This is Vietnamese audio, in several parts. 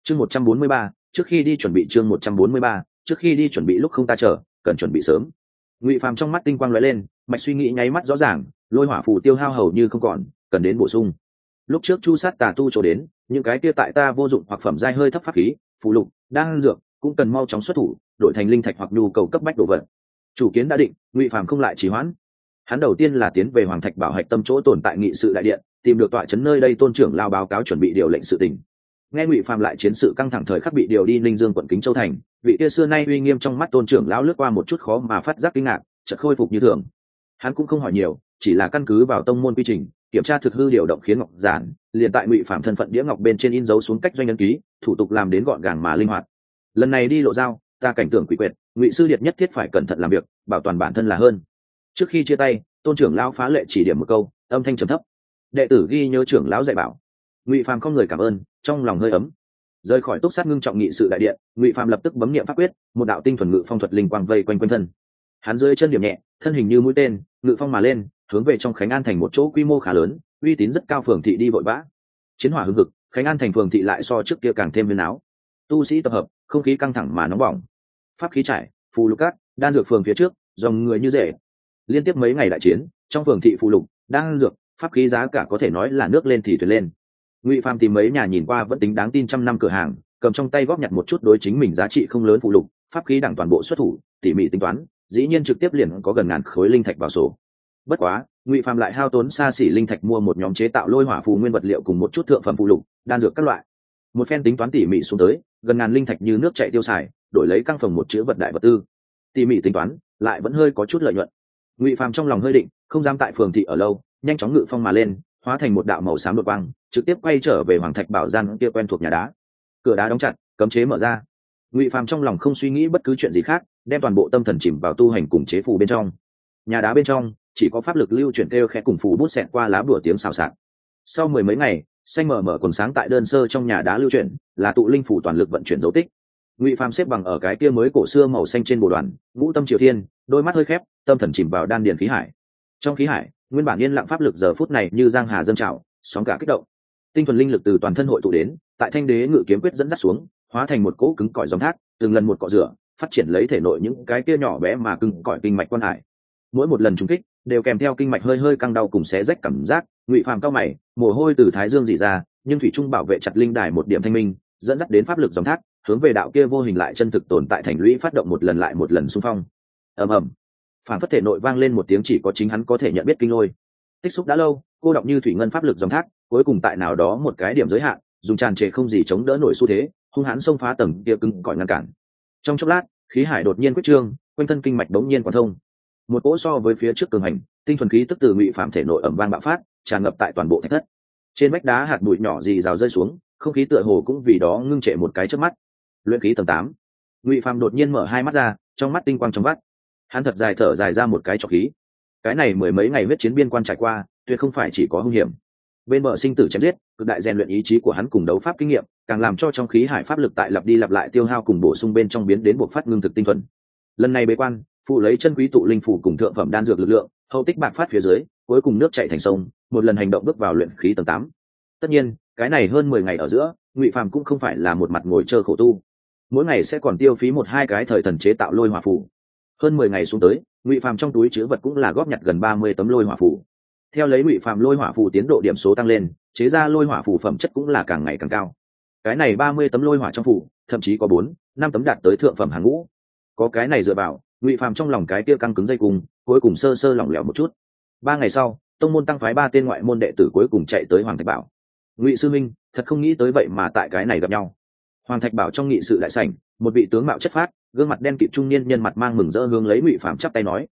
Chương 143, trước khi đi chuẩn bị chương 143, trước khi đi chuẩn bị lúc không ta chờ, cần chuẩn bị sớm. Ngụy Phàm trong mắt tinh quang lóe lên, mạch suy nghĩ nháy mắt rõ ràng, lôi hỏa phù tiêu hao hầu như không còn, cần đến bổ sung. Lúc trước chu sát tà tu chỗ đến, những cái kia tại ta vô dụng hoặc phẩm giai hơi thấp pháp khí, phù lục, đan dược cũng cần mau chóng xuất thủ, đổi thành linh thạch hoặc nhu cầu cấp bách đồ vật. Chủ kiến đã định, Ngụy Phàm không lại trì hoãn. Hắn đầu tiên là tiến về Hoàng Thạch Bảo Hạch tâm chỗ tồn tại nghị sự đại điện, tìm được tọa trấn nơi đây tôn trưởng lao báo cáo chuẩn bị điều lệnh sự tình. Nghe Ngụy Phàm lại chiến sự căng thẳng thời khắc bị điều đi Ninh Dương quận Kính Châu thành, vị kia xưa nay uy nghiêm trong mắt tôn trưởng lão lướt qua một chút khó mà phát giác kinh ngạc, chợt khôi phục như thường. Hắn cũng không hỏi nhiều, chỉ là căn cứ vào tông môn quy trình, kiểm tra thực hư điều động khiến ngọc giản, liền tại Ngụy Phàm thân phận đĩa ngọc bên trên in dấu xuống cách doanh ấn ký, thủ tục làm đến gọn gàng mà linh hoạt. Lần này đi lộ giao, ta cảnh tưởng quỷ quyệt, Ngụy sư điệt nhất thiết phải cẩn thận làm việc, bảo toàn bản thân là hơn. Trước khi chia tay, tôn trưởng lão phá lệ chỉ điểm một câu, âm thanh trầm thấp. Đệ tử ghi nhớ trưởng lão dạy bảo. Ngụy Phàm không người cảm ơn, trong lòng hơi ấm. Rời khỏi túc sát ngưng trọng nghị sự đại điện, Ngụy Phàm lập tức bấm niệm pháp quyết, một đạo tinh thuần ngự phong thuật linh quang vây quanh quanh thân. Hắn dưới chân điểm nhẹ, thân hình như mũi tên, ngự phong mà lên, hướng về trong Khánh An thành một chỗ quy mô khá lớn, uy tín rất cao phường thị đi vội vã. Chiến hỏa hừng hực, Khánh An thành phường thị lại so trước kia càng thêm huyên áo. Tu sĩ tập hợp, không khí căng thẳng mà nóng bỏng. Pháp khí trải, phù lục cát, đan dược phường phía trước, dòng người như rễ. Liên tiếp mấy ngày đại chiến, trong phường thị phù lục, đan dược, pháp khí giá cả có thể nói là nước lên thì thuyền lên. Ngụy Phàm tìm mấy nhà nhìn qua vẫn tính đáng tin trăm năm cửa hàng, cầm trong tay góp nhặt một chút đối chính mình giá trị không lớn phụ lục, pháp khí đẳng toàn bộ xuất thủ, tỉ mỉ tính toán, dĩ nhiên trực tiếp liền có gần ngàn khối linh thạch vào sổ. Bất quá, Ngụy Phàm lại hao tốn xa xỉ linh thạch mua một nhóm chế tạo lôi hỏa phù nguyên vật liệu cùng một chút thượng phẩm phụ lục, đan dược các loại. Một phen tính toán tỉ mỉ xuống tới, gần ngàn linh thạch như nước chảy tiêu xài, đổi lấy căng phòng một chữ vật đại vật tư. Tỉ mỉ tính toán, lại vẫn hơi có chút lợi nhuận. Ngụy Phàm trong lòng hơi định, không dám tại phường thị ở lâu, nhanh chóng ngự phong mà lên, hóa thành một đạo màu xám đột quang, trực tiếp quay trở về Hoàng Thạch Bảo gian kia quen thuộc nhà đá. Cửa đá đóng chặt, cấm chế mở ra. Ngụy Phàm trong lòng không suy nghĩ bất cứ chuyện gì khác, đem toàn bộ tâm thần chìm vào tu hành cùng chế phù bên trong. Nhà đá bên trong chỉ có pháp lực lưu chuyển kêu khẽ cùng phù bút xẹt qua lá bùa tiếng xào xạc. Sau mười mấy ngày, xanh mờ mờ còn sáng tại đơn sơ trong nhà đá lưu chuyển, là tụ linh phủ toàn lực vận chuyển dấu tích. Ngụy Phàm xếp bằng ở cái kia mới cổ xưa màu xanh trên bồ đoàn, ngũ tâm triều thiên, đôi mắt hơi khép, tâm thần chìm vào đan điền khí hải. Trong khí hải, nguyên bản yên lặng pháp lực giờ phút này như giang hà dâng trào, sóng cả kích động. Tinh thuần linh lực từ toàn thân hội tụ đến, tại Thanh Đế Ngự Kiếm Quyết dẫn dắt xuống, hóa thành một cỗ cứng cỏi dòng thác, từng lần một cọ rửa, phát triển lấy thể nội những cái kia nhỏ bé mà cứng cỏi kinh mạch quan hải. Mỗi một lần trùng kích, đều kèm theo kinh mạch hơi hơi căng đau cùng xé rách cảm giác. Ngụy Phàm cao mày, mồ hôi từ thái dương rỉ ra, nhưng thủy trung bảo vệ chặt linh đài một điểm thanh minh, dẫn dắt đến pháp lực dòng thác, hướng về đạo kia vô hình lại chân thực tồn tại thành lũy phát động một lần lại một lần xung phong. Ầm ầm, phản phất thể nội vang lên một tiếng chỉ có chính hắn có thể nhận biết kinh lôi. Tích xúc đã lâu, cô đọng như thủy ngân pháp lực dòng thác, cuối cùng tại nào đó một cái điểm giới hạn, dùng tràn trề không gì chống đỡ nổi xu thế, hung hãn xông phá tầng kia cứng cỏi ngăn cản. Trong chốc lát, khí hải đột nhiên quyết trương, quanh thân kinh mạch bỗng nhiên quán thông. Một cỗ so với phía trước cường hành, tinh thuần khí tức từ Ngụy Phàm thể nội ẩm vang bạo phát, tràn ngập tại toàn bộ thạch thất. Trên vách đá hạt bụi nhỏ rì rào rơi xuống, không khí tựa hồ cũng vì đó ngưng trệ một cái chớp mắt. Luyện khí tầng 8. Ngụy Phàm đột nhiên mở hai mắt ra, trong mắt tinh quang trong vắt. Hắn thật dài thở dài ra một cái trọc khí. Cái này mười mấy ngày huyết chiến biên quan trải qua, tuyệt không phải chỉ có hung hiểm. Bên bờ sinh tử chém giết, cực đại rèn luyện ý chí của hắn cùng đấu pháp kinh nghiệm, càng làm cho trong khí hải pháp lực tại lặp đi lặp lại tiêu hao cùng bổ sung bên trong biến đến buộc phát ngưng thực tinh thuần. Lần này bế quan, phụ lấy chân quý tụ linh phủ cùng thượng phẩm đan dược lực lượng, hậu tích bạc phát phía dưới, cuối cùng nước chảy thành sông, một lần hành động bước vào luyện khí tầng 8. Tất nhiên, cái này hơn 10 ngày ở giữa, Ngụy Phàm cũng không phải là một mặt ngồi chơi khổ tu. Mỗi ngày sẽ còn tiêu phí một hai cái thời thần chế tạo lôi hỏa phù. Hơn 10 ngày xuống tới, Ngụy Phàm trong túi trữ vật cũng là góp nhặt gần 30 tấm lôi hỏa phù. Theo lấy Ngụy Phàm lôi hỏa phù tiến độ điểm số tăng lên, chế ra lôi hỏa phù phẩm chất cũng là càng ngày càng cao. Cái này 30 tấm lôi hỏa trong phù, thậm chí có 4, 5 tấm đạt tới thượng phẩm hàng ngũ. Có cái này dựa vào, Ngụy Phàm trong lòng cái kia căng cứng dây cùng, cuối cùng sơ sơ lỏng lẻo một chút. 3 ngày sau, tông môn tăng phái 3 tên ngoại môn đệ tử cuối cùng chạy tới Hoàng Thạch Bảo. Ngụy sư minh, thật không nghĩ tới vậy mà tại cái này gặp nhau. Hoàng Thạch Bảo trong nghị sự đại sảnh, một vị tướng mạo chất phác, gương mặt đen kịt trung niên nhân mặt mang mừng rỡ hướng lấy Ngụy Phàm chắp tay nói: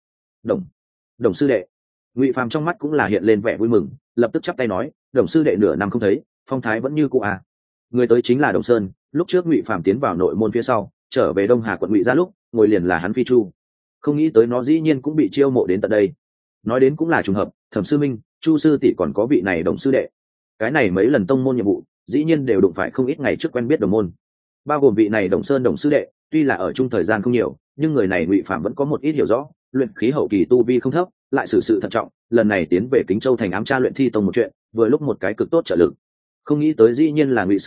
"Đồng sư đệ." Ngụy Phàm trong mắt cũng là hiện lên vẻ vui mừng, lập tức chắp tay nói: "Đồng sư đệ nửa năm không thấy, phong thái vẫn như cũ à?" Người tới chính là Đồng Sơn, lúc trước Ngụy Phàm tiến vào nội môn phía sau, trở về Đông Hà quận Ngụy gia lúc, ngồi liền là hắn phi chu. Không nghĩ tới nó dĩ nhiên cũng bị chiêu mộ đến tận đây. Nói đến cũng là trùng hợp, Thẩm sư minh, Chu sư tỷ còn có vị này Đồng sư đệ. Cái này mấy lần tông môn nhiệm vụ, dĩ nhiên đều đụng phải không ít ngày trước quen biết đồng môn. Bao gồm vị này Đồng Sơn Đồng sư đệ, tuy là ở chung thời gian không nhiều, nhưng người này Ngụy Phàm vẫn có một ít hiểu rõ, luyện khí hậu kỳ tu vi không thấp, lại xử sự thận trọng, lần này tiến về Kính Châu thành ám tra luyện thi tông một chuyện, vừa lúc một cái cực tốt trợ lực. Không nghĩ tới dĩ nhiên là Ngụy sư minh,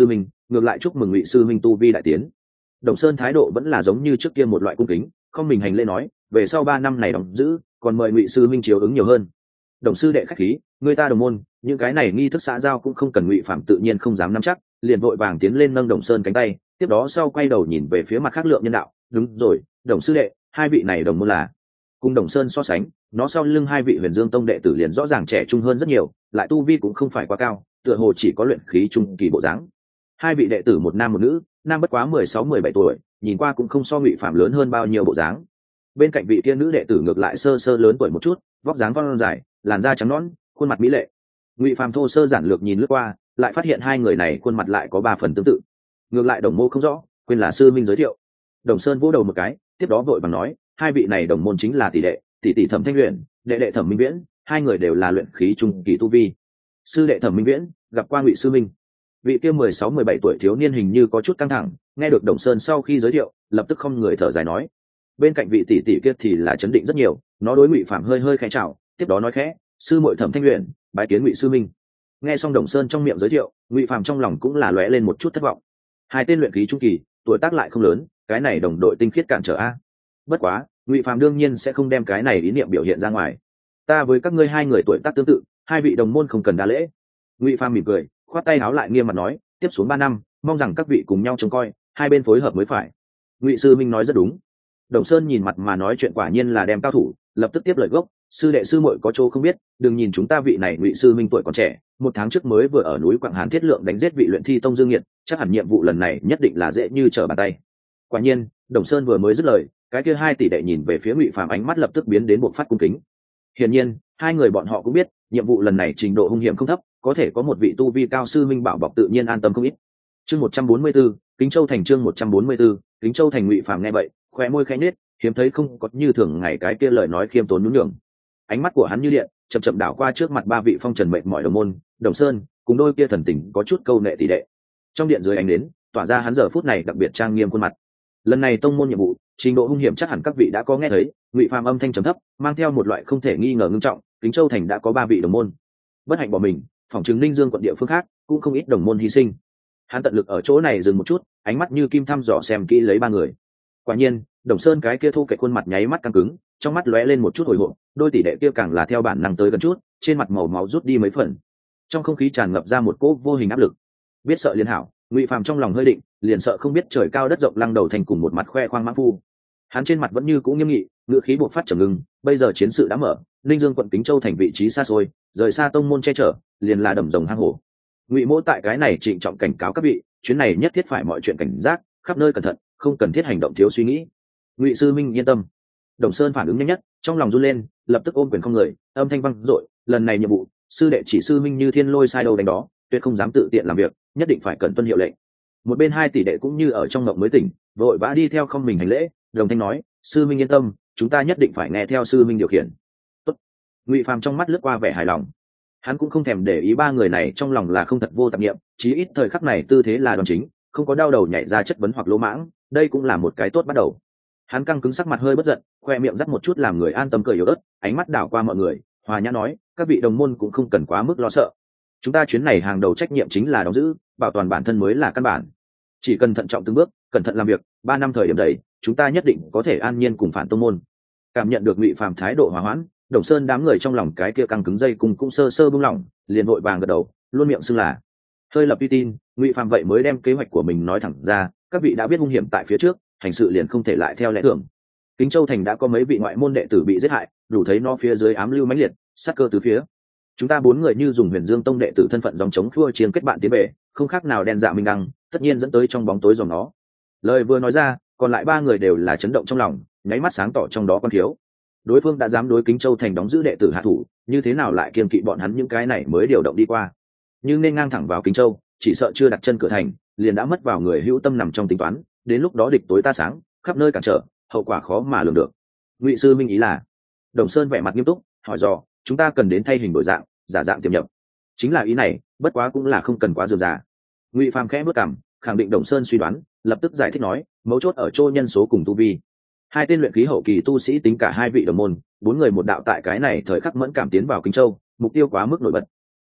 ngược lại chúc mừng Ngụy sư minh tu vi đại tiến. Đồng Sơn thái độ vẫn là giống như trước kia một loại cung kính, không mình hành lễ nói, về sau 3 năm này đóng giữ, còn mời Ngụy sư minh chiếu ứng nhiều hơn. Đồng sư đệ khách khí, người ta đồng môn, những cái này nghi thức xã giao cũng không cần Ngụy Phạm tự nhiên không dám nắm chắc, liền vội vàng tiến lên nâng Đồng Sơn cánh tay, tiếp đó sau quay đầu nhìn về phía mặt khác Lượng Nhân Đạo, đúng rồi, Đồng sư đệ, hai vị này đồng môn là. Cùng Đồng Sơn so sánh, nó sau lưng hai vị Huyền Dương tông đệ tử liền rõ ràng trẻ trung hơn rất nhiều, lại tu vi cũng không phải quá cao, tựa hồ chỉ có luyện khí trung kỳ bộ dáng. Hai vị đệ tử một nam một nữ, nam bất quá 16-17 tuổi, nhìn qua cũng không so Ngụy Phạm lớn hơn bao nhiêu bộ dáng. Bên cạnh vị kia nữ đệ tử ngược lại sơ sơ lớn tuổi một chút, vóc dáng thon dài, làn da trắng nõn, khuôn mặt mỹ lệ. Ngụy Phạm thô sơ giản lược nhìn lướt qua, lại phát hiện hai người này khuôn mặt lại có 3 phần tương tự. Ngược lại Đồng Mô không rõ, quên là sư minh giới thiệu. Đồng Sơn vỗ đầu một cái, tiếp đó vội vàng nói, hai vị này đồng môn chính là tỷ tỷ Thẩm Thanh Luyện, đệ đệ Thẩm Minh Viễn, hai người đều là luyện khí trung kỳ tu vi. Sư đệ Thẩm Minh Viễn gặp qua Ngụy sư minh. Vị kia 16-17 tuổi thiếu niên hình như có chút căng thẳng, nghe được Đồng Sơn sau khi giới thiệu, lập tức không người thở dài nói. Bên cạnh vị tỷ tỷ kia thì là chấn định rất nhiều, nó đối Ngụy Phạm hơi hơi khẽ chào, tiếp đó nói khẽ, sư muội Thẩm Thanh Luyện, bái kiến Ngụy sư minh. Nghe xong Đồng Sơn trong miệng giới thiệu, Ngụy Phạm trong lòng cũng là lóe lên một chút thất vọng. Hai tên luyện khí trung kỳ, tuổi tác lại không lớn, cái này đồng đội tinh khiết cản trở a. Bất quá, Ngụy Phạm đương nhiên sẽ không đem cái này ý niệm biểu hiện ra ngoài. Ta với các ngươi hai người tuổi tác tương tự, hai vị đồng môn không cần đa lễ. Ngụy Phạm mỉm cười, khoát tay áo lại nghiêm mặt nói, tiếp xuống 3 năm, mong rằng các vị cùng nhau trông coi, hai bên phối hợp mới phải. Ngụy sư minh nói rất đúng. Đồng Sơn nhìn mặt mà nói chuyện quả nhiên là đem cao thủ, lập tức tiếp lời gốc, sư đệ sư muội có chỗ không biết, đừng nhìn chúng ta vị này Ngụy sư minh tuổi còn trẻ, 1 tháng trước mới vừa ở núi Quảng Hàn Thiết Lượng đánh giết vị luyện thi tông Dương Nghiệt, chắc hẳn nhiệm vụ lần này nhất định là dễ như trở bàn tay. Quả nhiên, Đồng Sơn vừa mới dứt lời, cái kia hai tỷ đệ nhìn về phía Ngụy Phạm ánh mắt lập tức biến đến bộc phát cung kính. Hiển nhiên, hai người bọn họ cũng biết, nhiệm vụ lần này trình độ hung hiểm không thấp, có thể có một vị tu vi cao sư minh bảo bọc tự nhiên an tâm không ít. Chương 144, Kính Châu thành chương 144, Kính Châu thành. Ngụy Phạm nghe vậy, khóe môi khẽ nhếch, hiếm thấy không có như thường ngày cái kia lời nói khiêm tốn nhún nhường. Ánh mắt của hắn như điện, chậm chậm đảo qua trước mặt 3 vị phong trần mệt mỏi đồng môn, Đồng Sơn, cùng đôi kia thần tình có chút câu nệ tỷ đệ. Trong điện dưới ánh đến, tỏa ra hắn giờ phút này đặc biệt trang nghiêm khuôn mặt. Lần này tông môn nhiệm vụ, trình độ hung hiểm chắc hẳn các vị đã có nghe thấy. Ngụy Phạm âm thanh trầm thấp, mang theo một loại không thể nghi ngờ ngưng trọng, Kính Châu thành đã có 3 vị đồng môn. Bất hạnh bỏ mình, phòng chứng Ninh Dương quận địa phương khác cũng không ít đồng môn hy sinh. Hắn tận lực ở chỗ này dừng một chút, ánh mắt như kim thăm dò xem kỹ lấy 3 người. Quả nhiên, Đồng Sơn cái kia thu kệ khuôn mặt nháy mắt căng cứng, trong mắt lóe lên một chút hồi hộp, đôi tỷ đệ kia càng là theo bản năng tới gần chút, trên mặt màu máu rút đi mấy phần. Trong không khí tràn ngập ra một cỗ vô hình áp lực. Biết sợ liên hảo, Ngụy Phạm trong lòng hơi định, liền sợ không biết trời cao đất rộng lăng đầu thành cùng một mặt khoe khoang mãng phu. Hắn trên mặt vẫn như cũ nghiêm nghị, ngữ khí buộc phát trầm ngưng, bây giờ chiến sự đã mở, Ninh Dương quận Kính Châu thành vị trí xa xôi, rời xa tông môn che chở, liền là đầm rồng hang hổ. Ngụy Mỗ tại cái này trịnh trọng cảnh cáo các vị, chuyến này nhất thiết phải mọi chuyện cảnh giác, khắp nơi cẩn thận, không cần thiết hành động thiếu suy nghĩ. Ngụy sư minh yên tâm. Đồng Sơn phản ứng nhanh nhất, trong lòng run lên, lập tức ôm quyền không người, âm thanh vang dội, lần này nhiệm vụ, sư đệ chỉ sư minh như thiên lôi sai đầu đánh đó, tuyệt không dám tự tiện làm việc, nhất định phải cẩn tuân hiệu lệnh. Một bên hai tỷ đệ cũng như ở trong mộng mới tỉnh, vội vã đi theo không mình hành lễ, đồng thanh nói, sư minh yên tâm, chúng ta nhất định phải nghe theo sư minh điều khiển. Tốt. Ngụy Phạm trong mắt lướt qua vẻ hài lòng. Hắn cũng không thèm để ý 3 người này trong lòng là không thật vô tạp niệm, chí ít thời khắc này tư thế là đoan chính, không có đau đầu nhảy ra chất vấn hoặc lỗ mãng, đây cũng là một cái tốt bắt đầu. Hắn căng cứng sắc mặt hơi bất giận, khoe miệng dắt một chút làm người an tâm cười yếu ớt, ánh mắt đảo qua mọi người, hòa nhã nói, các vị đồng môn cũng không cần quá mức lo sợ. Chúng ta chuyến này hàng đầu trách nhiệm chính là đóng giữ, bảo toàn bản thân mới là căn bản. Chỉ cần thận trọng từng bước, cẩn thận làm việc, 3 năm thời điểm đấy, chúng ta nhất định có thể an nhiên cùng phản tông môn. Cảm nhận được Ngụy Phạm thái độ hòa hoãn, Đồng Sơn đám người trong lòng cái kia căng cứng dây cùng cũng sơ sơ buông lỏng, liền vội vàng gật đầu, luôn miệng xưng là. Hơi lập uy tin, Ngụy Phạm vậy mới đem kế hoạch của mình nói thẳng ra, các vị đã biết hung hiểm tại phía trước, hành sự liền không thể lại theo lẽ thường. Kính Châu thành đã có mấy vị ngoại môn đệ tử bị giết hại, đủ thấy nó phía dưới ám lưu mãnh liệt, sát cơ từ phía. Chúng ta 4 người như dùng Huyền Dương tông đệ tử thân phận dòng chống khua chiến kết bạn tiến về, không khác nào đen dạ minh đăng, tất nhiên dẫn tới trong bóng tối dòng nó. Lời vừa nói ra, còn lại 3 người đều là chấn động trong lòng, nháy mắt sáng tỏ trong đó quan thiếu. Đối phương đã dám đối Kính Châu thành đóng giữ đệ tử hạ thủ, như thế nào lại kiêng kỵ bọn hắn những cái này mới điều động đi qua. Nhưng nên ngang thẳng vào Kính Châu, chỉ sợ chưa đặt chân cửa thành, liền đã mất vào người hữu tâm nằm trong tính toán, đến lúc đó địch tối ta sáng, khắp nơi cản trở, hậu quả khó mà lường được. Ngụy sư minh ý là? Đồng Sơn vẻ mặt nghiêm túc, hỏi dò, chúng ta cần đến thay hình đổi dạng, giả dạng tiềm nhập. Chính là ý này, bất quá cũng là không cần quá rườm rà. Ngụy Phàm khẽ bước cằm, khẳng định Đồng Sơn suy đoán, lập tức giải thích nói, mấu chốt ở chỗ nhân số cùng tu vi. 2 tên luyện khí hậu kỳ tu sĩ tính cả 2 vị đồng môn, 4 người một đạo tại cái này thời khắc mẫn cảm tiến vào Kính Châu, mục tiêu quá mức nổi bật.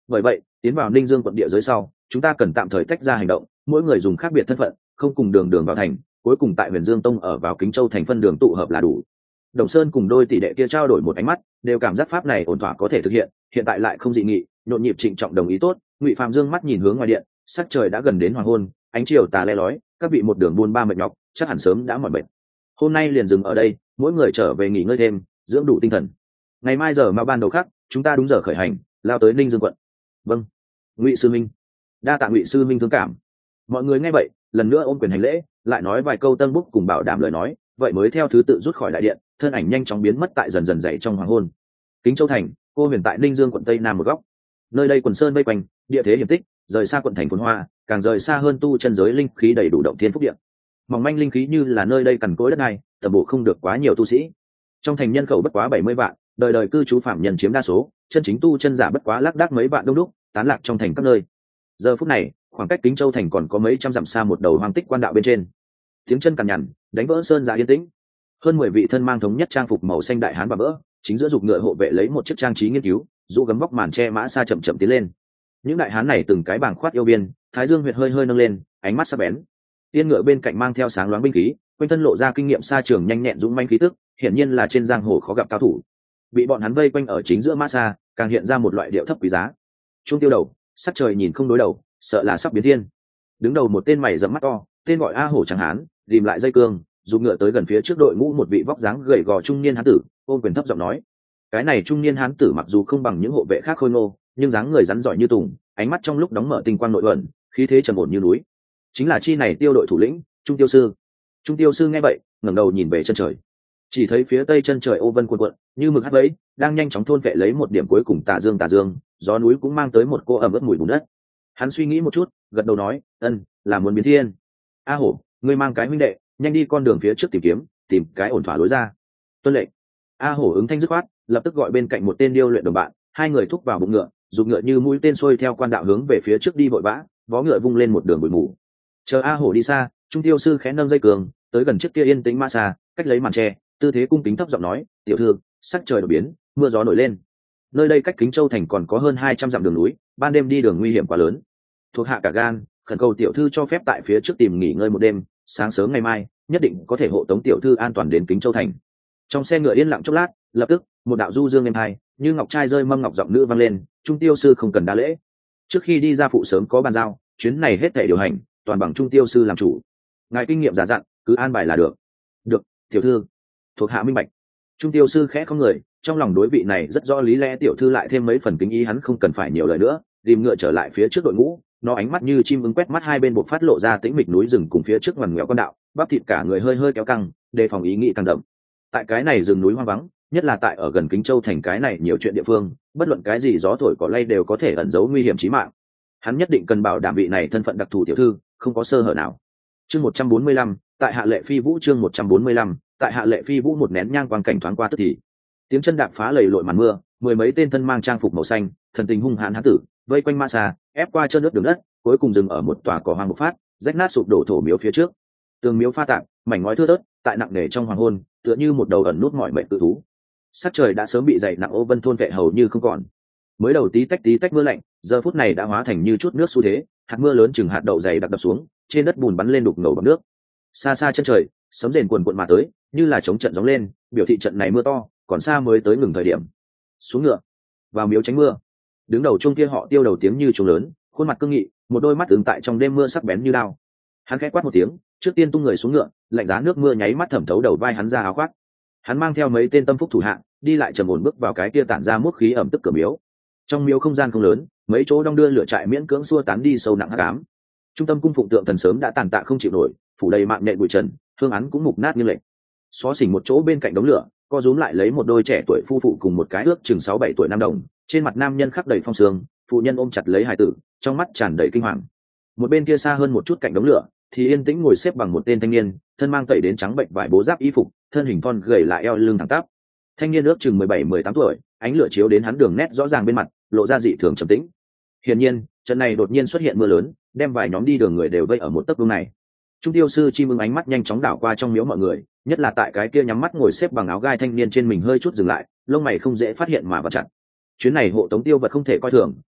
Bởi vậy tiến vào Ninh Dương quận địa giới sau, chúng ta cần tạm thời tách ra hành động, mỗi người dùng khác biệt thân phận, không cùng đường đường vào thành, cuối cùng tại Huyền Dương Tông ở vào Kính Châu thành phân đường tụ hợp là đủ. Đồng Sơn cùng đôi tỷ đệ kia trao đổi một ánh mắt, đều cảm giác pháp này ổn thỏa có thể thực hiện, hiện tại lại không dị nghị, nhộn nhịp trịnh trọng đồng ý tốt. Ngụy Phạm dương mắt nhìn hướng ngoài điện, sắc trời đã gần đến hoàng hôn, ánh chiều tà le lói, các vị một đường buôn ba mệt nhọc, chắc hẳn sớm đã mỏi mệt. Hôm nay liền dừng ở đây, mỗi người trở về nghỉ ngơi thêm, dưỡng đủ tinh thần. Ngày mai giờ mà ban đầu khác, chúng ta đúng giờ khởi hành, lao tới Ninh Dương quận. Vâng. Ngụy sư minh. Đa tạ Ngụy sư minh thương cảm. Mọi người nghe vậy, lần nữa ôm quyền hành lễ, lại nói vài câu tân búc cùng bảo đảm lời nói, vậy mới theo thứ tự rút khỏi đại điện, thân ảnh nhanh chóng biến mất tại dần dần dậy trong hoàng hôn. Kính Châu thành, cô huyền tại Ninh Dương quận tây nam một góc. Nơi đây quần sơn vây quanh, địa thế hiểm tích, rời xa quận thành phồn hoa, càng rời xa hơn tu chân giới linh khí đầy đủ động thiên phúc địa. Mỏng manh linh khí như là nơi đây cằn cỗi đất này, tầm bộ không được quá nhiều tu sĩ. Trong thành nhân khẩu bất quá 70 vạn, đời đời cư trú phạm nhân chiếm đa số, chân chính tu chân giả bất quá lác đác mấy vạn đông đúc, tán lạc trong thành các nơi. Giờ phút này, khoảng cách Kính Châu thành còn có mấy trăm dặm xa một đầu hoang tích quan đạo bên trên. Tiếng chân cằn nhằn, đánh vỡ sơn giả yên tĩnh. Hơn 10 vị thân mang thống nhất trang phục màu xanh đại hán bà vỡ, chính giữa dục ngựa hộ vệ lấy một chiếc trang trí nghiên cứu, dụ gấm vóc màn che mã xa chậm chậm tiến lên. Những đại hán này từng cái bảng khoát yêu biên, thái dương huyệt hơi hơi nâng lên, ánh mắt sắc bén. Tiên ngựa bên cạnh mang theo sáng loáng binh khí, quanh thân lộ ra kinh nghiệm xa trường nhanh nhẹn dũng manh khí tức, hiển nhiên là trên giang hồ khó gặp cao thủ. Bị bọn hắn vây quanh ở chính giữa mã xa, càng hiện ra một loại điệu thấp quý giá. Trung tiêu đầu, sắc trời nhìn không đối đầu, sợ là sắp biến thiên. Đứng đầu một tên mày rậm mắt to, tên gọi A Hổ Trắng Hán, rìm lại dây cương, dùng ngựa tới gần phía trước đội ngũ một vị vóc dáng gầy gò trung niên hán tử, ôm quyền thấp giọng nói: cái này trung niên hán tử mặc dù không bằng những hộ vệ khác khôi ngô, nhưng dáng người rắn giỏi như tùng, ánh mắt trong lúc đóng mở tinh quang nội ẩn, khí thế trầm ổn như núi. Chính là chi này tiêu đội thủ lĩnh, Trung Tiêu sư. Trung Tiêu sư nghe vậy, ngẩng đầu nhìn về chân trời, chỉ thấy phía tây chân trời ô vân cuộn cuộn, như mực hắt vẫy, đang nhanh chóng thôn phệ lấy một điểm cuối cùng tà dương, gió núi cũng mang tới một cô ẩm ướt mùi bùn đất. Hắn suy nghĩ một chút, gật đầu nói: ân, là muốn biến thiên. A Hổ, ngươi mang cái huynh đệ, nhanh đi con đường phía trước tìm kiếm, tìm cái ổn thỏa lối ra. Tuân lệnh. A Hổ ứng thanh dứt khoát, lập tức gọi bên cạnh một tên điêu luyện đồng bạn, hai người thúc vào bụng ngựa, dùng ngựa như mũi tên xuôi theo quan đạo hướng về phía trước đi vội vã, vó ngựa vung lên một đường bụi mù. Chờ A Hổ đi xa, Trung Tiêu sư khẽ nâng dây cường, tới gần trước kia yên tĩnh ma xa, cách lấy màn tre, tư thế cung kính thấp giọng nói: tiểu thư, sắc trời đổi biến, mưa gió nổi lên. Nơi đây cách Kính Châu thành còn có hơn 200 dặm đường núi, ban đêm đi đường nguy hiểm quá lớn. Thuộc hạ cả gan, khẩn cầu tiểu thư cho phép tại phía trước tìm nghỉ ngơi một đêm, sáng sớm ngày mai nhất định có thể hộ tống tiểu thư an toàn đến Kính Châu thành. Trong xe ngựa yên lặng chốc lát, lập tức một đạo du dương êm hai, như ngọc trai rơi mâm ngọc giọng nữ vang lên: Trung Tiêu sư không cần đa lễ, trước khi đi ra phụ sớm có bàn giao, chuyến này hết thảy điều hành toàn bằng Trung Tiêu sư làm chủ, ngài kinh nghiệm giả dặn, cứ an bài là được. Được, tiểu thư, thuộc hạ minh bạch. Trung Tiêu sư khẽ không người, trong lòng đối vị này rất rõ lý lẽ tiểu thư lại thêm mấy phần kính ý, hắn không cần phải nhiều lời nữa, tìm ngựa trở lại phía trước đội ngũ. Nó ánh mắt như chim ưng quét mắt hai bên bộc phát lộ ra tĩnh mịch núi rừng cùng phía trước ngoằn nghèo con đạo, bắp thịt cả người hơi hơi kéo căng, đề phòng ý nghĩ càng đậm. Tại cái này rừng núi hoang vắng, nhất là tại ở gần Kính Châu thành cái này nhiều chuyện địa phương, bất luận cái gì gió thổi cỏ lay đều có thể ẩn giấu nguy hiểm chí mạng. Hắn nhất định cần bảo đảm vị này thân phận đặc thù tiểu thư không có sơ hở nào. Chương 145, tại Hạ Lệ Phi Vũ. Chương 145, tại Hạ Lệ Phi Vũ. Một nén nhang quang cảnh thoáng qua tức thì, tiếng chân đạp phá lầy lội màn mưa, mười mấy tên thân mang trang phục màu xanh, thần tình hung hãn hán tử vây quanh ma xà, ép qua trơn nước đường đất, cuối cùng dừng ở một tòa cỏ hoang bộc phát, rách nát sụp đổ thổ miếu phía trước. Tường miếu pha tạm, mảnh ngói thưa thớt, tại nặng nề trong hoàng hôn, tựa như một đầu ẩn nút mỏi mệt tự thú. Sắc trời đã sớm bị dày nặng ô vân thôn vệ hầu như không còn. Mới đầu tí tách mưa lạnh, giờ phút này đã hóa thành như chút nước xu thế, hạt mưa lớn chừng hạt đậu dày đặc đập xuống, trên đất bùn bắn lên đục ngầu bằng nước. Xa xa chân trời, sấm rền cuồn cuộn mà tới, như là chống trận gióng lên, biểu thị trận này mưa to, còn xa mới tới ngừng thời điểm. Xuống ngựa, vào miếu tránh mưa. Đứng đầu trung kia họ Tiêu đầu tiếng như trống lớn, khuôn mặt cương nghị, một đôi mắt ứng tại trong đêm mưa sắc bén như đao. Hắn khẽ quát một tiếng, trước tiên tung người xuống ngựa, lạnh giá nước mưa nháy mắt thẩm thấu đầu vai hắn ra áo khoác. Hắn mang theo mấy tên tâm phúc thủ hạ, đi lại trầm ổn bước vào cái kia tản ra mốt khí ẩm tức cửa miếu. Trong miếu không gian không lớn, mấy chỗ đong đưa lửa trại miễn cưỡng xua tán đi sâu nặng hắc ám. Trung tâm cung phụng tượng thần sớm đã tàn tạ không chịu nổi, phủ đầy mạng nhện bụi trần, hương án cũng mục nát như lệnh. Xó xỉnh một chỗ bên cạnh đống lửa, co rúm lại lấy một đôi trẻ tuổi phu phụ cùng một cái ước chừng 6-7 tuổi nam đồng, trên mặt nam nhân khắc đầy phong sương, phụ nhân ôm chặt lấy hài tử, trong mắt tràn đầy kinh hoàng. Một bên kia xa hơn một chút cạnh đống lửa, thì yên tĩnh ngồi xếp bằng một tên thanh niên, thân mang tẩy đến trắng bệnh vải bố giáp y phục, thân hình thon gầy lại eo lưng thẳng tắp. Thanh niên ước chừng 17-18 tuổi, ánh lửa chiếu đến hắn đường nét rõ ràng bên mặt, lộ ra dị thường trầm tĩnh. Hiển nhiên, trận này đột nhiên xuất hiện mưa lớn, đem vài nhóm đi đường người đều vây ở một tấc vuông này. Trung Tiêu sư chim ưng ánh mắt nhanh chóng đảo qua trong miếu mọi người, nhất là tại cái kia nhắm mắt ngồi xếp bằng áo gai thanh niên trên mình hơi chút dừng lại, lông mày không dễ phát hiện mà vào chặt. Chuyến này hộ tống tiêu vật không thể coi thường,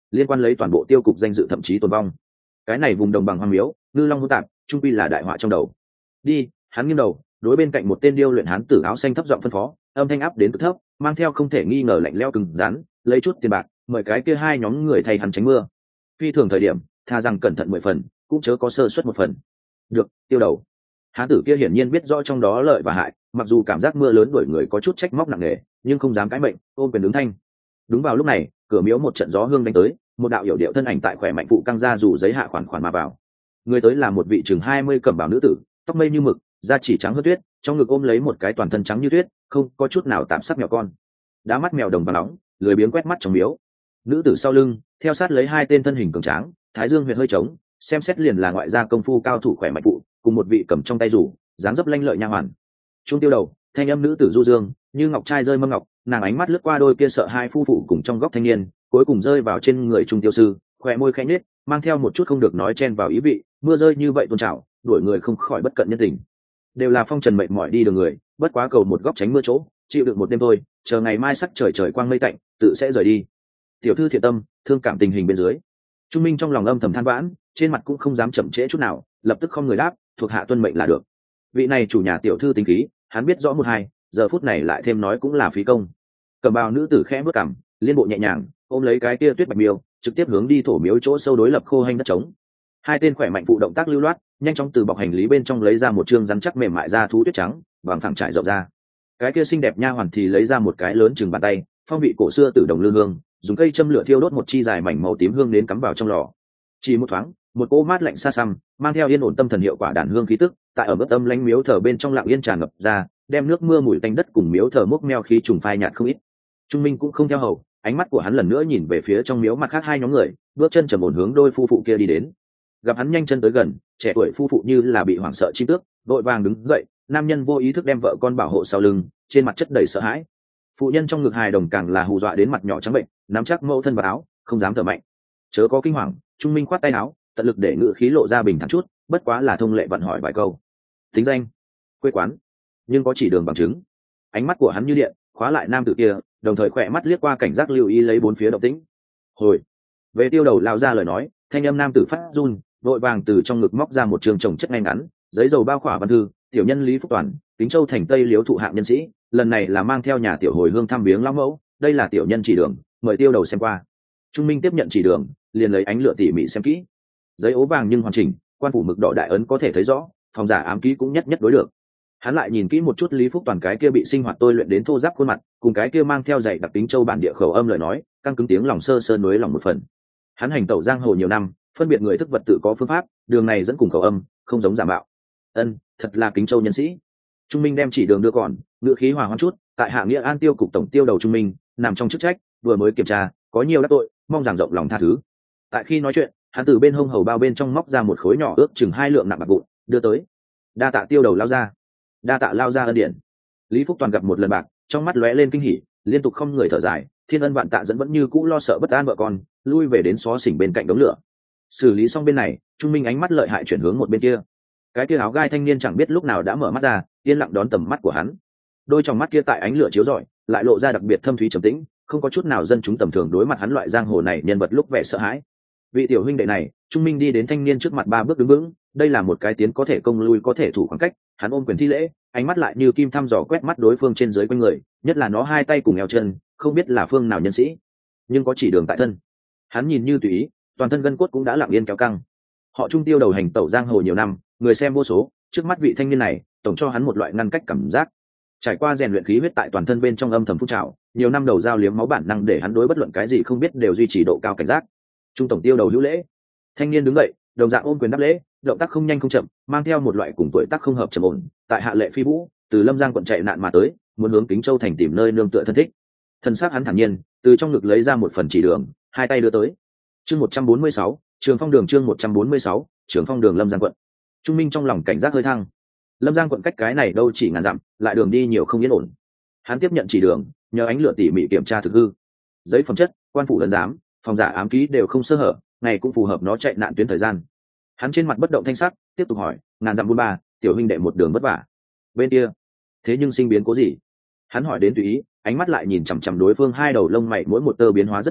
liên quan lấy toàn bộ tiêu cục danh dự thậm chí tồn vong. Cái này vùng đồng bằng hoang miếu, ngư long hỗn tạp, trung quy là đại họa trong đầu. Đi, hắn nghiêng đầu, đối bên cạnh một tên điêu luyện hán tử áo xanh thấp giọng phân phó, âm thanh áp đến cực thấp, mang theo không thể nghi ngờ lạnh lẽo cứng rắn, lấy chút tiền bạc, mời cái kia hai nhóm người thay hắn tránh mưa. Phi thường thời điểm, tha rằng cẩn thận 10 phần, cũng chớ có sơ suất 1 phần. Được, tiêu đầu. Hán tử kia hiển nhiên biết rõ trong đó lợi và hại, mặc dù cảm giác mưa lớn đuổi người có chút trách móc nặng nề, nhưng không dám cãi mệnh, ôm quyền đứng thanh. Đúng vào lúc này, cửa miếu một trận gió hương đánh tới, một đạo yểu điệu thân ảnh tại khỏe mạnh phụ căng ra dù giấy hạ khoản khoản mà vào. Người tới là một vị chừng 20 cẩm bào nữ tử, tóc mây như mực, da chỉ trắng hơn tuyết, trong ngực ôm lấy một cái toàn thân trắng như tuyết, không có chút nào tạm sắc mèo con. Đá mắt mèo đồng và nóng, lười biếng quét mắt trong miếu. Nữ tử sau lưng, theo sát lấy hai tên thân hình cường tráng, thái dương huyệt hơi trống, xem xét liền là ngoại gia công phu cao thủ khỏe mạnh phụ, cùng một vị cầm trong tay rủ, dáng dấp lanh lợi nha hoàn. Trung tiêu đầu, thanh âm nữ tử du dương, như ngọc trai rơi mâm ngọc, nàng ánh mắt lướt qua đôi kia sợ hai phu phụ cùng trong góc thanh niên, cuối cùng rơi vào trên người trung tiêu sư, khỏe môi khẽ nhếch, mang theo một chút không được nói chen vào ý vị, mưa rơi như vậy tôn trào, đuổi người không khỏi bất cận nhân tình. Đều là phong trần mệt mỏi đi đường người, bất quá cầu một góc tránh mưa chỗ, chịu đựng một đêm thôi, chờ ngày mai sắc trời trời quang mây tạnh, tự sẽ rời đi. Tiểu thư thiện tâm, thương cảm tình hình bên dưới. Trung Minh trong lòng âm thầm than vãn, trên mặt cũng không dám chậm trễ chút nào, lập tức không người đáp, thuộc hạ tuân mệnh là được. Vị này chủ nhà tiểu thư tính khí, hắn biết rõ một hai, giờ phút này lại thêm nói cũng là phí công. Cầm bào nữ tử khẽ bước cằm, liên bộ nhẹ nhàng, ôm lấy cái kia tuyết bạch miêu, trực tiếp hướng đi thổ miếu chỗ sâu đối lập khô hành đất trống. Hai tên khỏe mạnh phụ động tác lưu loát, nhanh chóng từ bọc hành lý bên trong lấy ra một trương rắn chắc mềm mại da thú tuyết trắng, vàng phẳng trải rộng ra. Cái kia xinh đẹp nha hoàn thì lấy ra một cái lớn chừng bàn tay, phong vị cổ xưa từ đồng lư hương, dùng cây châm lửa thiêu đốt một chi dài mảnh màu tím hương đến cắm vào trong lò. Chỉ một thoáng, một cỗ mát lạnh xa xăm, mang theo yên ổn tâm thần hiệu quả đàn hương khí tức, tại ở bất âm lánh miếu thờ bên trong lặng yên tràn ngập ra, đem nước mưa mùi tanh đất cùng miếu thờ mốc meo khí trùng phai nhạt không ít. Trung Minh cũng không theo hầu, ánh mắt của hắn lần nữa nhìn về phía trong miếu mặt khác hai nhóm người, bước chân trầm ổn hướng đôi phu phụ kia đi đến. Gặp hắn nhanh chân tới gần, trẻ tuổi phu phụ như là bị hoảng sợ chim tước, vội vàng đứng dậy, nam nhân vô ý thức đem vợ con bảo hộ sau lưng, trên mặt chất đầy sợ hãi. Phụ nhân trong ngực hài đồng càng là hù dọa đến mặt nhỏ trắng bệnh, nắm chắc mẫu thân vào áo, không dám thở mạnh. Chớ có kinh hoàng, Trung Minh khoát tay áo, tận lực để ngữ khí lộ ra bình thản chút, bất quá là thông lệ vận hỏi vài câu. Tính danh, quê quán, nhưng có chỉ đường bằng chứng. Ánh mắt của hắn như điện, khóa lại nam tử kia, đồng thời khỏe mắt liếc qua cảnh giác lưu ý lấy bốn phía động tĩnh. Hồi, về tiêu đầu lao ra lời nói, thanh âm nam tử phát run, vội vàng từ trong ngực móc ra một trường chồng chất ngay ngắn, giấy dầu bao khỏa văn thư, tiểu nhân Lý Phúc Toàn, Kính Châu thành Tây Liếu thụ hạng nhân sĩ, lần này là mang theo nhà tiểu hồi hương thăm viếng lão mẫu, đây là tiểu nhân chỉ đường, mời tiêu đầu xem qua. Trung Minh tiếp nhận chỉ đường, liền lấy ánh lửa tỉ mỉ xem kỹ. Giấy ố vàng nhưng hoàn chỉnh, quan phủ mực đỏ đại ấn có thể thấy rõ, phòng giả ám ký cũng nhất nhất đối được. Hắn lại nhìn kỹ một chút Lý Phúc Toàn cái kia bị sinh hoạt tôi luyện đến thô ráp khuôn mặt, cùng cái kia mang theo dạy đặc Kính Châu bản địa khẩu âm lời nói, căng cứng tiếng lòng sơ sơ nối lòng một phần. Hắn hành tẩu giang hồ nhiều năm, phân biệt người thức vật tự có phương pháp, đường này dẫn cùng khẩu âm, không giống giả mạo. Thật là Kính Châu nhân sĩ. Trung Minh đem chỉ đường đưa còn, ngữ khí hòa hoãn chút, tại hạ nghĩa an tiêu cục tổng tiêu đầu Trung Minh, nằm trong chức trách, vừa mới kiểm tra, có nhiều đắc tội, mong rằng rộng lòng tha thứ. Tại khi nói chuyện, hắn từ bên hông hầu bao bên trong móc ra một khối nhỏ ước chừng 2 lượng nặng bạc vụn, đưa tới. Đa tạ tiêu đầu lao ra, đa tạ lao ra ân điển. Lý Phúc Toàn gặp một lần bạc, trong mắt lóe lên kinh hỉ, liên tục không người thở dài, thiên ân vạn tạ dẫn vẫn như cũ lo sợ bất an vợ con, lui về đến xó xỉnh bên cạnh đống lửa. Xử lý xong bên này, Trung Minh ánh mắt lợi hại chuyển hướng một bên kia. Cái kia áo gai thanh niên chẳng biết lúc nào đã mở mắt ra, yên lặng đón tầm mắt của hắn. Đôi trong mắt kia tại ánh lửa chiếu rọi, lại lộ ra đặc biệt thâm thúy trầm tĩnh, không có chút nào dân chúng tầm thường đối mặt hắn loại giang hồ này nhân vật lúc vẻ sợ hãi. Vị tiểu huynh đệ này, Trung Minh đi đến thanh niên trước mặt 3 bước đứng vững, đây là một cái tiến có thể công lui có thể thủ khoảng cách, hắn ôm quyền thi lễ, ánh mắt lại như kim thăm dò quét mắt đối phương trên dưới quanh người, nhất là nó hai tay cùng eo chân, không biết là phương nào nhân sĩ, nhưng có chỉ đường tại thân. Hắn nhìn như tùy ý, toàn thân gân cốt cũng đã lặng yên kéo căng. Họ Trung tiêu đầu hành tẩu giang hồ nhiều năm, người xem vô số, trước mắt vị thanh niên này, tổng cho hắn một loại ngăn cách cảm giác. Trải qua rèn luyện khí huyết tại toàn thân bên trong âm thầm phun trào, nhiều năm đầu giao liếm máu bản năng để hắn đối bất luận cái gì không biết đều duy trì độ cao cảnh giác. Trung tổng tiêu đầu hữu lễ. Thanh niên đứng dậy, đồng dạng ôm quyền đáp lễ, động tác không nhanh không chậm, mang theo một loại cùng tuổi tác không hợp trầm ổn. Tại hạ lệ phi vũ, từ Lâm Giang quận chạy nạn mà tới, muốn hướng Kính Châu thành tìm nơi nương tựa thân thích. Thân xác hắn thản nhiên, từ trong ngực lấy ra một phần chỉ đường, hai tay đưa tới. Chương 146, Trường Phong đường chương 146, Trường Phong đường Lâm Giang quận. Trung Minh trong lòng cảnh giác hơi thăng. Lâm Giang quận cách cái này đâu chỉ ngàn dặm, lại đường đi nhiều không yên ổn. Hắn tiếp nhận chỉ đường, nhờ ánh lửa tỉ mỉ kiểm tra thực hư. Giấy phẩm chất, quan phủ lẫn giám, phòng giả ám ký đều không sơ hở, ngày cũng phù hợp nó chạy nạn tuyến thời gian. Hắn trên mặt bất động thanh sắc, tiếp tục hỏi, ngàn dặm buôn ba, tiểu huynh đệ một đường vất vả. Bên kia, thế nhưng sinh biến cố gì? Hắn hỏi đến tùy ý, ánh mắt lại nhìn chằm chằm đối phương hai đầu lông mày mỗi một tơ biến hóa rất nhỏ,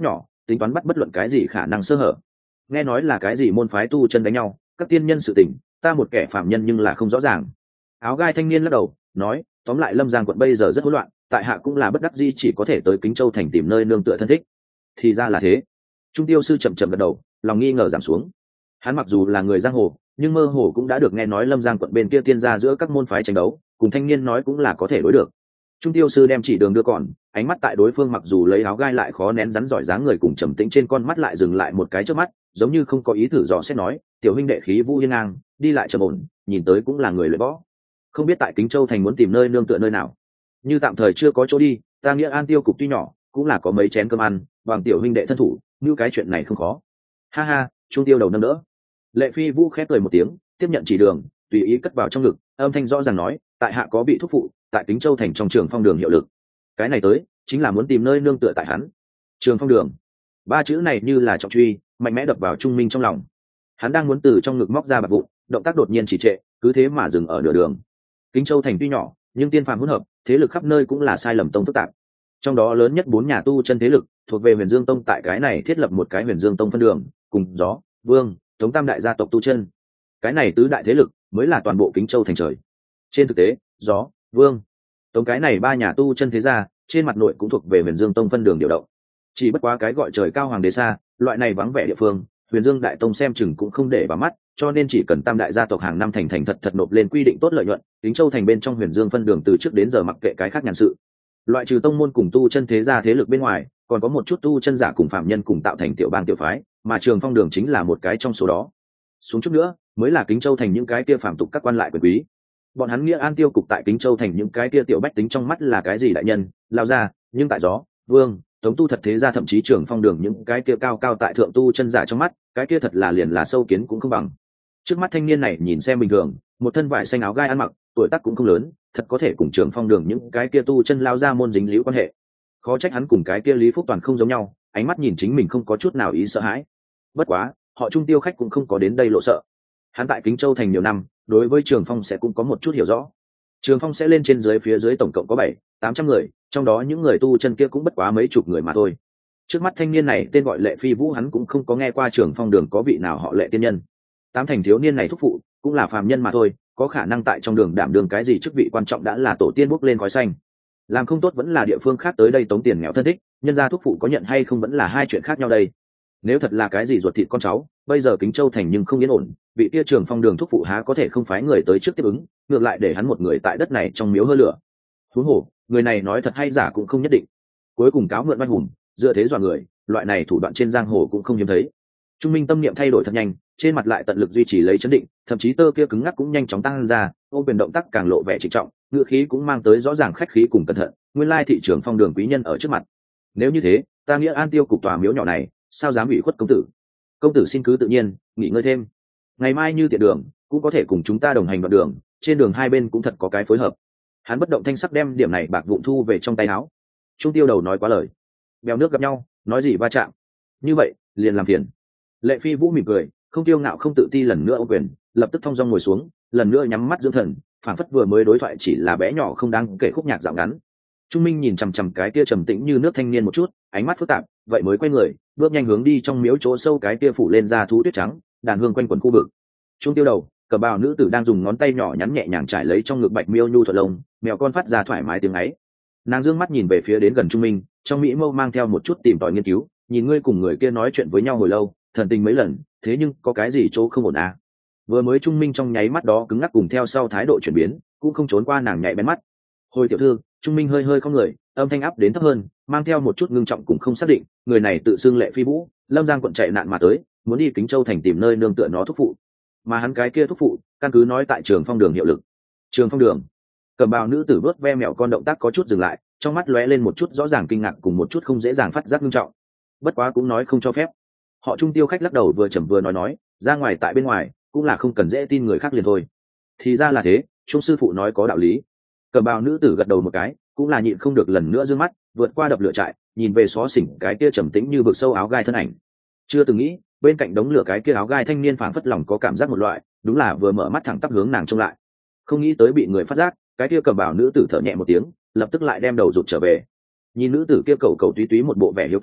tính toán bắt bất luận cái gì khả năng sơ hở. Nghe nói là cái gì môn phái tu chân đánh nhau, các tiên nhân sự tình, ta một kẻ phạm nhân nhưng là không rõ ràng. Áo gai thanh niên lắc đầu nói, tóm lại Lâm Giang quận bây giờ rất hỗn loạn, tại hạ cũng là bất đắc dĩ chỉ có thể tới Kính Châu thành tìm nơi nương tựa thân thích. Thì ra là thế. Trung tiêu sư chậm chậm gật đầu, lòng nghi ngờ giảm xuống. Hắn mặc dù là người giang hồ, nhưng mơ hồ cũng đã được nghe nói Lâm Giang quận bên kia tiên gia giữa các môn phái tranh đấu, cùng thanh niên nói cũng là có thể đối được. Trung tiêu sư đem chỉ đường đưa còn, ánh mắt tại đối phương mặc dù lấy áo gai lại khó nén rắn giỏi dáng người cùng trầm tĩnh trên con mắt lại dừng lại một cái trước mắt, giống như không có ý thử dò xét nói, tiểu huynh đệ khí vũ hiên ngang, đi lại trầm ổn, nhìn tới cũng là người luyện võ. Không biết tại Kính Châu thành muốn tìm nơi nương tựa nơi nào. Như tạm thời chưa có chỗ đi, ta nghĩa An Tiêu cục tuy nhỏ, cũng là có mấy chén cơm ăn, bằng tiểu huynh đệ thân thủ, như cái chuyện này không khó. Ha ha, Trung tiêu đầu nâng đỡ. Lệ Phi Vũ khép cười một tiếng, tiếp nhận chỉ đường, tùy ý cất vào trong ngực, âm thanh rõ ràng nói, tại hạ có bị thúc phụ, tại Kính Châu thành trong Trường Phong đường hiệu lực. Cái này tới, chính là muốn tìm nơi nương tựa tại hắn. Trường Phong đường. Ba chữ này như là trọng truy, mạnh mẽ đập vào Trung Minh trong lòng. Hắn đang muốn từ trong ngực móc ra bạc vụn, động tác đột nhiên trì trệ, cứ thế mà dừng ở nửa đường. Kính Châu thành tuy nhỏ, nhưng tiên phàm hỗn hợp, thế lực khắp nơi cũng là sai lầm tông phức tạp. Trong đó lớn nhất 4 nhà tu chân thế lực, thuộc về Huyền Dương tông, tại cái này thiết lập một cái Huyền Dương tông phân đường, cùng Gió, Vương, Tống tam đại gia tộc tu chân. Cái này tứ đại thế lực mới là toàn bộ Kính Châu thành trời. Trên thực tế, Gió, Vương, Tống cái này 3 nhà tu chân thế gia, trên mặt nội cũng thuộc về Huyền Dương tông phân đường điều động. Chỉ bất quá cái gọi trời cao hoàng đế xa, loại này vắng vẻ địa phương, Huyền Dương đại tông xem chừng cũng không để vào mắt, cho nên chỉ cần tam đại gia tộc hàng năm thành thật nộp lên quy định tốt lợi nhuận, Kính Châu thành bên trong Huyền Dương phân đường từ trước đến giờ mặc kệ cái khác nhàn sự. Loại trừ tông môn cùng tu chân thế gia thế lực bên ngoài, còn có một chút tu chân giả cùng phạm nhân cùng tạo thành tiểu bang tiểu phái, mà Trường Phong đường chính là một cái trong số đó. Xuống chút nữa, mới là Kính Châu thành những cái kia phạm tục các quan lại quyền quý. Bọn hắn nghĩa An Tiêu cục tại Kính Châu thành những cái kia tiểu bách tính trong mắt là cái gì đại nhân, lao ra, nhưng tại Gió, Vương, Tống tu thật thế gia thậm chí Trường Phong đường những cái kia cao cao tại thượng tu chân giả trong mắt, cái kia thật là liền là sâu kiến cũng không bằng. Trước mắt thanh niên này nhìn xem bình thường, một thân vải xanh áo gai ăn mặc, tuổi tác cũng không lớn, thật có thể cùng Trường Phong đường những cái kia tu chân lao ra môn dính líu quan hệ. Khó trách hắn cùng cái kia Lý Phúc Toàn không giống nhau, ánh mắt nhìn chính mình không có chút nào ý sợ hãi. Bất quá, họ Trung tiêu khách cũng không có đến đây lộ sợ. Hắn tại Kính Châu thành nhiều năm, đối với Trường Phong sẽ cũng có một chút hiểu rõ. Trường Phong sẽ lên trên dưới phía dưới tổng cộng có 700-800 người, trong đó những người tu chân kia cũng bất quá mấy chục người mà thôi. Trước mắt thanh niên này tên gọi Lệ Phi Vũ, hắn cũng không có nghe qua Trường Phong đường có vị nào họ Lệ tiên nhân. Tám thành thiếu niên này thúc phụ, cũng là phàm nhân mà thôi, có khả năng tại trong đường đảm đương cái gì chức vị quan trọng đã là tổ tiên bốc lên khói xanh. Làm không tốt vẫn là địa phương khác tới đây tống tiền nghèo thân thích, nhân gia thúc phụ có nhận hay không vẫn là hai chuyện khác nhau đây. Nếu thật là cái gì ruột thịt con cháu, bây giờ Kính Châu thành nhưng không yên ổn, vị kia Trường Phong đường thúc phụ há có thể không phái người tới trước tiếp ứng, ngược lại để hắn một người tại đất này trong miếu hơ lửa. Huống hồ, người này nói thật hay giả cũng không nhất định. Cuối cùng cáo mượn oai hùng, dựa thế dọa người, loại này thủ đoạn trên giang hồ cũng không hiếm thấy. Trung Minh tâm niệm thay đổi thật nhanh, trên mặt lại tận lực duy trì lấy chấn định, thậm chí tơ kia cứng ngắc cũng nhanh chóng tăng ra, ôm quyền động tác càng lộ vẻ trịnh trọng, ngữ khí cũng mang tới rõ ràng khách khí cùng cẩn thận. Nguyên lai thị trường Phong đường quý nhân ở trước mặt. Nếu như thế, ta nghĩa An Tiêu cục tòa miếu nhỏ này, sao dám ủy khuất công tử? Công tử xin cứ tự nhiên, nghỉ ngơi thêm. Ngày mai như tiện đường, cũng có thể cùng chúng ta đồng hành đoạn đường, trên đường hai bên cũng thật có cái phối hợp. Hắn bất động thanh sắc đem điểm này bạc vụn thu về trong tay áo. Trung tiêu đầu nói quá lời, bèo nước gặp nhau, nói gì va chạm. Như vậy, liền làm phiền. Lệ Phi Vũ mỉm cười, không tiêu ngạo không tự ti lần nữa ô quyền, lập tức thong dong ngồi xuống, lần nữa nhắm mắt dưỡng thần, phảng phất vừa mới đối thoại chỉ là bé nhỏ không đáng kể khúc nhạc dạo ngắn. Trung Minh nhìn chằm chằm cái kia trầm tĩnh như nước thanh niên một chút, ánh mắt phức tạp, vậy mới quay người, bước nhanh hướng đi trong miếu chỗ sâu cái kia phủ lên ra thú tuyết trắng, đàn hương quanh quần khu vực. Trung tiêu đầu, cờ bào nữ tử đang dùng ngón tay nhỏ nhắn nhẹ nhàng trải lấy trong ngực bạch miêu nhu thuận lông, mèo con phát ra thoải mái tiếng ấy. Nàng dương mắt nhìn về phía đến gần Trung Minh, trong mỹ mâu mang theo một chút tìm tòi nghiên cứu, nhìn ngươi cùng người kia nói chuyện với nhau hồi lâu, thần tình mấy lần, thế nhưng có cái gì chỗ không ổn à? Vừa mới Trung Minh trong nháy mắt đó cứng ngắc cùng theo sau thái độ chuyển biến, cũng không trốn qua nàng nhạy bén mắt. Hồi tiểu thư, Trung Minh hơi không người, âm thanh áp đến thấp hơn, mang theo một chút ngưng trọng cùng không xác định, người này tự xưng Lệ Phi Vũ, Lâm Giang quận chạy nạn mà tới, muốn đi Kính Châu thành tìm nơi nương tựa nó thúc phụ. Mà hắn cái kia thúc phụ, căn cứ nói tại Trường Phong đường hiệu lực. Trường Phong đường. Cầm bào nữ tử vớt ve mẹo con động tác có chút dừng lại, trong mắt lóe lên một chút rõ ràng kinh ngạc cùng một chút không dễ dàng phát giác ngưng trọng. Bất quá cũng nói không cho phép. Họ Trung tiêu khách lắc đầu vừa chậm vừa nói, ra ngoài tại bên ngoài, cũng là không cần dễ tin người khác liền thôi. Thì ra là thế, Trung sư phụ nói có đạo lý. Cầm bào nữ tử gật đầu một cái, cũng là nhịn không được lần nữa dương mắt, vượt qua đập lửa trại, nhìn về xó xỉnh cái kia trầm tĩnh như vực sâu áo gai thân ảnh. Chưa từng nghĩ, bên cạnh đống lửa cái kia áo gai thanh niên phảng phất lòng có cảm giác một loại, đúng là vừa mở mắt thẳng tắp hướng nàng trông lại. Không nghĩ tới bị người phát giác, cái kia cầm bào nữ tử thở nhẹ một tiếng, lập tức lại đem đầu rụt trở về. Nhìn nữ tử kia cầu túy túy một bộ vẻ hiếu kỳ,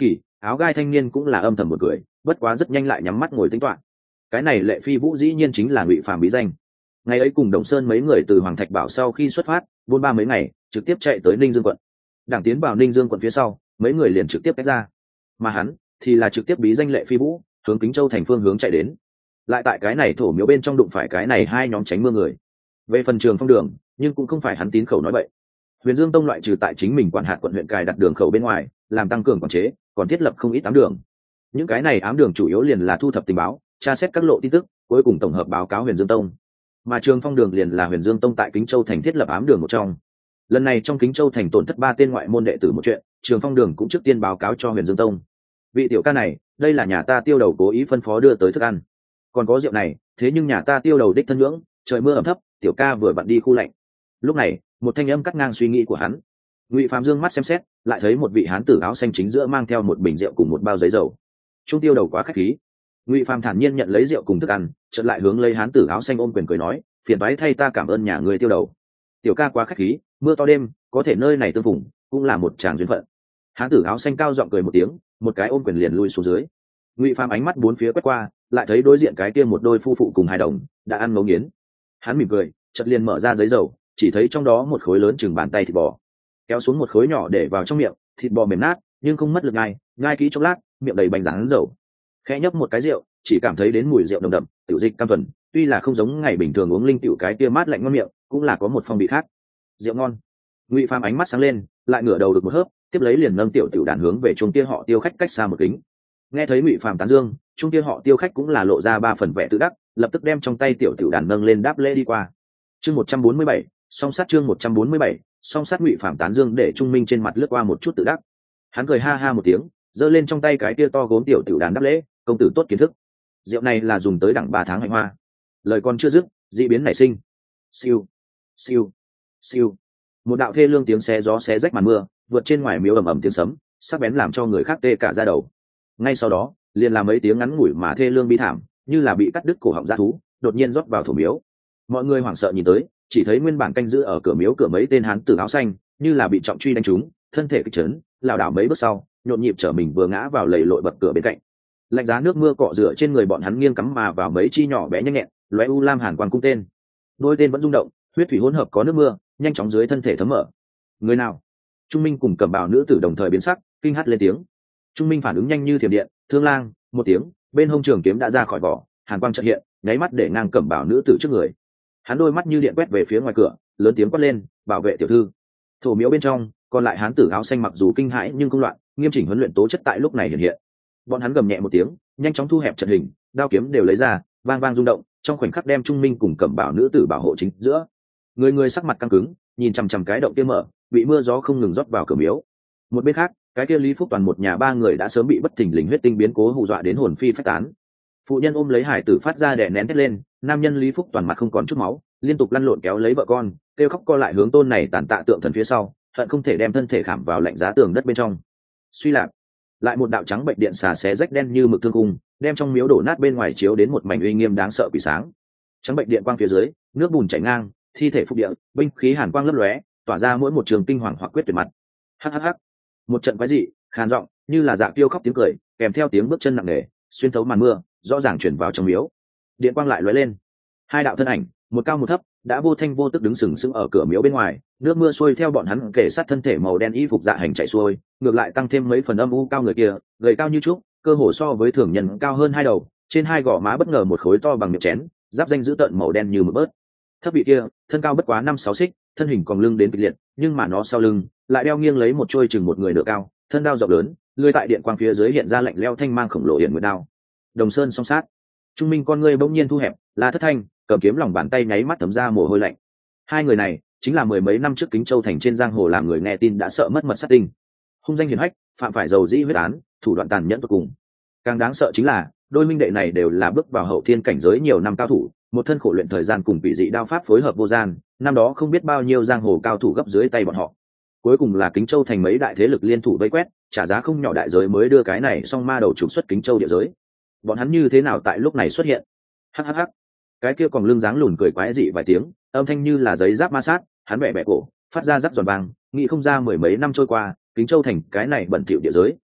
Áo gai thanh niên cũng là âm thầm một cười, bất quá rất nhanh lại nhắm mắt ngồi tính toán. Cái này Lệ Phi Vũ dĩ nhiên chính là Ngụy Phàm bí danh. Ngày ấy cùng Đồng Sơn mấy người từ Hoàng Thạch Bảo sau khi xuất phát, buôn ba mấy ngày, trực tiếp chạy tới Ninh Dương quận. Đảng tiến vào Ninh Dương quận phía sau, mấy người liền trực tiếp tách ra. Mà hắn thì là trực tiếp bí danh Lệ Phi Vũ, hướng Kính Châu thành phương hướng chạy đến. Lại tại cái này thổ miếu bên trong đụng phải cái này hai nhóm tránh mưa người. Về phần Trường Phong đường, nhưng cũng không phải hắn tín khẩu nói vậy. Huyền Dương Tông loại trừ tại chính mình quản hạt quận huyện cài đặt đường khẩu bên ngoài, làm tăng cường quản chế, còn thiết lập không ít ám đường. Những cái này ám đường chủ yếu liền là thu thập tình báo, tra xét các lộ tin tức, cuối cùng tổng hợp báo cáo Huyền Dương Tông. Mà Trường Phong đường liền là Huyền Dương Tông tại Kính Châu thành thiết lập ám đường một trong. Lần này trong Kính Châu thành tổn thất 3 tên ngoại môn đệ tử một chuyện, Trường Phong đường cũng trước tiên báo cáo cho Huyền Dương Tông. Vị tiểu ca này, đây là nhà ta Tiêu đầu cố ý phân phó đưa tới thức ăn. Còn có rượu này, thế nhưng nhà ta Tiêu đầu đích thân nhưỡng, trời mưa ẩm thấp, tiểu ca vừa vặn đi khu lạnh. Lúc này, một thanh âm cắt ngang suy nghĩ của hắn. Ngụy Phạm dương mắt xem xét, lại thấy một vị hán tử áo xanh chính giữa mang theo một bình rượu cùng một bao giấy dầu. Trung Tiêu đầu quá khách khí. Ngụy Phạm thản nhiên nhận lấy rượu cùng thức ăn, chợt lại hướng lấy hán tử áo xanh ôm quyền cười nói, phiền toái thay ta cảm ơn nhà người Tiêu đầu. Tiểu ca quá khách khí, mưa to đêm, có thể nơi này tương phùng, cũng là một tràng duyên phận. Hán tử áo xanh cao giọng cười một tiếng, một cái ôm quyền liền lui xuống dưới. Ngụy Phạm ánh mắt bốn phía quét qua, lại thấy đối diện cái kia một đôi phu phụ cùng hài đồng đã ăn ngấu nghiến. Hắn mỉm cười, chợt liền mở ra giấy dầu, chỉ thấy trong đó một khối lớn chừng bàn tay thịt bò, kéo xuống một khối nhỏ để vào trong miệng, thịt bò mềm nát nhưng không mất lực nhai kỹ chốc lát, miệng đầy bánh rán dầu. Khẽ nhấp một cái rượu, chỉ cảm thấy đến mùi rượu nồng đậm, tiểu dịch cam thuần, tuy là không giống ngày bình thường uống linh tiểu cái kia mát lạnh ngon miệng, cũng là có một phong vị khác. Rượu ngon. Ngụy Phàm ánh mắt sáng lên, lại ngửa đầu được một hớp, tiếp lấy liền nâng tiểu đàn hướng về chuông kia họ Tiêu khách cách xa một kính. Nghe thấy Ngụy Phàm tán dương, chuông kia họ Tiêu khách cũng là lộ ra 3 phần vẻ tự đắc, lập tức đem trong tay tiểu đàn nâng lên đáp lễ đi qua. Chương 147, song sát chương 147, song sát. Ngụy Phạm tán dương để Trung Minh trên mặt lướt qua một chút tự đắc. Hắn cười ha ha một tiếng, giơ lên trong tay cái kia to gốm tiểu đàn đáp lễ, công tử tốt kiến thức. Rượu này là dùng tới đặng 3 tháng hạnh hoa. Lời còn chưa dứt, dị biến nảy sinh. Siêu, siêu, siêu. Một đạo thê lương tiếng xé gió xé rách màn mưa, vượt trên ngoài miếu ầm ầm tiếng sấm, sắc bén làm cho người khác tê cả da đầu. Ngay sau đó, liền là mấy tiếng ngắn ngủi mà thê lương bi thảm, như là bị cắt đứt cổ họng dã thú, đột nhiên rót vào thổ miếu. Mọi người hoảng sợ nhìn tới, chỉ thấy nguyên bản canh giữ ở cửa miếu cửa mấy tên hán tử áo xanh, như là bị trọng truy đánh trúng, thân thể kịch chấn, lảo đảo mấy bước sau, nhộn nhịp trở mình vừa ngã vào lầy lội bậc cửa bên cạnh. Lạnh giá nước mưa cọ rửa trên người bọn hắn nghiêng cắm mà vào mấy chi nhỏ bé nhanh nhẹn, lóe u lam hàn quang cung tên. Đôi tên vẫn rung động, huyết thủy hỗn hợp có nước mưa, nhanh chóng dưới thân thể thấm mở. Người nào? Trung Minh cùng Cẩm Bào nữ tử đồng thời biến sắc, kinh hét lên tiếng. Trung Minh phản ứng nhanh như thiểm điện, thương lang, một tiếng, bên hông trường kiếm đã ra khỏi vỏ, hàn quang chợt hiện, nháy mắt để ngang Cẩm Bào nữ tử trước người. Hắn đôi mắt như điện quét về phía ngoài cửa, lớn tiếng quát lên, bảo vệ tiểu thư. Thổ miếu bên trong, còn lại hán tử áo xanh mặc dù kinh hãi nhưng không loạn, nghiêm chỉnh huấn luyện tố chất tại lúc này hiện hiện. Bọn hắn gầm nhẹ một tiếng, nhanh chóng thu hẹp trận hình, đao kiếm đều lấy ra, vang vang rung động, trong khoảnh khắc đem Trung Minh cùng Cẩm Bảo nữ tử bảo hộ chính giữa. Người người sắc mặt căng cứng, nhìn chằm chằm cái động kia mở, bị mưa gió không ngừng rót vào cửa miếu. Một bên khác, cái kia Lý Phúc Toàn một nhà 3 người đã sớm bị bất thình lình huyết tinh biến cố hù dọa đến hồn phi phách tán. Phụ nhân ôm lấy hải tử phát ra đè nén thét lên, nam nhân Lý Phúc Toàn mặt không còn chút máu, liên tục lăn lộn kéo lấy vợ con, kêu khóc co lại hướng tôn này tàn tạ tượng thần phía sau, hận không thể đem thân thể khảm vào lạnh giá tường đất bên trong. Suy lạc, lại một đạo trắng bệnh điện xà xé rách đen như mực thương cung, đem trong miếu đổ nát bên ngoài chiếu đến một mảnh uy nghiêm đáng sợ quỷ sáng. Trắng bệnh điện quang phía dưới, nước bùn chảy ngang, thi thể phục địa, binh khí hàn quang lấp lóe, tỏa ra mỗi một trường kinh hoàng hoặc quyết tuyệt mặt. Hắc. Một trận quái dị, khàn giọng, như là dạ kiêu khóc tiếng cười, kèm theo tiếng bước chân nặng nề, xuyên thấu màn mưa, rõ ràng chuyển vào trong miếu. Điện quang lại lóe lên, 2 đạo thân ảnh, một cao một thấp, đã vô thanh vô tức đứng sừng sững ở cửa miếu bên ngoài. Nước mưa xuôi theo bọn hắn kể sát thân thể màu đen y phục dạ hành chạy xuôi, ngược lại tăng thêm mấy phần âm u cao người kia, gầy cao như trúc, cơ hồ so với thường nhân cao hơn 2 đầu, trên 2 gò má bất ngờ một khối to bằng miệng chén, giáp danh dữ tợn màu đen như mực bớt. Thấp vị kia, thân cao bất quá 5-6 xích, thân hình còn lưng đến kịch liệt, nhưng mà nó sau lưng lại đeo nghiêng lấy một trôi chừng một người nửa cao, thân đao rộng lớn, lưỡi tại điện quang phía dưới hiện ra lạnh lẽo thanh mang khổng lồ hiển nguyệt đao. Đồng Sơn song sát. Trung Minh con ngươi bỗng nhiên thu hẹp, La Thất Thanh cầm kiếm lòng bàn tay nháy mắt thấm ra mồ hôi lạnh. 2 người này chính là 10 mấy năm trước Kính Châu thành trên giang hồ làm người nghe tin đã sợ mất mật sát tinh. Hung danh hiển hách, phạm phải dầu dĩ huyết án, thủ đoạn tàn nhẫn vô cùng. Càng đáng sợ chính là, đôi minh đệ này đều là bước vào hậu thiên cảnh giới nhiều năm cao thủ, một thân khổ luyện thời gian cùng vị dị đao pháp phối hợp vô gian, năm đó không biết bao nhiêu giang hồ cao thủ gấp dưới tay bọn họ. Cuối cùng là Kính Châu thành mấy đại thế lực liên thủ vây quét, trả giá không nhỏ đại giới mới đưa cái này song ma đầu trục xuất Kính Châu địa giới. Bọn hắn như thế nào tại lúc này xuất hiện? Hắc. Cái kia còn lưng dáng lùn cười quái dị vài tiếng, âm thanh như là giấy giáp ma sát, hắn bẻ bẻ cổ, phát ra rắc giòn vàng, nghĩ không ra 10 mấy năm trôi qua, Kính Châu thành cái này bẩn thỉu địa giới,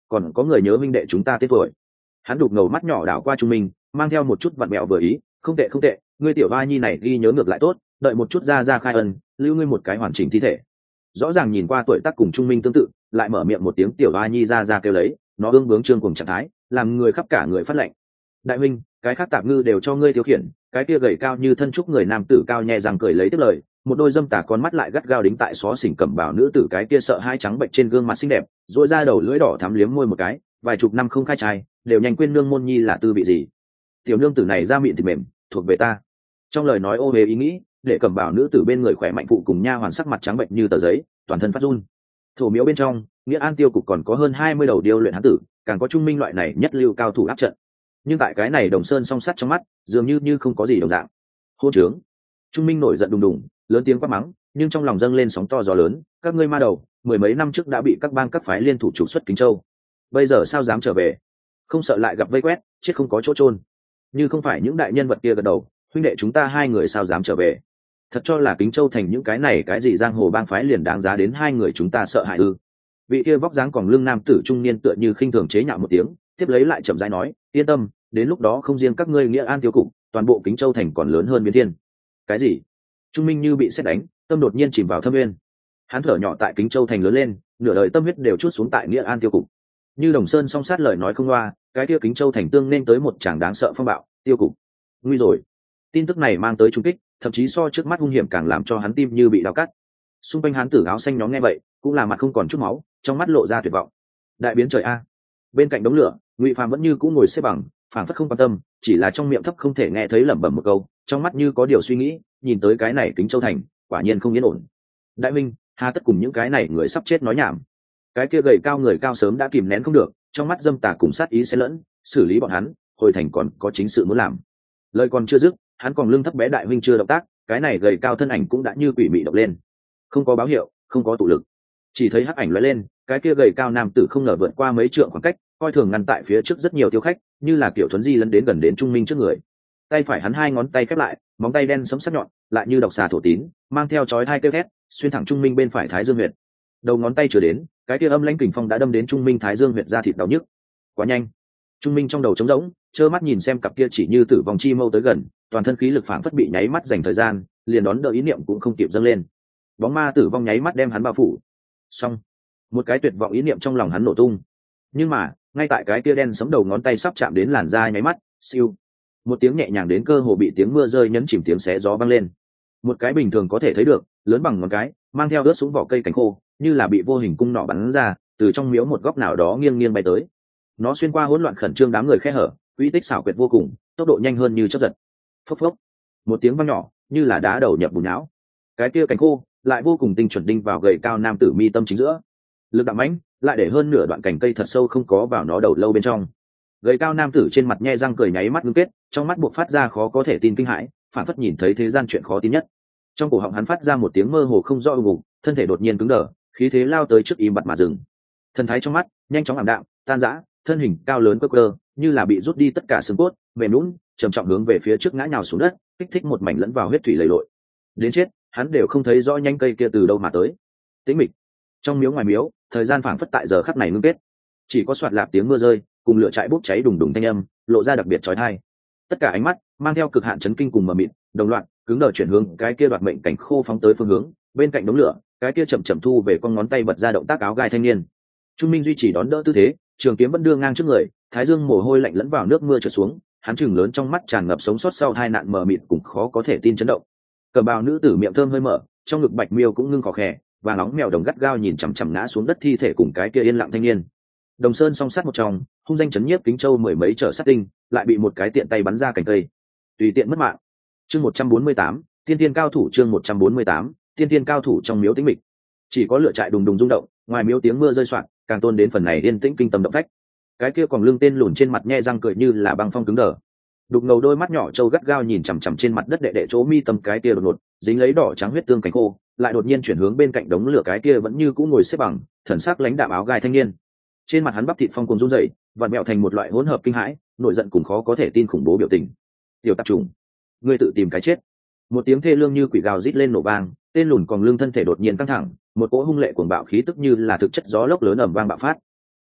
còn có người nhớ minh đệ chúng ta tên tuổi. Hắn đục ngầu mắt nhỏ đảo qua Trung Minh, mang theo một chút vặn mẹo vừa ý, không tệ không tệ, ngươi tiểu ba nhi này ghi nhớ ngược lại tốt, đợi một chút ra khai ân, lưu ngươi một cái hoàn chỉnh thi thể. Rõ ràng nhìn qua tuổi tác cùng Trung Minh tương tự, lại mở miệng một tiếng tiểu ba nhi ra kêu lấy, nó ương bướng trương cùng trạng thái, làm người khắp cả người phát lệnh. Đại huynh, cái khác tạp ngư đều cho ngươi tiêu khiển, cái kia gầy cao như thân trúc người nam tử cao nhẹ rằng cười lấy tiếp lời, một đôi dâm tà con mắt lại gắt gao đính tại xó xỉnh cẩm bào nữ tử cái kia sợ hai trắng bệnh trên gương mặt xinh đẹp, duỗi ra đầu lưỡi đỏ thắm liếm môi một cái, vài chục năm không khai trai, đều nhanh quên nương môn nhi là tư vị gì. Tiểu nương tử này da mịn thịt mềm, thuộc về ta. Trong lời nói ô uế ý nghĩ, để cẩm bào nữ tử bên người khỏe mạnh phụ cùng nha hoàn sắc mặt trắng bệnh như tờ giấy, toàn thân phát run. Thổ miếu bên trong, nghĩa an tiêu cục còn có hơn 20 đầu điêu luyện hán tử, càng có Trung Minh loại này nhất lưu cao thủ áp trận. Nhưng tại cái này Đồng Sơn song sắt trong mắt, dường như không có gì đồng dạng. Hôn trướng. Trung Minh nổi giận đùng đùng, lớn tiếng quát mắng, nhưng trong lòng dâng lên sóng to gió lớn, các ngươi ma đầu, mười mấy năm trước đã bị các bang các phái liên thủ trục xuất Kính Châu, bây giờ sao dám trở về? Không sợ lại gặp vây quét, chết không có chỗ chôn. Như không phải những đại nhân vật kia gật đầu, huynh đệ chúng ta hai người sao dám trở về? Thật cho là Kính Châu thành những cái này cái gì giang hồ bang phái liền đáng giá đến hai người chúng ta sợ hãi ư? Vị kia vóc dáng còn lưng nam tử trung niên tựa như khinh thường chế nhạo một tiếng, tiếp lấy lại chậm rãi nói, yên tâm, đến lúc đó không riêng các ngươi nghĩa an tiêu cục, toàn bộ Kính Châu thành còn lớn hơn biến thiên. Cái gì? Trung Minh như bị sét đánh, tâm đột nhiên chìm vào thâm nguyên. Hắn thở nhỏ tại Kính Châu thành lớn lên, nửa đời tâm huyết đều trút xuống tại nghĩa an tiêu cục. Như Đồng Sơn song sát lời nói không loa, cái kia Kính Châu thành tương nên tới một tràng đáng sợ phong bạo, tiêu cục. Nguy rồi. Tin tức này mang tới trung kích, thậm chí so trước mắt hung hiểm càng làm cho hắn tim như bị đau cắt. Xung quanh hắn tử áo xanh nhóm nghe vậy, cũng là mặt không còn chút máu, trong mắt lộ ra tuyệt vọng. Đại biến trời a. Bên cạnh đống lửa, Ngụy Phàm vẫn như cũ ngồi xếp bằng, phảng phất không quan tâm, chỉ là trong miệng thấp không thể nghe thấy lẩm bẩm một câu, trong mắt như có điều suy nghĩ, nhìn tới cái này Kính Châu thành, quả nhiên không yên ổn. Đại minh, hà tất cùng những cái này người sắp chết nói nhảm. Cái kia gầy cao người cao sớm đã kìm nén không được, trong mắt dâm tà cùng sát ý xen lẫn, xử lý bọn hắn, hồi thành còn có chính sự muốn làm. Lời còn chưa dứt, hắn còn lưng thấp bé đại huynh chưa động tác, cái này gầy cao thân ảnh cũng đã như quỷ mị động lên. Không có báo hiệu, không có tụ lực, chỉ thấy hắc ảnh lóe lên, cái kia gầy cao nam tử không ngờ vượt qua mấy trượng khoảng cách, coi thường ngăn tại phía trước rất nhiều tiêu khách, như là kiểu thuấn di lấn đến gần đến Trung Minh trước người. Tay phải hắn hai ngón tay khép lại, móng tay đen sẫm sắc nhọn, lại như độc xà thổ tín, mang theo chói hai kêu thét, xuyên thẳng Trung Minh bên phải thái dương huyệt. Đầu ngón tay chưa đến, cái kia âm lãnh kình phong đã đâm đến Trung Minh thái dương huyệt ra thịt đau nhức. Quá nhanh. Trung Minh trong đầu trống rỗng, trơ mắt nhìn xem cặp kia chỉ như tử vong chi mâu tới gần, toàn thân khí lực phảng phất bị nháy mắt dành thời gian, liền đón đợi ý niệm cũng không kịp dâng lên. Bóng ma tử vong nháy mắt đem hắn bao phủ. Xong, một cái tuyệt vọng ý niệm trong lòng hắn nổ tung. Nhưng mà, ngay tại cái kia đen sẫm đầu ngón tay sắp chạm đến làn da nháy mắt, siêu, một tiếng nhẹ nhàng đến cơ hồ bị tiếng mưa rơi nhấn chìm tiếng xé gió vang lên. Một cái bình thường có thể thấy được, lớn bằng ngón cái, mang theo ướt sũng vỏ cây cánh khô, như là bị vô hình cung nỏ bắn ra, từ trong miếu một góc nào đó nghiêng nghiêng bay tới. Nó xuyên qua hỗn loạn khẩn trương đám người khe hở, uy tích xảo quyệt vô cùng, tốc độ nhanh hơn như chớp giật. Phốc phốc, một tiếng vang nhỏ, như là đá đầu nhập bùn nhão. Cái kia cánh khô lại vô cùng tinh chuẩn đinh vào gầy cao nam tử mi tâm chính giữa. Lực đạm mãnh, lại để hơn nửa đoạn cành cây thật sâu không có vào nó đầu lâu bên trong. Gầy cao nam tử trên mặt nhe răng cười nháy mắt ngưng kết, trong mắt buộc phát ra khó có thể tin kinh hãi, phản phất nhìn thấy thế gian chuyện khó tin nhất. Trong cổ họng hắn phát ra một tiếng mơ hồ không rõ ù ù, thân thể đột nhiên cứng đờ, khí thế lao tới trước im bặt mà dừng. Thần thái trong mắt nhanh chóng ảm đạm, tan rã, thân hình cao lớn cơ cơ, như là bị rút đi tất cả xương cốt, mềm nhũn, trầm trọng hướng về phía trước ngã nhào xuống đất, kích thích một mảnh lẫn vào huyết thủy lầy lội. Đến chết, hắn đều không thấy rõ nhanh cây kia từ đâu mà tới. Tĩnh mịch. Trong miếu ngoài miếu, thời gian phảng phất tại giờ khắc này ngưng kết. Chỉ có xoạt lạp tiếng mưa rơi, cùng lửa trại bốc cháy đùng đùng thanh âm, lộ ra đặc biệt chói tai. Tất cả ánh mắt mang theo cực hạn chấn kinh cùng mờ mịt, đồng loạt, cứng đờ chuyển hướng cái kia đoạt mệnh cảnh khô phóng tới phương hướng, bên cạnh đống lửa, cái kia chậm chậm thu về con ngón tay bật ra động tác áo gai thanh niên. Trung Minh duy trì đón đỡ tư thế, trường kiếm vẫn đưa ngang trước người, thái dương mồ hôi lạnh lẫn vào nước mưa trượt xuống, hắn trừng lớn trong mắt tràn ngập sống sót sau tai nạn mờ mịt cùng khó có thể tin chấn động. Cẩm bào nữ tử miệng thơm hơi mở, trong ngực bạch miêu cũng ngưng khò khè, và nóng mèo đồng gắt gao nhìn chằm chằm ngã xuống đất thi thể cùng cái kia yên lặng thanh niên. Đồng Sơn song sát một trong, hung danh chấn nhiếp Kính Châu mười mấy trở sát tinh, lại bị một cái tiện tay bắn ra cành cây, tùy tiện mất mạng. Chương 148, tiên tiên cao thủ. Chương 148, tiên tiên cao thủ. Trong miếu tĩnh mịch, chỉ có lửa trại đùng đùng rung động, ngoài miếu tiếng mưa rơi soạn, càng tôn đến phần này yên tĩnh kinh tâm động phách. Cái kia còn lưng tên lùn trên mặt nhe răng cười như là băng phong cứng đờ, đục ngầu đôi mắt nhỏ trâu gắt gao nhìn chằm chằm trên mặt đất đệ đệ chỗ mi tâm cái kia đột ngột dính lấy đỏ trắng huyết tương cánh khô, lại đột nhiên chuyển hướng bên cạnh đống lửa cái kia vẫn như cũ ngồi xếp bằng, thần sắc lãnh đạm áo gai thanh niên. Trên mặt hắn bắp thịt phong cùng run rẩy, vặn mẹo thành một loại hỗn hợp kinh hãi, nổi giận cùng khó có thể tin khủng bố biểu tình. Tiểu tạp trùng, ngươi tự tìm cái chết. Một tiếng thê lương như quỷ gào rít lên nổ vang, tên lùn còn lưng thân thể đột nhiên căng thẳng, một cỗ hung lệ cuồng bạo khí tức như là thực chất gió lốc lớn ầm vang bạo phát.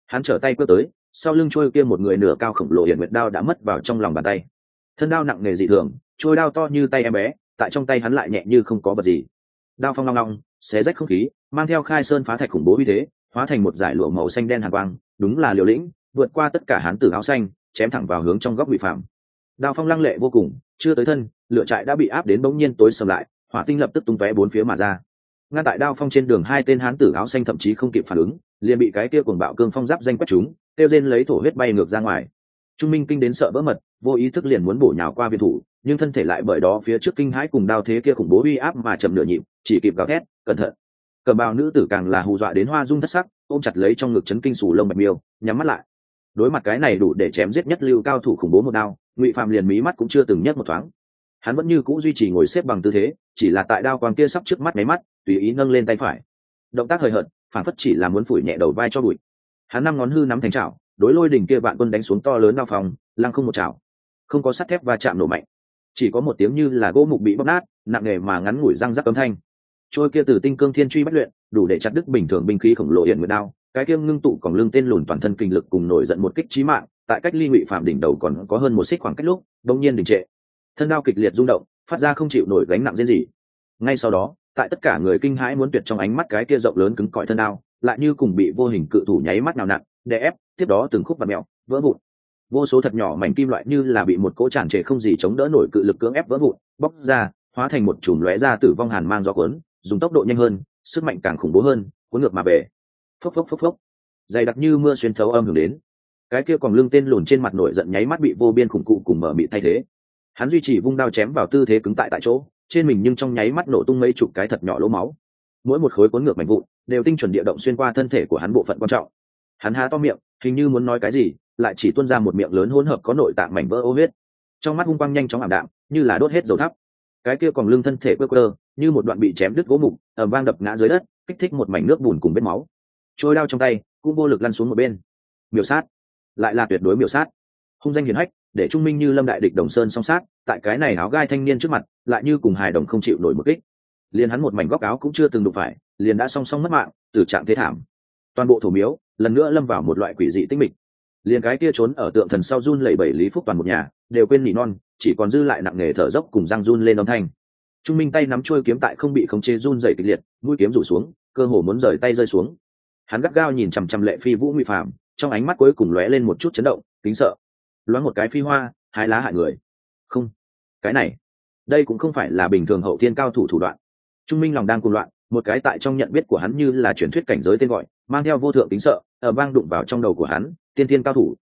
Hắn trở tay quơ tới, sau lưng trôi kia một người nửa cao khổng lồ hiển nguyệt đao đã mất vào trong lòng bàn tay. Thân đao nặng nề dị thường, trôi đao to như tay em bé, tại trong tay hắn lại nhẹ như không có vật gì. Đao phong long long, xé rách không khí, mang theo khai sơn phá thạch khủng bố uy thế, hóa thành một dải lụa màu xanh đen hàn quang, đúng là liều lĩnh, vượt qua tất cả hán tử áo xanh, chém thẳng vào hướng trong góc Ngụy Phạm. Đao phong lăng lệ vô cùng, chưa tới thân, lửa trại đã bị áp đến bỗng nhiên tối sầm lại, hỏa tinh lập tức tung tóe bốn phía mà ra. Ngăn tại đao phong trên đường hai tên hán tử áo xanh thậm chí không kịp phản ứng, liền bị cái kia cuồng bạo cương phong giáp danh quét chúng, tiêu rên lấy thổ huyết bay ngược ra ngoài. Trung Minh kinh đến sợ vỡ mật, vô ý thức liền muốn bổ nhào qua viên thủ, nhưng thân thể lại bởi đó phía trước kinh hãi cùng đao thế kia khủng bố uy áp mà chậm nửa nhịp, chỉ kịp gào thét, cẩn thận. Cầm bào nữ tử càng là hù dọa đến hoa dung thất sắc, ôm chặt lấy trong ngực chấn kinh sù lông bạch miêu, nhắm mắt lại. Đối mặt cái này đủ để chém giết nhất lưu cao thủ khủng bố một đao, Ngụy Phạm liền mí mắt cũng chưa từng nhấc một thoáng. Hắn vẫn như cũ duy trì ngồi xếp bằng tư thế, chỉ là tại đao quang kia sắp trước mắt mấy mắt, tùy ý nâng lên tay phải. Động tác hời hợt, phản phất chỉ là muốn phủi nhẹ đầu vai cho bụi. Hắn năm ngón hư nắm thành chảo, đối lôi đỉnh kia vạn quân đánh xuống to lớn đao phòng, lăng không một chảo. Không có sắt thép va chạm nổ mạnh, chỉ có một tiếng như là gỗ mục bị bóp nát, nặng nề mà ngắn ngủi răng rắc âm thanh. Trôi kia từ tinh cương thiên truy bất luyện, đủ để chặt đứt bình thường binh khí khổng lồ hiện nguyệt đao, cái kia ngưng tụ còn lưng tên lùn toàn thân kinh lực cùng nổi giận một kích chí mạng, tại cách ly Ngụy Phạm đỉnh đầu còn có hơn một xích khoảng cách lúc, đột nhiên đình trệ. Thân đao kịch liệt rung động, phát ra không chịu nổi gánh nặng riêng gì. Ngay sau đó, tại tất cả người kinh hãi muốn tuyệt trong ánh mắt cái kia rộng lớn cứng cỏi thân đao, lại như cùng bị vô hình cự thủ nháy mắt nào nặng, đè ép, tiếp đó từng khúc vặn mèo, vỡ vụn. Vô số thật nhỏ mảnh kim loại như là bị một cỗ tràn trề không gì chống đỡ nổi cự lực cưỡng ép vỡ vụn, bóc ra, hóa thành một chùm lóe ra tử vong hàn mang gió cuốn, dùng tốc độ nhanh hơn, sức mạnh càng khủng bố hơn, cuốn ngược mà về. Phốc phốc phốc phốc. Dày đặc như mưa xuyên thấu âm hưởng đến. Cái kia còn lưng tên lùn trên mặt nổi giận nháy mắt bị vô biên khủng cụ cùng mở mịt thay thế. Hắn duy trì vung đao chém vào tư thế cứng tại chỗ, trên mình nhưng trong nháy mắt nổ tung mấy chục cái thật nhỏ lỗ máu. Mỗi một khối cuốn ngược mảnh vụn đều tinh chuẩn địa động xuyên qua thân thể của hắn bộ phận quan trọng. Hắn há to miệng, hình như muốn nói cái gì, lại chỉ tuôn ra một miệng lớn hỗn hợp có nội tạng mảnh vỡ ô huyết. Trong mắt hung quang nhanh chóng ảm đạm, như là đốt hết dầu thắp. Cái kia còn lưng thân thể quơ quơ, như một đoạn bị chém đứt gỗ mục, ầm vang đập ngã dưới đất, kích thích một mảnh nước bùn cùng vết máu. Trôi đao trong tay cũng vô lực lăn xuống một bên. Miểu sát, lại là tuyệt đối miểu sát. Hung danh hiển hách, để Trung Minh như lâm đại địch đồng sơn song sát, tại cái này áo gai thanh niên trước mặt, lại như cùng hài đồng không chịu nổi một kích. Liền hắn một mảnh góc áo cũng chưa từng đụng phải, liền đã song song mất mạng, tử trạng thế thảm. Toàn bộ thổ miếu lần nữa lâm vào một loại quỷ dị tĩnh mịch. Liền cái kia trốn ở tượng thần sau run lẩy bẩy Lý Phúc toàn một nhà đều quên nỉ non, chỉ còn dư lại nặng nề thở dốc cùng răng run lên âm thanh. Trung Minh tay nắm chuôi kiếm tại không bị khống chế run rẩy kịch liệt, mũi kiếm rủ xuống, cơ hồ muốn rời tay rơi xuống. Hắn gắt gao nhìn chằm chằm Lệ Phi Vũ Ngụy Phạm, trong ánh mắt cuối cùng lóe lên một chút chấn động, kính sợ. Loáng một cái phi hoa, hái lá hại người. Không, cái này, đây cũng không phải là bình thường hậu thiên cao thủ thủ đoạn. Trung Minh lòng đang cuồng loạn, một cái tại trong nhận biết của hắn như là truyền thuyết cảnh giới tên gọi, mang theo vô thượng kính sợ, ở vang đụng vào trong đầu của hắn, tiên thiên cao thủ.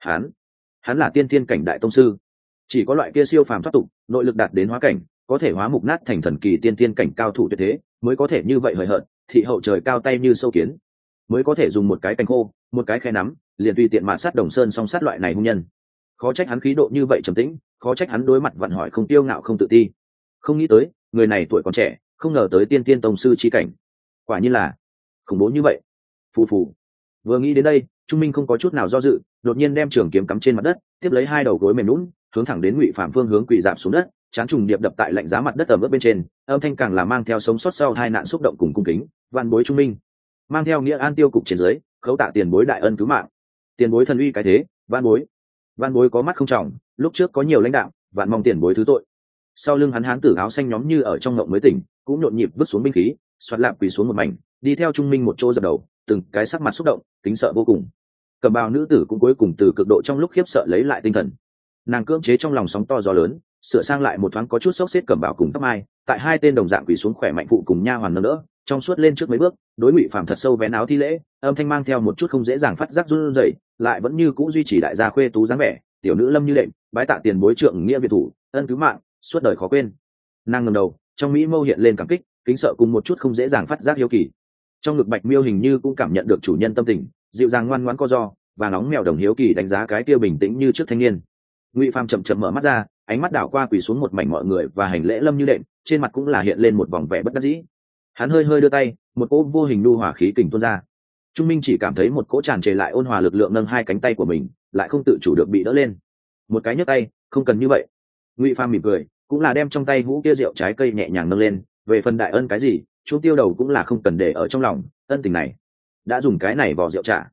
Hắn là tiên thiên cảnh đại tông sư. Chỉ có loại kia siêu phàm thoát tục, nội lực đạt đến hóa cảnh, có thể hóa mục nát thành thần kỳ tiên thiên cảnh cao thủ tuyệt thế, mới có thể như vậy hời hợt, thị hậu trời cao tay như sâu kiến, mới có thể dùng một cái cánh khô, một cái khe nắm, liền tùy tiện mạn sát đồng sơn song sát loại này hung nhân. Khó trách hắn khí độ như vậy trầm tĩnh, khó trách hắn đối mặt vận hỏi không tiêu ngạo không tự ti. Không nghĩ tới, người này tuổi còn trẻ, không ngờ tới tiên thiên tông sư chi cảnh. Quả nhiên là khủng bố như vậy. Phù phù. Vừa nghĩ đến đây, Trung Minh không có chút nào do dự, đột nhiên đem trường kiếm cắm trên mặt đất, tiếp lấy hai đầu gối mềm nhũn, hướng thẳng đến Ngụy Phạm phương hướng quỳ rạp xuống đất, chán trùng điệp đập tại lạnh giá mặt đất ẩm ướt bên trên, âm thanh càng là mang theo sống sót sau hai nạn xúc động cùng cung kính. Van bối Trung Minh, mang theo nghĩa an tiêu cục trên dưới, khấu tạ tiền bối đại ân cứu mạng. Tiền bối thần uy cái thế, van bối có mắt không trọng, lúc trước có nhiều lãnh đạo, vạn mong tiền bối thứ tội. Sau lưng hắn hán tử áo xanh nhóm như ở trong ngộng mới tỉnh, cũng nhộn nhịp vứt xuống binh khí, xoát lạp quỳ xuống một mảnh, đi theo Trung Minh một chỗ dập đầu, từng cái sắc mặt xúc động, kính sợ vô cùng. Cầm bào nữ tử cũng cuối cùng từ cực độ trong lúc khiếp sợ lấy lại tinh thần. Nàng cưỡng chế trong lòng sóng to gió lớn, sửa sang lại một thoáng có chút sốc xếp cầm bào cùng tóc mai, tại hai tên đồng dạng quỳ xuống khỏe mạnh phụ cùng nha hoàn nâng đỡ, trong suốt lên trước mấy bước, đối Ngụy Phạm thật sâu vén áo thi lễ, âm thanh mang theo một chút không dễ dàng phát giác run rẩy, lại vẫn như cũ duy trì đại gia khuê tú dáng vẻ, tiểu nữ lâm như đệm, bái tạ tiền bối trượng nghĩa việt thủ, ân cứu mạng, suốt đời khó quên. Nàng ngẩng đầu, trong mỹ mâu hiện lên cảm kích, kính sợ cùng một chút không dễ dàng phát giác hiếu kỳ. Trong ngực Bạch Miêu hình như cũng cảm nhận được chủ nhân tâm tình, dịu dàng ngoan ngoãn co do, và nóng mèo đồng hiếu kỳ đánh giá cái kia bình tĩnh như trước thanh niên. Ngụy Phạm chậm chậm mở mắt ra, ánh mắt đảo qua quỳ xuống một mảnh mọi người và hành lễ lâm như đệm, trên mặt cũng là hiện lên một vòng vẻ bất đắc dĩ. Hắn hơi hơi đưa tay, một cỗ vô hình nhu hòa khí kình tuôn ra. Trung Minh chỉ cảm thấy một cỗ tràn trề lại ôn hòa lực lượng nâng hai cánh tay của mình, lại không tự chủ được bị đỡ lên. Một cái nhấc tay, không cần như vậy. Ngụy Phàm mỉm cười, cũng là đem trong tay hũ kia rượu trái cây nhẹ nhàng nâng lên. Về phần đại ân cái gì, Chu Tiêu Đầu cũng là không cần để ở trong lòng, ân tình này đã dùng cái này vò rượu trả.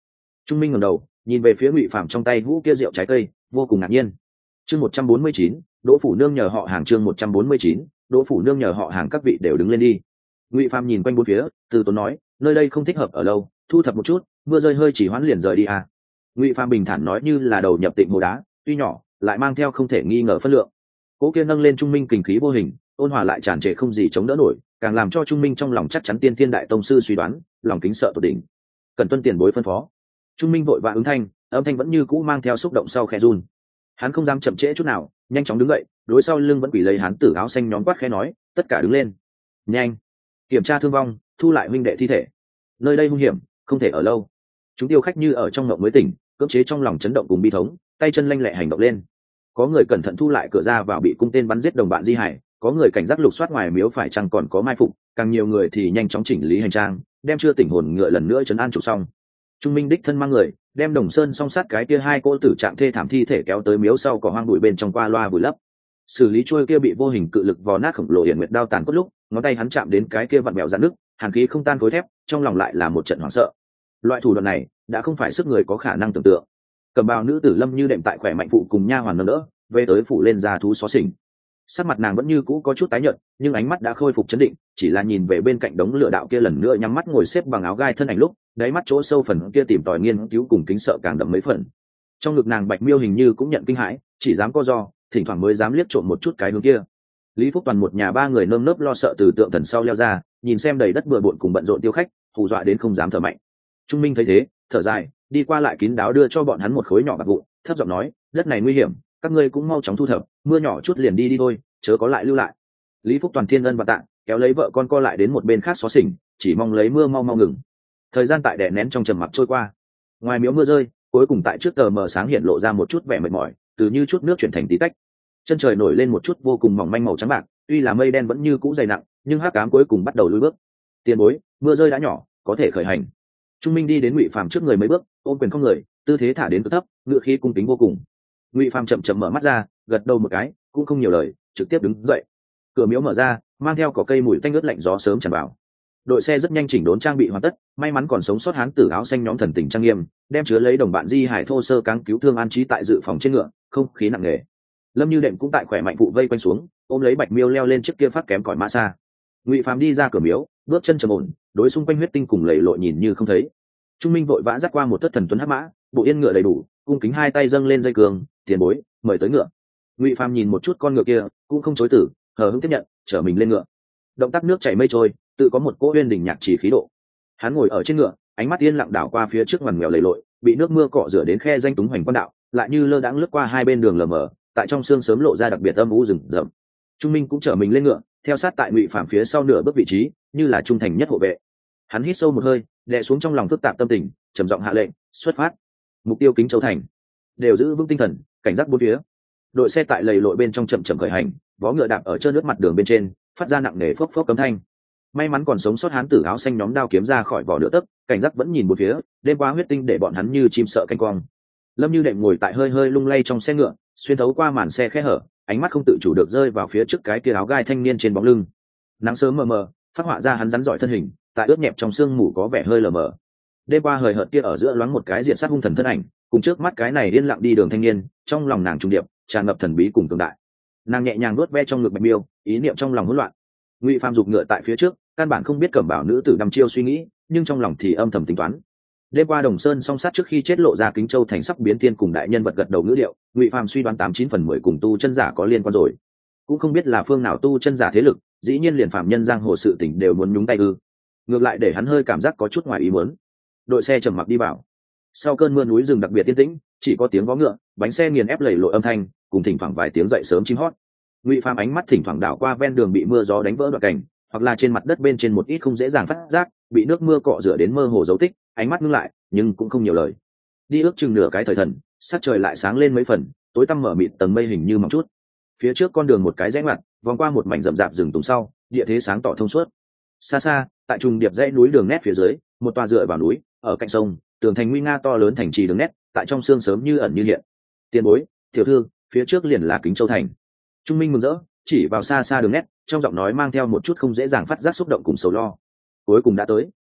Trung Minh ngẩng đầu nhìn về phía Ngụy Phàm trong tay hũ kia rượu trái cây, vô cùng ngạc nhiên. Chương 149, Đỗ phủ nương nhờ họ hàng. Chương 149, Đỗ phủ nương nhờ họ hàng. Các vị đều đứng lên đi. Ngụy Phàm nhìn quanh bốn phía, từ tốn nói, nơi đây không thích hợp ở lâu, thu thập một chút, mưa rơi hơi chỉ hoãn liền rời đi à. Ngụy Phàm bình thản nói, như là đầu nhập tịnh hồ đá, tuy nhỏ lại mang theo không thể nghi ngờ phân lượng. Cố kia nâng lên Trung Minh kình khí vô hình, ôn hòa lại tràn trề không gì chống đỡ nổi, càng làm cho Trung Minh trong lòng chắc chắn tiên thiên đại tông sư suy đoán, lòng kính sợ tột đỉnh. Cần tuân tiền bối phân phó. Trung Minh vội vã ứng thanh, âm thanh vẫn như cũ mang theo xúc động sau khe run. Hắn không dám chậm trễ chút nào, nhanh chóng đứng dậy, đối sau lưng vẫn quỳ lấy hán tử áo xanh nhóm quát khẽ nói, tất cả đứng lên. Nhanh, kiểm tra thương vong, thu lại huynh đệ thi thể. Nơi đây hung hiểm, không thể ở lâu. Chúng tiêu khách như ở trong ngộng mới tỉnh, cưỡng chế trong lòng chấn động cùng bi thống, tay chân lanh lẹ hành động lên. Có người cẩn thận thu lại cửa ra vào bị cung tên bắn giết đồng bạn di hải, có người cảnh giác lục soát ngoài miếu phải chăng còn có mai phục, càng nhiều người thì nhanh chóng chỉnh lý hành trang, đem chưa tỉnh hồn ngựa lần nữa trấn an trục xong. Trung Minh đích thân mang người đem Đồng Sơn song sát cái kia hai cô tử trạng thê thảm thi thể kéo tới miếu sau cỏ hoang bụi bên trong qua loa vùi lấp. Xử lý chuôi kia bị vô hình cự lực vò nát khổng lồ hiển nguyệt đao tàn cốt lúc, ngón tay hắn chạm đến cái kia vặn bèo dạn nước, hàn khí không tan khối thép, trong lòng lại là một trận hoảng sợ. Loại thủ đoạn này đã không phải sức người có khả năng tưởng tượng. Cầm bào nữ tử Lâm Như đệm tại khỏe mạnh phụ cùng nha hoàn nâng đỡ, về tới phủ lên ra thú xó xỉnh. Sắc mặt nàng vẫn như cũ có chút tái nhợt, nhưng ánh mắt đã khôi phục chấn định, chỉ là nhìn về bên cạnh đống lửa đạo kia lần nữa nhắm mắt ngồi xếp bằng áo gai thân ảnh lúc, đáy mắt chỗ sâu phần kia tìm tòi nghiên cứu cùng kính sợ càng đậm mấy phần. Trong ngực nàng Bạch Miêu hình như cũng nhận kinh hãi, chỉ dám co do, thỉnh thoảng mới dám liếc trộm một chút cái hướng kia. Lý Phúc Toàn một nhà ba người nơm nớp lo sợ từ tượng thần sau leo ra, nhìn xem đầy đất bừa bộn cùng bận rộn tiêu khách, hù dọa đến không dám thở mạnh. Trung Minh thấy thế, thở dài, đi qua lại kín đáo đưa cho bọn hắn một khối nhỏ bạc vụn, thấp giọng nói, đất này nguy hiểm, các ngươi cũng mau chóng thu thập, mưa nhỏ chút liền đi thôi, chớ có lại lưu lại. Lý Phúc Toàn thiên ân và tạ, kéo lấy vợ con co lại đến một bên khác xó xỉnh, chỉ mong lấy mưa mau mau ngừng. Thời gian tại đè nén trong trầm mặc trôi qua. Ngoài miếu mưa rơi, cuối cùng tại trước tờ mờ sáng hiện lộ ra một chút vẻ mệt mỏi, từ như chút nước chuyển thành tí tách. Chân trời nổi lên một chút vô cùng mỏng manh màu trắng bạc, tuy là mây đen vẫn như cũ dày nặng, nhưng hắc ám cuối cùng bắt đầu lùi bước. Tiền bối, mưa rơi đã nhỏ, có thể khởi hành. Trung Minh đi đến Ngụy Phàm trước người mấy bước, ôm quyền không người, tư thế thả đến cực thấp, ngựa khí cung kính vô cùng. Ngụy Phàm chậm chậm mở mắt ra, gật đầu một cái, cũng không nhiều lời, trực tiếp đứng dậy. Cửa miếu mở ra, mang theo cỏ cây mùi tanh ướt lạnh gió sớm tràn vào. Đội xe rất nhanh chỉnh đốn trang bị hoàn tất, may mắn còn sống sót hán tử áo xanh nhóm thần tình trang nghiêm, đem chứa lấy đồng bạn di hải thô sơ cáng cứu thương an trí tại dự phòng trên ngựa, không khí nặng nề. Lâm Như đệm cũng tại khỏe mạnh phụ vây quanh xuống, ôm lấy Bạch Miêu leo lên chiếc kia phát kém cỏi mã xa. Ngụy Phàm đi ra cửa miếu, bước chân trầm ổn, đối xung quanh huyết tinh cùng lầy lội nhìn như không thấy. Trung Minh vội vã dắt qua một thất thần tuấn hắc mã, bộ yên ngựa đầy đủ, cung kính hai tay dâng lên dây cương, tiền bối, mời tới ngựa. Ngụy Phàm nhìn một chút con ngựa kia, cũng không chối từ, hờ hững tiếp nhận, chở mình lên ngựa. Động tác nước chảy mây trôi, tự có một cỗ uyên đỉnh nhạc chỉ khí độ. Hắn ngồi ở trên ngựa, ánh mắt yên lặng đảo qua phía trước ngoằn nghèo lầy lội, bị nước mưa cọ rửa đến khe danh túng hoành quan đạo, lại như lơ đãng lướt qua hai bên đường lờ mờ, tại trong sương sớm lộ ra đặc biệt âm u rừng rậm. Trung Minh cũng chở mình lên ngựa, theo sát tại Ngụy Phàm phía sau nửa bước vị trí, như là trung thành nhất hộ vệ. Hắn hít sâu một hơi, đè xuống trong lòng phức tạp tâm tình, trầm giọng hạ lệnh, xuất phát. Mục tiêu Kính Châu thành. Đều giữ vững tinh thần, cảnh giác bốn phía. Đội xe tại lầy lội bên trong chậm chậm khởi hành, vó ngựa đạp ở trơn nước mặt đường bên trên, phát ra nặng nề phốc phốc cấm thanh. May mắn còn sống sót hán tử áo xanh nhóm đao kiếm ra khỏi vỏ nửa tấc, cảnh giác vẫn nhìn bốn phía, đêm qua huyết tinh để bọn hắn như chim sợ canh quang. Lâm Như đệm ngồi tại hơi hơi lung lay trong xe ngựa, xuyên thấu qua màn xe khe hở, ánh mắt không tự chủ được rơi vào phía trước cái kia áo gai thanh niên trên bóng lưng. Nắng sớm mờ mờ, phát họa ra hắn rắn giỏi thân hình, tại ướt nhẹp trong sương mù có vẻ hơi lờ mờ. Đêm qua hời hợt kia ở giữa loáng một cái diện sát hung thần thân ảnh, cùng trước mắt cái này yên lặng đi đường thanh niên, trong lòng nàng trùng điệp, tràn ngập thần bí cùng cường đại. Nàng nhẹ nhàng nuốt ve trong ngực Bạch Miêu, ý niệm trong lòng hỗn loạn. Ngụy Phàm giục ngựa tại phía trước, căn bản không biết cẩm bảo nữ tử đăm chiêu suy nghĩ, nhưng trong lòng thì âm thầm tính toán. Đêm qua Đồng Sơn song sát trước khi chết lộ ra Kính Châu thành sắp biến thiên cùng đại nhân vật gật đầu ngữ liệu, Ngụy Phàm suy đoán 89/10 cùng tu chân giả có liên quan rồi. Cũng không biết là phương nào tu chân giả thế lực, dĩ nhiên liền phạm nhân giang hồ sự tình đều muốn nhúng tay ư? Ngược lại để hắn hơi cảm giác có chút ngoài ý muốn. Đội xe trầm mặc đi vào. Sau cơn mưa núi rừng đặc biệt yên tĩnh, chỉ có tiếng vó ngựa, bánh xe nghiền ép lầy lội âm thanh, cùng thỉnh thoảng vài tiếng dậy sớm chim hót. Ngụy Phàm ánh mắt thỉnh thoảng đảo qua ven đường bị mưa gió đánh vỡ đoạn cảnh, hoặc là trên mặt đất bên trên một ít không dễ dàng phát giác, bị nước mưa cọ rửa đến mơ hồ dấu tích, ánh mắt ngưng lại, nhưng cũng không nhiều lời. Đi ước chừng nửa cái thời thần, sắc trời lại sáng lên mấy phần, tối tăm mở mịt tầng mây hình như mỏng chút. Phía trước con đường một cái rẽ ngoặt, vòng qua một mảnh rậm rạp rừng tùng sau, địa thế sáng tỏ thông suốt. Xa xa, tại trùng điệp dãy núi đường nét phía dưới, một tòa dựa vào núi, ở cạnh sông, tường thành nguy nga to lớn thành trì đường nét, tại trong sương sớm như ẩn như hiện. Tiền bối, tiểu thư, phía trước liền là Kính Châu thành. Trung Minh mừng rỡ, chỉ vào xa xa đường nét, trong giọng nói mang theo một chút không dễ dàng phát giác xúc động cùng sầu lo. Cuối cùng đã tới.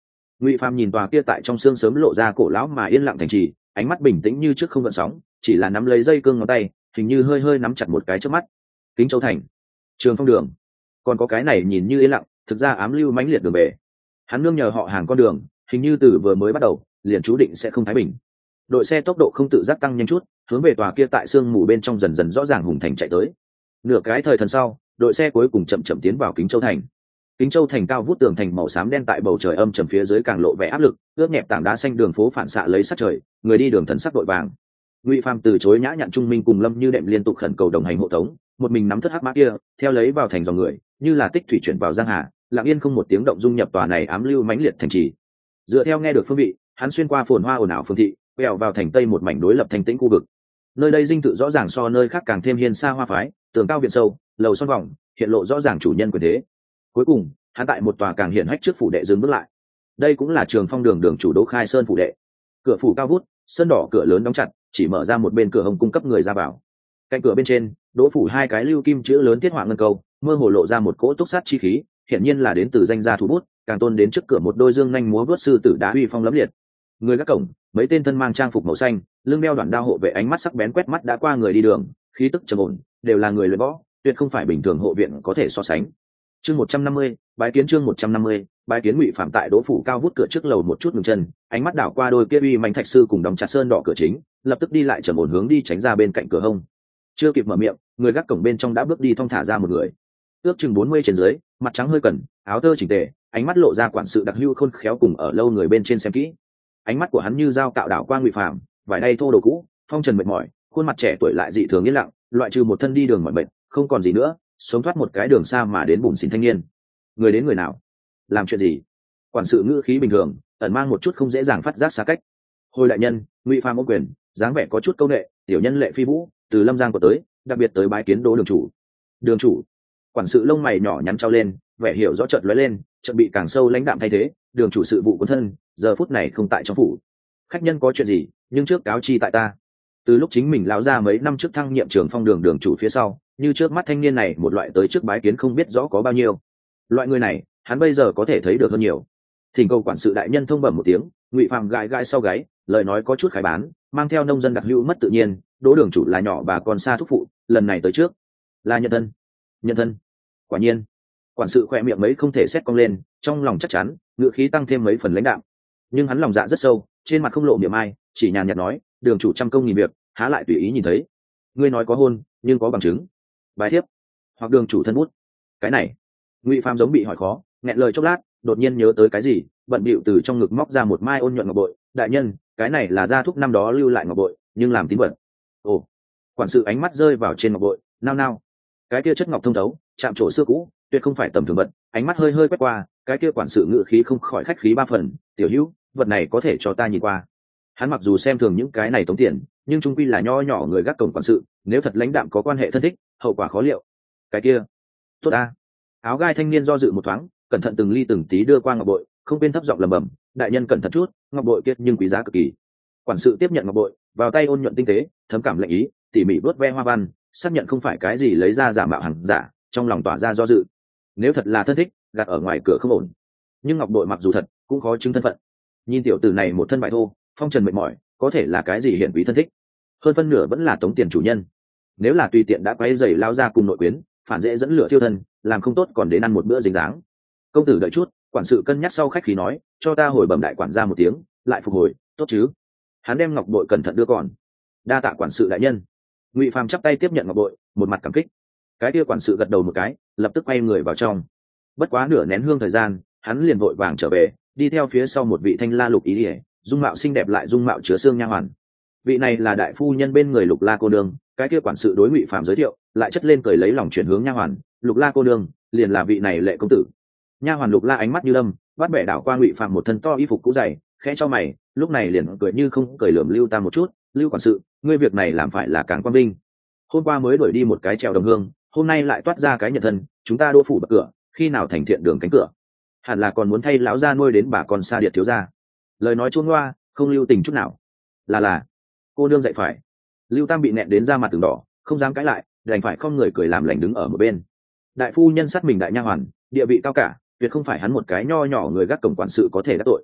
Ngụy Phàm nhìn tòa kia tại trong xương sớm lộ ra cổ lão mà yên lặng thành trì, ánh mắt bình tĩnh như trước không gợn sóng, chỉ là nắm lấy dây cương ngón tay, hình như hơi hơi nắm chặt một cái trước mắt. Kính Châu thành, Trường Phong đường, còn có cái này nhìn như yên lặng, thực ra ám lưu mãnh liệt đường về. Hắn nương nhờ họ hàng con đường, hình như từ vừa mới bắt đầu, liền chú định sẽ không thái bình. Đội xe tốc độ không tự giác tăng nhanh chút, hướng về tòa kia tại sương mù bên trong dần dần rõ ràng hùng thành chạy tới. Nửa cái thời thần sau, đội xe cuối cùng chậm chậm tiến vào Kính Châu thành. Kính Châu thành cao vút tường thành màu xám đen tại bầu trời âm trầm phía dưới càng lộ vẻ áp lực, ướt nhẹp tảng đá xanh đường phố phản xạ lấy sắc trời, người đi đường thần sắc đội vàng. Ngụy Phàm từ chối nhã nhặn Trung Minh cùng Lâm Như Đệm liên tục khẩn cầu đồng hành hộ tống, một mình nắm thất hắc mã kia, theo lấy vào thành dòng người, như là tích thủy chuyển vào giang hà, lặng yên không một tiếng động dung nhập tòa này ám lưu mãnh liệt thành trì. Dựa theo nghe được phương vị, hắn xuyên qua phồn hoa ồn ào phương thị, quẹo vào thành tây một mảnh đối lập thành tĩnh khu vực. Nơi đây dinh thự rõ ràng so nơi khác càng thêm hiên xa hoa phái, tường cao viện sâu, lầu xoan vòng, hiện lộ rõ ràng chủ nhân quyền thế. Cuối cùng, hắn tại một tòa càng hiển hách trước phủ đệ dừng bước lại. Đây cũng là Trường Phong đường đường chủ Đỗ Khai Sơn phủ đệ. Cửa phủ cao vút, sơn đỏ cửa lớn đóng chặt, chỉ mở ra một bên cửa hồng cung cấp người ra vào. Cạnh cửa bên trên, đỗ phủ hai cái lưu kim chữ lớn tiết họa ngân câu, mơ hồ lộ ra một cỗ túc sát chi khí, hiển nhiên là đến từ danh gia thủ bút, càng tôn đến trước cửa một đôi dương nhanh múa vuốt sư tử đá uy phong lẫm liệt. Người gác cổng, mấy tên thân mang trang phục màu xanh, lưng đeo đoạn đao hộ vệ ánh mắt sắc bén quét mắt đã qua người đi đường, khí tức trầm ổn, đều là người luyện võ, tuyệt không phải bình thường hộ viện có thể so sánh. Chương 150, bái kiến chương 150, bái kiến. Ngụy Phạm tại đỗ phủ cao vút cửa trước lầu một chút ngừng chân, ánh mắt đảo qua đôi kia uy mãnh thạch sư cùng đóng chặt sơn đỏ cửa chính, lập tức đi lại trầm ổn hướng đi tránh ra bên cạnh cửa hông. Chưa kịp mở miệng, người gác cổng bên trong đã bước đi thong thả ra một người, ước chừng 40 trên dưới, mặt trắng hơi cẩn, áo tơ chỉnh tề, ánh mắt lộ ra quản sự đặc hữu khôn khéo cùng ở lâu người bên trên xem kỹ. Ánh mắt của hắn như dao cạo đảo qua Ngụy Phạm, vải đay thô đồ cũ, phong trần mệt mỏi, khuôn mặt trẻ tuổi lại dị thường yên lặng, loại trừ một thân đi đường mỏi mệt, không còn gì nữa, sống thoát một cái đường xa mà đến bùn xỉn thanh niên. Người đến người nào, làm chuyện gì? Quản sự ngữ khí bình thường, ẩn mang một chút không dễ dàng phát giác xa cách. Hồi đại nhân, Ngụy Phàm ôm quyền, dáng vẻ có chút câu nệ, tiểu nhân Lệ Phi Vũ từ Lâm Giang của tới, đặc biệt tới bái kiến Đỗ đường chủ. Đường chủ? Quản sự lông mày nhỏ nhắn trao lên, vẻ hiểu rõ chợt lóe lên, chợt bị càng sâu lãnh đạm thay thế. Đường chủ sự vụ quân thân, giờ phút này không tại trong phủ. Khách nhân có chuyện gì, nhưng trước cáo chi tại ta. Từ lúc chính mình lão ra mấy năm trước thăng nhiệm Trường Phong đường đường chủ phía sau, như trước mắt thanh niên này một loại tới trước bái kiến không biết rõ có bao nhiêu. Loại người này, hắn bây giờ có thể thấy được hơn nhiều. Thỉnh cầu quản sự đại nhân thông bẩm một tiếng. Ngụy Phàm gãi gãi sau gáy, lời nói có chút khái bán, mang theo nông dân đặc hữu mất tự nhiên. Đỗ đường chủ là nhỏ bà con xa thúc phụ, lần này tới trước là nhận thân. Nhận thân? Quả nhiên. Quản sự khỏe miệng mấy không thể xét cong lên, trong lòng chắc chắn, ngữ khí tăng thêm mấy phần lãnh đạm. Nhưng hắn lòng dạ rất sâu, trên mặt không lộ miệng ai, chỉ nhàn nhạt nói, đường chủ trăm công nghìn việc, há lại tùy ý nhìn thấy. Ngươi nói có hôn, nhưng có bằng chứng. Bài thiếp hoặc đường chủ thân bút. Cái này. Ngụy Phàm giống bị hỏi khó, nghẹn lời chốc lát, đột nhiên nhớ tới cái gì, bận bịu từ trong ngực móc ra một mai ôn nhuận ngọc bội. Đại nhân, cái này là gia thúc năm đó lưu lại ngọc bội, nhưng làm tín vật. Ồ. Quản sự ánh mắt rơi vào trên ngọc bội, nao nao. Cái kia chất ngọc thông thấu, chạm trổ xưa cũ, tuyệt không phải tầm thường vật. Ánh mắt hơi hơi quét qua, cái kia quản sự ngự khí không khỏi khách khí ba phần. Tiểu hữu, vật này có thể cho ta nhìn qua. Hắn mặc dù xem thường những cái này tống tiền, nhưng trung quy là nho nhỏ người gác cổng quản sự, nếu thật lãnh đạm có quan hệ thân thích, hậu quả khó liệu. Cái kia, tốt ta. Áo gai thanh niên do dự một thoáng, cẩn thận từng ly từng tí đưa qua ngọc bội, không quên thấp giọng lẩm bẩm, đại nhân cẩn thận chút, ngọc bội kia nhưng quý giá cực kỳ. Quản sự tiếp nhận ngọc bội, vào tay ôn nhuận tinh tế, thấm cảm lệnh ý, tỉ mỉ vuốt ve hoa văn, xác nhận không phải cái gì lấy ra giả mạo hàng giả, trong lòng tỏa ra do dự. Nếu thật là thân thích, gạt ở ngoài cửa không ổn. Nhưng ngọc bội mặc dù thật, cũng khó chứng thân phận. Nhìn tiểu tử này một thân vải thô, phong trần mệt mỏi, có thể là cái gì hiển quý thân thích? Hơn phân nửa vẫn là tống tiền chủ nhân. Nếu là tùy tiện đã quay giày lao ra cùng nội quyến, phản dễ dẫn lửa thiêu thân, làm không tốt còn đến ăn một bữa dính dáng. Công tử đợi chút, quản sự cân nhắc sau khách khí nói, cho ta hồi bẩm đại quản gia một tiếng, lại phục hồi, tốt chứ? Hắn đem ngọc bội cẩn thận đưa còn. Đa tạ quản sự đại nhân. Ngụy Phàm chắp tay tiếp nhận ngọc bội, một mặt cảm kích. Cái kia quản sự gật đầu một cái, lập tức quay người vào trong. Bất quá nửa nén hương thời gian, hắn liền vội vàng trở về, đi theo phía sau một vị thanh la lục ý ỉa, dung mạo xinh đẹp lại dung mạo chứa xương nha hoàn. Vị này là đại phu nhân bên người Lục La cô nương. Cái kia quản sự đối Ngụy Phàm giới thiệu, lại chất lên cười lấy lòng chuyển hướng nha hoàn, Lục La cô nương liền là vị này Lệ công tử. Nha hoàn Lục La ánh mắt như lâm, bắt bẻ đảo qua Ngụy Phàm một thân to y phục cũ dày, khẽ cho mày, lúc này liền cười như không cười lườm Lưu Tam một chút, Lưu quản sự, ngươi việc này làm phải là càng quan vinh. Hôm qua mới đuổi đi một cái trèo đồng hương, hôm nay lại toát ra cái nhận thân, chúng ta đỗ phủ bậc cửa, khi nào thành thiện đường cánh cửa? Hẳn là còn muốn thay lão gia nuôi đến bà con xa điệt thiếu gia. Lời nói chuông loa, không lưu tình chút nào. Là cô nương dạy phải. Lưu Tam bị nẹn đến da mặt từng đỏ, không dám cãi lại, đành phải không người cười làm lành đứng ở một bên. Đại phu nhân sát mình đại nha hoàn, địa vị cao cả, tuyệt không phải hắn một cái nho nhỏ người gác cổng quản sự có thể đắc tội.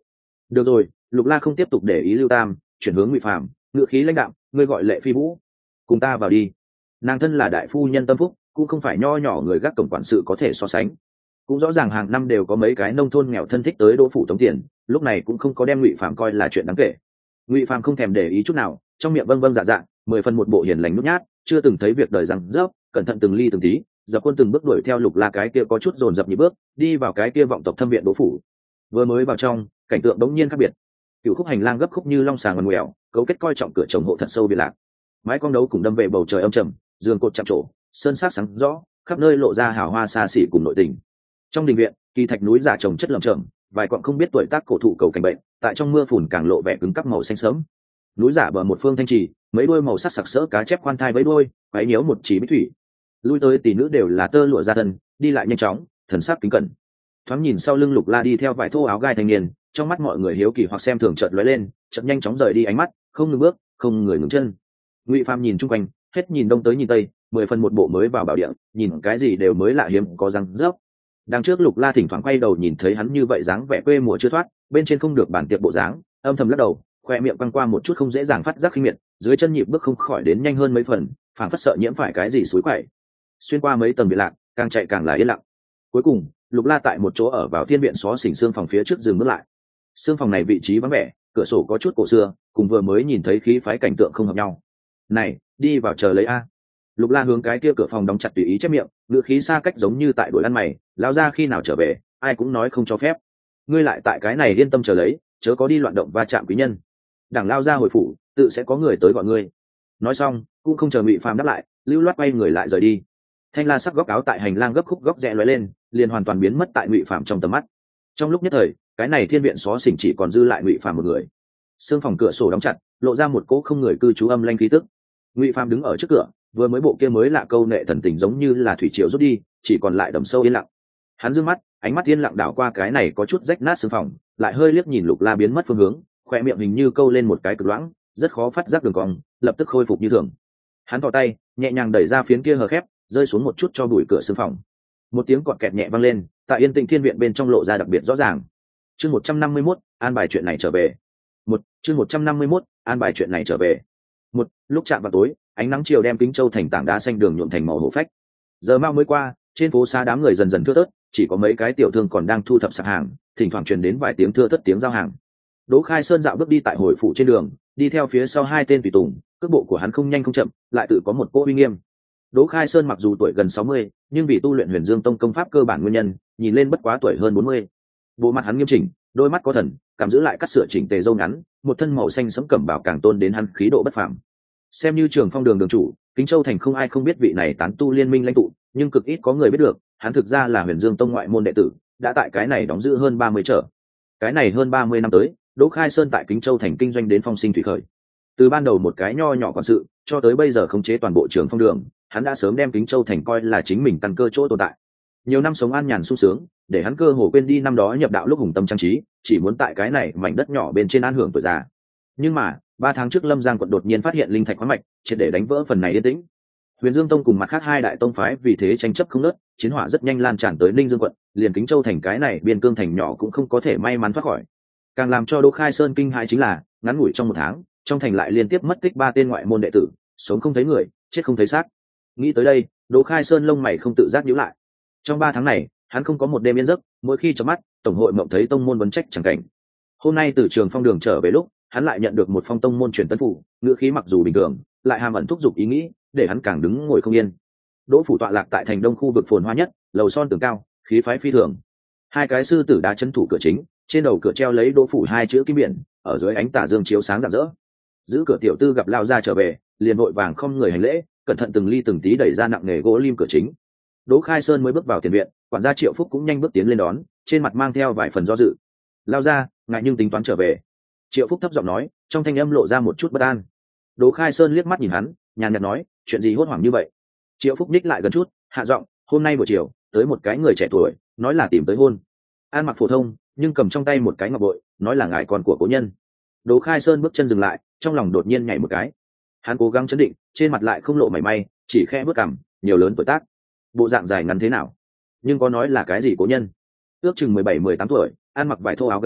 được rồi, Lục La không tiếp tục để ý Lưu Tam, chuyển hướng Ngụy Phàm, ngựa khí lãnh đạm, ngươi gọi Lệ Phi Vũ, cùng ta vào đi. Nàng thân là đại phu nhân tâm phúc, cũng không phải nho nhỏ người gác cổng quản sự có thể so sánh. Cũng rõ ràng hàng năm đều có mấy cái nông thôn nghèo thân thích tới đỗ phủ tống tiền, lúc này cũng không có đem Ngụy Phàm coi là chuyện đáng kể. Ngụy Phàm không thèm để ý chút nào, trong miệng vâng vâng dạ dạ, 10 phần một bộ hiền lành nhút nhát, chưa từng thấy việc đời rằng dốc, cẩn thận từng ly từng tí, Dập Quân từng bước đuổi theo Lục La cái kia có chút dồn dập nhịp bước, đi vào cái kia vọng tộc thâm viện đỗ phủ. Vừa mới vào trong, cảnh tượng đống nhiên khác biệt. Cửu khúc hành lang gấp khúc như long sàng ngoằn ngoèo, cấu kết coi trọng cửa chồng hộ thật sâu biệt lạc. Mái con đấu cùng đâm về bầu trời âm trầm, giường cột chạm trổ, sơn sắc sáng rõ, khắp nơi lộ ra hào hoa xa xỉ cùng nội tình. Trong đình viện, kỳ thạch núi giả trồng chất lởm chởm, vài quặng không biết tuổi tác cổ thụ cầu cảnh bệnh, tại trong mưa phùn càng lộ vẻ cứng cắp màu xanh sớm. Núi giả bờ một phương thanh trì, mấy đuôi màu sắc sặc sỡ cá chép khoan thai với đuôi, quấy nhiễu một chỉ bích thủy. Lui tới tỷ nữ đều là tơ lụa ra thân, đi lại nhanh chóng, thần sắc kính cẩn. Thoáng nhìn sau lưng Lục La đi theo vài thô áo gai thanh niên, trong mắt mọi người hiếu kỳ hoặc xem thường chợt lóe lên, chợt nhanh chóng rời đi ánh mắt, không ngừng bước, không người ngừng chân. Ngụy Phàm nhìn chung quanh, hết nhìn đông tới nhìn tây, 10 phần một bộ mới vào bảo địa, nhìn cái gì đều mới lạ hiếm có răng rớp. Đằng trước Lục La thỉnh thoảng quay đầu nhìn thấy hắn như vậy dáng vẻ quê mùa chưa thoát, bên trên không được bản tiệc bộ dáng, âm thầm lắc đầu, khoe miệng quăng qua một chút không dễ dàng phát giác khinh miệt, dưới chân nhịp bước không khỏi đến nhanh hơn mấy phần, phảng phất sợ nhiễm phải cái gì suối quậy. Xuyên qua mấy tầng biệt lạc, càng chạy càng là yên lặng. Cuối cùng, Lục La tại một chỗ ở vào thiên viện xó xỉnh xương phòng phía trước dừng bước lại. Xương phòng này vị trí vắng vẻ, cửa sổ có chút cổ xưa, cùng vừa mới nhìn thấy khí phái cảnh tượng không hợp nhau. Này, đi vào chờ lấy a. Lục La hướng cái kia cửa phòng đóng chặt tùy ý chép miệng, ngữ khí xa cách giống như tại đuổi ăn mày, lão gia khi nào trở về, ai cũng nói không cho phép. Ngươi lại tại cái này yên tâm chờ lấy, chớ có đi loạn động va chạm quý nhân. Đảng lao ra hồi phủ, tự sẽ có người tới gọi ngươi. Nói xong, cũng không chờ Ngụy Phàm đáp lại, lưu loát quay người lại rời đi. Thanh la sắc góc áo tại hành lang gấp khúc góc rẽ lóe lên, liền hoàn toàn biến mất tại Ngụy Phàm trong tầm mắt. Trong lúc nhất thời, cái này thiên viện xó xỉnh chỉ còn dư lại Ngụy Phàm một người. Sương phòng cửa sổ đóng chặt, lộ ra một cỗ không người cư trú âm lanh khí tức. Ngụy Phàm đứng ở trước cửa, vừa mới bộ kia mới lạ câu nệ thần tình giống như là thủy triều rút đi, chỉ còn lại đầm sâu yên lặng. Hắn dương mắt, ánh mắt yên lặng đảo qua cái này có chút rách nát sương phòng, lại hơi liếc nhìn Lục La biến mất phương hướng, khoe miệng hình như câu lên một cái cực loãng, rất khó phát giác đường cong, lập tức khôi phục như thường. Hắn thò tay, nhẹ nhàng đẩy ra phiến kia hờ khép, rơi xuống một chút cho bụi cửa sương phòng. Một tiếng cọt kẹt nhẹ vang lên, tại yên tĩnh thiên viện bên trong lộ ra đặc biệt rõ ràng. Chương 151, an bài chuyện này trở về. Chương 151, an bài chuyện này trở về. Lúc chạm vào tối, ánh nắng chiều đem Kính Châu thành tảng đá xanh đường nhuộm thành màu hổ phách. Giờ mau mới qua, trên phố xá đám người dần dần thưa thớt, chỉ có mấy cái tiểu thương còn đang thu thập sạp hàng, thỉnh thoảng truyền đến vài tiếng thưa thớt tiếng giao hàng. Đỗ Khai Sơn dạo bước đi tại hồi phủ trên đường, đi theo phía sau hai tên tùy tùng, cước bộ của hắn không nhanh không chậm, lại tự có một cỗ uy nghiêm. Đỗ Khai Sơn mặc dù tuổi gần 60, nhưng vì tu luyện Huyền Dương Tông công pháp cơ bản nguyên nhân, nhìn lên bất quá tuổi hơn 40. Bộ mặt hắn nghiêm chỉnh, đôi mắt có thần, cảm giữ lại cắt sửa chỉnh tề râu ngắn, một thân màu xanh sẫm cẩm bào càng tôn đến hắn khí độ bất phàm. Xem như Trường Phong đường đường chủ, Kính Châu thành không ai không biết vị này tán tu liên minh lãnh tụ, nhưng cực ít có người biết được, hắn thực ra là Huyền Dương Tông ngoại môn đệ tử, đã tại cái này đóng giữ hơn 30 trở. Cái này hơn 30 năm tới, Đỗ Khai Sơn tại Kính Châu thành kinh doanh đến phong sinh thủy khởi. Từ ban đầu một cái nho nhỏ quản sự, cho tới bây giờ khống chế toàn bộ Trường Phong đường, hắn đã sớm đem Kính Châu thành coi là chính mình căn cơ chỗ tồn tại. Nhiều năm sống an nhàn sung sướng, để hắn cơ hồ quên đi năm đó nhập đạo lúc hùng tâm trang trí, chỉ muốn tại cái này mảnh đất nhỏ bên trên an hưởng tuổi già. Nhưng mà, 3 tháng trước Lâm Giang quận đột nhiên phát hiện linh thạch khoáng mạch, triệt để đánh vỡ phần này yên tĩnh. Huyền Dương Tông cùng mặt khác hai đại tông phái vì thế tranh chấp không ngớt, chiến hỏa rất nhanh lan tràn tới Ninh Dương quận, liền Kính Châu thành cái này biên cương thành nhỏ cũng không có thể may mắn thoát khỏi. Càng làm cho Đỗ Khai Sơn kinh hãi chính là, ngắn ngủi trong 1 tháng, trong thành lại liên tiếp mất tích 3 tên ngoại môn đệ tử, sống không thấy người, chết không thấy xác. Nghĩ tới đây, Đỗ Khai Sơn lông mày không tự giác nhíu lại. Trong 3 tháng này, hắn không có một đêm yên giấc, mỗi khi chớp mắt, tổng hội mộng thấy tông môn vấn trách chẳng cảnh. Hôm nay từ Trường Phong đường trở về lúc, hắn lại nhận được một phong tông môn truyền tấn phủ, ngữ khí mặc dù bình thường, lại hàm ẩn thúc giục ý nghĩ, để hắn càng đứng ngồi không yên. Đỗ phủ tọa lạc tại thành đông khu vực phồn hoa nhất, lầu son tường cao, khí phái phi thường. 2 cái sư tử đá trấn thủ cửa chính, trên đầu cửa treo lấy Đỗ phủ 2 chữ kim biển, ở dưới ánh tà dương chiếu sáng rạng rỡ. Giữ cửa tiểu tư gặp lao ra trở về, liền vội vàng không người hành lễ, cẩn thận từng ly từng tí đẩy ra nặng nghề gỗ lim cửa chính. Đỗ Khai Sơn mới bước vào tiền viện, quản gia Triệu Phúc cũng nhanh bước tiến lên đón, trên mặt mang theo vài phần do dự. Lao ra, ngại nhưng tính toán trở về. Triệu Phúc thấp giọng nói, trong thanh âm lộ ra một chút bất an. Đỗ Khai Sơn liếc mắt nhìn hắn, nhàn nhạt nói, chuyện gì hốt hoảng như vậy? Triệu Phúc ních lại gần chút, hạ giọng, hôm nay buổi chiều tới một cái người trẻ tuổi, nói là tìm tới hôn. An mặc phổ thông, nhưng cầm trong tay một cái ngọc bội, nói là ngài con của cố nhân. Đỗ Khai Sơn bước chân dừng lại, trong lòng đột nhiên nhảy một cái. Hắn cố gắng chấn định, trên mặt lại không lộ mảy may, chỉ khẽ bước cằm, nhiều lớn tuổi tác, bộ dạng dài ngắn thế nào, nhưng có nói là cái gì cố nhân. Ước chừng 17-18 tuổi, ăn mặc vải thô áo gai,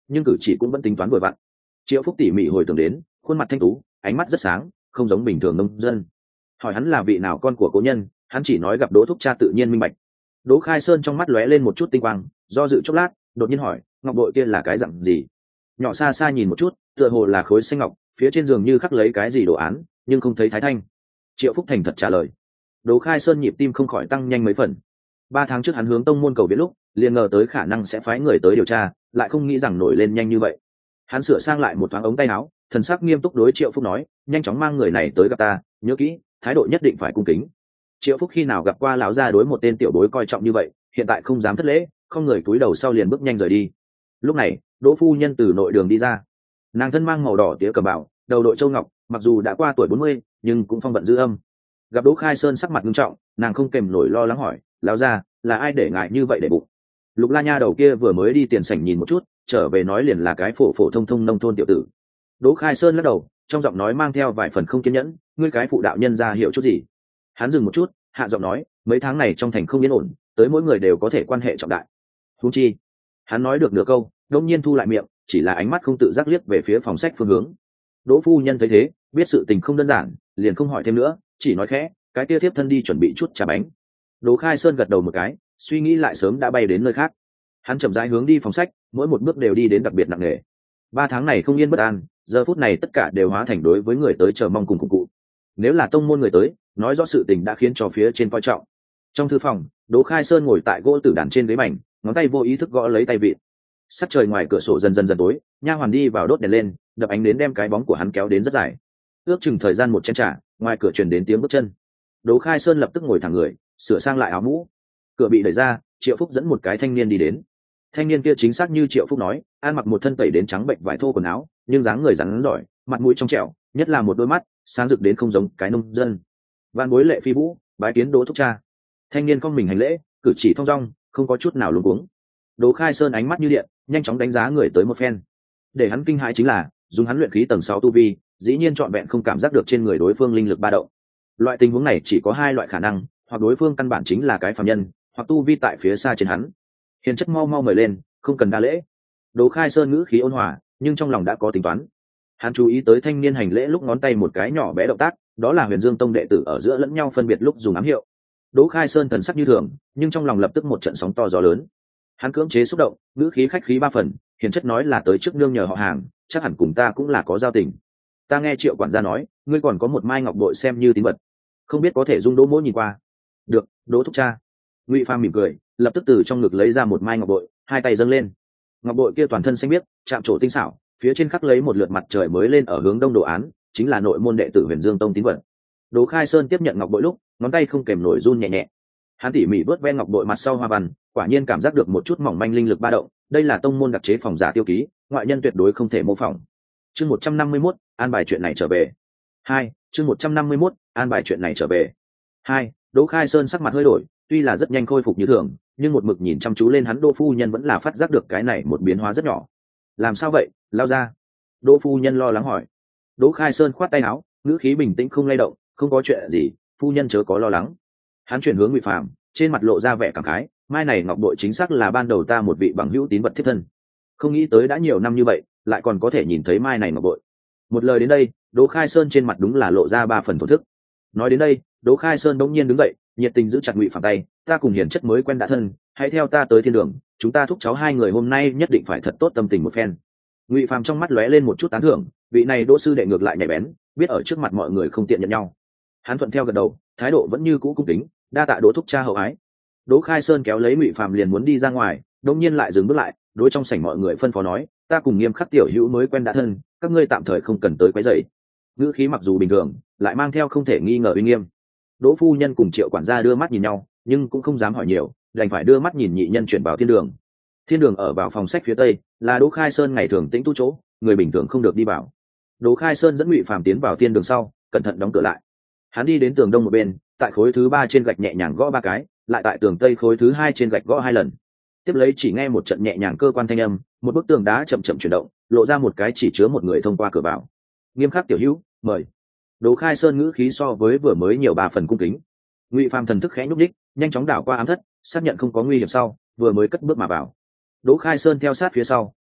nhưng cử chỉ cũng vẫn tính toán vừa vặn. Triệu Phúc tỉ mỉ hồi tưởng đến, khuôn mặt thanh tú, ánh mắt rất sáng, không giống bình thường nông dân. Hỏi hắn là vị nào con của cố nhân, hắn chỉ nói gặp Đỗ Thúc Cha tự nhiên minh bạch. Đỗ Khai Sơn trong mắt lóe lên một chút tinh quang, do dự chốc lát, đột nhiên hỏi, ngọc bội kia là cái dạng gì? Nhỏ xa xa nhìn một chút, tựa hồ là khối xanh ngọc, phía trên giường như khắc lấy cái gì đồ án, nhưng không thấy thái thanh. Triệu Phúc thành thật trả lời. Đỗ Khai Sơn nhịp tim không khỏi tăng nhanh mấy phần. 3 tháng trước hắn hướng tông môn cầu viện lúc, liền ngờ tới khả năng sẽ phái người tới điều tra, lại không nghĩ rằng nổi lên nhanh như vậy. Hắn sửa sang lại một thoáng ống tay áo, thần sắc nghiêm túc đối Triệu Phúc nói, nhanh chóng mang người này tới gặp ta, nhớ kỹ, thái độ nhất định phải cung kính. Triệu Phúc khi nào gặp qua lão gia đối một tên tiểu bối coi trọng như vậy, hiện tại không dám thất lễ, không người cúi đầu sau liền bước nhanh rời đi. Lúc này, Đỗ phu nhân từ nội đường đi ra, nàng thân mang màu đỏ tía cẩm bào, đầu đội châu ngọc, mặc dù đã qua tuổi 40, nhưng cũng phong vận dư âm. Gặp Đỗ Khai Sơn sắc mặt nghiêm trọng, nàng không kềm nổi lo lắng hỏi, lão gia, là ai để ngại như vậy để bụng? Lục La Nha đầu kia vừa mới đi tiền sảnh nhìn một chút, trở về nói liền là cái phổ phổ thông thông nông thôn tiểu tử. Đỗ Khai Sơn lắc đầu, trong giọng nói mang theo vài phần không kiên nhẫn, ngươi cái phụ đạo nhân ra hiểu chút gì? Hắn dừng một chút, hạ giọng nói, mấy tháng này trong thành không yên ổn, tới mỗi người đều có thể quan hệ trọng đại. Huống chi, hắn nói được nửa câu, đột nhiên thu lại miệng, chỉ là ánh mắt không tự giác liếc về phía phòng sách phương hướng. Đỗ phu nhân thấy thế, biết sự tình không đơn giản, liền không hỏi thêm nữa, chỉ nói khẽ, cái kia tiếp thân đi chuẩn bị chút trà bánh. Đỗ Khai Sơn gật đầu một cái, suy nghĩ lại sớm đã bay đến nơi khác. Hắn chậm rãi hướng đi phòng sách, mỗi một bước đều đi đến đặc biệt nặng nề. 3 tháng này không yên bất an, giờ phút này tất cả đều hóa thành đối với người tới chờ mong cùng cụ. Nếu là tông môn người tới, nói rõ sự tình đã khiến cho phía trên coi trọng. Trong thư phòng, Đỗ Khai Sơn ngồi tại gỗ tử đàn trên ghế mảnh, ngón tay vô ý thức gõ lấy tay vịn. Sắc trời ngoài cửa sổ dần dần tối, nha hoàn đi vào đốt đèn lên, đập ánh đến đem cái bóng của hắn kéo đến rất dài. Ước chừng thời gian một chén trà, ngoài cửa truyền đến tiếng bước chân. Đỗ Khai Sơn lập tức ngồi thẳng người, sửa sang lại áo mũ. Cửa bị đẩy ra, Triệu Phúc dẫn một cái thanh niên đi đến. Thanh niên kia chính xác như Triệu Phúc nói, ăn mặc một thân tẩy đến trắng bệnh vải thô quần áo, nhưng dáng người rắn giỏi, mặt mũi trong trẻo, nhất là một đôi mắt sáng rực đến không giống cái nông dân. Vạn bối Lệ Phi Vũ, bái kiến Đỗ Thúc Cha. Thanh niên con mình hành lễ, cử chỉ thong dong, không có chút nào luống cuống. Đỗ Khai Sơn ánh mắt như điện, nhanh chóng đánh giá người tới một phen. Để hắn kinh hãi chính là, dùng hắn luyện khí tầng 6 tu vi, dĩ nhiên trọn vẹn không cảm giác được trên người đối phương linh lực ba động. Loại tình huống này chỉ có 2 loại khả năng, hoặc đối phương căn bản chính là cái phàm nhân, hoặc tu vi tại phía xa trên hắn. Hiền chất mau mau mời lên, không cần đa lễ. Đỗ Khai Sơn ngữ khí ôn hòa, nhưng trong lòng đã có tính toán. Hắn chú ý tới thanh niên hành lễ lúc ngón tay một cái nhỏ bé động tác, đó là Huyền Dương Tông đệ tử ở giữa lẫn nhau phân biệt lúc dùng ám hiệu. Đỗ Khai Sơn thần sắc như thường, nhưng trong lòng lập tức một trận sóng to gió lớn. Hắn cưỡng chế xúc động, ngữ khí khách khí 3 phần, hiền chất nói là tới trước nương nhờ họ hàng, chắc hẳn cùng ta cũng là có giao tình. Ta nghe Triệu quản gia nói, ngươi còn có một mai ngọc bội xem như tín vật, không biết có thể dung Đỗ mỗ nhìn qua. Được, Đỗ Thúc Cha. Ngụy Phàm mỉm cười, lập tức từ trong ngực lấy ra một mai ngọc bội, hai tay dâng lên. Ngọc bội kia toàn thân xanh biếc, chạm trổ tinh xảo, phía trên khắc lấy một lượt mặt trời mới lên ở hướng đông đồ án, chính là nội môn đệ tử Huyền Dương Tông tín vật. Đỗ Khai Sơn tiếp nhận ngọc bội lúc, ngón tay không kềm nổi run nhẹ nhẹ. Hắn tỉ mỉ vớt ven ngọc bội mặt sau hoa văn, quả nhiên cảm giác được một chút mỏng manh linh lực ba động, đây là tông môn đặc chế phòng giả tiêu ký, ngoại nhân tuyệt đối không thể mô phỏng. Chương 151, an bài chuyện này trở về. 2, chương 151, an bài chuyện này trở về. 2, Đỗ Khai Sơn sắc mặt hơi đổi, tuy là rất nhanh khôi phục như thường, nhưng một mực nhìn chăm chú lên hắn Đỗ phu nhân vẫn là phát giác được cái này một biến hóa rất nhỏ. Làm sao vậy, lao ra? Đỗ phu nhân lo lắng hỏi. Đỗ Khai Sơn khoát tay áo, ngữ khí bình tĩnh không lay động, không có chuyện gì, phu nhân chớ có lo lắng. Hắn chuyển hướng Ngụy Phàm, trên mặt lộ ra vẻ cảm khái, mai này ngọc bội chính xác là ban đầu ta một vị bằng hữu tín vật thiết thân, không nghĩ tới đã nhiều năm như vậy, lại còn có thể nhìn thấy mai này ngọc bội. Một lời đến đây, Đỗ Khai Sơn trên mặt đúng là lộ ra 3 phần thổ thức. Nói đến đây, Đỗ Khai Sơn đống nhiên đứng dậy, nhiệt tình giữ chặt Ngụy Phàm tay, ta cùng hiền chất mới quen đã thân, hãy theo ta tới thiên đường, chúng ta thúc cháu 2 người hôm nay nhất định phải thật tốt tâm tình một phen. Ngụy Phàm trong mắt lóe lên một chút tán thưởng, vị này Đỗ sư đệ ngược lại nhạy bén, biết ở trước mặt mọi người không tiện nhận nhau. Hắn thuận theo gật đầu, thái độ vẫn như cũ cung kính, đa tạ Đỗ thúc cha hậu ái. Đỗ Khai Sơn kéo lấy Ngụy Phàm liền muốn đi ra ngoài, đột nhiên lại dừng bước lại, đối trong sảnh mọi người phân phó nói, ta cùng Nghiêm Khắc tiểu hữu mới quen đã thân, các ngươi tạm thời không cần tới quấy rầy. Ngữ khí mặc dù bình thường, lại mang theo không thể nghi ngờ uy nghiêm. Đỗ phu nhân cùng Triệu quản gia đưa mắt nhìn nhau, nhưng cũng không dám hỏi nhiều, đành phải đưa mắt nhìn nhị nhân chuyển vào thiên đường. Thiên đường ở vào phòng sách phía tây, là Đỗ Khai Sơn ngày thường tĩnh tu chỗ, người bình thường không được đi vào. Đỗ Khai Sơn dẫn Ngụy Phàm tiến vào thiên đường sau, cẩn thận đóng cửa lại. Hắn đi đến tường đông một bên, tại khối thứ 3 trên gạch nhẹ nhàng gõ 3 cái, lại tại tường tây khối thứ 2 trên gạch gõ 2 lần. Tiếp lấy chỉ nghe một trận nhẹ nhàng cơ quan thanh âm, một bức tường đá chậm chậm chuyển động, lộ ra một cái chỉ chứa một người thông qua cửa vào. Nghiêm Khắc tiểu hữu, mời. Đỗ Khai Sơn ngữ khí so với vừa mới nhiều 3 phần cung kính. Ngụy Phàm thần thức khẽ nhúc nhích, nhanh chóng đảo qua ám thất, xác nhận không có nguy hiểm sau, vừa mới cất bước mà vào. Đỗ Khai Sơn theo sát phía sau,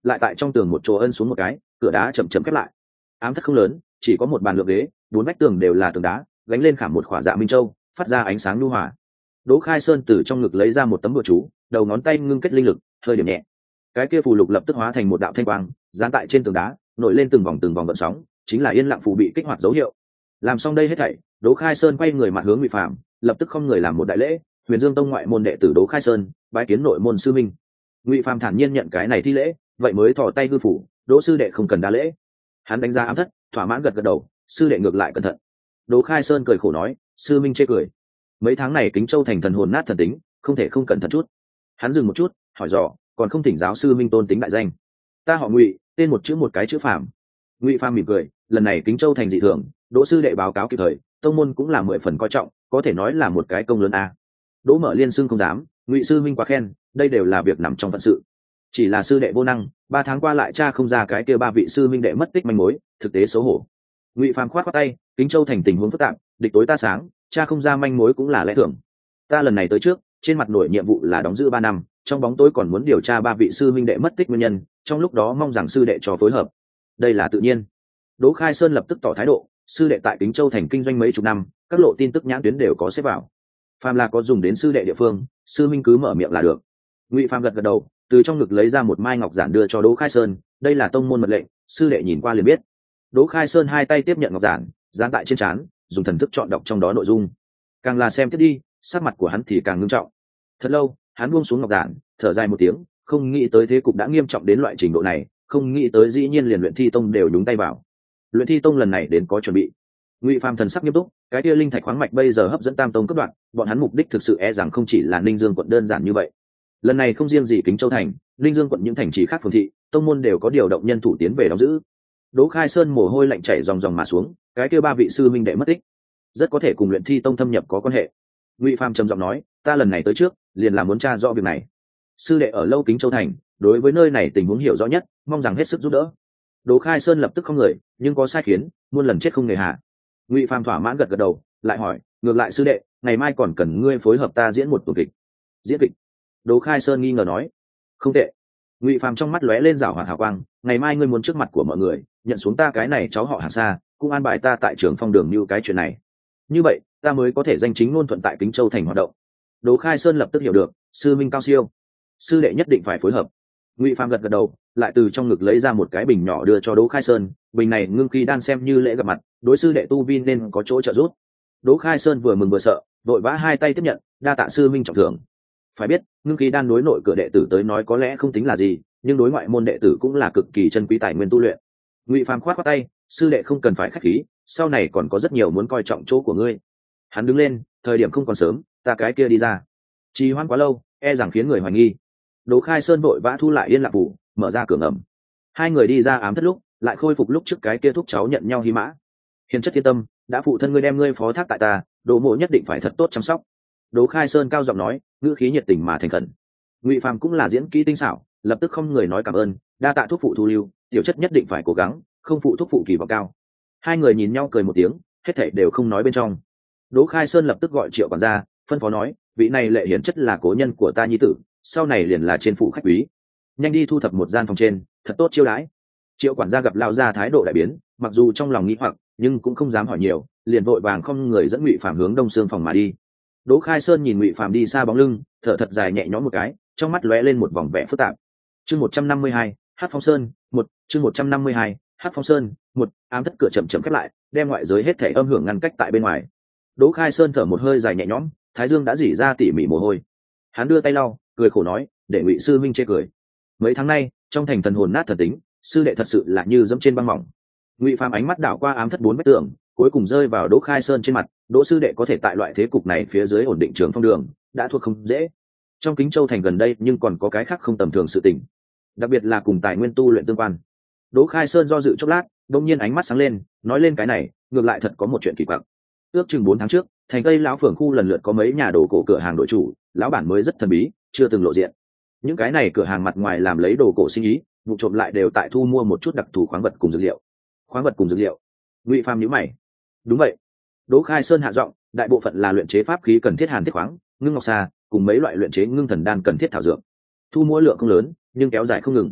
lại tại trong tường một chỗ ân xuống một cái, cửa đá chậm chậm khép lại. Ám thất không lớn, chỉ có một bàn lượng ghế, bốn vách tường đều là tường đá, gánh lên khảm một khỏa dạ minh châu, phát ra ánh sáng nhu hòa. Đỗ Khai Sơn từ trong ngực lấy ra một tấm bùa chú, đầu ngón tay ngưng kết linh lực, hơi điểm nhẹ, cái kia phù lục lập tức hóa thành một đạo thanh quang, dán tại trên tường đá, nổi lên từng vòng gợn sóng, chính là yên lặng phù bị kích hoạt dấu hiệu. Làm xong đây hết thảy, Đỗ Khai Sơn quay người mặt hướng Ngụy Phàm, lập tức không người làm một đại lễ, Huyền Dương Tông ngoại môn đệ tử Đỗ Khai Sơn, bái kiến nội môn sư minh. Ngụy Phàm thản nhiên nhận cái này thi lễ, vậy mới thò tay hư phủ, Đỗ sư đệ không cần đa lễ. Hắn đánh giá ám thất, thỏa mãn gật đầu, sư đệ ngược lại cẩn thận. Đỗ Khai Sơn cười khổ nói, sư minh chê cười. Mấy tháng này Kính Châu thành thần hồn nát thần tính, không thể không cẩn thận chút. Hắn dừng một chút, hỏi dò, còn không thỉnh giáo sư minh tôn tính đại danh. Ta họ Ngụy, tên một chữ một cái chữ Phàm. Ngụy Phàm mỉm cười, lần này Kính Châu thành dị thường, Đỗ sư đệ báo cáo kịp thời, tông môn cũng là 10 phần coi trọng, có thể nói là một cái công lớn a. Đỗ Mở Liên xưng không dám, Ngụy sư minh quá khen, đây đều là việc nằm trong phận sự. Chỉ là sư đệ vô năng, 3 tháng qua lại tra không ra cái kia 3 vị sư minh đệ mất tích manh mối, thực tế xấu hổ. Ngụy Phàm khoát tay, Kính Châu thành tình huống phức tạp, địch tối ta sáng, tra không ra manh mối cũng là lẽ thường. Ta lần này tới trước, trên mặt nổi nhiệm vụ là đóng giữ 3 năm, trong bóng tối còn muốn điều tra 3 vị sư minh đệ mất tích nguyên nhân, trong lúc đó mong rằng sư đệ cho phối hợp. Đây là tự nhiên. Đỗ Khai Sơn lập tức tỏ thái độ, sư đệ tại Kính Châu thành kinh doanh mấy chục năm, các lộ tin tức nhãn tuyến đều có xếp vào. Phàm là có dùng đến sư đệ địa phương, sư minh cứ mở miệng là được. Ngụy Phàm gật đầu, từ trong ngực lấy ra một mai ngọc giản đưa cho Đỗ Khai Sơn, đây là tông môn mật lệnh, sư đệ nhìn qua liền biết. Đỗ Khai Sơn hai tay tiếp nhận ngọc giản, dán tại trên trán, dùng thần thức chọn đọc trong đó nội dung. Càng là xem tiếp đi, sắc mặt của hắn thì càng nghiêm trọng. Thật lâu, hắn buông xuống ngọc giản, thở dài một tiếng, không nghĩ tới thế cục đã nghiêm trọng đến loại trình độ này, không nghĩ tới dĩ nhiên liền Luyện Thi Tông đều nhúng tay vào. Luyện Thi Tông lần này đến có chuẩn bị. Ngụy Phàm thần sắc nghiêm túc, cái kia linh thạch khoáng mạch bây giờ hấp dẫn Tam Tông cấp đoạn, bọn hắn mục đích thực sự e rằng không chỉ là Ninh Dương quận đơn giản như vậy. Lần này không riêng gì Kính Châu thành, Ninh Dương quận những thành trì khác phường thị, tông môn đều có điều động nhân thủ tiến về đóng giữ. Đỗ Khai Sơn mồ hôi lạnh chảy ròng ròng mà xuống, cái kia 3 vị sư minh đệ mất tích, rất có thể cùng Luyện Thi Tông thâm nhập có quan hệ. Ngụy Phàm trầm giọng nói, ta lần này tới trước, liền là muốn tra rõ việc này. Sư đệ ở lâu Kính Châu thành, đối với nơi này tình huống hiểu rõ nhất, mong rằng hết sức giúp đỡ. Đỗ Khai Sơn lập tức không người, nhưng có sai khiến, muôn lần chết không nề hà. Ngụy Phàm thỏa mãn gật đầu, lại hỏi, ngược lại sư đệ, ngày mai còn cần ngươi phối hợp ta diễn một tuần kịch. Diễn kịch? Đỗ Khai Sơn nghi ngờ nói, không tệ. Ngụy Phàm trong mắt lóe lên rảo hoạt hào quang, ngày mai ngươi muốn trước mặt của mọi người nhận xuống ta cái này cháu họ hàng xa, cũng an bài ta tại Trường Phong đường như cái chuyện này. Như vậy, ta mới có thể danh chính ngôn thuận tại Kính Châu thành hoạt động. Đỗ Khai Sơn lập tức hiểu được, sư minh cao siêu, sư đệ nhất định phải phối hợp. Ngụy Phàm gật đầu, lại từ trong ngực lấy ra một cái bình nhỏ đưa cho Đỗ Khai Sơn, bình này ngưng khí đan xem như lễ gặp mặt, đối sư đệ tu vi nên có chỗ trợ giúp. Đỗ Khai Sơn vừa mừng vừa sợ, vội vã hai tay tiếp nhận, đa tạ sư minh trọng thưởng. Phải biết, ngưng khí đan đối nội cửa đệ tử tới nói có lẽ không tính là gì, nhưng đối ngoại môn đệ tử cũng là cực kỳ chân quý tài nguyên tu luyện. Ngụy Phàm khoát tay, sư đệ không cần phải khách khí, sau này còn có rất nhiều muốn coi trọng chỗ của ngươi. Hắn đứng lên, thời điểm không còn sớm, ta cái kia đi ra. Trì hoãn quá lâu, e rằng khiến người hoài nghi. Đỗ Khai Sơn vội vã thu lại yên lạc phủ, mở ra cửa ngầm. Hai người đi ra ám thất lúc, lại khôi phục lúc trước cái kia thúc cháu nhận nhau hy mã. Hiền chất thiên tâm, đã phụ thân ngươi đem ngươi phó thác tại ta, Đỗ mộ nhất định phải thật tốt chăm sóc. Đỗ Khai Sơn cao giọng nói, ngữ khí nhiệt tình mà thành khẩn. Ngụy Phàm cũng là diễn kỹ tinh xảo, lập tức không người nói cảm ơn, đa tạ thúc phụ thu lưu, tiểu chất nhất định phải cố gắng, không phụ thúc phụ kỳ vọng cao. Hai người nhìn nhau cười một tiếng, hết thảy đều không nói bên trong. Đỗ Khai Sơn lập tức gọi Triệu quản gia, phân phó nói, vị này Lệ Hiển chất là cố nhân của ta nhi tử, sau này liền là trên phủ khách quý, nhanh đi thu thập một gian phòng trên, thật tốt chiêu đãi. Triệu quản gia gặp lao ra thái độ đại biến, mặc dù trong lòng nghĩ hoặc, nhưng cũng không dám hỏi nhiều, liền vội vàng không người dẫn Ngụy Phàm hướng Đông Sương phòng mà đi. Đỗ Khai Sơn nhìn Ngụy Phàm đi xa bóng lưng, thở thật dài nhẹ nhõm một cái, trong mắt lóe lên một vòng vẻ phức tạp. Chương 152, Hát Phong Sơn, 1, chương 152, Hát Phong Sơn, 1, ám thất cửa chậm chậm khép lại, đem ngoại giới hết thảy âm hưởng ngăn cách tại bên ngoài. Đỗ Khai Sơn thở một hơi dài nhẹ nhõm, thái dương đã rỉ ra tỉ mỉ mồ hôi. Hắn đưa tay lau, cười khổ nói, để Ngụy sư minh chê cười. Mấy tháng nay, trong thành thần hồn nát thần tính, sư đệ thật sự là như dẫm trên băng mỏng. Ngụy Phàm ánh mắt đảo qua ám thất 4 vách tường, cuối cùng rơi vào Đỗ Khai Sơn trên mặt. Đỗ sư đệ có thể tại loại thế cục này phía dưới ổn định Trường Phong đường, đã thuộc không dễ. Trong Kính Châu thành gần đây nhưng còn có cái khác không tầm thường sự tình, đặc biệt là cùng tài nguyên tu luyện tương quan. Đỗ Khai Sơn do dự chốc lát, đột nhiên ánh mắt sáng lên, nói lên cái này, ngược lại thật có một chuyện kỳ quặc. Ước chừng 4 tháng trước, thành Tây lão phường khu lần lượt có mấy nhà đồ cổ cửa hàng đổi chủ, lão bản mới rất thần bí, chưa từng lộ diện. Những cái này cửa hàng mặt ngoài làm lấy đồ cổ sinh ý, vụ trộm lại đều tại thu mua một chút đặc thù khoáng vật cùng dược liệu. Khoáng vật cùng dược liệu? Ngụy Phàm nhíu mày. Đúng vậy. Đỗ Khai Sơn hạ giọng, đại bộ phận là luyện chế pháp khí cần thiết hàn thiết khoáng, ngưng ngọc sa, cùng mấy loại luyện chế ngưng thần đan cần thiết thảo dược. Thu mua lượng không lớn, nhưng kéo dài không ngừng.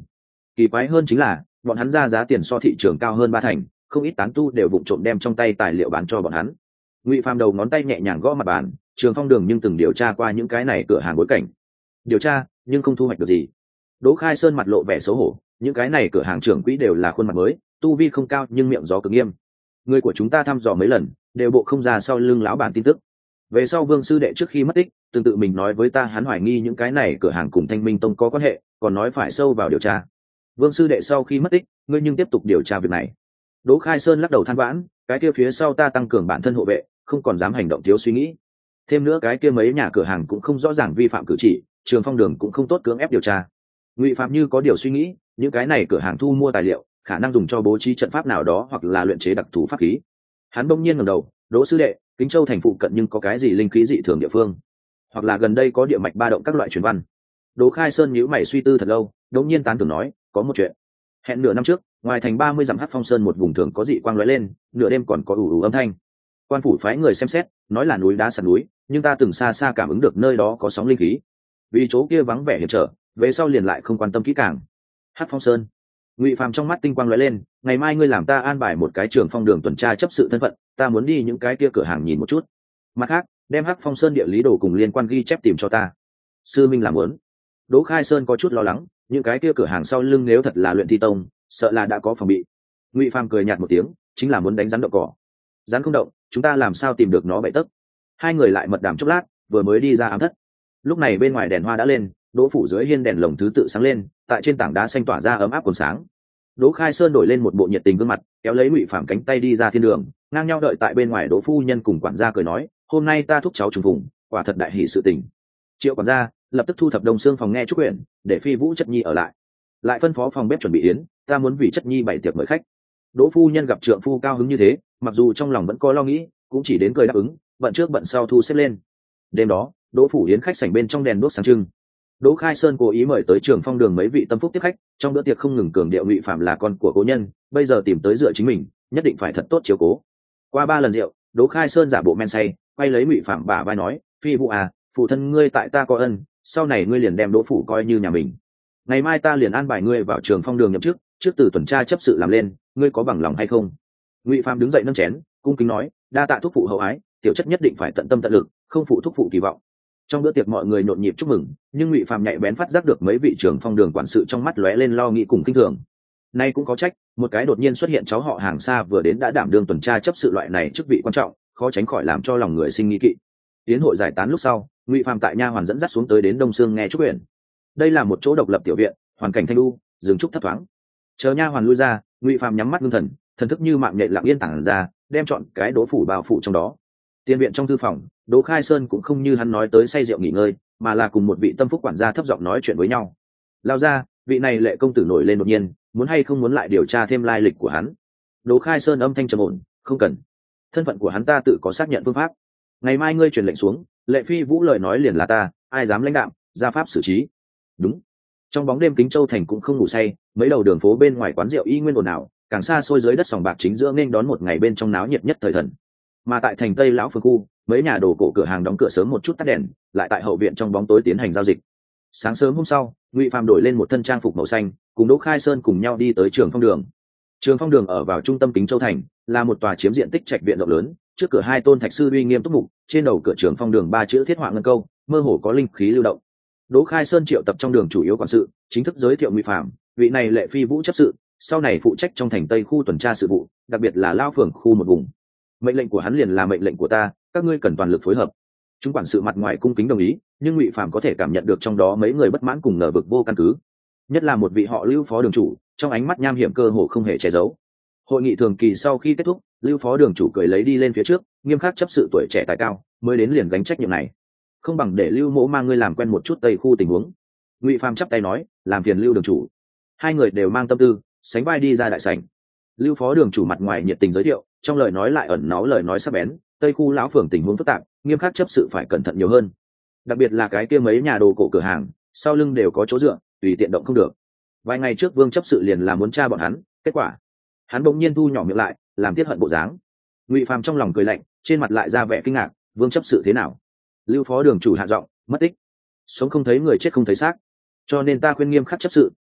Kỳ quái hơn chính là bọn hắn ra giá tiền so thị trường cao hơn 3 thành, không ít tán tu đều vụng trộm đem trong tay tài liệu bán cho bọn hắn. Ngụy Phàm đầu ngón tay nhẹ nhàng gõ mặt bàn, Trường Phong Đường nhưng từng điều tra qua những cái này cửa hàng bối cảnh. Điều tra nhưng không thu hoạch được gì. Đỗ Khai Sơn mặt lộ vẻ xấu hổ, những cái này cửa hàng trưởng quỹ đều là khuôn mặt mới, tu vi không cao nhưng miệng gió cực nghiêm. Người của chúng ta thăm dò mấy lần, đều bộ không ra sau lưng lão bản tin tức. Về sau Vương sư đệ trước khi mất tích, tương tự mình nói với ta hắn hoài nghi những cái này cửa hàng cùng Thanh Minh Tông có quan hệ, còn nói phải sâu vào điều tra. Vương sư đệ sau khi mất tích, ngươi nhưng tiếp tục điều tra việc này. Đỗ Khai Sơn lắc đầu than vãn, cái kia phía sau ta tăng cường bản thân hộ vệ, không còn dám hành động thiếu suy nghĩ. Thêm nữa cái kia mấy nhà cửa hàng cũng không rõ ràng vi phạm cử chỉ, Trường Phong Đường cũng không tốt cưỡng ép điều tra. Ngụy Phạm như có điều suy nghĩ, những cái này cửa hàng thu mua tài liệu, khả năng dùng cho bố trí trận pháp nào đó hoặc là luyện chế đặc thù pháp khí. Hắn bỗng nhiên ngẩng đầu, Đỗ sư đệ, Kính Châu thành phụ cận nhưng có cái gì linh khí dị thường địa phương, hoặc là gần đây có địa mạch ba động các loại truyền văn. Đỗ Khai Sơn nhíu mày suy tư thật lâu, đột nhiên tán tưởng nói, có một chuyện. Hẹn nửa năm trước, ngoài thành 30 dặm Hắc Phong Sơn một vùng thường có dị quang lóe lên, nửa đêm còn có ù ù âm thanh. Quan phủ phái người xem xét, nói là núi đá sạt núi, nhưng ta từng xa xa cảm ứng được nơi đó có sóng linh khí. Vì chỗ kia vắng vẻ hiểm trở, về sau liền lại không quan tâm kỹ càng. Hắc Phong Sơn. Ngụy Phàm trong mắt tinh quang lóe lên, ngày mai ngươi làm ta an bài một cái Trường Phong Đường tuần tra chấp sự thân phận, ta muốn đi những cái kia cửa hàng nhìn một chút. Mặt khác, đem Hắc Phong Sơn địa lý đồ cùng liên quan ghi chép tìm cho ta. Sư minh làm muốn. Đỗ Khai Sơn có chút lo lắng, những cái kia cửa hàng sau lưng nếu thật là luyện thi tông, sợ là đã có phòng bị. Ngụy Phàm cười nhạt một tiếng, chính là muốn đánh rắn đậu cỏ. Rắn không động, chúng ta làm sao tìm được nó bậy tấc. Hai người lại mật đàm chốc lát, vừa mới đi ra ám thất. Lúc này bên ngoài đèn hoa đã lên, Đỗ phủ dưới hiên đèn lồng thứ tự sáng lên, tại trên tảng đá xanh tỏa ra ấm áp còn sáng. Đỗ Khai Sơn đổi lên một bộ nhiệt tình gương mặt, kéo lấy Ngụy Phàm cánh tay đi ra thiên đường, ngang nhau đợi tại bên ngoài. Đỗ phu nhân cùng quản gia cười nói, hôm nay ta thúc cháu trùng phùng, quả thật đại hỷ sự tình. Triệu quản gia lập tức thu thập Đông Xương phòng nghe chúc quyển, để Phi Vũ Chất Nhi ở lại phân phó phòng bếp chuẩn bị yến, ta muốn vì Chất Nhi bày tiệc mời khách. Đỗ phu nhân gặp trượng phu cao hứng như thế, mặc dù trong lòng vẫn có lo nghĩ, cũng chỉ đến cười đáp ứng, bận trước bận sau thu xếp lên. Đêm đó, Đỗ phủ yến khách sảnh bên trong đèn đuốc sáng trưng. Đỗ Khai Sơn cố ý mời tới Trường Phong Đường mấy vị tâm phúc tiếp khách, trong bữa tiệc không ngừng cường điệu Ngụy Phạm là con của cố nhân, bây giờ tìm tới dựa chính mình, nhất định phải thật tốt chiếu cố. Qua 3 lần rượu, Đỗ Khai Sơn giả bộ men say, quay lấy Ngụy Phạm bả vai nói, Phi Vũ à, phụ thân ngươi tại ta có ân, sau này ngươi liền đem Đỗ phủ coi như nhà mình. Ngày mai ta liền an bài ngươi vào Trường Phong Đường nhậm chức, trước từ tuần tra chấp sự làm lên, ngươi có bằng lòng hay không? Ngụy Phạm đứng dậy nâng chén, cung kính nói, đa tạ thúc phụ hậu ái, tiểu chất nhất định phải tận tâm tận lực, không phụ thúc phụ kỳ vọng. Trong bữa tiệc mọi người nhộn nhịp chúc mừng, nhưng Ngụy Phạm nhạy bén phát giác được mấy vị Trường Phong Đường quản sự trong mắt lóe lên lo nghĩ cùng kinh thường. Nay cũng có trách, một cái đột nhiên xuất hiện cháu họ hàng xa vừa đến đã đảm đương tuần tra chấp sự loại này chức vị quan trọng, khó tránh khỏi làm cho lòng người sinh nghi kỵ. Tiến hội giải tán lúc sau, Ngụy Phạm tại nha hoàn dẫn dắt xuống tới đến Đông Sương nghe chúc quyển. Đây là một chỗ độc lập tiểu viện, hoàn cảnh thanh lưu, rừng trúc thấp thoáng. Chờ nha hoàn lui ra, Ngụy Phạm nhắm mắt ngưng thần, thần thức như mạng nhện lặng yên tản ra, đem chọn cái Đỗ phủ bao phủ trong đó. Tiên viện trong thư phòng, Đỗ Khai Sơn cũng không như hắn nói tới say rượu nghỉ ngơi, mà là cùng một vị tâm phúc quản gia thấp giọng nói chuyện với nhau. Lao ra, vị này Lệ công tử nổi lên đột nhiên, muốn hay không muốn lại điều tra thêm lai lịch của hắn. Đỗ Khai Sơn âm thanh trầm ổn, không cần. Thân phận của hắn ta tự có xác nhận phương pháp. Ngày mai ngươi truyền lệnh xuống, Lệ Phi Vũ lời nói liền là ta, ai dám lãnh đạm, ra pháp xử trí. Đúng. Trong bóng đêm Kính Châu thành cũng không ngủ say, mấy đầu đường phố bên ngoài quán rượu y nguyên ồn ào, càng xa xôi dưới đất sòng bạc chính giữa nên đón một ngày bên trong náo nhiệt nhất thời thần. Mà tại thành Tây lão phường khu, mấy nhà đồ cổ cửa hàng đóng cửa sớm một chút tắt đèn, lại tại hậu viện trong bóng tối tiến hành giao dịch. Sáng sớm hôm sau, Ngụy Phàm đổi lên một thân trang phục màu xanh, cùng Đỗ Khai Sơn cùng nhau đi tới Trường Phong Đường. Trường Phong Đường ở vào trung tâm Kính Châu thành, là một tòa chiếm diện tích trạch viện rộng lớn, trước cửa 2 tôn thạch sư uy nghiêm túc mục, trên đầu cửa Trường Phong Đường 3 chữ thiết họa ngân câu, mơ hồ có linh khí lưu động. Đỗ Khai Sơn triệu tập trong đường chủ yếu quản sự, chính thức giới thiệu Ngụy Phàm, vị này Lệ Phi Vũ chấp sự, sau này phụ trách trong thành Tây khu tuần tra sự vụ, đặc biệt là lao phường khu một vùng. Mệnh lệnh của hắn liền là mệnh lệnh của ta, các ngươi cần toàn lực phối hợp. Chúng quản sự mặt ngoài cung kính đồng ý, nhưng Ngụy Phàm có thể cảm nhận được trong đó mấy người bất mãn cùng ngờ vực vô căn cứ. Nhất là một vị họ Lưu phó đường chủ, trong ánh mắt nham hiểm cơ hồ không hề che giấu. Hội nghị thường kỳ sau khi kết thúc, Lưu phó đường chủ cười lấy đi lên phía trước, nghiêm khắc chấp sự tuổi trẻ tài cao, mới đến liền gánh trách nhiệm này. Không bằng để Lưu mỗ mang ngươi làm quen một chút Tây khu tình huống. Ngụy Phàm chắp tay nói, làm phiền Lưu đường chủ. Hai người đều mang tâm tư, sánh vai đi ra đại sảnh. Lưu phó đường chủ mặt ngoài nhiệt tình giới thiệu, trong lời nói lại ẩn náu lời nói sắc bén, Tây khu lão phường tình huống phức tạp, nghiêm khắc chấp sự phải cẩn thận nhiều hơn. Đặc biệt là cái kia mấy nhà đồ cổ cửa hàng, sau lưng đều có chỗ dựa, tùy tiện động không được. Vài ngày trước Vương chấp sự liền là muốn tra bọn hắn, kết quả hắn bỗng nhiên thu nhỏ miệng lại, làm tiết hận bộ dáng. Ngụy Phàm trong lòng cười lạnh, trên mặt lại ra vẻ kinh ngạc, Vương chấp sự thế nào? Lưu phó đường chủ hạ giọng, mất tích, sống không thấy người chết không thấy xác, cho nên ta khuyên nghiêm khắc chấp sự,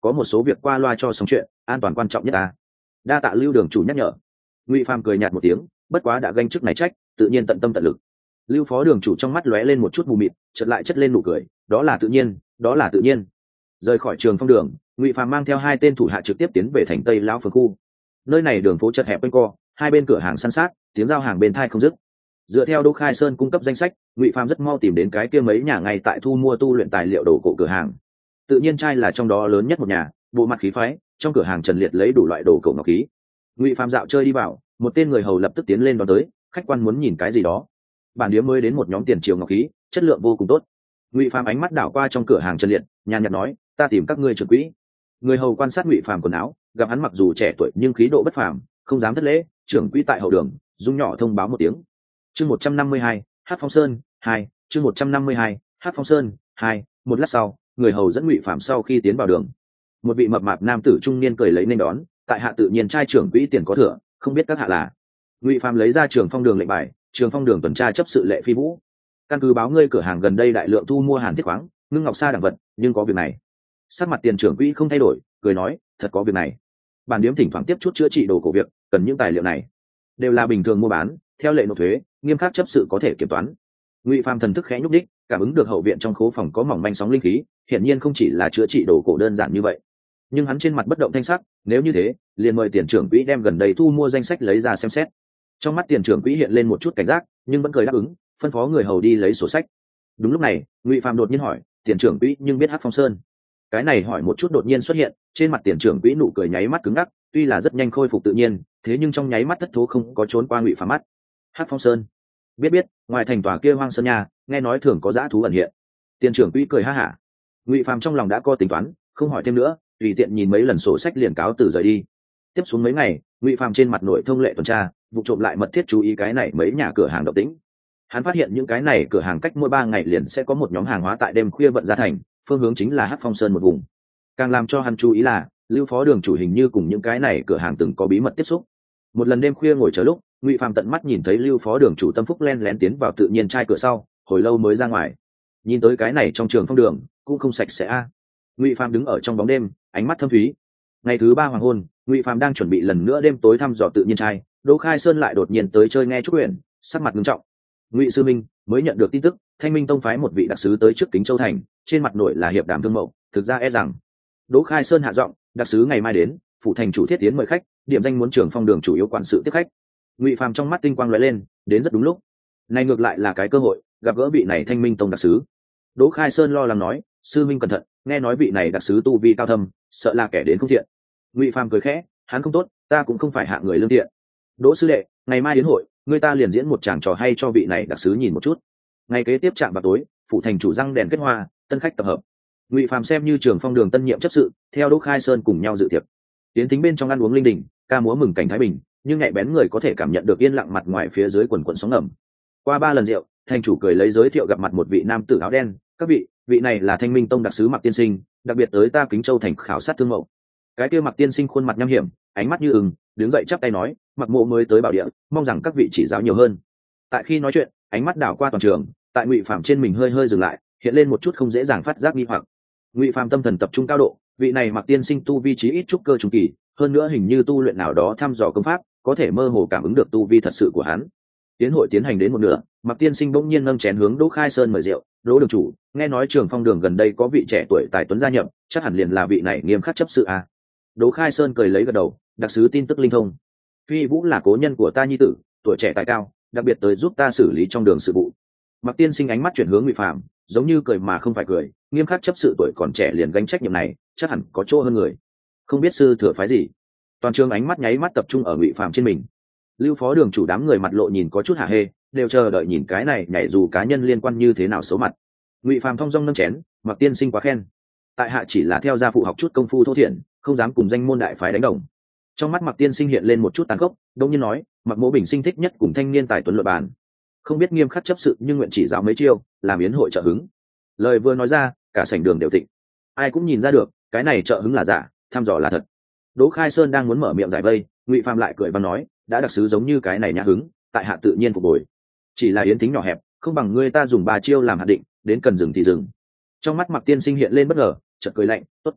có một số việc qua loa cho xong chuyện, an toàn quan trọng nhất ta. Đa tạ Lưu đường chủ nhắc nhở. Ngụy Phàm cười nhạt một tiếng, bất quá đã gánh chức này trách, tự nhiên tận tâm tận lực. Lưu phó đường chủ trong mắt lóe lên một chút mù mịt, chợt lại chất lên nụ cười, đó là tự nhiên, đó là tự nhiên. Rời khỏi Trường Phong đường, Ngụy Phàm mang theo hai tên thủ hạ trực tiếp tiến về thành Tây lão phường khu. Nơi này đường phố chật hẹp quanh co, hai bên cửa hàng san sát, tiếng giao hàng bên tai không dứt. Dựa theo Đỗ Khai Sơn cung cấp danh sách, Ngụy Phàm rất mau tìm đến cái kia mấy nhà ngay tại thu mua tu luyện tài liệu đồ cổ cửa hàng. Tự nhiên trai là trong đó lớn nhất một nhà, bộ mặt khí phái, trong cửa hàng trần liệt lấy đủ loại đồ cổ ngọc khí. Ngụy Phàm dạo chơi đi vào, một tên người hầu lập tức tiến lên đón tới, khách quan muốn nhìn cái gì đó. Bản điếm mới đến một nhóm tiền triều ngọc khí, chất lượng vô cùng tốt. Ngụy Phàm ánh mắt đảo qua trong cửa hàng trần liệt, nhàn nhạt nói, ta tìm các ngươi trưởng quỹ. Người hầu quan sát Ngụy Phàm quần áo, gặp hắn mặc dù trẻ tuổi nhưng khí độ bất phàm, không dám thất lễ, trưởng quỹ tại hậu đường, dung nhỏ thông báo một tiếng. Chương 152, Hát Phong Sơn 2, chương 152, Hát Phong Sơn 2. Một lát sau, người hầu dẫn Ngụy Phàm sau khi tiến vào đường. Một vị mập mạp nam tử trung niên cười lấy nên đón, tại hạ tự nhiên trai trưởng quỹ tiền có thừa, không biết các hạ là. Ngụy Phàm lấy ra Trường Phong đường lệnh bài, Trường Phong đường tuần tra chấp sự Lệ Phi Vũ. Căn cứ báo ngươi cửa hàng gần đây đại lượng thu mua hàn thiết khoáng, ngưng ngọc sa đẳng vật, nhưng có việc này. Sắc mặt tiền trưởng quỹ không thay đổi, cười nói, thật có việc này. Bản điếm thỉnh thoảng tiếp chút chữa trị đồ cổ việc, cần những tài liệu này. Đều là bình thường mua bán, theo lệ nộp thuế, nghiêm khắc chấp sự có thể kiểm toán. Ngụy Phàm thần thức khẽ nhúc đích, cảm ứng được hậu viện trong khố phòng có mỏng manh sóng linh khí, hiển nhiên không chỉ là chữa trị đồ cổ đơn giản như vậy. Nhưng hắn trên mặt bất động thanh sắc, nếu như thế, liền mời tiền trưởng quỹ đem gần đây thu mua danh sách lấy ra xem xét. Trong mắt tiền trưởng quỹ hiện lên một chút cảnh giác, nhưng vẫn cười đáp ứng, phân phó người hầu đi lấy sổ sách. Đúng lúc này, Ngụy Phàm đột nhiên hỏi, tiền trưởng quỹ nhưng biết Hát Phong Sơn? Cái này hỏi một chút đột nhiên xuất hiện, trên mặt tiền trưởng quỹ nụ cười nháy mắt cứng ngắc, tuy là rất nhanh khôi phục tự nhiên, thế nhưng trong nháy mắt thất thố không có trốn qua Ngụy Phàm mắt. Hát Phong Sơn? Biết, ngoài thành tòa kia hoang sơn nha, nghe nói thường có dã thú ẩn hiện. Tiền trưởng quỹ cười ha hả. Ngụy Phàm trong lòng đã có tính toán, không hỏi thêm nữa, tùy tiện nhìn mấy lần sổ sách liền cáo từ rời đi. Tiếp xuống mấy ngày, Ngụy Phàm trên mặt nội thông lệ tuần tra, vụ trộm lại mật thiết chú ý cái này mấy nhà cửa hàng động tĩnh. Hắn phát hiện những cái này cửa hàng cách mỗi 3 ngày liền sẽ có một nhóm hàng hóa tại đêm khuya vận ra thành, phương hướng chính là Hát Phong Sơn một vùng. Càng làm cho hắn chú ý là, Lưu phó đường chủ hình như cùng những cái này cửa hàng từng có bí mật tiếp xúc. Một lần đêm khuya ngồi chờ lúc, Ngụy Phàm tận mắt nhìn thấy Lưu phó đường chủ Tâm Phúc len lén tiến vào tự nhiên trai cửa sau, hồi lâu mới ra ngoài. Nhìn tới cái này trong Trường Phong đường cũng không sạch sẽ a. Ngụy Phàm đứng ở trong bóng đêm, ánh mắt thâm thúy. Ngày thứ 3 hoàng hôn, Ngụy Phàm đang chuẩn bị lần nữa đêm tối thăm dò tự nhiên trai, Đỗ Khai Sơn lại đột nhiên tới chơi nghe trúc huyền, sắc mặt nghiêm trọng. Ngụy sư minh mới nhận được tin tức, Thanh Minh tông phái một vị đặc sứ tới trước Kính Châu thành, trên mặt nội là hiệp đàm thương mậu, thực ra e rằng. Đỗ Khai Sơn hạ giọng, đặc sứ ngày mai đến, phủ thành chủ thiết tiến mời khách, điểm danh muốn Trường Phong đường chủ yếu quản sự tiếp khách. Ngụy Phàm trong mắt tinh quang lóe lên, đến rất đúng lúc. Này ngược lại là cái cơ hội, gặp gỡ vị này Thanh Minh tông đặc sứ. Đỗ Khai Sơn lo lắng nói, sư minh cẩn thận, nghe nói vị này đặc sứ tu vi cao thâm, sợ là kẻ đến không thiện. Ngụy Phàm cười khẽ, hắn không tốt, ta cũng không phải hạ người lương thiện. Đỗ sư đệ, ngày mai đến hội, người ta liền diễn một tràng trò hay cho vị này đặc sứ nhìn một chút. Ngày kế tiếp chạm vào tối, phủ thành chủ răng đèn kết hoa, tân khách tập hợp. Ngụy Phàm xem như Trường Phong đường tân nhiệm chấp sự, theo Đỗ Khai Sơn cùng nhau dự tiệc. Tiến thính bên trong ăn uống linh đình, ca múa mừng cảnh thái bình, nhưng nhạy bén người có thể cảm nhận được yên lặng mặt ngoài phía dưới quần quần sóng ngầm. Qua 3 lần rượu, thành chủ cười lấy giới thiệu gặp mặt một vị nam tử áo đen, các vị này là Thanh Minh tông đặc sứ Mạc tiên sinh, đặc biệt tới ta Kính Châu thành khảo sát thương mậu. Cái kia Mạc tiên sinh khuôn mặt nham hiểm, ánh mắt như ưng, đứng dậy chắp tay nói, Mạc mộ mới tới bảo địa, mong rằng các vị chỉ giáo nhiều hơn. Tại khi nói chuyện, ánh mắt đảo qua toàn trường, tại Ngụy Phàm trên mình hơi hơi dừng lại, hiện lên một chút không dễ dàng phát giác nghi hoặc. Ngụy Phàm tâm thần tập trung cao độ, vị này Mạc tiên sinh tu vi chí ít trúc cơ trung kỳ, hơn nữa hình như tu luyện nào đó thăm dò công pháp, có thể mơ hồ cảm ứng được tu vi thật sự của hắn. Tiến hội tiến hành đến một nửa, Mạc tiên sinh bỗng nhiên nâng chén hướng Đỗ Khai Sơn mời rượu, Đỗ đường chủ, nghe nói Trường Phong đường gần đây có vị trẻ tuổi tài tuấn gia nhập, chắc hẳn liền là vị này nghiêm khắc chấp sự à. Đỗ Khai Sơn cười lấy gật đầu, đặc sứ tin tức linh thông. Phi Vũ là cố nhân của ta nhi tử, tuổi trẻ tài cao, đặc biệt tới giúp ta xử lý trong đường sự vụ. Mạc tiên sinh ánh mắt chuyển hướng Ngụy Phàm, giống như cười mà không phải cười, nghiêm khắc chấp sự tuổi còn trẻ liền gánh trách nhiệm này, chắc hẳn có chỗ hơn người. Không biết sư thừa phái gì. Toàn trường ánh mắt nháy mắt tập trung ở Ngụy Phàm trên mình. Lưu phó đường chủ đám người mặt lộ nhìn có chút hả hê, đều chờ đợi nhìn cái này nhảy dù cá nhân liên quan như thế nào xấu mặt. Ngụy Phàm thong dong nâng chén, Mạc tiên sinh quá khen. Tại hạ chỉ là theo gia phụ học chút công phu thô thiển, không dám cùng danh môn đại phái đánh đồng. Trong mắt Mạc tiên sinh hiện lên một chút tàn khốc, đông nhiên nói, Mạc mỗ bình sinh thích nhất cùng thanh niên tài tuấn luận bàn, không biết nghiêm khắc chấp sự nhưng nguyện chỉ giáo mấy chiêu, làm yến hội trợ hứng. Lời vừa nói ra, cả sảnh đường đều tịnh, ai cũng nhìn ra được cái này trợ hứng là giả, thăm dò là thật. Đỗ Khai Sơn đang muốn mở miệng giải vây, Ngụy Phàm lại cười và nói, đã đặc sứ giống như cái này nhã hứng, tại hạ tự nhiên phục hồi. Chỉ là yến thính nhỏ hẹp, không bằng ngươi ta dùng 3 chiêu làm hạt định, đến cần dừng thì dừng. Trong mắt Mạc tiên sinh hiện lên bất ngờ, chợt cười lạnh, tốt.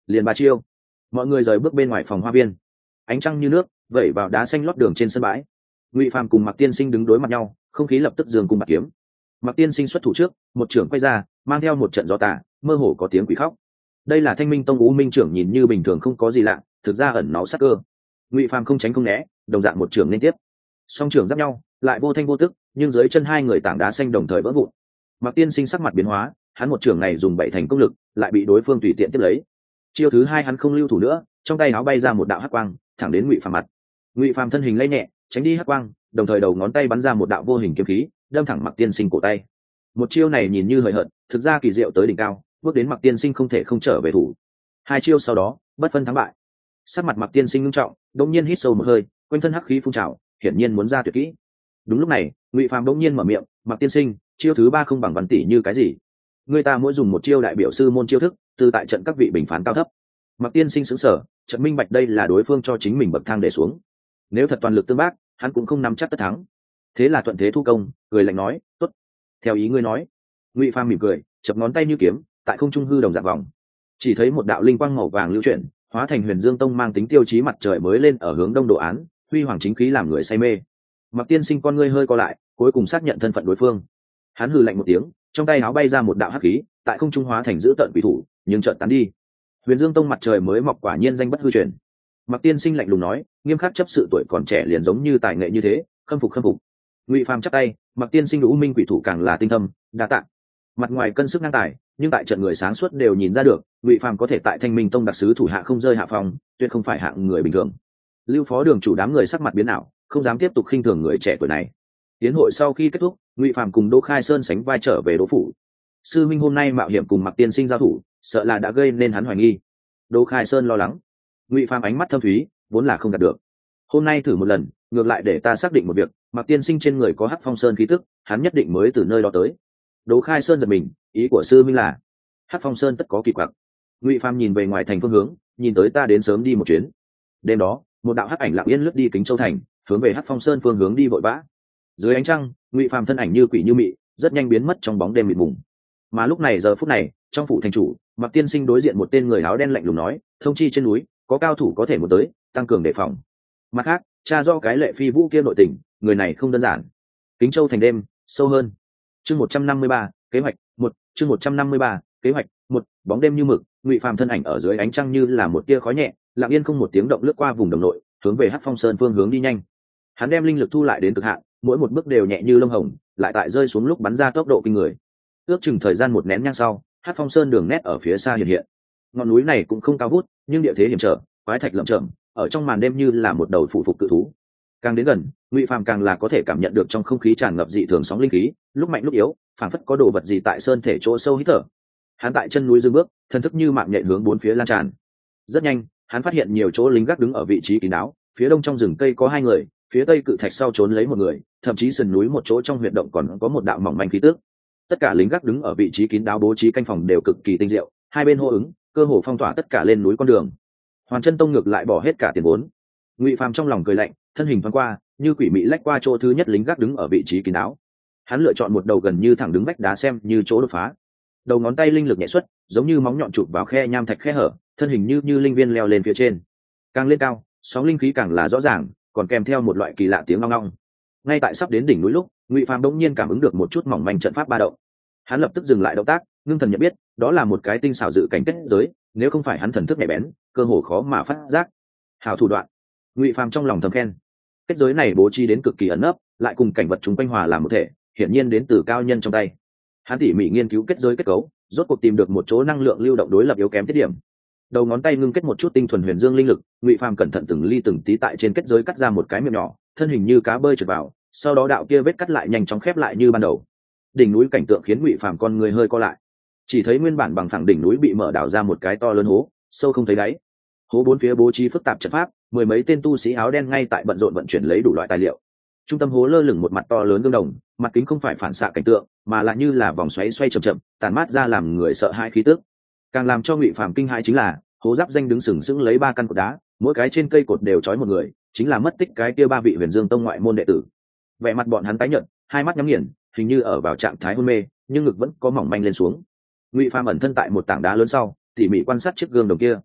liền 3 chiêu, mọi người rời bước bên ngoài phòng hoa viên, ánh trăng như nước vẩy vào đá xanh lót đường trên sân bãi. Ngụy Phàm cùng Mạc Tiên Sinh đứng đối mặt nhau, không khí lập tức giường cùng bạc kiếm. Mạc Tiên Sinh xuất thủ trước, một trưởng quay ra, mang theo một trận gió tà, mơ hồ có tiếng quỷ khóc. Đây là Thanh Minh Tông U Minh trưởng, nhìn như bình thường không có gì lạ, thực ra ẩn náu sát cơ. Ngụy Phàm không tránh không né, đồng dạng một trưởng liên tiếp. Song trưởng giáp nhau, lại vô thanh vô tức, nhưng dưới chân hai người tảng đá xanh đồng thời vỡ vụn. Mạc Tiên Sinh sắc mặt biến hóa, hắn một trưởng này dùng bảy thành công lực, lại bị đối phương tùy tiện tiếp lấy. Chiêu thứ hai hắn không lưu thủ nữa, trong tay áo bay ra một đạo hắc quang, thẳng đến Ngụy Phàm mặt. Ngụy Phàm thân hình lay nhẹ, tránh đi hắc quang, đồng thời đầu ngón tay bắn ra một đạo vô hình kiếm khí, đâm thẳng Mạc Tiên Sinh cổ tay. Một chiêu này nhìn như hời hợt, thực ra kỳ diệu tới đỉnh cao, bước đến Mạc Tiên Sinh không thể không trở về thủ. Hai chiêu sau đó, bất phân thắng bại. Sắc mặt Mạc Tiên Sinh nghiêm trọng, đột nhiên hít sâu một hơi, quanh thân hắc khí phun trào, hiển nhiên muốn ra tuyệt kỹ. Đúng lúc này, Ngụy Phàm đột nhiên mở miệng, "Mạc Tiên Sinh, chiêu thứ ba không bằng Văn tỷ như cái gì? Người ta mỗi dùng một chiêu đại biểu sư môn chiêu thức, từ tại trận các vị bình phán cao thấp." Mạc Tiên Sinh sững sờ, trận minh bạch đây là đối phương cho chính mình bậc thang để xuống. Nếu thật toàn lực tương bác, hắn cũng không nắm chắc tất thắng. Thế là thuận thế thu công, cười lạnh nói, "Tốt, theo ý ngươi nói." Ngụy Phàm mỉm cười, chập ngón tay như kiếm, tại không trung hư đồng dạng vòng. Chỉ thấy một đạo linh quang màu vàng lưu chuyển, hóa thành Huyền Dương Tông mang tính tiêu chí mặt trời mới lên ở hướng đông đồ án, huy hoàng chính khí làm người say mê. Mạc Tiên Sinh con ngươi hơi co lại, cuối cùng xác nhận thân phận đối phương. Hắn hừ lạnh một tiếng, trong tay áo bay ra một đạo hắc khí, tại không trung hóa thành dữ tợn quỷ thủ, nhưng chợt tán đi. Huyền Dương Tông mặt trời mới mọc quả nhiên danh bất hư truyền. Mạc Tiên Sinh lạnh lùng nói, nghiêm khắc chấp sự tuổi còn trẻ liền giống như tài nghệ như thế, khâm phục khâm phục. Ngụy Phàm chắp tay, Mạc Tiên Sinh U Minh quỷ thủ càng là tinh thâm, đa tạ. Mặt ngoài cân sức ngang tài, nhưng tại trận người sáng suốt đều nhìn ra được, Ngụy Phàm có thể tại Thanh Minh Tông đặc sứ thủ hạ không rơi hạ phòng, tuyệt không phải hạng người bình thường. Lưu Phó đường chủ đám người sắc mặt biến ảo, không dám tiếp tục khinh thường người trẻ tuổi này. Tiến hội sau khi kết thúc, Ngụy Phàm cùng Đỗ Khai Sơn sánh vai trở về Đỗ phủ. Sư minh hôm nay mạo hiểm cùng Mạc Tiên Sinh giao thủ, sợ là đã gây nên hắn hoài nghi. Đỗ Khai Sơn lo lắng. Ngụy Phàm ánh mắt thâm thúy, vốn là không đạt được. Hôm nay thử một lần, ngược lại để ta xác định một việc, Mạc Tiên Sinh trên người có Hắc Phong Sơn khí tức, hắn nhất định mới từ nơi đó tới. Đỗ Khai Sơn giật mình, ý của sư minh là Hắc Phong Sơn tất có kỳ quặc. Ngụy Phàm nhìn về ngoài thành phương hướng, nhìn tới ta đến sớm đi một chuyến. Đêm đó, một đạo hắc ảnh lặng yên lướt đi Kính Châu thành, hướng về Hắc Phong Sơn phương hướng đi vội vã. Dưới ánh trăng, Ngụy Phàm thân ảnh như quỷ như mị, rất nhanh biến mất trong bóng đêm mịt mùng. Mà lúc này giờ phút này, trong phủ thành chủ, Mạc Tiên Sinh đối diện một tên người áo đen lạnh lùng nói, thông chi trên núi có cao thủ có thể muốn tới, tăng cường đề phòng. Mặt khác, tra do cái Lệ Phi Vũ kia nội tình, người này không đơn giản. Kính Châu thành đêm sâu hơn. Chương 153, kế hoạch 1, chương 153, kế hoạch 1, bóng đêm như mực, Ngụy Phàm thân ảnh ở dưới ánh trăng như là một tia khói nhẹ, lặng yên không một tiếng động lướt qua vùng đồng nội, hướng về Hắc Phong Sơn phương hướng đi nhanh. Hắn đem linh lực thu lại đến cực hạn, mỗi một bước đều nhẹ như lông hồng, lại tại rơi xuống lúc bắn ra tốc độ kinh người. Ước chừng thời gian một nén nhang sau, Hắc Phong Sơn đường nét ở phía xa hiện hiện. Ngọn núi này cũng không cao vút, nhưng địa thế hiểm trở, quái thạch lởm chởm, ở trong màn đêm như là một đầu phụ phục cự thú. Càng đến gần, Ngụy Phàm càng là có thể cảm nhận được trong không khí tràn ngập dị thường sóng linh khí, lúc mạnh lúc yếu, phảng phất có đồ vật gì tại sơn thể chỗ sâu hít thở. Hắn tại chân núi dừng bước, thần thức như mạng nhện hướng bốn phía lan tràn. Rất nhanh, hắn phát hiện nhiều chỗ lính gác đứng ở vị trí kín đáo, phía đông trong rừng cây có 2 người, phía tây cự thạch sau trốn lấy 1 người, thậm chí sườn núi một chỗ trong huyệt động còn có một đạo mỏng manh khí tức. Tất cả lính gác đứng ở vị trí kín đáo bố trí canh phòng đều cực kỳ tinh diệu, hai bên hô ứng, cơ hồ phong tỏa tất cả lên núi con đường. Hoàn Chân Tông ngược lại bỏ hết cả tiền vốn. Ngụy Phàm trong lòng cười lạnh, thân hình thoáng qua, như quỷ mị lách qua chỗ thứ nhất lính gác đứng ở vị trí kín đáo. Hắn lựa chọn một đầu gần như thẳng đứng vách đá xem như chỗ đột phá. Đầu ngón tay linh lực nhẹ xuất, giống như móng nhọn chụp vào khe nham thạch khe hở, thân hình như linh viên leo lên phía trên. Càng lên cao, sóng linh khí càng là rõ ràng, còn kèm theo một loại kỳ lạ tiếng ong ong. Ngay tại sắp đến đỉnh núi lúc, Ngụy Phàm đột nhiên cảm ứng được một chút mỏng manh trận pháp ba động. Hắn lập tức dừng lại động tác, ngưng thần nhận biết, đó là một cái tinh xảo dự cảnh kết giới, nếu không phải hắn thần thức nhạy bén, cơ hồ khó mà phát giác. Hảo thủ đoạn. Ngụy Phàm trong lòng thầm khen. Kết giới này bố trí đến cực kỳ ẩn nấp, lại cùng cảnh vật chúng quanh hòa làm một thể, hiển nhiên đến từ cao nhân trong tay. Hắn tỉ mỉ nghiên cứu kết giới kết cấu, rốt cuộc tìm được một chỗ năng lượng lưu động đối lập yếu kém tiết điểm. Đầu ngón tay ngưng kết một chút tinh thuần huyền dương linh lực, Ngụy Phàm cẩn thận từng ly từng tí tại trên kết giới cắt ra một cái miệng nhỏ, thân hình như cá bơi trượt vào, sau đó đạo kia vết cắt lại nhanh chóng khép lại như ban đầu. Đỉnh núi cảnh tượng khiến Ngụy Phàm con người hơi co lại. Chỉ thấy nguyên bản bằng phẳng đỉnh núi bị mở đào ra một cái to lớn hố, sâu không thấy đáy. Hố bốn phía bố trí phức tạp trận pháp, 10 mấy tên tu sĩ áo đen ngay tại bận rộn vận chuyển lấy đủ loại tài liệu. Trung tâm hố lơ lửng một mặt to lớn gương đồng, mặt kính không phải phản xạ cảnh tượng, mà là như là vòng xoáy xoay chậm chậm, tản mát ra làm người sợ hãi khí tức. Càng làm cho Ngụy Phàm kinh hãi chính là, hố giáp danh đứng sừng sững lấy 3 căn cột đá, mỗi cái trên cây cột đều trói một người, chính là mất tích cái kia 3 vị Huyền Dương Tông ngoại môn đệ tử. Vẻ mặt bọn hắn tái nhợt, hai mắt nhắm nghiền, hình như ở vào trạng thái hôn mê, nhưng ngực vẫn có mỏng manh lên xuống. Ngụy Phàm ẩn thân tại một tảng đá lớn sau, tỉ mỉ quan sát chiếc gương đồng kia.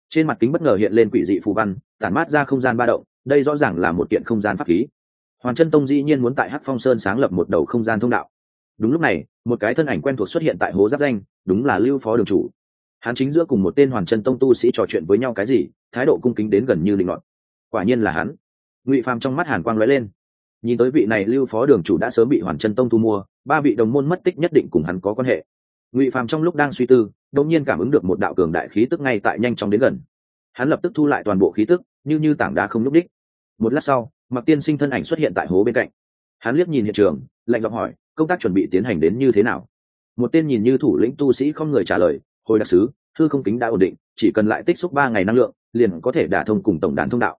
Trên mặt kính bất ngờ hiện lên quỷ dị phù văn, tản mát ra không gian ba động, đây rõ ràng là một kiện không gian pháp khí. Hoàn Chân Tông dĩ nhiên muốn tại Hắc Phong Sơn sáng lập một đầu không gian thông đạo. Đúng lúc này, một cái thân ảnh quen thuộc xuất hiện tại hố giáp danh, đúng là Lưu Phó đường chủ. Hắn chính giữa cùng một tên Hoàn Chân Tông tu sĩ trò chuyện với nhau cái gì, thái độ cung kính đến gần như linh loạn. Quả nhiên là hắn. Ngụy Phàm trong mắt hàn quang lóe lên. Nhìn tới vị này Lưu Phó đường chủ đã sớm bị Hoàn Chân Tông thu mua, ba vị đồng môn mất tích nhất định cùng hắn có quan hệ. Ngụy Phàm trong lúc đang suy tư, đột nhiên cảm ứng được một đạo cường đại khí tức ngay tại nhanh chóng đến gần. Hắn lập tức thu lại toàn bộ khí tức, như tảng đá không lúc đích. Một lát sau, Mặc Tiên Sinh thân ảnh xuất hiện tại hố bên cạnh. Hắn liếc nhìn hiện trường, lạnh giọng hỏi, công tác chuẩn bị tiến hành đến như thế nào? Một tên nhìn như thủ lĩnh tu sĩ không người trả lời, hồi đặc sứ, hư không kính đã ổn định, chỉ cần lại tích xúc 3 ngày năng lượng, liền có thể đả thông cùng tổng đàn thông đạo.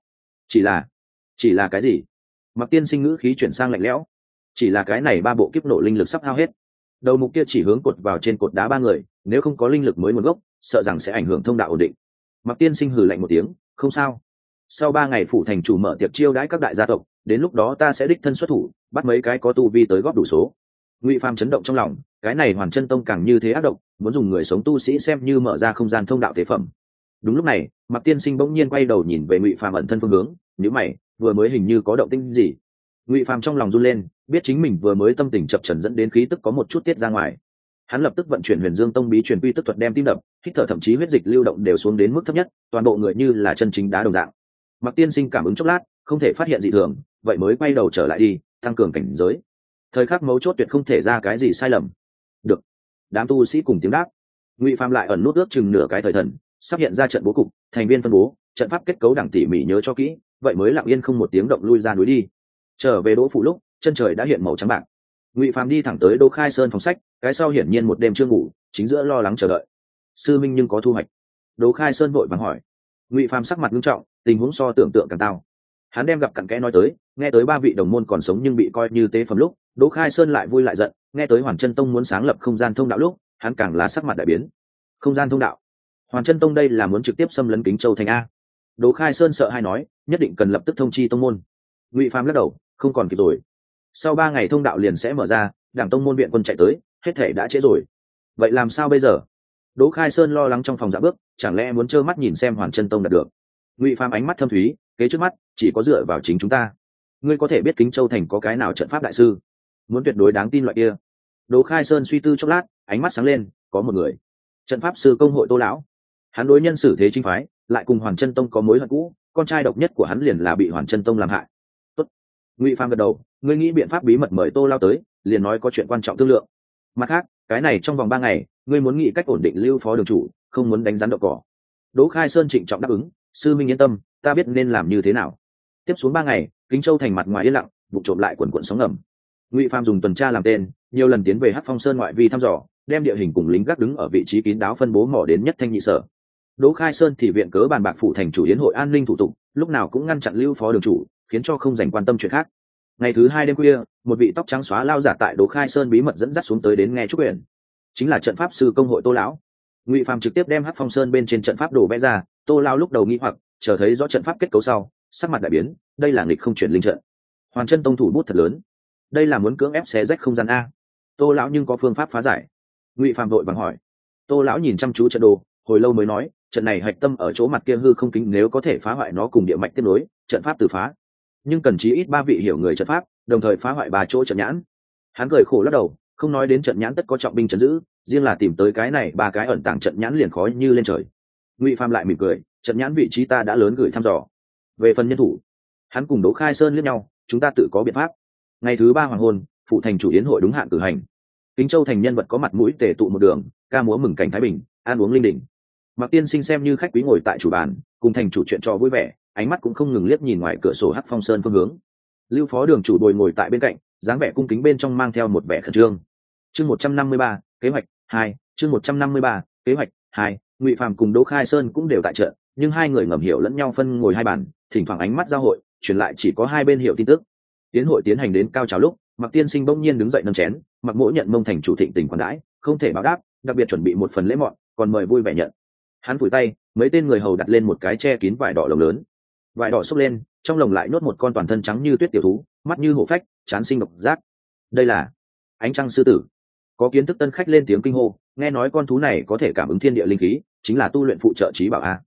Chỉ là cái gì? Mặc Tiên Sinh ngữ khí chuyển sang lạnh lẽo. Chỉ là cái này 3 bộ kiếp nộ linh lực sắp hao hết. Đầu mục kia chỉ hướng cột vào trên cột đá 3 người, nếu không có linh lực mới nguồn gốc, sợ rằng sẽ ảnh hưởng thông đạo ổn định. Mặc Tiên Sinh hừ lạnh một tiếng, không sao. Sau 3 ngày phủ thành chủ mở tiệc chiêu đãi các đại gia tộc, đến lúc đó ta sẽ đích thân xuất thủ, bắt mấy cái có tu vi tới góp đủ số. Ngụy Phàm chấn động trong lòng, cái này Hoàn Chân Tông càng như thế ác độc, muốn dùng người sống tu sĩ xem như mở ra không gian thông đạo tế phẩm. Đúng lúc này, Mặc Tiên Sinh bỗng nhiên quay đầu nhìn về Ngụy Phàm ẩn thân phương hướng, nhíu mày, vừa mới hình như có động tĩnh gì. Ngụy Phàm trong lòng run lên, biết chính mình vừa mới tâm tình chập chờn dẫn đến khí tức có một chút tiết ra ngoài. Hắn lập tức vận chuyển Huyền Dương Tông bí truyền quy tức thuật đem tim đập, hít thở thậm chí huyết dịch lưu động đều xuống đến mức thấp nhất, toàn bộ người như là chân chính đá đồng dạng. Mặc Tiên Sinh cảm ứng chốc lát, không thể phát hiện dị thường, vậy mới quay đầu trở lại đi, tăng cường cảnh giới. Thời khắc mấu chốt tuyệt không thể ra cái gì sai lầm. Được. Đám tu sĩ cùng tiếng đáp. Ngụy Phàm lại ẩn nút ước chừng nửa cái thời thần, sắp hiện ra trận bố cục, thành viên phân bố, trận pháp kết cấu đẳng tỉ mỉ nhớ cho kỹ, vậy mới lặng yên không một tiếng động lui ra núi đi. Trở về Đỗ phủ lúc, chân trời đã hiện màu trắng bạc. Ngụy Phàm đi thẳng tới Đỗ Khai Sơn phòng sách, cái sau hiển nhiên một đêm chưa ngủ, chính giữa lo lắng chờ đợi. Sư minh nhưng có thu hoạch. Đỗ Khai Sơn vội vàng hỏi. Ngụy Phàm sắc mặt nghiêm trọng, tình huống so tưởng tượng càng tao. Hắn đem gặp cặn kẽ nói tới, nghe tới 3 vị đồng môn còn sống nhưng bị coi như tế phẩm lúc, Đỗ Khai Sơn lại vui lại giận, nghe tới Hoàn Chân Tông muốn sáng lập không gian thông đạo lúc, hắn càng là sắc mặt đại biến. Không gian thông đạo? Hoàn Chân Tông đây là muốn trực tiếp xâm lấn Kính Châu thành a? Đỗ Khai Sơn sợ hai nói, nhất định cần lập tức thông chi tông môn. Ngụy Phàm lắc đầu, không còn kịp rồi. Sau 3 ngày thông đạo liền sẽ mở ra, đảng tông môn viện quân chạy tới, hết thể đã trễ rồi. Vậy làm sao bây giờ? Đỗ Khai Sơn lo lắng trong phòng dạ bước, chẳng lẽ muốn trơ mắt nhìn xem Hoàn Chân Tông đạt được? Ngụy Phàm ánh mắt thâm thúy, kế trước mắt chỉ có dựa vào chính chúng ta. Ngươi có thể biết Kính Châu thành có cái nào trận pháp đại sư, muốn tuyệt đối đáng tin loại kia. Đỗ Khai Sơn suy tư chốc lát, ánh mắt sáng lên, có một người. Trận pháp sư công hội Tô lão. Hắn đối nhân xử thế chính phái, lại cùng Hoàn Chân Tông có mối hận cũ, con trai độc nhất của hắn liền là bị Hoàn Chân Tông làm hại. Tốt. Ngụy Phàm gật đầu, ngươi nghĩ biện pháp bí mật mời Tô lão tới, liền nói có chuyện quan trọng thương lượng. Mặt khác, cái này trong vòng 3 ngày, ngươi muốn nghĩ cách ổn định Lưu Phó đường chủ, không muốn đánh rắn đậu cỏ. Đỗ Khai Sơn trịnh trọng đáp ứng, sư minh yên tâm, ta biết nên làm như thế nào. Tiếp xuống 3 ngày, Kính Châu thành mặt ngoài yên lặng, vụ trộm lại quần quần sóng ngầm. Ngụy Phàm dùng tuần tra làm tên, nhiều lần tiến về Hắc Phong Sơn ngoại vi thăm dò, đem địa hình cùng lính gác đứng ở vị trí kín đáo phân bố mỏ đến nhất thanh nhị sở. Đỗ Khai Sơn thì viện cớ bàn bạc phủ thành chủ yến hội an ninh thủ tục, lúc nào cũng ngăn chặn Lưu Phó đường chủ, khiến cho không dành quan tâm chuyện khác. Ngày thứ 2 đêm khuya, một vị tóc trắng xóa lao giả tại Đỗ Khai Sơn bí mật dẫn dắt xuống tới đến nghe chúc huyền, chính là trận pháp sư công hội Tô lão. Ngụy Phàm trực tiếp đem Hắc Phong Sơn bên trên trận pháp đồ vẽ ra, Tô lão lúc đầu nghi hoặc, chờ thấy rõ trận pháp kết cấu sau, sắc mặt đại biến, đây là nghịch không chuyển linh trận. Hoàn Chân Tông thủ bút thật lớn, đây là muốn cưỡng ép xé rách không gian a. Tô lão nhưng có phương pháp phá giải. Ngụy Phàm vội vàng hỏi. Tô lão nhìn chăm chú trận đồ, hồi lâu mới nói, trận này hạch tâm ở chỗ mặt kia hư không kính, nếu có thể phá hoại nó cùng địa mạch tiếp nối, trận pháp từ phá. Nhưng cần chí ít 3 vị hiểu người trận pháp, đồng thời phá hoại 3 chỗ trận nhãn. Hắn cười khổ lắc đầu, không nói đến trận nhãn tất có trọng binh trấn giữ, riêng là tìm tới cái này 3 cái ẩn tàng trận nhãn liền khó như lên trời. Ngụy Phàm lại mỉm cười, trận nhãn vị trí ta đã lớn gửi thăm dò. Về phần nhân thủ, hắn cùng Đỗ Khai Sơn liếc nhau, chúng ta tự có biện pháp. Ngày thứ 3 hoàng hôn, phụ thành chủ yến hội đúng hạn cử hành. Kính Châu thành nhân vật có mặt mũi tề tụ một đường, ca múa mừng cảnh thái bình, ăn uống linh đình. Mạc Tiên Sinh xem như khách quý ngồi tại chủ bàn, cùng thành chủ chuyện trò vui vẻ, ánh mắt cũng không ngừng liếc nhìn ngoài cửa sổ Hắc Phong Sơn phương hướng. Lưu Phó đường chủ bồi ngồi tại bên cạnh, dáng vẻ cung kính bên trong mang theo một vẻ khẩn trương. Chương 153, kế hoạch 2, chương 153, kế hoạch 2, Ngụy Phàm cùng Đỗ Khai Sơn cũng đều tại trận, nhưng hai người ngầm hiểu lẫn nhau phân ngồi hai bàn, thỉnh thoảng ánh mắt giao hội, truyền lại chỉ có hai bên hiểu tin tức. Tiến hội tiến hành đến cao trào lúc, Mạc Tiên Sinh bỗng nhiên đứng dậy nâng chén, Mạc Mỗ nhận mông thành chủ thịnh tình khoản đãi, không thể báo đáp, đặc biệt chuẩn bị một phần lễ mọn, còn mời vui vẻ nhận. Hắn phủi tay, mấy tên người hầu đặt lên một cái che kín vải đỏ lồng lớn. Vải đỏ xốc lên, trong lồng lại nhốt một con toàn thân trắng như tuyết tiểu thú, mắt như hổ phách, chán sinh độc giác. Đây là Ánh Trăng sư tử. Có kiến thức tân khách lên tiếng kinh hô, nghe nói con thú này có thể cảm ứng thiên địa linh khí, chính là tu luyện phụ trợ trí bảo a.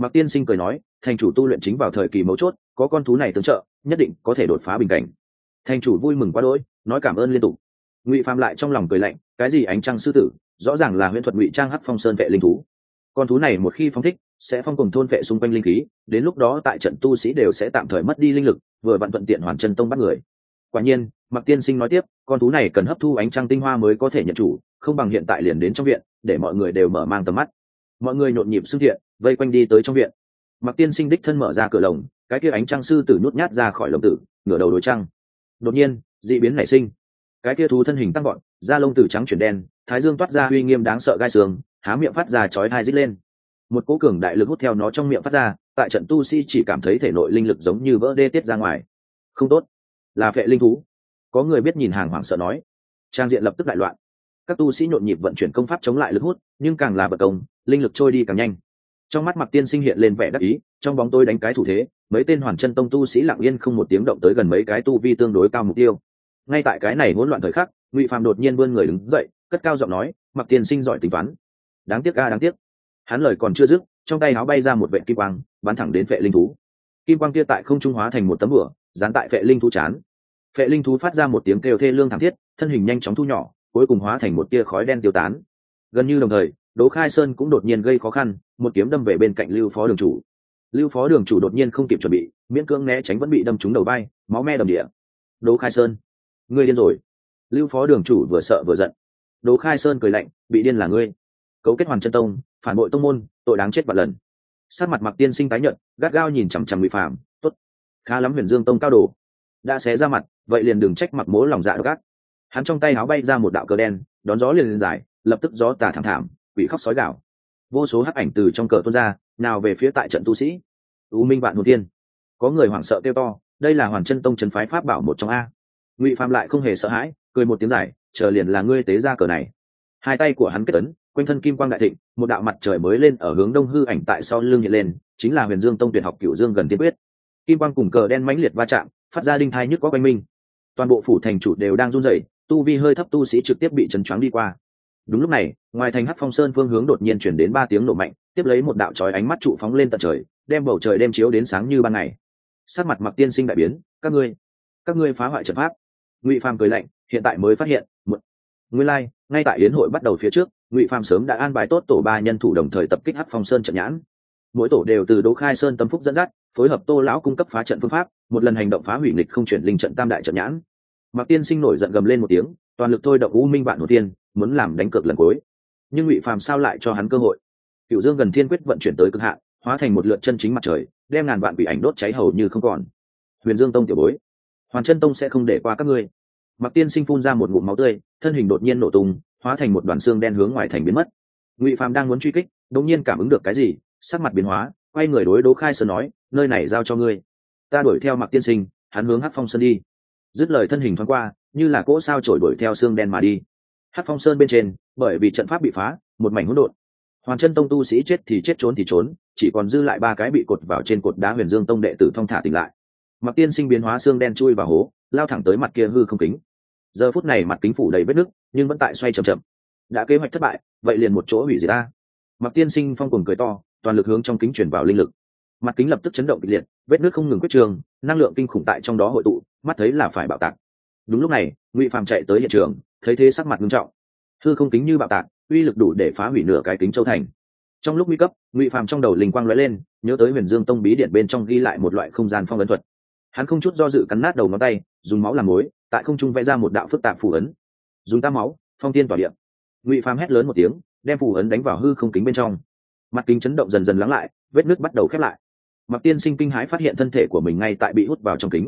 Mạc Tiên Sinh cười nói, thành chủ tu luyện chính vào thời kỳ mấu chốt, có con thú này tương trợ, nhất định có thể đột phá bình cảnh. Thành chủ vui mừng quá đỗi, nói cảm ơn liên tục. Ngụy Phàm lại trong lòng cười lạnh, cái gì ánh trăng sư tử, rõ ràng là huyễn thuật ngụy trang hắc phong sơn vệ linh thú. Con thú này một khi phóng thích, sẽ phong cùng thôn vệ xung quanh linh khí, đến lúc đó tại trận tu sĩ đều sẽ tạm thời mất đi linh lực, vừa vặn thuận tiện Hoàn Chân Tông bắt người. Quả nhiên, Mạc Tiên Sinh nói tiếp, con thú này cần hấp thu ánh trăng tinh hoa mới có thể nhận chủ, không bằng hiện tại liền đến trong viện, để mọi người đều mở mang tầm mắt. Mọi người nhộn nhịp xưng thiện, vây quanh đi tới trong viện. Mạc Tiên Sinh đích thân mở ra cửa lồng, cái kia ánh trăng sư tử nhút nhát ra khỏi lồng tử, ngửa đầu đối trăng. Đột nhiên, dị biến nảy sinh. Cái kia thú thân hình tăng gọn, da lông tử trắng chuyển đen, thái dương toát ra uy nghiêm đáng sợ gai xương, há miệng phát ra chói tai rít lên. Một cỗ cường đại lực hút theo nó trong miệng phát ra, tại trận tu sĩ chỉ cảm thấy thể nội linh lực giống như vỡ đê tiết ra ngoài. Không tốt, là phệ linh thú. Có người biết nhìn hàng hoảng sợ nói. Trang diện lập tức đại loạn. Các tu sĩ nhộn nhịp vận chuyển công pháp chống lại lực hút, nhưng càng là bật công, linh lực trôi đi càng nhanh. Trong mắt Mạc Tiên Sinh hiện lên vẻ đắc ý, trong bóng tối đánh cái thủ thế, mấy tên Hoàn Chân Tông tu sĩ lặng yên không một tiếng động tới gần mấy cái tu vi tương đối cao mục tiêu. Ngay tại cái này hỗn loạn thời khắc, Ngụy Phàm đột nhiên vươn người đứng dậy, cất cao giọng nói, Mạc Tiên Sinh giỏi tính toán. Đáng tiếc a, đáng tiếc. Hắn lời còn chưa dứt, trong tay áo bay ra một vệt kim quang, bắn thẳng đến phệ linh thú. Kim quang kia tại không trung hóa thành một tấm bửa, dán tại phệ linh thú chán. Phệ linh thú phát ra một tiếng kêu thê lương thảm thiết, thân hình nhanh chóng thu nhỏ, cuối cùng hóa thành một tia khói đen tiêu tán. Gần như đồng thời, Đỗ Khai Sơn cũng đột nhiên gây khó khăn, một kiếm đâm về bên cạnh Lưu Phó đường chủ. Lưu Phó đường chủ đột nhiên không kịp chuẩn bị, miễn cưỡng né tránh vẫn bị đâm trúng đầu vai, máu me đầm địa. Đỗ Khai Sơn, ngươi điên rồi! Lưu Phó đường chủ vừa sợ vừa giận. Đỗ Khai Sơn cười lạnh, bị điên là ngươi, cấu kết Hoàn Chân Tông, phản bội tông môn, tội đáng chết vạn lần. Sát mặt Mạc Tiên Sinh tái nhợt, gắt gao nhìn chằm chằm Ngụy Phàm, tốt, khá lắm Huyền Dương Tông cao đồ, đã xé ra mặt, vậy liền đừng trách Mặc Mỗ lòng dạ gắt. Hắn trong tay áo bay ra một đạo cờ đen, đón gió liền dài, lập tức gió tà thảm thảm, quỷ khóc sói gào. Vô số hắc ảnh từ trong cờ tuôn ra, nào về phía tại trận tu sĩ. U Minh Vạn Hồn Tiên, có người hoảng sợ kêu to, đây là Hoàn Chân Tông trấn phái pháp bảo một trong a. Ngụy Phàm lại không hề sợ hãi, cười một tiếng dài, chờ liền là ngươi tế ra cờ này. Hai tay của hắn kết ấn, quanh thân kim quang đại thịnh, một đạo mặt trời mới lên ở hướng đông hư ảnh tại sau lưng hiện lên, chính là Huyền Dương Tông tuyệt học Cửu Dương Gần Tiên Quyết. Kim quang cùng cờ đen mãnh liệt va chạm, phát ra đinh thai nhức óc oanh minh. Toàn bộ phủ thành chủ đều đang run rẩy, tu vi hơi thấp tu sĩ trực tiếp bị chấn choáng đi qua. Đúng lúc này, ngoài thành Hắc Phong Sơn phương hướng đột nhiên chuyển đến 3 tiếng nổ mạnh, tiếp lấy một đạo chói ánh mắt trụ phóng lên tận trời, đem bầu trời đêm chiếu đến sáng như ban ngày. Sắc mặt Mạc Tiên Sinh đại biến, các ngươi phá hoại trận pháp. Ngụy Phàm cười lạnh, hiện tại mới phát hiện, nguyên lai, ngay tại yến hội bắt đầu phía trước, Ngụy Phàm sớm đã an bài tốt tổ 3 nhân thủ đồng thời tập kích Hắc Phong Sơn trận nhãn. Mỗi tổ đều từ Đỗ Khai Sơn tâm phúc dẫn dắt, phối hợp Tô lão cung cấp phá trận phương pháp, một lần hành động phá hủy nghịch không chuyển linh trận tam đại trận nhãn. Mạc Tiên Sinh nổi giận gầm lên một tiếng, toàn lực thôi động U Minh Vạn Hồn Tiên, muốn làm đánh cược lần cuối. Nhưng Ngụy Phàm sao lại cho hắn cơ hội? Cửu Dương Gần Thiên Quyết vận chuyển tới cực hạn, hóa thành một lượt chân chính mặt trời, đem ngàn vạn quỷ ảnh đốt cháy hầu như không còn. Huyền Dương Tông tiểu bối, Hoàn Chân Tông sẽ không để qua các ngươi. Mạc Tiên Sinh phun ra một ngụm máu tươi, thân hình đột nhiên nổ tung, hóa thành một đoàn xương đen hướng ngoài thành biến mất. Ngụy Phàm đang muốn truy kích, đột nhiên cảm ứng được cái gì, sắc mặt biến hóa, quay người đối Đỗ Khai Sơn nói, nơi này giao cho ngươi. Ta đuổi theo Mạc Tiên Sinh, hắn hướng Hắc Phong Sơn đi. Dứt lời thân hình thoáng qua, như là cỗ sao trổi đuổi theo xương đen mà đi. Hắc Phong Sơn bên trên, bởi vì trận pháp bị phá, một mảnh hỗn độn. Hoàn Chân Tông tu sĩ chết thì chết trốn thì trốn, chỉ còn dư lại 3 cái bị cột vào trên cột đá Huyền Dương Tông đệ tử thong thả tỉnh lại. Mạc Tiên Sinh biến hóa xương đen chui vào hố, lao thẳng tới mặt kia hư không kính. Giờ phút này mặt kính phủ đầy vết nứt, nhưng vẫn tại xoay chậm chậm. Đã kế hoạch thất bại, vậy liền một chỗ hủy diệt ta. Mạc Tiên Sinh phong cuồng cười to, toàn lực hướng trong kính chuyển vào linh lực. Mặt kính lập tức chấn động kịch liệt, vết nứt không ngừng quyết trường, năng lượng kinh khủng tại trong đó hội tụ, mắt thấy là phải bạo tạc. Đúng lúc này, Ngụy Phàm chạy tới hiện trường, thấy thế sắc mặt nghiêm trọng. Hư không kính như bạo tạc, uy lực đủ để phá hủy nửa cái kính châu thành. Trong lúc nguy cấp, Ngụy Phàm trong đầu linh quang lóe lên, nhớ tới Huyền Dương Tông bí điển bên trong ghi lại một loại không gian phong ấn thuật. Hắn không chút do dự cắn nát đầu ngón tay, dùng máu làm mối, tại không trung vẽ ra một đạo phức tạp phù ấn. Dùng tam máu, phong tiên tỏa địa. Ngụy Phàm hét lớn một tiếng, đem phù ấn đánh vào hư không kính bên trong. Mặt kính chấn động dần dần lắng lại, vết nứt bắt đầu khép lại. Mạc Tiên Sinh kinh hãi phát hiện thân thể của mình ngay tại bị hút vào trong kính.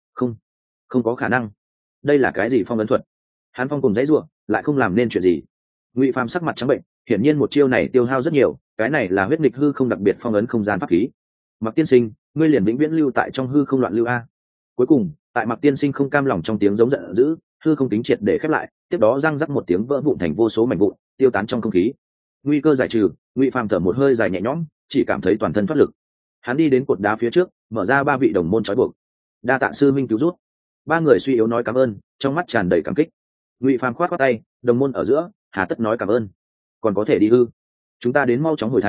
Không có khả năng. Đây là cái gì phong ấn thuật? Hắn phong cùng dãy rủa, lại không làm nên chuyện gì. Ngụy Phàm sắc mặt trắng bệnh, hiển nhiên một chiêu này tiêu hao rất nhiều, cái này là huyết nghịch hư không đặc biệt phong ấn không gian pháp khí. Mạc Tiên Sinh, ngươi liền vĩnh viễn lưu tại trong hư không loạn lưu a. Cuối cùng, tại Mạc Tiên Sinh không cam lòng trong tiếng giống giận dữ, hư không kính triệt để khép lại, tiếp đó răng rắc một tiếng vỡ vụn thành vô số mảnh vụn, tiêu tán trong không khí. Nguy cơ giải trừ, Ngụy Phàm thở một hơi dài nhẹ nhõm, chỉ cảm thấy toàn thân thoát lực. Hắn đi đến cột đá phía trước, mở ra 3 vị đồng môn trói buộc. Đa tạ sư minh cứu giúp. 3 người suy yếu nói cảm ơn, trong mắt tràn đầy cảm kích. Ngụy Phàm khoát khoát tay, đồng môn ở giữa, hà tất nói cảm ơn, còn có thể đi ư? Chúng ta đến mau chóng hồi thành,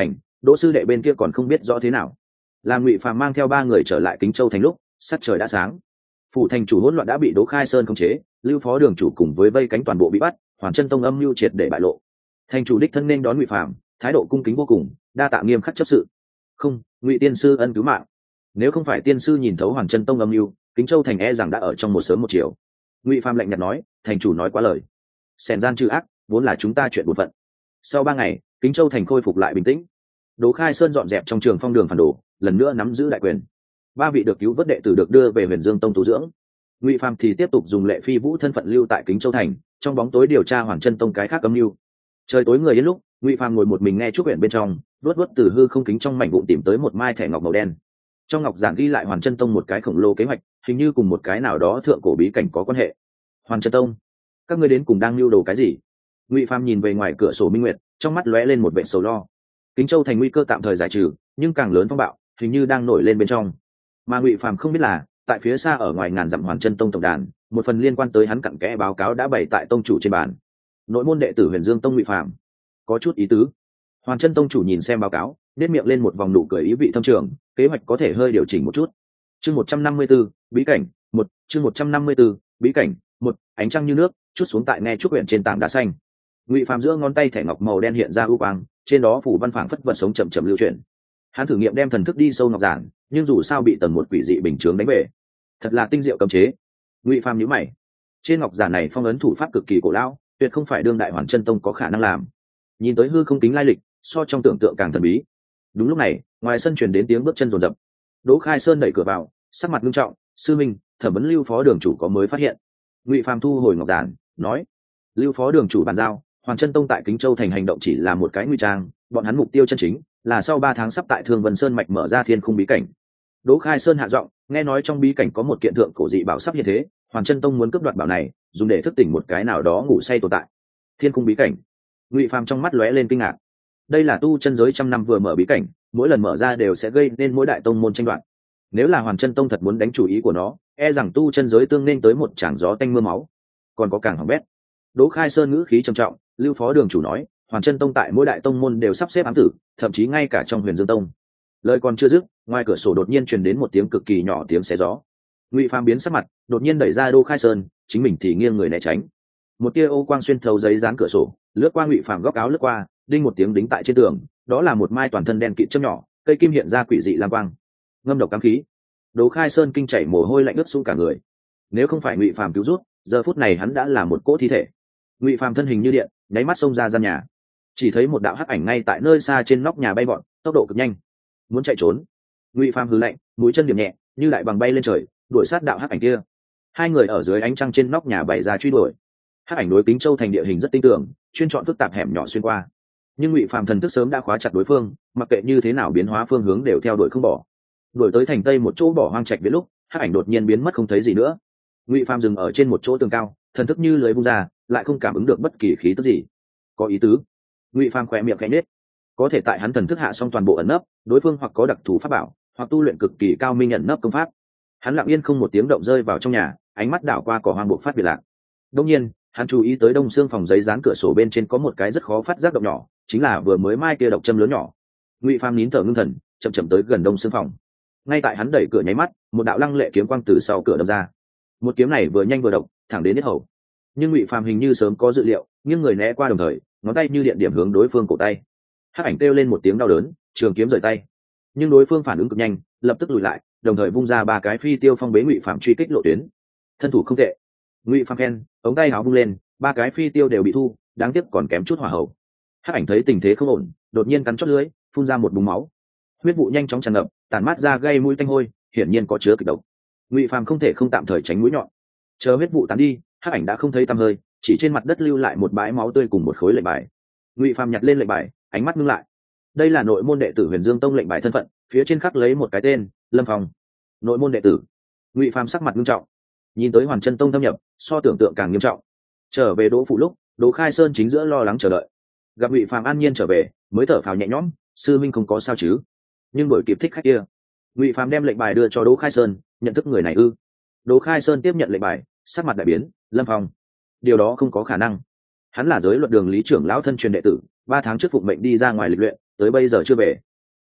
đỗ sư đệ bên kia còn không biết rõ thế nào. Làm Ngụy Phàm mang theo 3 người trở lại Kính Châu thành lúc sắc trời đã sáng. Phủ thành chủ hỗn loạn đã bị Đỗ Khai Sơn khống chế, Lưu Phó đường chủ cùng với vây cánh toàn bộ bị bắt, Hoàn Chân Tông âm mưu triệt để bại lộ. Thành chủ đích thân nên đón Ngụy Phàm, thái độ cung kính vô cùng, đa tạ nghiêm khắc chấp sự. Không, Ngụy tiên sư ân cứu mạng. Nếu không phải tiên sư nhìn thấu Hoàn Chân Tông âm mưu, Kính Châu thành e rằng đã ở trong một sớm một chiều. Ngụy Phàm lạnh nhạt nói, thành chủ nói quá lời. Xẻn gian trừ ác, vốn là chúng ta chuyện bổn phận. Sau 3 ngày, Kính Châu thành khôi phục lại bình tĩnh. Đỗ Khai Sơn dọn dẹp trong trường phong đường phản đồ, lần nữa nắm giữ đại quyền. 3 vị được cứu vớt đệ tử được đưa về Huyền Dương Tông tu dưỡng. Ngụy Phàm thì tiếp tục dùng Lệ Phi Vũ thân phận lưu tại Kính Châu thành, trong bóng tối điều tra Hoàn Chân Tông cái khác âm mưu. Trời tối người đến lúc, Ngụy Phàm ngồi một mình nghe trúc viện bên trong, luốt từ hư không kính trong mảnh vụn tìm tới một mai thẻ ngọc màu đen. Trong ngọc giản ghi lại Hoàn Chân Tông một cái khổng lồ kế hoạch, hình như cùng một cái nào đó thượng cổ bí cảnh có quan hệ. Hoàn Chân Tông, các ngươi đến cùng đang mưu đồ cái gì? Ngụy Phàm nhìn về ngoài cửa sổ minh nguyệt, trong mắt lóe lên một vẻ sầu lo. Kính Châu thành nguy cơ tạm thời giải trừ, nhưng càng lớn phong bạo hình như đang nổi lên bên trong. Mà Ngụy Phàm không biết là, tại phía xa ở ngoài ngàn dặm Hoàn Chân Tông tổng đàn, một phần liên quan tới hắn cặn kẽ báo cáo đã bày tại tông chủ trên bàn. Nội môn đệ tử Huyền Dương Tông Ngụy Phàm, có chút ý tứ. Hoàn Chân Tông chủ nhìn xem báo cáo, nét miệng lên một vòng nụ cười ý vị thâm trường, kế hoạch có thể hơi điều chỉnh một chút. Chương 154, bí cảnh 1, chương 154, bí cảnh 1, ánh trăng như nước, chút xuống tại nghe trúc huyện trên tảng đá xanh. Ngụy Phàm giữa ngón tay thẻ ngọc màu đen hiện ra ưu quang, trên đó phủ văn phảng phất vật sống chậm chậm lưu chuyển. Hắn thử nghiệm đem thần thức đi sâu ngọc giản, nhưng dù sao bị tầng một quỷ dị bình chướng đánh bể. Thật là tinh diệu cấm chế. Ngụy Phàm nhíu mày. Trên ngọc giản này phong ấn thủ pháp cực kỳ cổ lão, tuyệt không phải đương đại Hoàn Chân Tông có khả năng làm. Nhìn tới hư không kính lai lịch, so trong tưởng tượng càng thần bí. Đúng lúc này, ngoài sân truyền đến tiếng bước chân rồn rập. Đỗ Khai Sơn đẩy cửa vào, sắc mặt nghiêm trọng, "Sư minh, thẩm vấn Lưu phó đường chủ có mới phát hiện." Ngụy Phàm thu hồi ngọc giản, nói: "Lưu phó đường chủ bàn giao, Hoàn Chân Tông tại Kính Châu thành hành động chỉ là một cái nguy trang, bọn hắn mục tiêu chân chính là sau 3 tháng sắp tại Thương Vân Sơn mạch mở ra thiên khung bí cảnh." Đỗ Khai Sơn hạ giọng, nghe nói trong bí cảnh có một kiện thượng cổ dị bảo sắp hiện thế, Hoàn Chân Tông muốn cướp đoạt bảo này, dùng để thức tỉnh một cái nào đó ngủ say tồn tại. Thiên khung bí cảnh. Ngụy Phàm trong mắt lóe lên kinh ngạc. Đây là tu chân giới trăm năm vừa mở bí cảnh, mỗi lần mở ra đều sẽ gây nên mỗi đại tông môn tranh đoạt. Nếu là Hoàn Chân Tông thật muốn đánh chủ ý của nó, e rằng tu chân giới tương nên tới một tràng gió tanh mưa máu. Còn có càng hỏng bét. Đỗ Khai Sơn ngữ khí trầm trọng, Lưu phó đường chủ nói, Hoàn Chân Tông tại mỗi đại tông môn đều sắp xếp ám tử, thậm chí ngay cả trong Huyền Dương Tông. Lời còn chưa dứt, ngoài cửa sổ đột nhiên truyền đến một tiếng cực kỳ nhỏ tiếng xé gió. Ngụy Phàm biến sắc mặt, đột nhiên đẩy ra Đỗ Khai Sơn, chính mình thì nghiêng người né tránh. Một tia ô quang xuyên thấu giấy dán cửa sổ, lướt qua Ngụy Phàm góc áo lướt qua, đinh một tiếng đính tại trên tường, đó là một mai toàn thân đen kịt châm nhỏ, cây kim hiện ra quỷ dị lam quang. Ngâm độc cám khí. Đỗ Khai Sơn kinh chảy mồ hôi lạnh ướt sũng cả người. Nếu không phải Ngụy Phàm cứu rút, giờ phút này hắn đã là một cỗ thi thể. Ngụy Phàm thân hình như điện, nháy mắt xông ra gian nhà. Chỉ thấy một đạo hắc ảnh ngay tại nơi xa trên nóc nhà bay vọt, tốc độ cực nhanh, muốn chạy trốn. Ngụy Phàm hừ lạnh, mũi chân điểm nhẹ, như đại bằng bay lên trời, đuổi sát đạo hắc ảnh kia. Hai người ở dưới ánh trăng trên nóc nhà bày ra truy đuổi. Hắc ảnh đối Kính Châu thành địa hình rất tinh tường, chuyên chọn phức tạp hẻm nhỏ xuyên qua. Nhưng Ngụy Phàm thần thức sớm đã khóa chặt đối phương, mặc kệ như thế nào biến hóa phương hướng đều theo đuổi không bỏ. Đuổi tới thành tây một chỗ bỏ hoang trạch viễn lúc, hắc ảnh đột nhiên biến mất không thấy gì nữa. Ngụy Phàm dừng ở trên một chỗ tường cao, thần thức như lưới bung ra, lại không cảm ứng được bất kỳ khí tức gì. Có ý tứ. Ngụy Phàm khẽ miệng khẽ nhếch. Có thể tại hắn thần thức hạ xong toàn bộ ẩn nấp, đối phương hoặc có đặc thù pháp bảo, hoặc tu luyện cực kỳ cao minh ẩn nấp công pháp. Hắn lặng yên không một tiếng động rơi vào trong nhà, ánh mắt đảo qua cỏ hoang buộc phát biệt lạc. Đương nhiên, hắn chú ý tới đông xương phòng giấy dán cửa sổ bên trên có một cái rất khó phát giác động nhỏ, chính là vừa mới mai kia độc châm lớn nhỏ. Ngụy Phàm nín thở ngưng thần, chậm chậm tới gần đông xương phòng. Ngay tại hắn đẩy cửa nháy mắt, một đạo lăng lệ kiếm quang từ sau cửa đâm ra. Một kiếm này vừa nhanh vừa độc, thẳng đến yết hầu. Nhưng Ngụy Phàm hình như sớm có dự liệu, nghiêng người né qua đồng thời, ngón tay như điện điểm hướng đối phương cổ tay. Hắc ảnh kêu lên một tiếng đau đớn, trường kiếm rời tay. Nhưng đối phương phản ứng cực nhanh, lập tức lùi lại, đồng thời vung ra 3 cái phi tiêu phong bế Ngụy Phàm truy kích lộ tuyến. Thân thủ không tệ. Ngụy Phàm khen, ống tay áo vung lên, 3 cái phi tiêu đều bị thu, đáng tiếc còn kém chút hỏa hậu. Hắc ảnh thấy tình thế không ổn, đột nhiên cắn chót lưỡi, phun ra một búng máu. Huyết vụ nhanh chóng tràn ngập, tản mát ra gây mũi tanh hôi, hiển nhiên có chứa kịch độc. Ngụy Phàm không thể không tạm thời tránh mũi nhọn. Chờ huyết vụ tán đi, Hắc ảnh đã không thấy tăm hơi, chỉ trên mặt đất lưu lại một bãi máu tươi cùng một khối lệnh bài. Ngụy Phàm nhặt lên lệnh bài, ánh mắt ngưng lại. Đây là nội môn đệ tử Huyền Dương Tông lệnh bài thân phận, phía trên khắc lấy một cái tên, Lâm Phong. Nội môn đệ tử. Ngụy Phàm sắc mặt nghiêm trọng, nhìn tới Hoàn Chân Tông thâm nhập, so tưởng tượng càng nghiêm trọng. Trở về Đỗ phủ lúc, Đỗ Khai Sơn chính giữa lo lắng chờ đợi. Gặp Ngụy Phàm an nhiên trở về, mới thở phào nhẹ nhõm, sư minh không có sao chứ? Nhưng bởi kịp thích khách kia, Ngụy Phàm đem lệnh bài đưa cho Đỗ Khai Sơn, nhận thức người này ư? Đỗ Khai Sơn tiếp nhận lệnh bài, sắc mặt đại biến, Lâm Phong. Điều đó không có khả năng. Hắn là giới luật đường lý trưởng lão thân truyền đệ tử, 3 tháng trước phụng mệnh đi ra ngoài lịch luyện, tới bây giờ chưa về,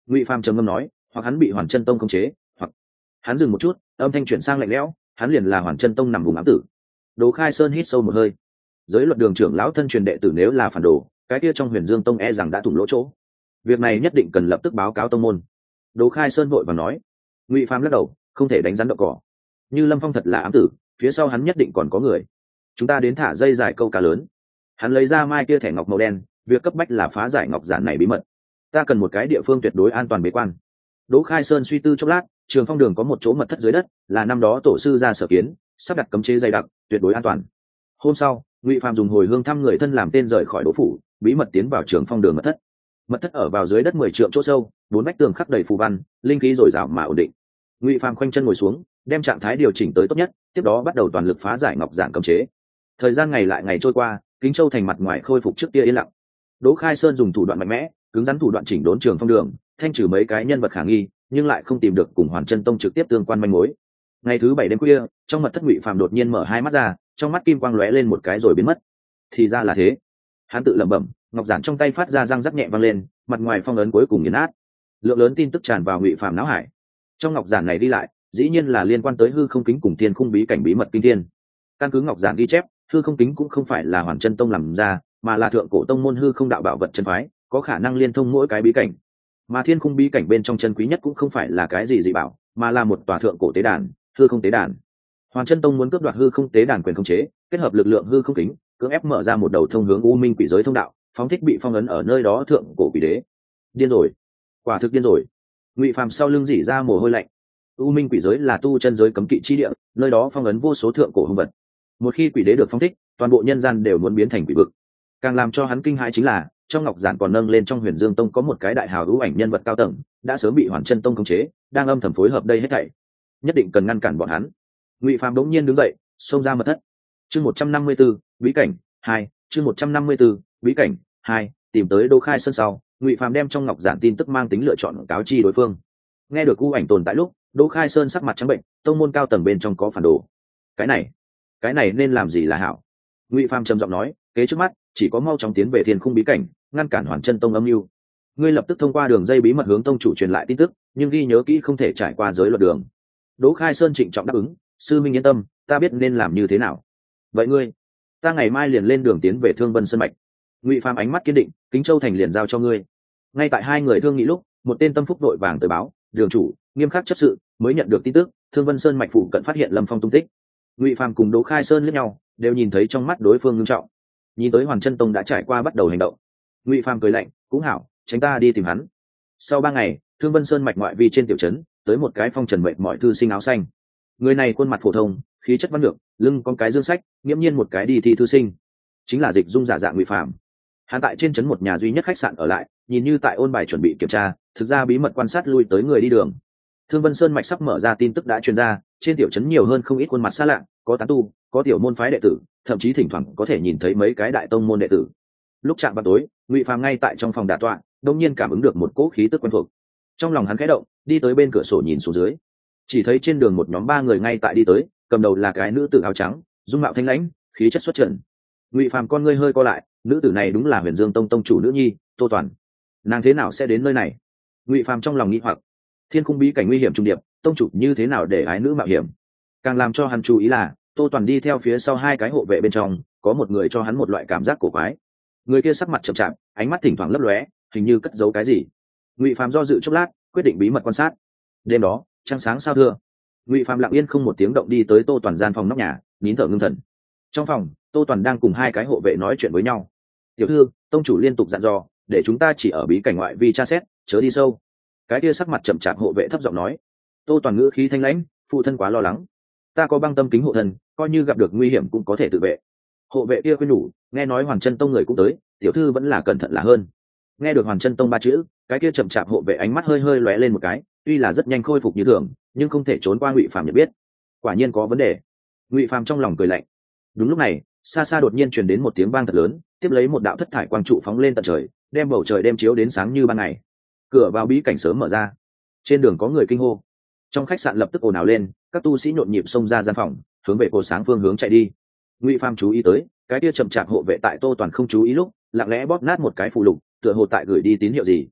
Ngụy Phàm trầm ngâm nói, hoặc hắn bị Hoàn Chân Tông khống chế, hoặc hắn dừng một chút, âm thanh chuyển sang lạnh lẽo, hắn liền là Hoàn Chân Tông nằm vùng ám tử. Đỗ Khai Sơn hít sâu một hơi. Giới luật đường trưởng lão thân truyền đệ tử nếu là phản đồ, cái kia trong Huyền Dương Tông e rằng đã thủng lỗ chỗ. Việc này nhất định cần lập tức báo cáo tông môn. Đỗ Khai Sơn vội vàng nói. Ngụy Phàm lắc đầu, không thể đánh rắn đậu cỏ. Như Lâm Phong thật là ám tử, phía sau hắn nhất định còn có người. Chúng ta đến thả dây dài câu cá lớn. Hắn lấy ra mai kia thẻ ngọc màu đen, việc cấp bách là phá giải ngọc giản này bí mật. Ta cần một cái địa phương tuyệt đối an toàn bế quan. Đỗ Khai Sơn suy tư chốc lát, Trường Phong đường có một chỗ mật thất dưới đất, là năm đó tổ sư ra sở kiến, sắp đặt cấm chế dày đặc, tuyệt đối an toàn. Hôm sau, Ngụy Phàm dùng hồi hương thăm người thân làm tên rời khỏi Đỗ phủ, bí mật tiến vào Trường Phong đường mật thất. Mật thất ở vào dưới đất 10 trượng chỗ sâu, 4 vách tường khắc đầy phù văn, linh khí dồi dào mà ổn định. Ngụy Phàm khoanh chân ngồi xuống, đem trạng thái điều chỉnh tới tốt nhất, tiếp đó bắt đầu toàn lực phá giải ngọc giản cấm chế. Thời gian ngày lại ngày trôi qua, Kính Châu thành mặt ngoài khôi phục trước kia yên lặng. Đỗ Khai Sơn dùng thủ đoạn mạnh mẽ, cứng rắn thủ đoạn chỉnh đốn Trường Phong đường, thanh trừ mấy cái nhân vật khả nghi, nhưng lại không tìm được cùng Hoàn Chân Tông trực tiếp tương quan manh mối. Ngày thứ 7 đêm khuya, trong mật thất Ngụy Phàm đột nhiên mở hai mắt ra, trong mắt kim quang lóe lên một cái rồi biến mất. Thì ra là thế. Hắn tự lẩm bẩm, ngọc giản trong tay phát ra răng rắc nhẹ vang lên, mặt ngoài phong ấn cuối cùng nghiền nát. Lượng lớn tin tức tràn vào Ngụy Phàm não hải. Trong ngọc giản này đi lại, dĩ nhiên là liên quan tới hư không kính cùng thiên khung bí cảnh bí mật kinh thiên. Căn cứ ngọc giản ghi chép, hư không kính cũng không phải là Hoàn Chân Tông làm ra, mà là thượng cổ tông môn hư không đạo bảo vật chân phái, có khả năng liên thông mỗi cái bí cảnh. Mà thiên khung bí cảnh bên trong chân quý nhất cũng không phải là cái gì dị bảo, mà là một tòa thượng cổ tế đàn, hư không tế đàn. Hoàn Chân Tông muốn cướp đoạt hư không tế đàn quyền khống chế, kết hợp lực lượng hư không kính, cưỡng ép mở ra một đầu thông hướng u minh quỷ giới thông đạo, phóng thích bị phong ấn ở nơi đó thượng cổ quỷ đế. Điên rồi, quả thực điên rồi. Ngụy Phàm sau lưng rỉ ra mồ hôi lạnh. U minh quỷ giới là tu chân giới cấm kỵ chi địa, nơi đó phong ấn vô số thượng cổ hung vật. Một khi quỷ đế được phong thích, toàn bộ nhân gian đều muốn biến thành quỷ vực. Càng làm cho hắn kinh hãi chính là, trong ngọc giản còn nâng lên trong Huyền Dương Tông có một cái đại hào hữu ảnh nhân vật cao tầng, đã sớm bị Hoàn Chân Tông khống chế, đang âm thầm phối hợp đây hết thảy. Nhất định cần ngăn cản bọn hắn. Ngụy Phàm đống nhiên đứng dậy, xông ra mật thất. Chương 154, bí cảnh 2, chương 154, bí cảnh 2, tìm tới Đỗ Khai Sơn sau, Ngụy Phàm đem trong ngọc giản tin tức mang tính lựa chọn cáo chi đối phương. Nghe được u ảnh tồn tại lúc, Đỗ Khai Sơn sắc mặt trắng bệnh, tông môn cao tầng bên trong có phản đồ. Cái này nên làm gì là hảo? Ngụy Phàm trầm giọng nói, kế trước mắt chỉ có mau chóng tiến về thiên khung bí cảnh, ngăn cản Hoàn Chân Tông âm mưu. Ngươi lập tức thông qua đường dây bí mật hướng tông chủ truyền lại tin tức, nhưng ghi nhớ kỹ không thể trải qua giới luật đường. Đỗ Khai Sơn trịnh trọng đáp ứng, sư minh yên tâm, ta biết nên làm như thế nào. Vậy ngươi, ta ngày mai liền lên đường tiến về Thương Vân Sơn mạch. Ngụy Phàm ánh mắt kiên định, Kính Châu thành liền giao cho ngươi. Ngay tại hai người thương nghị lúc, một tên tâm phúc đội vàng tới báo, đường chủ nghiêm khắc chấp sự mới nhận được tin tức, Thương Vân Sơn mạch phụ cận phát hiện Lâm Phong tung tích. Ngụy Phàm cùng Đỗ Khai Sơn liếc nhau, đều nhìn thấy trong mắt đối phương nghiêm trọng. Nhìn tới Hoàn Chân Tông đã trải qua bắt đầu hành động. Ngụy Phàm cười lạnh, cũng hảo, tránh ta đi tìm hắn. Sau 3 ngày, Thương Vân Sơn mạch ngoại vi trên tiểu trấn, tới một cái phong trần mệt mỏi thư sinh áo xanh. Người này khuôn mặt phổ thông, khí chất văn lược, lưng con cái dương sách, nghiễm nhiên một cái đi thi thư sinh. Chính là Dịch Dung giả dạng Ngụy Phàm. Hắn tại trên trấn một nhà duy nhất khách sạn ở lại, nhìn như tại ôn bài chuẩn bị kiểm tra, thực ra bí mật quan sát lui tới người đi đường. Thương Vân Sơn mạch sắp mở ra tin tức đã truyền ra, trên tiểu trấn nhiều hơn không ít khuôn mặt xa lạ, có tán tu, có tiểu môn phái đệ tử, thậm chí thỉnh thoảng có thể nhìn thấy mấy cái đại tông môn đệ tử. Lúc chạm vào tối, Ngụy Phàm ngay tại trong phòng đả tọa, đột nhiên cảm ứng được một cỗ khí tức quen thuộc. Trong lòng hắn khẽ động, đi tới bên cửa sổ nhìn xuống dưới. Chỉ thấy trên đường một nhóm 3 người ngay tại đi tới, cầm đầu là cái nữ tử áo trắng, dung mạo thanh lãnh, khí chất xuất trần. Ngụy Phàm con ngươi hơi co lại, nữ tử này đúng là Huyền Dương Tông tông chủ nữ nhi, Tô Toàn. Nàng thế nào sẽ đến nơi này? Ngụy Phàm trong lòng nghi hoặc. Thiên khung bí cảnh nguy hiểm trùng điệp, tông chủ như thế nào để ái nữ mạo hiểm? Càng làm cho hắn chú ý là, Tô Toàn đi theo phía sau 2 cái hộ vệ bên trong, có một người cho hắn một loại cảm giác cổ quái. Người kia sắc mặt chậm chạp, ánh mắt thỉnh thoảng lấp lóe, hình như cất giấu cái gì. Ngụy Phàm do dự chốc lát, quyết định bí mật quan sát. Đêm đó, trăng sáng sao thưa. Ngụy Phàm lặng yên không một tiếng động đi tới Tô Toàn gian phòng nóc nhà, nín thở ngưng thần. Trong phòng, Tô Toàn đang cùng 2 cái hộ vệ nói chuyện với nhau. "Tiểu thư, tông chủ liên tục dặn dò, để chúng ta chỉ ở bí cảnh ngoại vi tra xét, chớ đi sâu." Cái kia sắc mặt chậm chạp hộ vệ thấp giọng nói. Tô Toàn ngữ khí thanh lãnh, "Phụ thân quá lo lắng, ta có băng tâm kính hộ thân, coi như gặp được nguy hiểm cũng có thể tự vệ." Hộ vệ kia khuyên nhủ, nghe nói Hoàn Chân Tông người cũng tới, tiểu thư vẫn là cẩn thận là hơn. Nghe được Hoàn Chân Tông 3 chữ, cái kia chậm chạp hộ vệ ánh mắt hơi hơi lóe lên một cái, tuy là rất nhanh khôi phục như thường, nhưng không thể trốn qua Ngụy Phàm nhận biết. Quả nhiên có vấn đề. Ngụy Phàm trong lòng cười lạnh. Đúng lúc này, xa xa đột nhiên truyền đến một tiếng vang thật lớn, tiếp lấy một đạo thất thải quang trụ phóng lên tận trời, đem bầu trời đem chiếu đến sáng như ban ngày. Cửa vào bí cảnh sớm mở ra. Trên đường có người kinh hô. Trong khách sạn lập tức ồn ào lên, các tu sĩ nhộn nhịp xông ra gian phòng, hướng về cột sáng phương hướng chạy đi. Ngụy Phàm chú ý tới, cái kia chậm chạp hộ vệ tại Tô Toàn không chú ý lúc, lặng lẽ bóp nát một cái phù lục, tựa hồ tại gửi đi tín hiệu gì.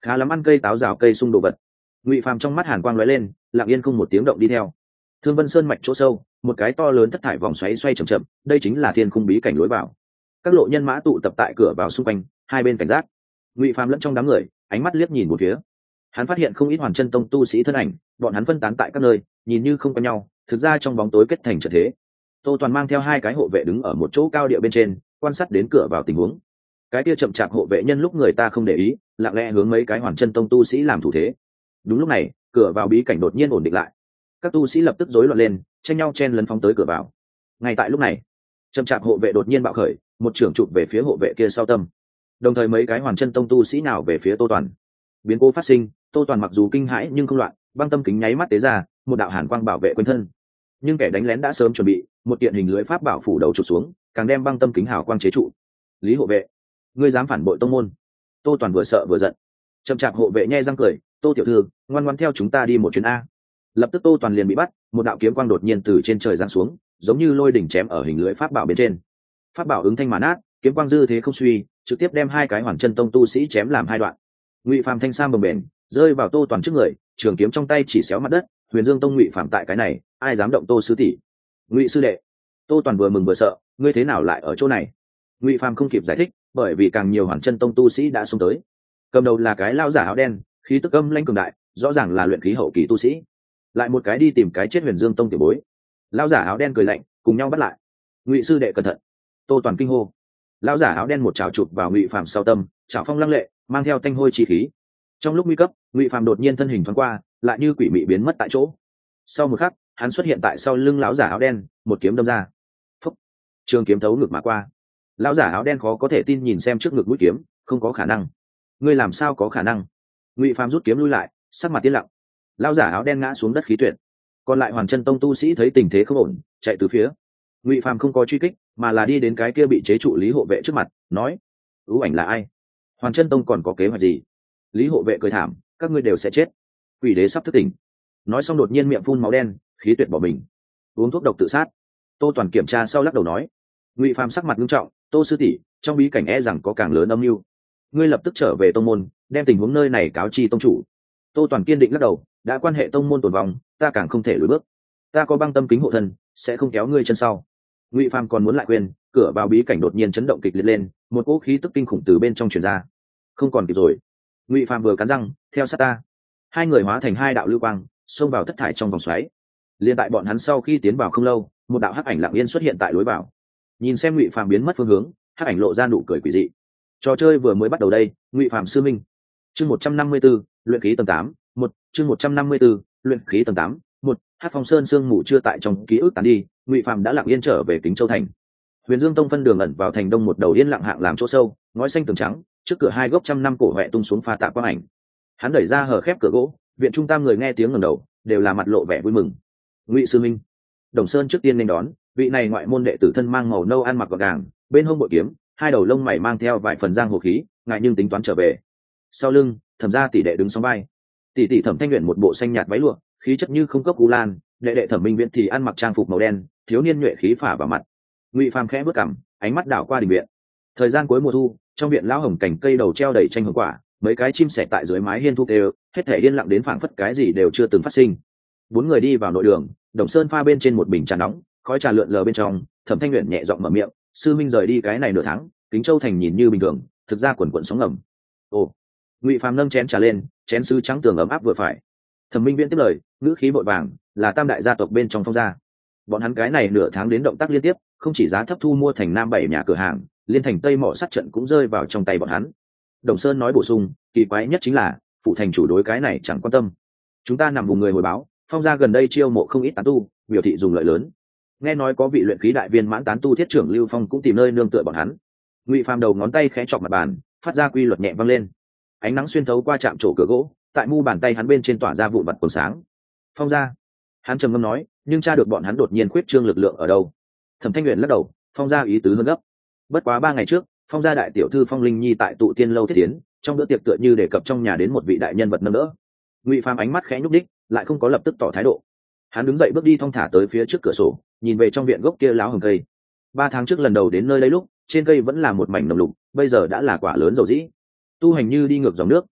khá lắm ăn cây táo rào cây sung đồ vật. Ngụy Phàm trong mắt hàn quang lóe lên, lặng yên không một tiếng động đi theo. Thương Vân Sơn mạch chỗ sâu, một cái to lớn thất thải vòng xoáy xoay chậm chậm, đây chính là thiên khung bí cảnh lối vào. Các lộ nhân mã tụ tập tại cửa vào xung quanh, hai bên cảnh giác. Ngụy Phàm lẫn trong đám người, ánh mắt liếc nhìn một phía. Hắn phát hiện không ít Hoàn Chân Tông tu sĩ thân ảnh, bọn hắn phân tán tại các nơi, nhìn như không có nhau, thực ra trong bóng tối kết thành trận thế. Tô Toàn mang theo hai cái hộ vệ đứng ở một chỗ cao địa bên trên, quan sát đến cửa vào tình huống. Cái kia chậm chạp hộ vệ nhân lúc người ta không để ý, lặng lẽ hướng mấy cái Hoàn Chân Tông tu sĩ làm thủ thế. Đúng lúc này, cửa vào bí cảnh đột nhiên ổn định lại. Các tu sĩ lập tức rối loạn lên, tranh nhau chen lấn phóng tới cửa vào. Ngay tại lúc này, chậm chạp hộ vệ đột nhiên bạo khởi, một trưởng chụp về phía hộ vệ kia sau tâm. Đồng thời mấy cái Hoàn Chân Tông tu sĩ nào về phía Tô Toàn. Biến cố phát sinh, Tô Toàn mặc dù kinh hãi nhưng không loạn, băng tâm kính nháy mắt tế ra, một đạo hàn quang bảo vệ quanh thân. Nhưng kẻ đánh lén đã sớm chuẩn bị, một kiện hình lưới pháp bảo phủ đầu chụp xuống, càng đem băng tâm kính hào quang chế trụ. Lý hộ vệ, ngươi dám phản bội tông môn? Tô Toàn vừa sợ vừa giận. Chậm chạp hộ vệ nhe răng cười, Tô tiểu thư, ngoan ngoãn theo chúng ta đi một chuyến a. Lập tức Tô Toàn liền bị bắt, một đạo kiếm quang đột nhiên từ trên trời giáng xuống, giống như lôi đỉnh chém ở hình lưới pháp bảo bên trên. Pháp bảo ứng thanh mà nát, kiếm quang dư thế không suy, trực tiếp đem hai cái Hoàn Chân Tông tu sĩ chém làm hai đoạn. Ngụy Phàm thanh sam bồng bềnh, rơi vào Tô Toàn trước người, trường kiếm trong tay chỉ xéo mặt đất. Huyền Dương Tông Ngụy Phàm tại cái này, ai dám động Tô sư tỷ? Ngụy sư đệ. Tô Toàn vừa mừng vừa sợ, ngươi thế nào lại ở chỗ này? Ngụy Phàm không kịp giải thích, bởi vì càng nhiều Hoàn Chân Tông tu sĩ đã xông tới. Cầm đầu là cái lao giả áo đen, khí tức âm lãnh cường đại, rõ ràng là luyện khí hậu kỳ tu sĩ. Lại một cái đi tìm cái chết Huyền Dương Tông tiểu bối. Lao giả áo đen cười lạnh, cùng nhau bắt lại. Ngụy sư đệ cẩn thận. Tô Toàn kinh hô. Lao giả áo đen một chảo chụp vào Ngụy Phàm sau tâm, chảo phong lăng lệ, mang theo tanh hôi chi khí. Trong lúc nguy cấp, Ngụy Phàm đột nhiên thân hình thoáng qua, lại như quỷ mị biến mất tại chỗ. Sau một khắc, hắn xuất hiện tại sau lưng lão giả áo đen, một kiếm đâm ra. Phúc! Trường kiếm thấu ngực mà qua. Lão giả áo đen khó có thể tin nhìn xem trước ngực mũi kiếm, không có khả năng. Ngươi làm sao có khả năng? Ngụy Phàm rút kiếm lui lại, sắc mặt yên lặng. Lão giả áo đen ngã xuống đất khí tuyệt. Còn lại Hoàn Chân Tông tu sĩ thấy tình thế không ổn, chạy từ phía. Ngụy Phàm không có truy kích, mà là đi đến cái kia bị chế trụ Lý hộ vệ trước mặt, nói: "Ưu ảnh là ai? Hoàn Chân Tông còn có kế hoạch gì?" Lý hộ vệ cười thảm: "Các ngươi đều sẽ chết. Quỷ đế sắp thức tỉnh." Nói xong đột nhiên miệng phun máu đen, khí tuyệt bỏ mình. Uống thuốc độc tự sát. Tô Toàn kiểm tra sau lắc đầu nói. Ngụy Phàm sắc mặt nghiêm trọng, Tô sư tỷ, trong bí cảnh e rằng có càng lớn âm mưu. Ngươi lập tức trở về tông môn, đem tình huống nơi này cáo chi tông chủ. Tô Toàn kiên định lắc đầu, đã quan hệ tông môn tồn vong, ta càng không thể lùi bước. Ta có băng tâm kính hộ thân, sẽ không kéo ngươi chân sau. Ngụy Phàm còn muốn lại khuyên, cửa vào bí cảnh đột nhiên chấn động kịch liệt lên, một cỗ khí tức kinh khủng từ bên trong truyền ra. Không còn kịp rồi. Ngụy Phàm vừa cắn răng, theo sát ta. Hai người hóa thành hai đạo lưu quang, xông vào thất thải trong vòng xoáy. Liên tại bọn hắn sau khi tiến vào không lâu, một đạo hắc ảnh lặng yên xuất hiện tại lối vào. Nhìn xem Ngụy Phàm biến mất phương hướng, hắc ảnh lộ ra nụ cười quỷ dị. Trò chơi vừa mới bắt đầu đây, Ngụy Phàm sư minh. Chương 154, luyện khí tầng 8, 1, chương 154, luyện khí tầng 8, 1, Hắc Phong Sơn sương mù chưa tại trong ký ức tán đi, Ngụy Phàm đã lặng yên trở về Kính Châu thành. Huyền Dương Tông phân đường ẩn vào thành đông một đầu yên lặng hạng làm chỗ sâu, ngói xanh tường trắng, trước cửa hai gốc trăm năm cổ hoẹ tung xuống pha tạ quang ảnh. Hắn đẩy ra hở khép cửa gỗ, viện trung tam người nghe tiếng ngẩng đầu, đều là mặt lộ vẻ vui mừng. Ngụy sư minh. Đồng Sơn trước tiên nên đón, vị này ngoại môn đệ tử thân mang màu nâu ăn mặc gọn gàng, bên hông bội kiếm, hai đầu lông mày mang theo vài phần giang hồ khí, ngại nhưng tính toán trở về. Sau lưng, Thẩm gia tỷ đệ đứng song vai. Tỷ tỷ Thẩm Thanh Uyển một bộ xanh nhạt váy lụa, khí chất như không cốc u lan, đệ đệ Thẩm Minh Viễn thì ăn mặc trang phục màu đen, thiếu niên nhuệ khí phả vào mặt. Ngụy Phàm khẽ bước cằm, ánh mắt đảo qua đình viện. Thời gian cuối mùa thu, trong viện lão hồng cảnh cây đầu treo đầy tranh hồng quả, mấy cái chim sẻ tại dưới mái hiên thu kêu, hết thể yên lặng đến phảng phất cái gì đều chưa từng phát sinh. Bốn người đi vào nội đường, Đồng Sơn pha bên trên một bình trà nóng, khói trà lượn lờ bên trong. Thẩm Thanh Uyển nhẹ giọng mở miệng, sư minh rời đi cái này nửa tháng, Kính Châu thành nhìn như bình thường, thực ra quần quần sóng ngầm. Ồ. Ngụy Phàm nâng chén trà lên, chén sứ trắng tường ấm áp vừa phải. Thẩm Minh Viễn tiếp lời, ngữ khí vội vàng, là tam đại gia tộc bên trong Phong gia. Bọn hắn cái này nửa tháng đến động tác liên tiếp, không chỉ giá thấp thu mua thành nam 7 nhà cửa hàng, liên thành tây mỏ sắt trận cũng rơi vào trong tay bọn hắn. Đồng Sơn nói bổ sung, kỳ quái nhất chính là phụ thành chủ đối cái này chẳng quan tâm. Chúng ta nằm vùng người hồi báo, Phong gia gần đây chiêu mộ không ít tán tu, biểu thị dùng lợi lớn. Nghe nói có vị luyện khí đại viên mãn tán tu thiết trưởng Lưu Phong cũng tìm nơi nương tựa bọn hắn. Ngụy Phàm đầu ngón tay khẽ chọc mặt bàn, phát ra quy luật nhẹ vang lên. Ánh nắng xuyên thấu qua chạm trổ cửa gỗ, tại mu bàn tay hắn bên trên tỏa ra vụn vặt quần sáng. Phong gia. Hắn trầm ngâm nói, nhưng tra được bọn hắn đột nhiên khuyết trương lực lượng ở đâu. Thẩm Thanh Uyển lắc đầu, Phong gia ý tứ hơn gấp. Bất quá 3 ngày trước, Phong gia đại tiểu thư Phong Linh Nhi tại tụ tiên lâu thiết tiến, trong bữa tiệc tựa như đề cập trong nhà đến một vị đại nhân vật nâng đỡ. Ngụy Phàm ánh mắt khẽ nhúc đích, lại không có lập tức tỏ thái độ. Hắn đứng dậy bước đi thong thả tới phía trước cửa sổ, nhìn về trong viện gốc kia láo hồng cây. 3 tháng trước lần đầu đến nơi đây lúc, trên cây vẫn là một mảnh nồng lục, bây giờ đã là quả lớn dầu dĩ. Tu hành như đi ngược dòng nước,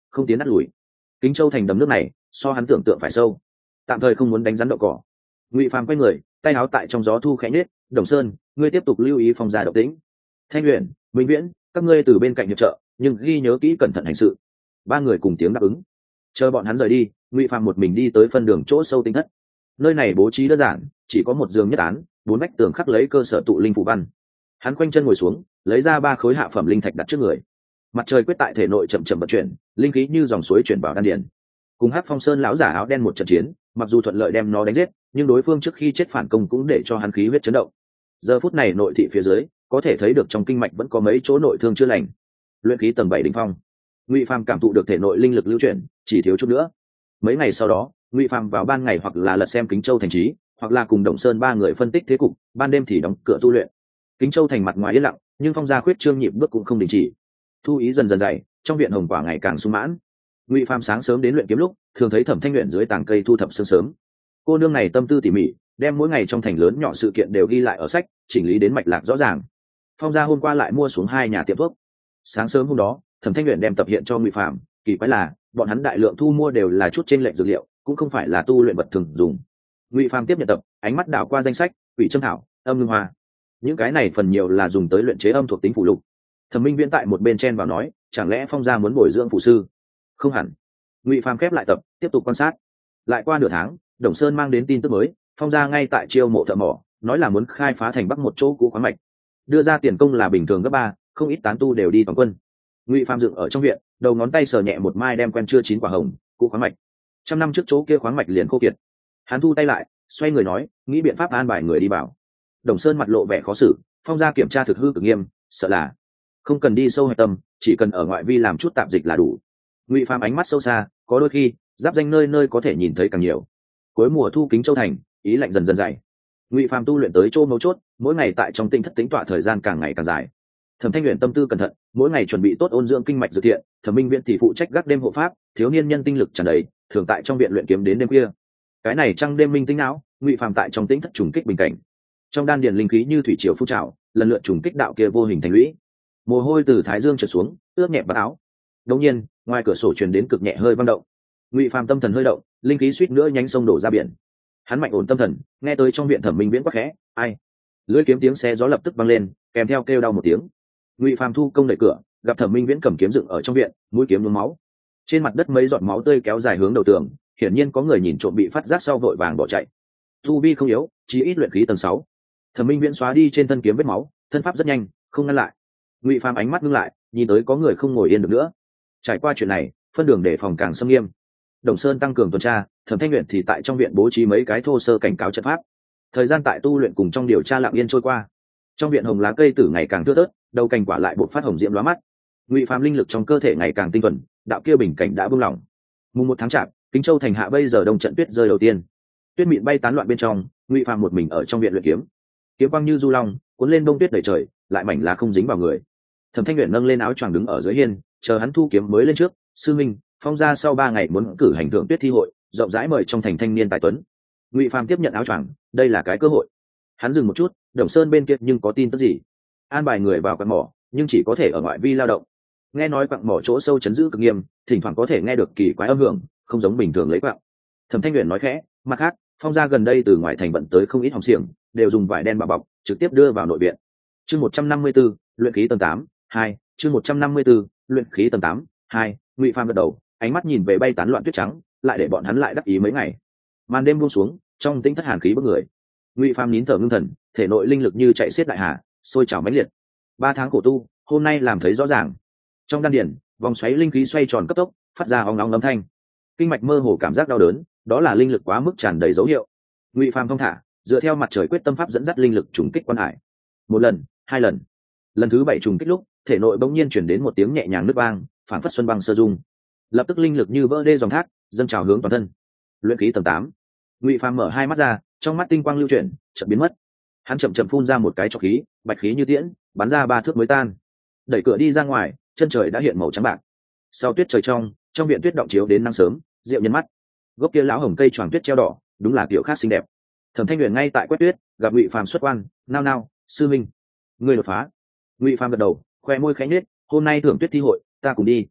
không tiến nát lùi. Kính Châu thành đầm nước này so hắn tưởng tượng phải sâu, tạm thời không muốn đánh rắn đậu cỏ. Ngụy Phàm quay người, tay áo tại trong gió thu khẽ nhếch, Đồng Sơn, ngươi tiếp tục lưu ý Phong gia động tĩnh. Thanh Uyển, Minh Viễn, các ngươi từ bên cạnh hiệp trợ, nhưng ghi nhớ kỹ cẩn thận hành sự. Ba người cùng tiếng đáp ứng. Chờ bọn hắn rời đi, Ngụy Phàm một mình đi tới phân đường chỗ sâu tinh thất. Nơi này bố trí đơn giản, chỉ có một giường nhất án, 4 vách tường khắc lấy cơ sở tụ linh phù văn. Hắn khoanh chân ngồi xuống, lấy ra 3 khối hạ phẩm linh thạch đặt trước người. Mặt trời quyết tại thể nội chậm chậm vận chuyển, linh khí như dòng suối chuyển vào đan điền. Cùng Hắc Phong Sơn lão giả áo đen một trận chiến, mặc dù thuận lợi đem nó đánh giết, nhưng đối phương trước khi chết phản công cũng để cho hắn khí huyết chấn động. Giờ phút này nội thị phía dưới, có thể thấy được trong kinh mạch vẫn có mấy chỗ nội thương chưa lành. Luyện khí tầng 7 đỉnh phong. Ngụy Phàm cảm thụ được thể nội linh lực lưu chuyển, chỉ thiếu chút nữa. Mấy ngày sau đó, Ngụy Phàm vào ban ngày hoặc là lật xem Kính Châu thành trí, hoặc là cùng Đồng Sơn 3 người phân tích thế cục, ban đêm thì đóng cửa tu luyện. Kính Châu thành mặt ngoài yên lặng, nhưng Phong gia khuyết trương nhịp bước cũng không đình chỉ. Thu ý dần dần dày, trong viện hồng quả ngày càng sung mãn. Ngụy Phàm sáng sớm đến luyện kiếm lúc, thường thấy Thẩm Thanh Luyện dưới tàng cây thu thập sương sớm. Cô nương này tâm tư tỉ mỉ, đem mỗi ngày trong thành lớn nhỏ sự kiện đều ghi lại ở sách, chỉnh lý đến mạch lạc rõ ràng. Phong gia hôm qua lại mua xuống 2 nhà tiệm thuốc. Sáng sớm hôm đó, Thẩm Thanh Luyện đem tập hiện cho Ngụy Phàm, kỳ quái là, bọn hắn đại lượng thu mua đều là chút trên lệnh dược liệu, cũng không phải là tu luyện vật thường dùng. Ngụy Phàm tiếp nhận tập, ánh mắt đảo qua danh sách, quỷ châm thảo, âm ngưng hoa. Những cái này phần nhiều là dùng tới luyện chế âm thuộc tính phụ lục. Thẩm Minh Viễn tại một bên chen vào nói, chẳng lẽ Phong gia muốn bồi dưỡng phụ sư? Không hẳn. Ngụy Phàm khép lại tập, tiếp tục quan sát. Lại qua nửa tháng, Đồng Sơn mang đến tin tức mới, Phong gia ngay tại chiêu mộ thợ mỏ, nói là muốn khai phá thành bắc một chỗ cũ khoáng mạch, đưa ra tiền công là bình thường gấp 3, không ít tán tu đều đi toàn quân. Ngụy Phàm dựng ở trong viện, đầu ngón tay sờ nhẹ một mai đem quen chưa chín quả hồng, cũ khoáng mạch. 100 năm trước chỗ kia khoáng mạch liền khô kiệt. Hắn thu tay lại, xoay người nói, nghĩ biện pháp an bài người đi bảo. Đồng Sơn mặt lộ vẻ khó xử, Phong gia kiểm tra thực hư cực nghiêm, sợ là không cần đi sâu hạch tâm, chỉ cần ở ngoại vi làm chút tạp dịch là đủ. Ngụy Phàm ánh mắt sâu xa, có đôi khi giáp danh nơi nơi có thể nhìn thấy càng nhiều. Cuối mùa thu Kính Châu thành, ý lạnh dần dần dày. Ngụy Phàm tu luyện tới chỗ mấu chốt, mỗi ngày tại trong tinh thất tính tọa thời gian càng ngày càng dài. Thẩm Thanh Luyện tâm tư cẩn thận, mỗi ngày chuẩn bị tốt ôn dưỡng kinh mạch dự thiện, Thẩm Minh Viễn thì phụ trách gác đêm hộ pháp, thiếu niên nhân tinh lực tràn đầy, thường tại trong viện luyện kiếm đến đêm khuya. Cái này trăng đêm minh tinh não, Ngụy Phàm tại trong tinh thất trùng kích bình cảnh. Trong đan điền linh khí như thủy triều phun trào, lần lượt trùng kích đạo kia vô hình thành lũy. Mồ hôi từ thái dương trượt xuống, ướt nhẹ vào áo. Đột nhiên, ngoài cửa sổ truyền đến cực nhẹ hơi vang động. Ngụy Phàm tâm thần hơi động, linh khí suýt nữa nhánh sông đổ ra biển. Hắn mạnh ổn tâm thần, nghe tới trong viện Thẩm Minh Viễn quát khẽ, "Ai?" Lưỡi kiếm tiếng xé gió lập tức vang lên, kèm theo kêu đau một tiếng. Ngụy Phàm thu công đẩy cửa, gặp Thẩm Minh Viễn cầm kiếm dựng ở trong viện, mũi kiếm nhuốm máu. Trên mặt đất mấy giọt máu tươi kéo dài hướng đầu tường, hiển nhiên có người nhìn trộm bị phát giác sau vội vàng bỏ chạy. Tu vi không yếu, chỉ ít luyện khí tầng 6. Thẩm Minh Viễn xóa đi trên thân kiếm vết máu, thân pháp rất nhanh, không ngăn lại. Ngụy Phàm ánh mắt ngưng lại, nhìn tới có người không ngồi yên được nữa. Trải qua chuyện này, phân đường đề phòng càng xâm nghiêm. Đồng Sơn tăng cường tuần tra, Thẩm Thanh Luyện thì tại trong viện bố trí mấy cái thô sơ cảnh cáo trận pháp. Thời gian tại tu luyện cùng trong điều tra lặng yên trôi qua. Trong viện hồng lá cây tử ngày càng thưa thớt, đầu cành quả lại bộc phát hồng diễm lóa mắt. Ngụy Phàm linh lực trong cơ thể ngày càng tinh thuần, đạo kia bình cảnh đã buông lỏng. Mùng 1 tháng Chạp, Kính Châu thành hạ bây giờ đông trận tuyết rơi đầu tiên. Tuyết mịn bay tán loạn bên trong, Ngụy Phàm một mình ở trong viện luyện kiếm. Kiếm quang như du long, cuốn lên bông tuyết đầy trời, lại mảnh lá không dính vào người. Thẩm Thanh Luyện nâng lên áo choàng đứng ở dưới hiên, chờ hắn thu kiếm mới lên trước. Sư minh, Phong gia sau 3 ngày muốn cử hành thượng tuyết thi hội, rộng rãi mời trong thành thanh niên tài tuấn. Ngụy Phàm tiếp nhận áo choàng, đây là cái cơ hội. Hắn dừng một chút, Đồng Sơn bên kia nhưng có tin tức gì? An bài người vào quặng mỏ, nhưng chỉ có thể ở ngoại vi lao động. Nghe nói quặng mỏ chỗ sâu chấn giữ cực nghiêm, thỉnh thoảng có thể nghe được kỳ quái âm hưởng, không giống bình thường lấy quặng. Thẩm Thanh Luyện nói khẽ, mặt khác, Phong gia gần đây từ ngoài thành vận tới không ít hồng xiềng, đều dùng vải đen bao bọc, trực tiếp đưa vào nội viện. Chương 154, luyện khí tầng 8, 2, chương 154, luyện khí tầng 8, 2, Ngụy Phàm gật đầu, ánh mắt nhìn về bay tán loạn tuyết trắng, lại để bọn hắn lại đắc ý mấy ngày. Màn đêm buông xuống, trong tĩnh thất hàn khí bức người. Ngụy Phàm nín thở ngưng thần, thể nội linh lực như chạy xiết đại hà, sôi trào mãnh liệt. 3 tháng khổ tu, hôm nay làm thấy rõ ràng. Trong đan điền, vòng xoáy linh khí xoay tròn cấp tốc, phát ra ong ong âm thanh. Kinh mạch mơ hồ cảm giác đau đớn, đó là linh lực quá mức tràn đầy dấu hiệu. Ngụy Phàm thong thả, dựa theo mặt trời quyết tâm pháp dẫn dắt linh lực trùng kích quan hải. 1 lần, 2 lần. Lần thứ 7 trùng kích lúc, thể nội bỗng nhiên truyền đến một tiếng nhẹ nhàng nứt vang, phản phất xuân băng sơ dung. Lập tức linh lực như vỡ đê dòng thác, dâng trào hướng toàn thân. Luyện khí tầng 8. Ngụy Phàm mở hai mắt ra, trong mắt tinh quang lưu chuyển, chợt biến mất. Hắn chậm chậm phun ra một cái trọc khí, bạch khí như tiễn, bắn ra 3 thước mới tan. Đẩy cửa đi ra ngoài, chân trời đã hiện màu trắng bạc. Sau tuyết trời trong viện tuyết động chiếu đến nắng sớm, diệu nhân mắt. Gốc kia lão hồng cây choàng tuyết treo đỏ, đúng là kiểu khác xinh đẹp. Thẩm Thanh Huyền ngay tại quét tuyết, gặp Ngụy Phàm xuất quan, nao nao, sư minh, ngươi đột phá. Ngụy Phàm gật đầu, khoe môi khẽ nhếch, hôm nay thưởng tuyết thi hội, ta cùng đi.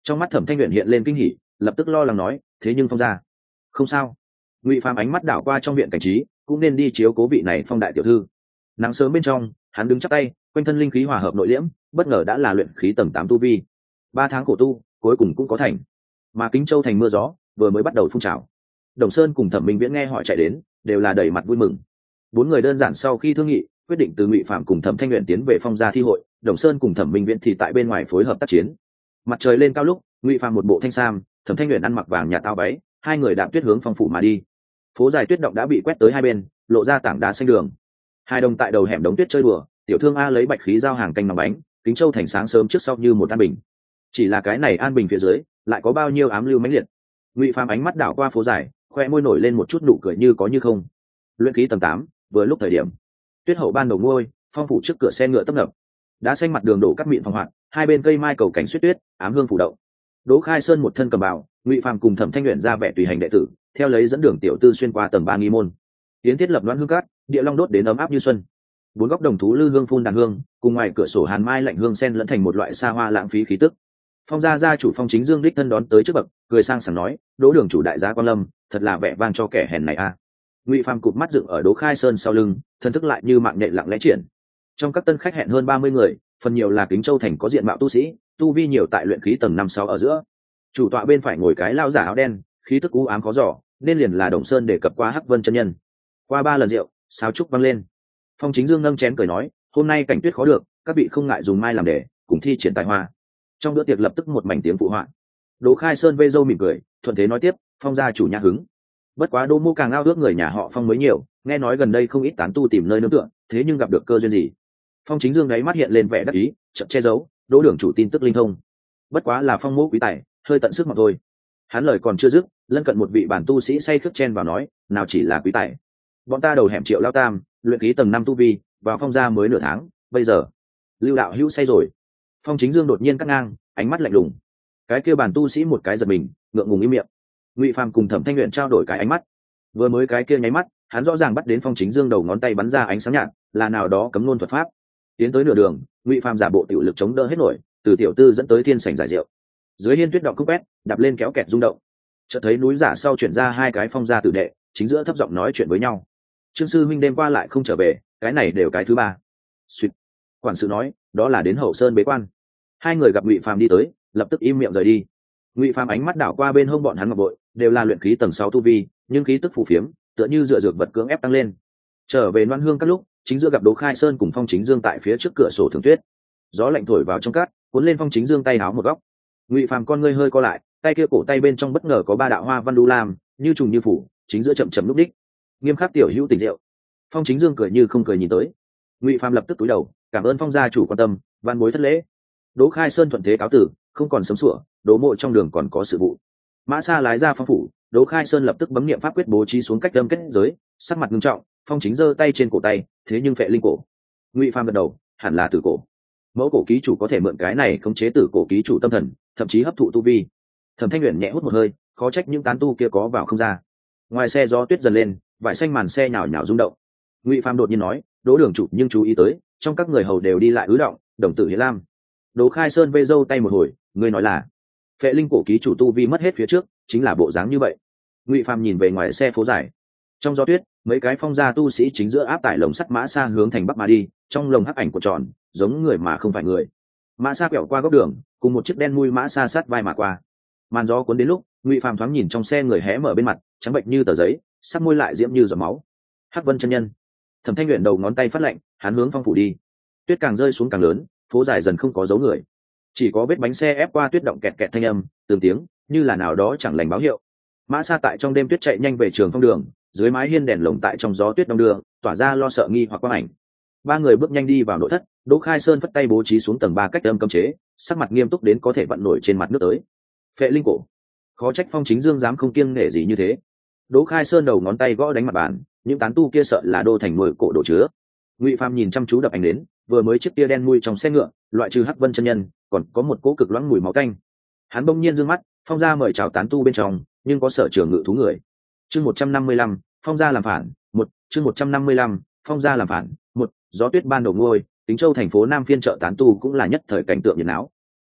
Trong mắt Thẩm Thanh Uyển hiện lên kinh hỉ, lập tức lo lắng nói, thế nhưng Phong gia không sao. Ngụy Phàm ánh mắt đảo qua trong viện cảnh trí, cũng nên đi chiếu cố vị này Phong đại tiểu thư. Nắng sớm bên trong, hắn đứng chắp tay, quanh thân linh khí hòa hợp nội liễm, bất ngờ đã là luyện khí tầng 8 tu vi. 3 tháng khổ tu, cuối cùng cũng có thành. Mà Kính Châu thành mưa gió vừa mới bắt đầu phun trào. Đồng Sơn cùng Thẩm Minh Viễn nghe hỏi chạy đến, đều là đầy mặt vui mừng. 4 người đơn giản sau khi thương nghị, quyết định từ Ngụy Phạm cùng Thẩm Thanh Uyển tiến về Phong gia thi hội, Đồng Sơn cùng Thẩm Minh Viễn thì tại bên ngoài phối hợp tác chiến. Mặt trời lên cao lúc, Ngụy Phạm một bộ thanh sam, Thẩm Thanh Uyển ăn mặc vàng nhạt áo váy, hai người đạp tuyết hướng phong phủ mà đi. Phố dài tuyết động đã bị quét tới hai bên, lộ ra tảng đá xanh đường. Hai đồng tại đầu hẻm đống tuyết chơi đùa, tiểu thương A lấy bạch khí giao hàng canh nòng bánh, Kính Châu thành sáng sớm trước sau như một an bình. Chỉ là cái này an bình phía dưới, lại có bao nhiêu ám lưu mãnh liệt. Ngụy Phạm ánh mắt đảo qua phố dài, khoe môi nổi lên một chút nụ cười như có như không. Luyện khí tầng 8, vừa lúc thời điểm. Tuyết hậu ban đầu ngôi, phong phủ trước cửa xe ngựa tấp nập. Đá xanh mặt đường đổ cắt mịn phong hoạt, hai bên cây mai cầu cảnh suýt tuyết, ám hương phủ động. Đỗ Khai Sơn một thân cầm bào, Ngụy Phạm cùng Thẩm Thanh Uyển ra vẻ tùy hành đệ tử, theo lấy dẫn đường tiểu tư xuyên qua tầng 3 nghi môn. Tiến thiết lập loan hương cát, địa long đốt đến ấm áp như xuân. 4 góc đồng thú lư hương phun đàn hương, cùng ngoài cửa sổ hàn mai lạnh hương xen lẫn thành một loại xa hoa lãng phí khí tức. Phong gia gia chủ Phong Chính Dương đích thân đón tới trước bậc, cười sang sảng nói, Đỗ đường chủ đại gia quan lâm, thật là vẻ vang cho kẻ hèn này a. Ngụy Phàm cụp mắt dựng ở Đỗ Khai Sơn sau lưng, thân thức lại như mạng nhện lặng lẽ triển. Trong các tân khách hẹn hơn 30 người, phần nhiều là Kính Châu thành có diện mạo tu sĩ, tu vi nhiều tại luyện khí tầng 5-6 ở giữa. Chủ tọa bên phải ngồi cái lao giả áo đen, khí tức u ám khó dò, nên liền là Đồng Sơn để cập qua Hắc Vân chân nhân. Qua 3 lần rượu, sáo trúc vang lên. Phong Chính Dương nâng chén cười nói, hôm nay cảnh tuyết khó được, các vị không ngại dùng mai làm đề, cùng thi triển tài hoa. Trong bữa tiệc lập tức một mảnh tiếng phụ họa. Đỗ Khai Sơn vây râu mỉm cười, thuận thế nói tiếp, Phong gia chủ nhà hứng. Bất quá Đỗ Mô càng ao ước người nhà họ Phong mới nhiều, nghe nói gần đây không ít tán tu tìm nơi nương tựa, thế nhưng gặp được cơ duyên gì? Phong Chính Dương đáy mắt hiện lên vẻ đắc ý, chậm che giấu, Đỗ đường chủ tin tức linh thông. Bất quá là Phong mỗ quý tài, hơi tận sức mà thôi. Hắn lời còn chưa dứt, lân cận một vị bản tu sĩ say khướt chen vào nói, nào chỉ là quý tài. Bọn ta đầu hẻm Triệu Lao Tam, luyện khí tầng 5 tu vi, vào Phong gia mới nửa tháng, bây giờ Lưu đạo hữu say rồi. Phong Chính Dương đột nhiên cắt ngang, ánh mắt lạnh lùng. Cái kia bản tu sĩ một cái giật mình, ngượng ngùng im miệng. Ngụy Phàm cùng Thẩm Thanh Uyển trao đổi cái ánh mắt. Vừa mới cái kia nháy mắt, hắn rõ ràng bắt đến Phong Chính Dương đầu ngón tay bắn ra ánh sáng nhạt, là nào đó cấm ngôn thuật pháp. Tiến tới nửa đường, Ngụy Phàm giả bộ tiểu lực chống đỡ hết nổi, từ tiểu tư dẫn tới thiên sảnh giải rượu. Dưới hiên tuyết động cúc quét, đạp lên kéo kẹt rung động. Chợt thấy núi giả sau chuyển ra hai cái phong gia tử đệ, chính giữa thấp giọng nói chuyện với nhau. Trương sư huynh đêm qua lại không trở về, cái này đều cái thứ ba. Xuyệt. Quản sự nói, đó là đến Hậu Sơn bế quan. Hai người gặp Ngụy Phàm đi tới, lập tức im miệng rời đi. Ngụy Phàm ánh mắt đảo qua bên hông bọn hắn ngọc bội, đều là luyện khí tầng 6 tu vi, nhưng khí tức phù phiếm, tựa như dựa dược vật cưỡng ép tăng lên. Trở về Loan Hương các lúc, chính giữa gặp Đỗ Khai Sơn cùng Phong Chính Dương tại phía trước cửa sổ thường tuyết. Gió lạnh thổi vào trong cát, cuốn lên Phong Chính Dương tay áo một góc. Ngụy Phàm con ngươi hơi co lại, tay kia cổ tay bên trong bất ngờ có 3 đạo hoa văn đu lam, như trùng như phủ, chính giữa chậm chậm lúc đích. Nghiêm khắc tiểu hữu tỉnh rượu. Phong Chính Dương cười như không cười nhìn tới. Ngụy Phàm lập tức cúi đầu, cảm ơn Phong gia chủ quan tâm, van bối thất lễ. Đỗ Khai Sơn thuận thế cáo tử, không còn sớm sủa, Đỗ Mộ trong đường còn có sự vụ. Mã Sa lái ra phong phủ, Đỗ Khai Sơn lập tức bấm niệm pháp quyết bố trí xuống cách đâm kết giới, sắc mặt nghiêm trọng, Phong Chính giơ tay trên cổ tay, thế nhưng phệ linh cổ. Ngụy Phàm gật đầu, hẳn là tử cổ. Mẫu cổ ký chủ có thể mượn cái này khống chế tử cổ ký chủ tâm thần, thậm chí hấp thụ tu vi. Thẩm Thanh Uyển nhẹ hút một hơi, khó trách những tán tu kia có vào không ra. Ngoài xe gió tuyết dần lên, vải xanh màn xe nhào nhào rung động. Ngụy Phàm đột nhiên nói, Đỗ đường chủ nhưng chú ý tới, trong các người hầu đều đi lại ứ động, đồng tử hiến lam. Đỗ Khai Sơn vây râu tay một hồi, ngươi nói là phệ linh cổ ký chủ tu vi mất hết phía trước, chính là bộ dáng như vậy. Ngụy Phàm nhìn về ngoài xe phố dài, trong gió tuyết, mấy cái phong gia tu sĩ chính giữa áp tải lồng sắt mã xa hướng thành bắc mà đi, trong lồng hắc ảnh của tròn, giống người mà không phải người. Mã xa quẹo qua góc đường, cùng một chiếc đen mui mã xa sát vai mà qua. Màn gió cuốn đến lúc, Ngụy Phàm thoáng nhìn trong xe người hé mở bên mặt, trắng bệnh như tờ giấy, sắc môi lại diễm như giọt máu. Hắc Vân chân nhân. Thẩm Thanh Uyển đầu ngón tay phát lạnh, hắn hướng phong phủ đi. Tuyết càng rơi xuống càng lớn, phố dài dần không có dấu người, chỉ có vết bánh xe ép qua tuyết động kẹt kẹt thanh âm, từng tiếng như là nào đó chẳng lành báo hiệu. Mã Sa tại trong đêm tuyết chạy nhanh về trường phong đường, dưới mái hiên đèn lồng tại trong gió tuyết đông đưa, tỏa ra lo sợ nghi hoặc quang ảnh. 3 người bước nhanh đi vào nội thất, Đỗ Khai Sơn phất tay bố trí xuống tầng 3 cách âm cấm chế, sắc mặt nghiêm túc đến có thể vận nổi trên mặt nước tới. Phệ linh cổ, khó trách Phong Chính Dương dám không kiêng nể gì như thế. Đỗ Khai Sơn đầu ngón tay gõ đánh mặt bàn, những tán tu kia sợ là đô thành nuôi cổ đồ chứa. Ngụy Phàm nhìn chăm chú đập ảnh đến, vừa mới chiếc tia đen mui trong xe ngựa, loại trừ Hắc Vân chân nhân, còn có một cỗ cực loãng mùi máu tanh. Hắn bỗng nhiên dương mắt, Phong gia mời chào tán tu bên trong, nhưng có sở trường ngự thú người. Chương 155, Phong gia làm phản, chương 155, Phong gia làm phản, gió tuyết ban đầu ngôi, Kính Châu thành phố Nam phiên chợ tán tu cũng là nhất thời cảnh tượng nhiệt náo.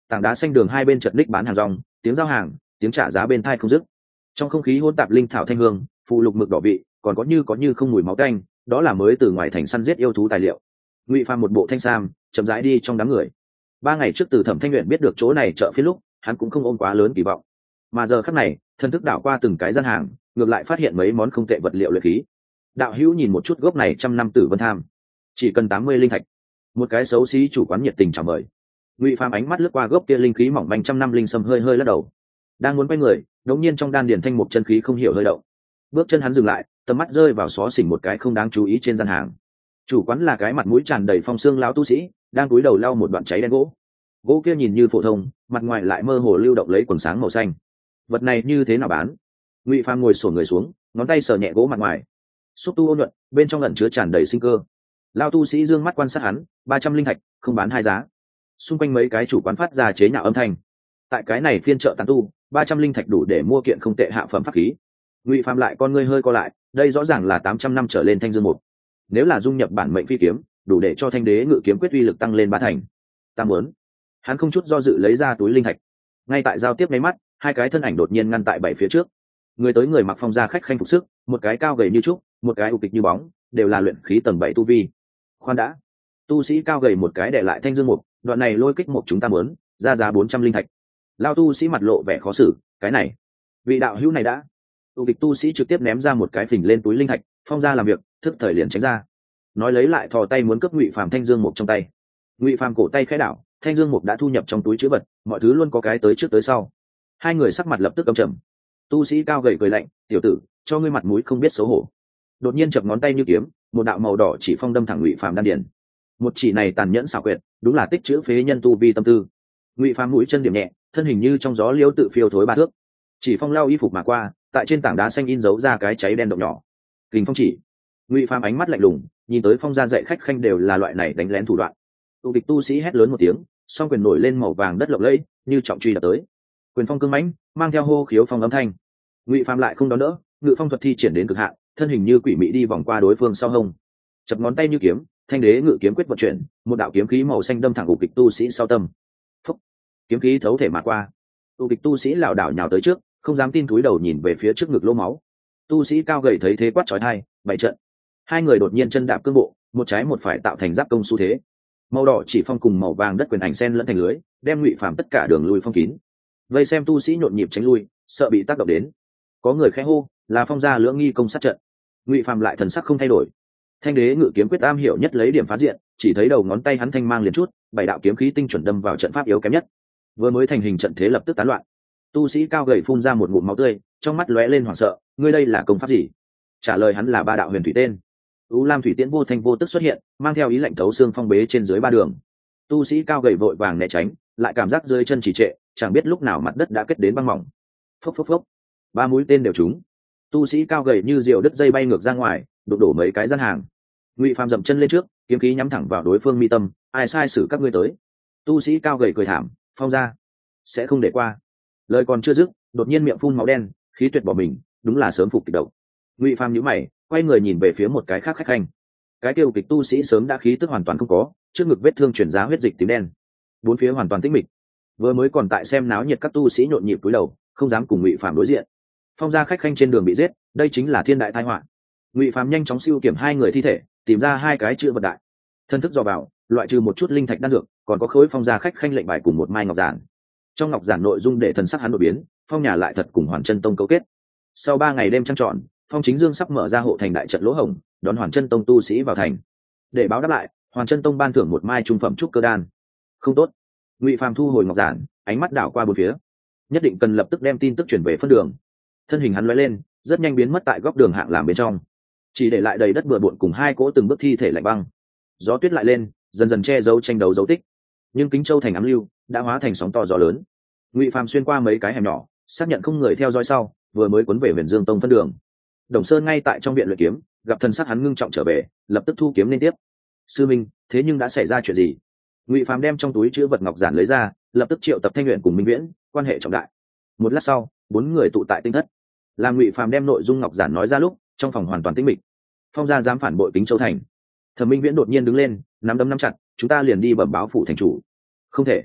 tảng đá xanh đường hai bên chật ních bán hàng rong, tiếng giao hàng, tiếng trả giá bên thai không dứt. Trong không khí hỗn tạp linh thảo thanh hương, phụ lục mực đỏ vị, còn có như không mùi máu tanh, đó là mới từ ngoài thành săn giết yêu thú tài liệu. Ngụy Phàm một bộ thanh sam, chậm rãi đi trong đám người. 3 ngày trước từ Thẩm Thanh Uyển biết được chỗ này chợ phiên lúc, hắn cũng không ôm quá lớn kỳ vọng, mà giờ khắc này, thần thức đảo qua từng cái gian hàng, ngược lại phát hiện mấy món không tệ vật liệu luyện khí. Đạo hữu nhìn một chút gốc này trăm năm tử vân tham, chỉ cần 80 linh thạch. Một cái xấu xí chủ quán nhiệt tình chào mời. Ngụy Phàm ánh mắt lướt qua gốc kia linh khí mỏng manh trăm năm linh sâm, hơi hơi lắc đầu. Đang muốn quay người, đột nhiên trong đan điền thanh mục chân khí không hiểu hơi động. Bước chân hắn dừng lại, tầm mắt rơi vào xó xỉnh một cái không đáng chú ý trên gian hàng. Chủ quán là cái mặt mũi tràn đầy phong xương lão tu sĩ, đang cúi đầu lau một đoạn cháy đen gỗ. Gỗ kia nhìn như phổ thông, mặt ngoài lại mơ hồ lưu động lấy quần sáng màu xanh. Vật này như thế nào bán? Ngụy Phàm ngồi xổm người xuống, ngón tay sờ nhẹ gỗ mặt ngoài. Xúc tu ôn nhuận, bên trong ẩn chứa tràn đầy sinh cơ. Lão tu sĩ dương mắt quan sát hắn, 300 linh thạch, không bán hai giá. Xung quanh mấy cái chủ quán phát ra chế nhạo âm thanh. Tại cái này phiên chợ tán tu, 300 linh thạch đủ để mua kiện không tệ hạ phẩm pháp khí. Ngụy Phàm lại con ngươi hơi co lại, đây rõ ràng là 800 năm trở lên thanh dương một. Nếu là dung nhập bản mệnh phi kiếm, đủ để cho thanh đế ngự kiếm quyết uy lực tăng lên 3 thành. Ta muốn. Hắn không chút do dự lấy ra túi linh thạch. Ngay tại giao tiếp mấy mắt, hai cái thân ảnh đột nhiên ngăn tại 7 phía trước. Người tới người mặc phong gia khách khanh phục sức, một cái cao gầy như trúc, một cái ục kịch như bóng, đều là luyện khí tầng 7 tu vi. Khoan đã, tu sĩ cao gầy một cái để lại thanh dương mục, đoạn này lôi kích một chúng ta muốn, ra giá 400 linh thạch. Lao tu sĩ mặt lộ vẻ khó xử, cái này, vị đạo hữu này đã. Ục kịch tu sĩ trực tiếp ném ra một cái phình lên túi linh thạch, phong gia làm việc, thức thời liền tránh ra. Nói lấy lại thò tay muốn cướp Ngụy Phàm thanh dương mục trong tay. Ngụy Phàm cổ tay khẽ đảo, thanh dương mục đã thu nhập trong túi chữ vật, mọi thứ luôn có cái tới trước tới sau. Hai người sắc mặt lập tức âm trầm. Tu sĩ cao gầy cười lạnh, tiểu tử, cho ngươi mặt mũi không biết xấu hổ. Đột nhiên chập ngón tay như kiếm, một đạo màu đỏ chỉ phong đâm thẳng Ngụy Phàm đan điền. Một chỉ này tàn nhẫn xảo quyệt, đúng là tích chữ phế nhân tu vi tâm tư. Ngụy Phàm mũi chân điểm nhẹ, thân hình như trong gió liêu tự phiêu thối 3 thước. Chỉ phong lao y phục mà qua, tại trên tảng đá xanh in dấu ra cái cháy đen động nhỏ. Kình phong chỉ. Ngụy Phàm ánh mắt lạnh lùng, nhìn tới phong gia dạy khách khanh đều là loại này đánh lén thủ đoạn. Tu địch tu sĩ hét lớn một tiếng, song quyền nổi lên màu vàng đất lộng lẫy, như trọng truy đập tới. Quyền phong cương mãnh, mang theo hô khiếu phong âm thanh. Ngụy Phàm lại không đón đỡ, ngự phong thuật thi triển đến cực hạn, thân hình như quỷ mị đi vòng qua đối phương sau hông, chập ngón tay như kiếm, thanh đế ngự kiếm quyết vận chuyển, một đạo kiếm khí màu xanh đâm thẳng ục kịch tu sĩ sau tâm. Phúc, kiếm khí thấu thể mà qua. Ục kịch tu sĩ lảo đảo nhào tới trước, không dám tin, cúi đầu nhìn về phía trước ngực lỗ máu. Tu sĩ cao gầy thấy thế quát chói tai, bảy trận. Hai người đột nhiên chân đạp cương bộ, một trái một phải tạo thành giáp công xu thế. Màu đỏ chỉ phong cùng màu vàng đất quyền ảnh xen lẫn thành lưới, đem Ngụy Phàm tất cả đường lui phong kín. Vây xem tu sĩ nhộn nhịp tránh lui, sợ bị tác động đến. Có người khẽ hô, là phong gia lưỡng nghi công sát trận. Ngụy Phàm lại thần sắc không thay đổi. Thanh đế ngự kiếm quyết am hiểu nhất lấy điểm phá diện, chỉ thấy đầu ngón tay hắn thanh mang liền chút, 7 đạo kiếm khí tinh chuẩn đâm vào trận pháp yếu kém nhất. Vừa mới thành hình trận thế lập tức tán loạn. Tu sĩ cao gầy phun ra một ngụm máu tươi, trong mắt lóe lên hoảng sợ, ngươi đây là công pháp gì? Trả lời hắn là 3 đạo huyền thủy tên. U Lam thủy tiễn vô thanh vô tức xuất hiện, mang theo ý lệnh thấu xương phong bế trên dưới 3 đường. Tu sĩ cao gầy vội vàng né tránh, lại cảm giác rơi chân trì trệ, chẳng biết lúc nào mặt đất đã kết đến băng mỏng. Phốc phốc phốc, 3 mũi tên đều trúng. Tu sĩ cao gầy như diều đứt dây bay ngược ra ngoài, đụng đổ mấy cái gian hàng. Ngụy Phàm dậm chân lên trước, kiếm khí nhắm thẳng vào đối phương mi tâm, ai sai xử các ngươi tới? Tu sĩ cao gầy cười thảm, phong ra, sẽ không để qua. Lời còn chưa dứt, đột nhiên miệng phun máu đen, khí tuyệt bỏ mình, đúng là sớm phục kịch độc. Ngụy Phàm nhíu mày, quay người nhìn về phía một cái khác khách khanh. Cái tiêu kịch tu sĩ sớm đã khí tức hoàn toàn không có, trước ngực vết thương chuyển ra huyết dịch tím đen, bốn phía hoàn toàn tĩnh mịch. Vừa mới còn tại xem náo nhiệt các tu sĩ nhộn nhịp cúi đầu, không dám cùng Ngụy Phàm đối diện. Phong gia khách khanh trên đường bị giết, đây chính là thiên đại tai họa. Ngụy Phàm nhanh chóng siêu kiểm 2 người thi thể, tìm ra 2 cái chữ vật đại, thân thức dò vào, loại trừ một chút linh thạch đan dược, còn có khối phong gia khách khanh lệnh bài cùng một mai ngọc giản. Trong ngọc giản nội dung để thần sắc hắn đổi biến, phong nhà lại thật cùng Hoàn Chân Tông cấu kết. Sau 3 ngày đêm trăng tròn, Phong Chính Dương sắp mở ra hộ thành đại trận lỗ hổng, đón Hoàn Chân Tông tu sĩ vào thành. Để báo đáp lại, Hoàn Chân Tông ban thưởng một mai trung phẩm trúc cơ đan. Không tốt. Ngụy Phàm thu hồi ngọc giản, ánh mắt đảo qua bốn phía. Nhất định cần lập tức đem tin tức chuyển về phân đường. Thân hình hắn lóe lên, rất nhanh biến mất tại góc đường hạng làm bên trong, chỉ để lại đầy đất bừa bộn cùng 2 cỗ từng bước thi thể lạnh băng. Gió tuyết lại lên, dần dần che giấu tranh đấu dấu tích. Nhưng Kính Châu thành ám lưu đã hóa thành sóng to gió lớn. Ngụy Phàm xuyên qua mấy cái hẻm nhỏ, xác nhận không người theo dõi sau, vừa mới cuốn về Huyền Dương Tông phân đường. Đồng Sơn ngay tại trong viện luyện kiếm, gặp thần sắc hắn ngưng trọng trở về, lập tức thu kiếm lên tiếp. Sư minh, thế nhưng đã xảy ra chuyện gì? Ngụy Phàm đem trong túi chứa vật ngọc giản lấy ra, lập tức triệu tập Thanh Luyện cùng Minh Viễn, quan hệ trọng đại. Một lát sau, 4 người tụ tại tinh thất. Làm Ngụy Phàm đem nội dung ngọc giản nói ra lúc, trong phòng hoàn toàn tĩnh mịch. Phong gia dám phản bội Kính Châu thành. Thẩm Minh Viễn đột nhiên đứng lên, nắm đấm nắm chặt, chúng ta liền đi bẩm báo phủ thành chủ. Không thể.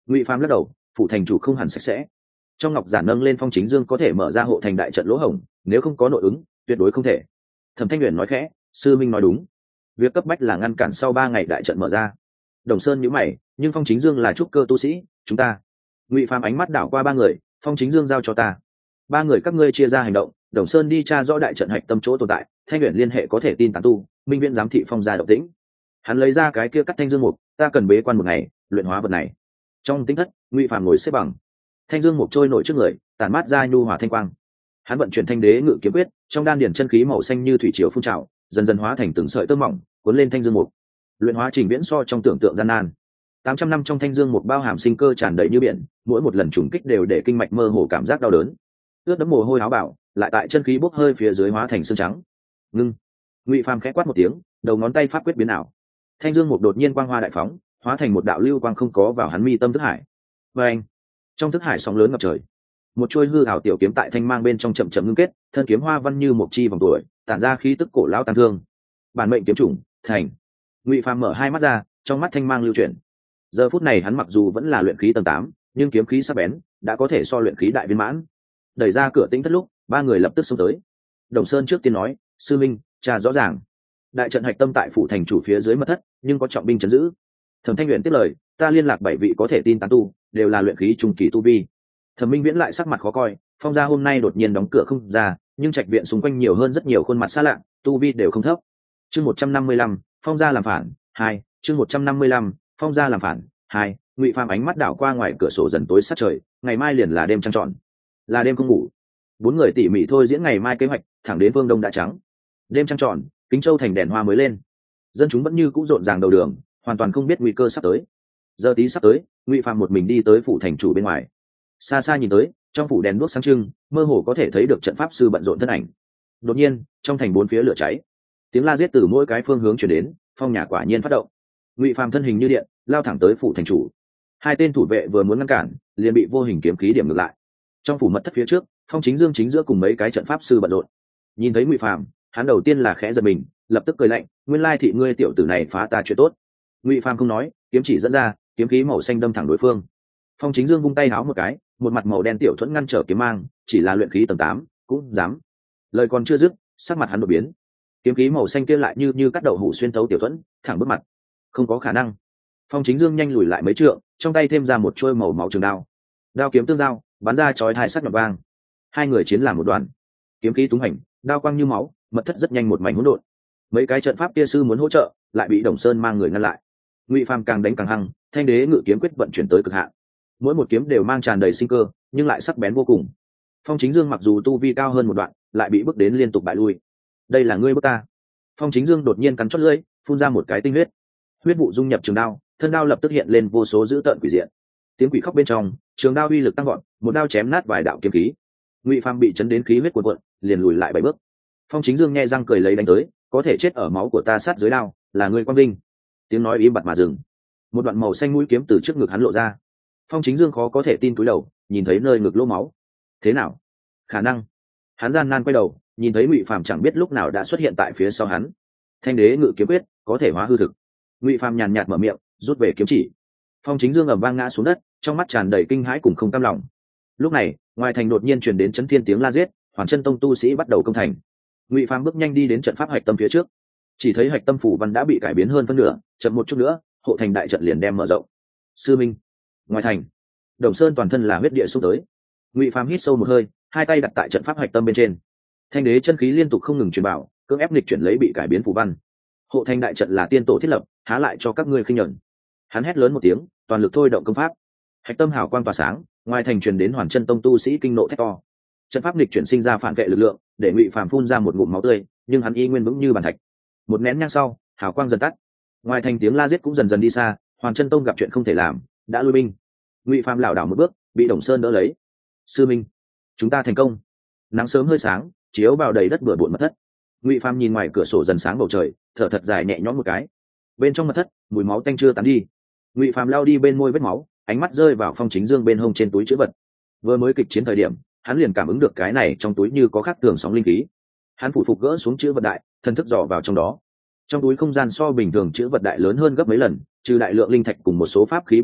Ngụy Phàm lắc đầu, phủ thành chủ không hẳn sạch sẽ. Trong ngọc giản nâng lên Phong Chính Dương có thể mở ra hộ thành đại trận lỗ hổng, nếu không có nội ứng tuyệt đối không thể. Thẩm Thanh Uyển nói khẽ, sư minh nói đúng, việc cấp bách là ngăn cản sau 3 ngày đại trận mở ra. Đồng Sơn nhíu mày, nhưng Phong Chính Dương là trúc cơ tu sĩ, chúng ta. Ngụy Phàm ánh mắt đảo qua 3 người, Phong Chính Dương giao cho ta. 3 người các ngươi chia ra hành động, Đồng Sơn đi tra rõ đại trận hạch tâm chỗ tồn tại, Thanh Uyển liên hệ có thể tin tán tu, Minh Viễn giám thị Phong gia động tĩnh. Hắn lấy ra cái kia cắt thanh dương mục, ta cần bế quan 1 ngày, luyện hóa vật này. Trong tính thất, Ngụy Phàm ngồi xếp bằng, thanh dương mục trôi nổi trước người, tản mát ra nhu hòa thanh quang. Hắn vận chuyển thanh đế ngự kiếm quyết, trong đan điển chân khí màu xanh như thủy triều phun trào, dần dần hóa thành từng sợi tơ mỏng, cuốn lên thanh dương mục. Luyện hóa trình viễn so trong tưởng tượng gian nan. 800 năm trong thanh dương mục bao hàm sinh cơ tràn đầy như biển, mỗi một lần trùng kích đều để kinh mạch mơ hồ cảm giác đau đớn. Ướt đẫm mồ hôi áo bào, lại tại chân khí bốc hơi phía dưới hóa thành xương trắng. Ngưng. Ngụy Phàm khẽ quát một tiếng, đầu ngón tay pháp quyết biến ảo. Thanh dương mục đột nhiên quang hoa đại phóng, hóa thành một đạo lưu quang không có vào hắn mi tâm thức hải. Và anh, trong thức hải sóng lớn ngập trời, một chuôi hư ảo tiểu kiếm tại thanh mang bên trong chậm chậm ngưng kết, thân kiếm hoa văn như một chi vòng tuổi, tản ra khí tức cổ lão tàn thương. Bản mệnh kiếm chủng thành. Ngụy Phàm mở hai mắt ra, trong mắt thanh mang lưu chuyển. Giờ phút này hắn mặc dù vẫn là luyện khí tầng 8, nhưng kiếm khí sắc bén đã có thể so luyện khí đại viên mãn. Đẩy ra cửa tĩnh thất lúc, 3 người lập tức xông tới. Đồng Sơn trước tiên nói, sư minh, tra rõ ràng. Đại trận hạch tâm tại phủ thành chủ phía dưới mật thất, nhưng có trọng binh trấn giữ. Thẩm Thanh Uyển tiếp lời, ta liên lạc 7 vị có thể tin tán tu, đều là luyện khí trung kỳ tu vi. Thẩm Minh Viễn lại sắc mặt khó coi, Phong gia hôm nay đột nhiên đóng cửa không ra, nhưng trạch viện xung quanh nhiều hơn rất nhiều khuôn mặt xa lạ, tu vi đều không thấp. Chương 155, Phong gia làm phản 2, chương 155, Phong gia làm phản 2. Ngụy Phàm ánh mắt đảo qua ngoài cửa sổ dần tối sát trời, ngày mai liền là đêm trăng tròn, là đêm không ngủ. 4 người tỉ mỉ thôi diễn ngày mai kế hoạch, thẳng đến phương đông đã trắng. Đêm trăng tròn, Kính Châu thành đèn hoa mới lên, dân chúng vẫn như cũ rộn ràng đầu đường, hoàn toàn không biết nguy cơ sắp tới. Giờ tí sắp tới, Ngụy Phàm một mình đi tới phủ thành chủ bên ngoài. Xa xa nhìn tới, trong phủ đèn đuốc sáng trưng, mơ hồ có thể thấy được trận pháp sư bận rộn thân ảnh. Đột nhiên, trong thành 4 phía lửa cháy, tiếng la giết từ mỗi cái phương hướng truyền đến, phong nhà quả nhiên phát động. Ngụy Phàm thân hình như điện, lao thẳng tới phủ thành chủ. 2 tên thủ vệ vừa muốn ngăn cản, liền bị vô hình kiếm khí điểm ngược lại. Trong phủ mật thất phía trước, Phong Chính Dương chính giữa cùng mấy cái trận pháp sư bận rộn. Nhìn thấy Ngụy Phàm, hắn đầu tiên là khẽ giật mình, lập tức cười lạnh, nguyên lai thị ngươi tiểu tử này phá ta chuyện tốt. Ngụy Phàm không nói, kiếm chỉ dẫn ra, kiếm khí màu xanh đâm thẳng đối phương. Phong Chính Dương vung tay háo một cái, một mặt màu đen tiểu thuẫn ngăn trở kiếm mang, chỉ là luyện khí tầng 8, cũng dám. Lời còn chưa dứt, sắc mặt hắn đột biến. Kiếm khí màu xanh kia lại như cắt đậu hũ xuyên thấu tiểu thuẫn, thẳng bước mặt. Không có khả năng. Phong Chính Dương nhanh lùi lại mấy trượng, trong tay thêm ra một chuôi màu máu trường đao. Đao kiếm tương giao, bắn ra chói hai sắc nhọn vang. 2 người chiến làm một đoàn. Kiếm khí tung hành, đao quang như máu, mật thất rất nhanh một mảnh hỗn độn. Mấy cái trận pháp kia sư muốn hỗ trợ, lại bị Đồng Sơn mang người ngăn lại. Ngụy Phàm càng đánh càng hăng, thanh đế ngự kiếm quyết vận chuyển tới cực hạn. Mỗi một kiếm đều mang tràn đầy sinh cơ, nhưng lại sắc bén vô cùng. Phong Chính Dương mặc dù tu vi cao hơn một đoạn, lại bị bước đến liên tục bại lui. Đây là ngươi bước ta. Phong Chính Dương đột nhiên cắn chót lưỡi, phun ra một cái tinh huyết. Huyết vụ dung nhập trường đao, thân đao lập tức hiện lên vô số dữ tợn quỷ diện. Tiếng quỷ khóc bên trong, trường đao uy lực tăng vọt, một đao chém nát vài đạo kiếm khí. Ngụy Phàm bị chấn đến khí huyết cuồn cuộn, liền lùi lại 7 bước. Phong Chính Dương nghe răng cười lấy đánh tới, có thể chết ở máu của ta sát dưới đao, là ngươi quang vinh. Tiếng nói im bặt mà dừng. Một đoạn màu xanh mũi kiếm từ trước ngực hắn lộ ra. Phong Chính Dương khó có thể tin cúi đầu, nhìn thấy nơi ngực lỗ máu. Thế nào? Khả năng. Hắn gian nan quay đầu, nhìn thấy Ngụy Phàm chẳng biết lúc nào đã xuất hiện tại phía sau hắn. Thanh đế ngự kiếm quyết, có thể hóa hư thực. Ngụy Phàm nhàn nhạt mở miệng, rút về kiếm chỉ. Phong Chính Dương ầm vang ngã xuống đất, trong mắt tràn đầy kinh hãi cùng không cam lòng. Lúc này, ngoài thành đột nhiên truyền đến chấn thiên tiếng la giết, Hoàn Chân Tông tu sĩ bắt đầu công thành. Ngụy Phàm bước nhanh đi đến trận pháp hạch tâm phía trước, chỉ thấy hạch tâm phủ văn đã bị cải biến hơn phân nửa, chậm một chút nữa, hộ thành đại trận liền đem mở rộng. Sư minh, ngoài thành, Đồng Sơn toàn thân là huyết địa xúc tới. Ngụy Phàm hít sâu một hơi, 2 tay đặt tại trận pháp hạch tâm bên trên. Thanh đế chân khí liên tục không ngừng truyền bảo, cưỡng ép nghịch chuyển lấy bị cải biến phủ văn. Hộ thành đại trận là tiên tổ thiết lập, há lại cho các ngươi khinh nhẫn. Hắn hét lớn một tiếng, toàn lực thôi động công pháp. Hạch tâm hào quang tỏa sáng, ngoài thành truyền đến Hoàn Chân Tông tu sĩ kinh nộ thét to. Trận pháp nghịch chuyển sinh ra phản vệ lực lượng, để Ngụy Phàm phun ra một ngụm máu tươi, nhưng hắn y nguyên vững như bàn thạch. Một nén nhang sau, hào quang dần tắt. Ngoài thành tiếng la giết cũng dần dần đi xa, Hoàn Chân Tông gặp chuyện không thể làm, đã lui binh. Ngụy Phàm lảo đảo một bước, bị Đồng Sơn đỡ lấy. Sư minh, chúng ta thành công. Nắng sớm hơi sáng, chiếu vào đầy đất bừa bộn mật thất. Ngụy Phàm nhìn ngoài cửa sổ dần sáng bầu trời, thở thật dài nhẹ nhõm một cái. Bên trong mật thất, mùi máu tanh chưa tán đi. Ngụy Phàm lao đi bên môi vết máu, ánh mắt rơi vào Phong Chính Dương bên hông trên túi trữ vật. Vừa mới kịch chiến thời điểm, hắn liền cảm ứng được cái này trong túi như có khác thường sóng linh khí. Hắn phủ phục gỡ xuống trữ vật đại, thân thức dò vào trong đó. Trong túi không gian so bình thường trữ vật đại lớn hơn gấp mấy lần, trừ đại lượng linh thạch cùng một số pháp khí bên ngoài,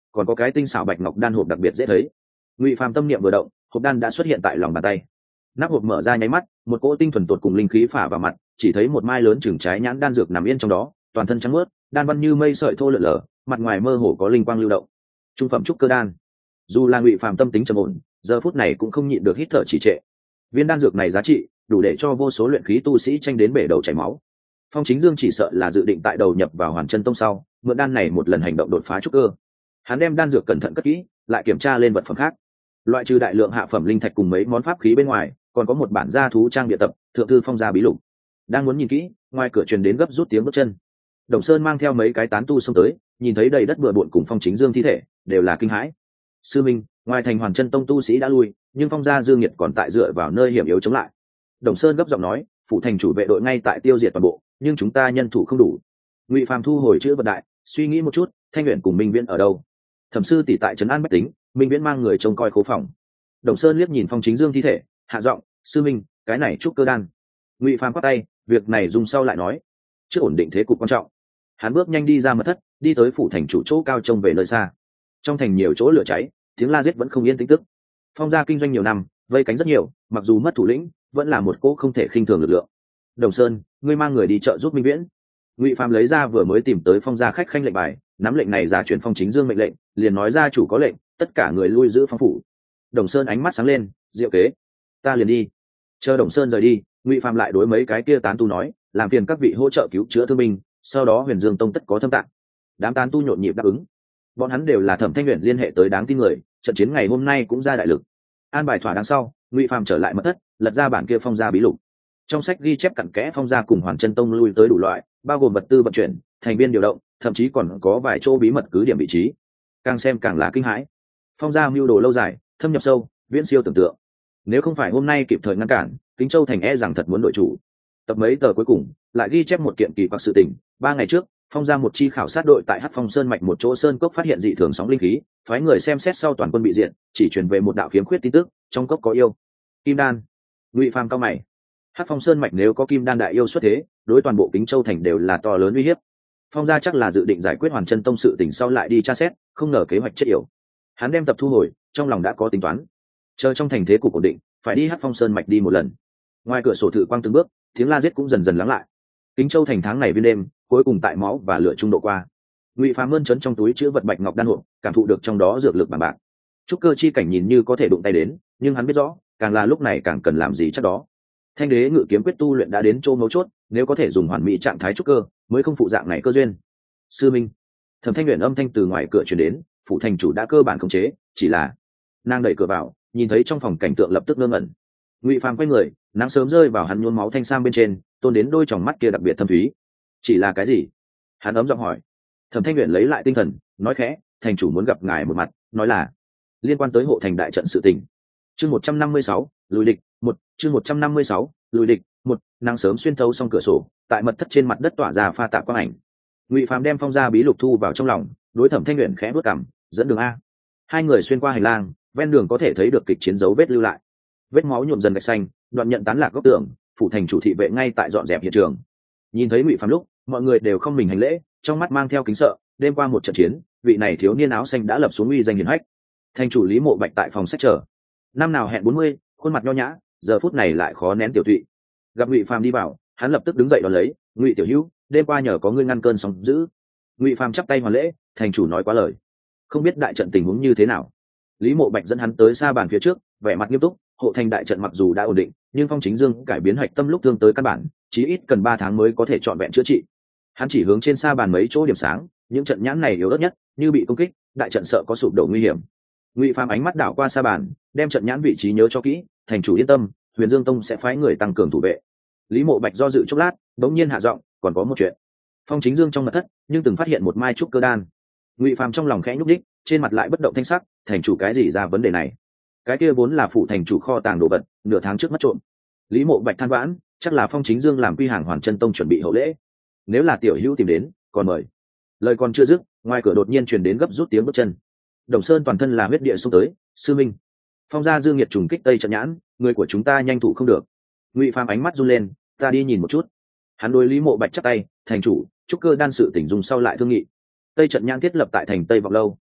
còn có cái tinh xảo bạch ngọc đan hộp đặc biệt dễ thấy. Ngụy Phàm tâm niệm vừa động, hộp đan đã xuất hiện tại lòng bàn tay. Nắp hộp mở ra nháy mắt, một cỗ tinh thuần tột cùng linh khí phả vào mặt, chỉ thấy một mai lớn chừng trái nhãn đan dược nằm yên trong đó, toàn thân trắng mướt, đan văn như mây sợi thô lượn lờ, mặt ngoài mơ hồ có linh quang lưu động. Trung phẩm trúc cơ đan. Dù là Ngụy Phàm tâm tính trầm ổn, giờ phút này cũng không nhịn được hít thở trì trệ. Viên đan dược này giá trị đủ để cho vô số luyện khí tu sĩ tranh đến bể đầu chảy máu. Phong Chính Dương chỉ sợ là dự định tại đầu nhập vào Hoàn Chân Tông sau, mượn đan này một lần hành động đột phá trúc cơ. Hắn đem đan dược cẩn thận cất kỹ, lại kiểm tra lên vật phẩm khác. Loại trừ đại lượng hạ phẩm linh thạch cùng mấy món pháp khí bên ngoài, còn có một bản gia thú trang địa tập, thượng thư Phong gia bí lục. Đang muốn nhìn kỹ, ngoài cửa truyền đến gấp rút tiếng bước chân. Đồng Sơn mang theo mấy cái tán tu xông tới, nhìn thấy đầy đất bừa bộn cùng Phong Chính Dương thi thể, đều là kinh hãi. Sư minh, ngoài thành Hoàn Chân Tông tu sĩ đã lui, nhưng Phong gia Dương Nhiệt còn tại dựa vào nơi hiểm yếu chống lại. Đồng Sơn gấp giọng nói, phụ thành chủ vệ đội ngay tại tiêu diệt toàn bộ, nhưng chúng ta nhân thủ không đủ. Ngụy Phàm thu hồi chữ vật đại, suy nghĩ một chút, Thanh Uyển cùng Minh Viễn ở đâu? Thẩm sư tỷ tại trấn an bách tính, Minh Viễn mang người trông coi khố phòng. Đồng Sơn liếc nhìn Phong Chính Dương thi thể, hạ giọng, sư minh, cái này trúc cơ đan. Ngụy Phàm quát tay, việc này dùng sau lại nói, trước ổn định thế cục quan trọng. Hắn bước nhanh đi ra mật thất, đi tới phủ thành chủ chỗ cao trông về nơi xa. Trong thành nhiều chỗ lửa cháy, tiếng la giết vẫn không yên tĩnh tức. Phong gia kinh doanh nhiều năm, vây cánh rất nhiều, mặc dù mất thủ lĩnh, vẫn là một cỗ không thể khinh thường lực lượng. Đồng Sơn, ngươi mang người đi trợ giúp Minh Viễn. Ngụy Phàm lấy ra vừa mới tìm tới Phong gia khách khanh lệnh bài, nắm lệnh này ra chuyển Phong Chính Dương mệnh lệnh, liền nói gia chủ có lệnh, tất cả người lui giữ phong phủ. Đồng Sơn ánh mắt sáng lên, diệu kế, ta liền đi. Chờ Đồng Sơn rời đi, Ngụy Phàm lại đối mấy cái kia tán tu nói, làm phiền các vị hỗ trợ cứu chữa thương binh, sau đó Huyền Dương Tông tất có thâm tạng. Đám tán tu nhộn nhịp đáp ứng. Bọn hắn đều là Thẩm Thanh Huyền liên hệ tới đáng tin người, trận chiến ngày hôm nay cũng ra đại lực. An bài thỏa đáng sau, Ngụy Phàm trở lại mật thất, lật ra bản kia Phong gia bí lục. Trong sách ghi chép cặn kẽ Phong gia cùng Hoàn Chân Tông lui tới đủ loại, bao gồm vật tư vận chuyển, thành viên điều động, thậm chí còn có vài chỗ bí mật cứ điểm vị trí. Càng xem càng là kinh hãi. Phong gia mưu đồ lâu dài, thâm nhập sâu, viễn siêu tưởng tượng. Nếu không phải hôm nay kịp thời ngăn cản, Kính Châu thành e rằng thật muốn đổi chủ. Tập mấy tờ cuối cùng lại ghi chép một kiện kỳ quặc sự tình. 3 ngày trước, Phong gia một chi khảo sát đội tại Hắc Phong Sơn mạch một chỗ sơn cốc phát hiện dị thường sóng linh khí, phái người xem xét sau toàn quân bị diệt, chỉ truyền về một đạo khiếm khuyết tin tức, trong cốc có yêu. Kim đan. Ngụy Phàm cao mày. Hắc Phong Sơn mạch nếu có kim đan đại yêu xuất thế, đối toàn bộ Kính Châu thành đều là to lớn uy hiếp. Phong gia chắc là dự định giải quyết Hoàn Chân Tông sự tình sau lại đi tra xét, không ngờ kế hoạch chết yểu. Hắn đem tập thu hồi, trong lòng đã có tính toán. Chờ trong thành thế cục ổn định, phải đi Hắc Phong Sơn mạch đi một lần. Ngoài cửa sổ thử quang từng bước, tiếng la giết cũng dần dần lắng lại. Kính Châu thành tháng này viên đêm, cuối cùng tại máu và lửa trung độ qua. Ngụy Phàm mơn trớn trong túi chứa vật bạch ngọc đan hộp, cảm thụ được trong đó dược lực bằng bạc. Trúc cơ chi cảnh nhìn như có thể đụng tay đến, nhưng hắn biết rõ, càng là lúc này càng cần làm gì chắc đó. Thanh đế ngự kiếm quyết tu luyện đã đến chỗ mấu chốt, nếu có thể dùng hoàn mỹ trạng thái trúc cơ, mới không phụ dạng này cơ duyên. Sư minh. Thẩm Thanh Uyển âm thanh từ ngoài cửa truyền đến, phủ thành chủ đã cơ bản khống chế, chỉ là nàng đẩy cửa vào, nhìn thấy trong phòng cảnh tượng lập tức ngơ ngẩn. Ngụy Phàm quay người, nắng sớm rơi vào hắn nhuốm máu thanh sam bên trên, tôn đến đôi tròng mắt kia đặc biệt thâm thúy. Chỉ là cái gì? Hắn ấm giọng hỏi. Thẩm Thanh Uyển lấy lại tinh thần, nói khẽ, thành chủ muốn gặp ngài một mặt, nói là liên quan tới hộ thành đại trận sự tình. Chương 156, lùi địch, chương 156, lùi địch, nắng sớm xuyên thấu xong cửa sổ, tại mật thất trên mặt đất tỏa ra pha tạp quang ảnh. Ngụy Phàm đem Phong gia bí lục thu vào trong lòng, đối Thẩm Thanh Uyển khẽ bước cằm, dẫn đường a. Hai người xuyên qua hành lang, ven đường có thể thấy được kịch chiến dấu vết lưu lại. Vết máu nhuộm dần gạch xanh, đoạn nhận tán lạc góc tường, phủ thành chủ thị vệ ngay tại dọn dẹp hiện trường. Nhìn thấy Ngụy Phàm lúc, mọi người đều không mình hành lễ, trong mắt mang theo kính sợ. Đêm qua một trận chiến, vị này thiếu niên áo xanh đã lập xuống uy danh hiển hách. Thành chủ Lý Mộ Bạch tại phòng sách chờ. Năm nào hẹn 40, khuôn mặt nho nhã, giờ phút này lại khó nén tiểu tụy. Gặp Ngụy Phàm đi vào, hắn lập tức đứng dậy đón lấy, "Ngụy tiểu hữu, đêm qua nhờ có ngươi ngăn cơn sóng dữ." Ngụy Phàm chắp tay hoàn lễ, "Thành chủ nói quá lời, không biết đại trận tình huống như thế nào." Lý Mộ Bạch dẫn hắn tới xa bàn phía trước, vẻ mặt nghiêm túc, "Hộ thành đại trận mặc dù đã ổn định, nhưng Phong Chính Dương cải biến hạch tâm lúc thương tới căn bản, chí ít cần 3 tháng mới có thể trọn vẹn chữa trị." Hắn chỉ hướng trên xa bàn mấy chỗ điểm sáng, những trận nhãn này yếu ớt nhất, như bị công kích, đại trận sợ có sụp đổ nguy hiểm. Ngụy Phàm ánh mắt đảo qua xa bàn, đem trận nhãn vị trí nhớ cho kỹ, "Thành chủ yên tâm, Huyền Dương Tông sẽ phái người tăng cường thủ vệ." Lý Mộ Bạch do dự chốc lát, bỗng nhiên hạ giọng, "Còn có một chuyện." Phong Chính Dương trong mật thất, nhưng từng phát hiện một mai trúc cơ đan. Ngụy Phàm trong lòng khẽ nhúc đích, trên mặt lại bất động thanh sắc, "Thành chủ cái gì ra vấn đề này?" Cái kia vốn là phủ thành chủ kho tàng đồ vật, nửa tháng trước mất trộm. Lý Mộ Bạch than vãn, chắc là Phong Chính Dương làm quy hàng Hoàn Chân Tông chuẩn bị hậu lễ. Nếu là tiểu hữu tìm đến, còn mời. Lời còn chưa dứt, ngoài cửa đột nhiên truyền đến gấp rút tiếng bước chân. Đồng Sơn toàn thân là huyết địa xông tới, "Sư minh." Phong gia Dương Nhiệt trùng kích tây trận nhãn, người của chúng ta nhanh thủ không được. Ngụy Phàm ánh mắt run lên, "Ta đi nhìn một chút." Hắn đối Lý Mộ Bạch chắp tay, "Thành chủ, trúc cơ đan sự tỉnh dùng sau lại thương nghị." Tây trận nhãn thiết lập tại thành Tây Vọng lâu.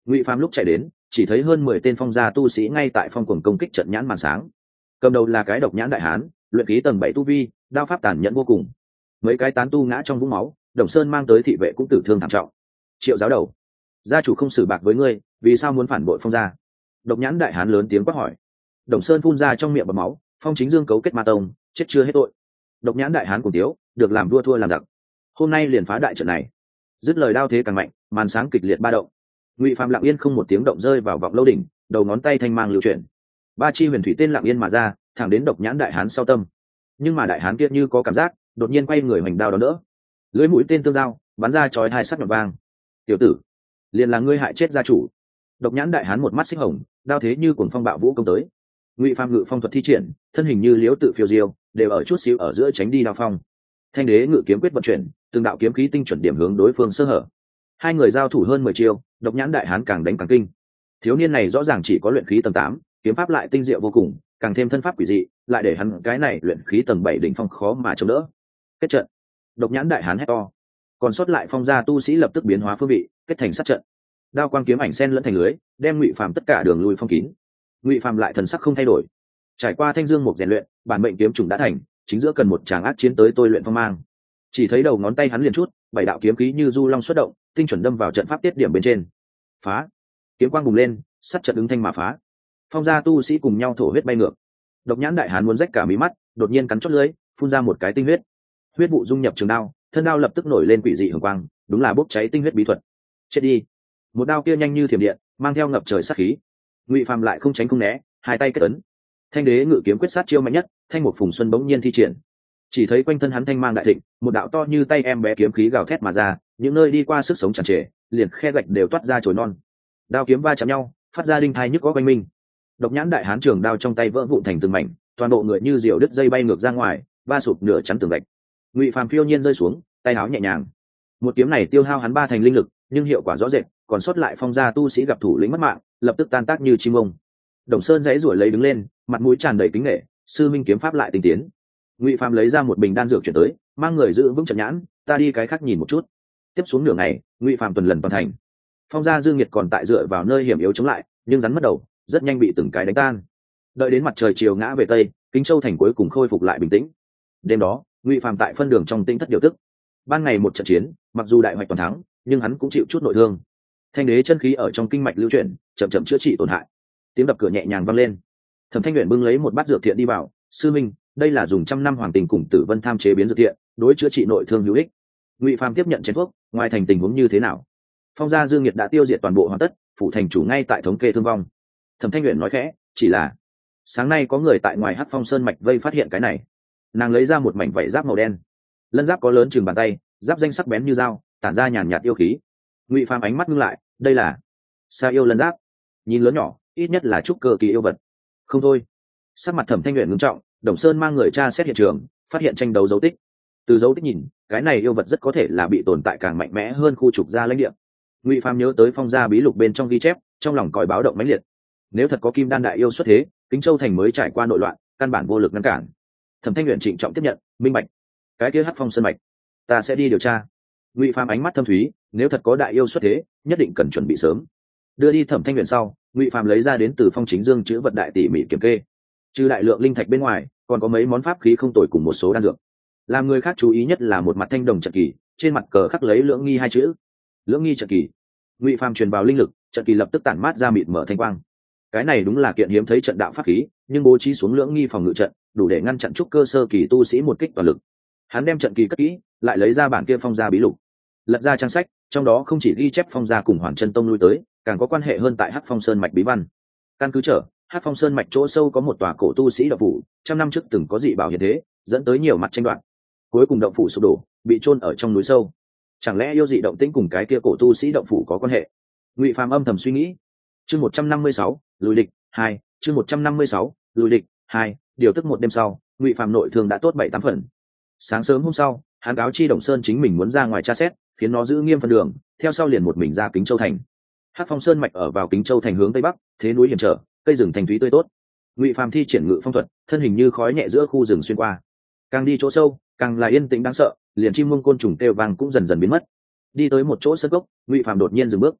Ngụy Phàm lúc chạy đến chỉ thấy hơn 10 tên phong gia tu sĩ ngay tại phong cuồng công kích trận nhãn màn sáng. Cầm đầu là cái độc nhãn đại hán, luyện khí tầng 7 tu vi, đao pháp tàn nhẫn vô cùng. Mấy cái tán tu ngã trong vũng máu, Đồng Sơn mang tới thị vệ cũng tử thương thảm trọng. Triệu giáo đầu, gia chủ không xử bạc với ngươi, vì sao muốn phản bội phong gia? Độc nhãn đại hán lớn tiếng quát hỏi. Đồng Sơn phun ra trong miệng bọt máu, phong chính dương cấu kết ma tông, chết chưa hết tội. Độc nhãn đại hán cùng tiếu, được làm đua thua làm giặc, hôm nay liền phá đại trận này. Dứt lời đao thế càng mạnh, màn sáng kịch liệt ba động. Ngụy Phàm lặng yên không một tiếng động rơi vào vọng lâu đỉnh, đầu ngón tay thanh mang lưu chuyển, ba chi huyền thủy tên lặng yên mà ra, thẳng đến độc nhãn đại hán sau tâm. Nhưng mà đại hán kia như có cảm giác, đột nhiên quay người hoành đao đó nữa, lưỡi mũi tên tương giao bắn ra chói hai sắc nhọn vang. Tiểu tử, liền là ngươi hại chết gia chủ. Độc nhãn đại hán một mắt xích hồng, đao thế như cuồng phong bạo vũ công tới. Ngụy Phàm ngự phong thuật thi triển, thân hình như liễu tự phiêu diêu, đều ở chút xíu ở giữa tránh đi đao phong. Thanh đế ngự kiếm quyết vận chuyển, từng đạo kiếm khí tinh chuẩn điểm hướng đối phương sơ hở. Hai người giao thủ hơn 10 chiêu, độc nhãn đại hán càng đánh càng kinh. Thiếu niên này rõ ràng chỉ có luyện khí tầng 8, kiếm pháp lại tinh diệu vô cùng, càng thêm thân pháp quỷ dị, lại để hắn cái này luyện khí tầng 7 đỉnh phong khó mà chống đỡ. Kết trận. Độc nhãn đại hán hét to. Còn sót lại phong gia tu sĩ lập tức biến hóa phương vị, kết thành sát trận. Đao quang kiếm ảnh xen lẫn thành lưới, đem Ngụy Phàm tất cả đường lui phong kín. Ngụy Phàm lại thần sắc không thay đổi. Trải qua thanh dương một rèn luyện, bản mệnh kiếm trùng đã thành, chính giữa cần một tràng ác chiến tới tôi luyện phong mang. Chỉ thấy đầu ngón tay hắn liền chút, 7 đạo kiếm khí như du long xuất động, tinh chuẩn đâm vào trận pháp tiết điểm bên trên. Phá! Kiếm quang bùng lên, sắt trận ứng thanh mà phá. Phong gia tu sĩ cùng nhau thổ huyết bay ngược. Độc nhãn đại hán muốn rách cả mí mắt, đột nhiên cắn chót lưỡi, phun ra một cái tinh huyết. Huyết vụ dung nhập trường đao, thân đao lập tức nổi lên quỷ dị hường quang, đúng là bốc cháy tinh huyết bí thuật. Chết đi! Một đao kia nhanh như thiểm điện, mang theo ngập trời sát khí. Ngụy Phàm lại không tránh không né, hai tay kết ấn. Thanh đế ngự kiếm quyết sát chiêu mạnh nhất, thanh một phùng xuân bỗng nhiên thi triển. Chỉ thấy quanh thân hắn thanh mang đại thịnh, một đạo to như tay em bé kiếm khí gào thét mà ra, những nơi đi qua sức sống tràn trề, liền khe gạch đều toát ra chồi non. Đao kiếm va chạm nhau, phát ra đinh thai nhức có quanh minh. Độc nhãn đại hán trường đao trong tay vỡ vụn thành từng mảnh, toàn bộ người như diều đứt dây bay ngược ra ngoài, va sụp nửa chắn tường gạch. Ngụy Phàm phiêu nhiên rơi xuống, tay áo nhẹ nhàng. Một kiếm này tiêu hao hắn 3 thành linh lực, nhưng hiệu quả rõ rệt, còn sót lại phong gia tu sĩ gặp thủ lĩnh mất mạng, lập tức tan tác như chim ông. Đồng Sơn giãy giụa lấy đứng lên, mặt mũi tràn đầy kính nể, sư minh kiếm pháp lại tinh tiến. Ngụy Phàm lấy ra một bình đan dược chuyển tới, mang người giữ vững trận nhãn, ta đi cái khác nhìn một chút. Tiếp xuống nửa ngày, Ngụy Phàm tuần lần toàn thành. Phong gia Dương Nghiệt còn tại dựa vào nơi hiểm yếu chống lại, nhưng rắn mất đầu, rất nhanh bị từng cái đánh tan. Đợi đến mặt trời chiều ngã về tây, Kính Châu thành cuối cùng khôi phục lại bình tĩnh. Đêm đó, Ngụy Phàm tại phân đường trong tinh thất điều tức. Ban ngày một trận chiến, mặc dù đại hoạch toàn thắng, nhưng hắn cũng chịu chút nội thương. Thanh đế chân khí ở trong kinh mạch lưu chuyển, chậm chậm chữa trị tổn hại. Tiếng đập cửa nhẹ nhàng vang lên. Thẩm Thanh Uyển bưng lấy một bát dược thiện đi vào, sư minh, đây là dùng 100 năm hoàng tình cùng tử vân tham chế biến dược thiện, đối chữa trị nội thương hữu ích. Ngụy Phàm tiếp nhận chén thuốc, ngoài thành tình huống như thế nào? Phong gia Dương Nghiệt đã tiêu diệt toàn bộ hoàn tất, phủ thành chủ ngay tại thống kê thương vong. Thẩm Thanh Uyển nói khẽ, chỉ là sáng nay có người tại ngoài Hắc Phong Sơn mạch vây phát hiện cái này. Nàng lấy ra một mảnh vảy giáp màu đen, lân giáp có lớn chừng bàn tay, giáp danh sắc bén như dao, tản ra nhàn nhạt yêu khí. Ngụy Phàm ánh mắt ngưng lại, đây là sa yêu lân giáp, nhìn lớn nhỏ, ít nhất là trúc cơ kỳ yêu vật. Không thôi. Sắc mặt Thẩm Thanh Uyển ngưng trọng, Đồng Sơn mang người tra xét hiện trường, phát hiện tranh đấu dấu tích. Từ dấu tích nhìn, cái này yêu vật rất có thể là bị tồn tại càng mạnh mẽ hơn khu trục gia lãnh địa. Ngụy Phàm nhớ tới phong gia bí lục bên trong ghi chép, trong lòng còi báo động mãnh liệt. Nếu thật có kim đan đại yêu xuất thế, Kính Châu thành mới trải qua nội loạn, căn bản vô lực ngăn cản. Thẩm Thanh Uyển trịnh trọng tiếp nhận, minh bạch. Cái kia Hắc Phong Sơn mạch, ta sẽ đi điều tra. Ngụy Phàm ánh mắt thâm thúy, nếu thật có đại yêu xuất thế, nhất định cần chuẩn bị sớm. Đưa đi Thẩm Thanh Uyển sau, Ngụy Phàm lấy ra đến từ Phong Chính Dương chữ vật đại tỉ mỉ kiểm kê. Trừ đại lượng linh thạch bên ngoài, còn có mấy món pháp khí không tồi cùng một số đan dược. Làm người khác chú ý nhất là một mặt thanh đồng trận kỳ, trên mặt cờ khắc lấy lưỡng nghi 2 chữ. Lưỡng nghi trận kỳ. Ngụy Phàm truyền vào linh lực, trận kỳ lập tức tản mát ra mịt mở thanh quang. Cái này đúng là kiện hiếm thấy trận đạo pháp khí, nhưng bố trí xuống lưỡng nghi phòng ngự trận, đủ để ngăn chặn trúc cơ sơ kỳ tu sĩ một kích toàn lực. Hắn đem trận kỳ cất kỹ, lại lấy ra bản kia phong gia bí lục. Lật ra trang sách, trong đó không chỉ ghi chép phong gia cùng Hoàn Chân Tông lui tới, càng có quan hệ hơn tại Hắc Phong Sơn mạch bí văn. Căn cứ trở, Hắc Phong Sơn mạch chỗ sâu có một tòa cổ tu sĩ động phủ, 100 năm trước từng có dị bảo hiện thế, dẫn tới nhiều mặt tranh đoạt. Cuối cùng động phủ sụp đổ, bị chôn ở trong núi sâu. Chẳng lẽ yêu dị động tĩnh cùng cái kia cổ tu sĩ động phủ có quan hệ? Ngụy Phàm âm thầm suy nghĩ. Chương 156, lùi địch 2, chương 156, lùi địch 2, điều tức một đêm sau, Ngụy Phàm nội thương đã tốt 7-8 phần. Sáng sớm hôm sau, hắn cáo chi Đồng Sơn chính mình muốn ra ngoài tra xét, khiến nó giữ nghiêm phân đường, theo sau liền một mình ra Kính Châu thành. Hắc Phong Sơn mạch ở vào Kính Châu thành hướng tây bắc, thế núi hiểm trở, cây rừng thành thúy tươi tốt. Ngụy Phàm thi triển ngự phong thuật, thân hình như khói nhẹ giữa khu rừng xuyên qua. Càng đi chỗ sâu, càng là yên tĩnh đáng sợ, liền chim muông côn trùng kêu vang cũng dần dần biến mất. Đi tới một chỗ sân gốc, Ngụy Phàm đột nhiên dừng bước.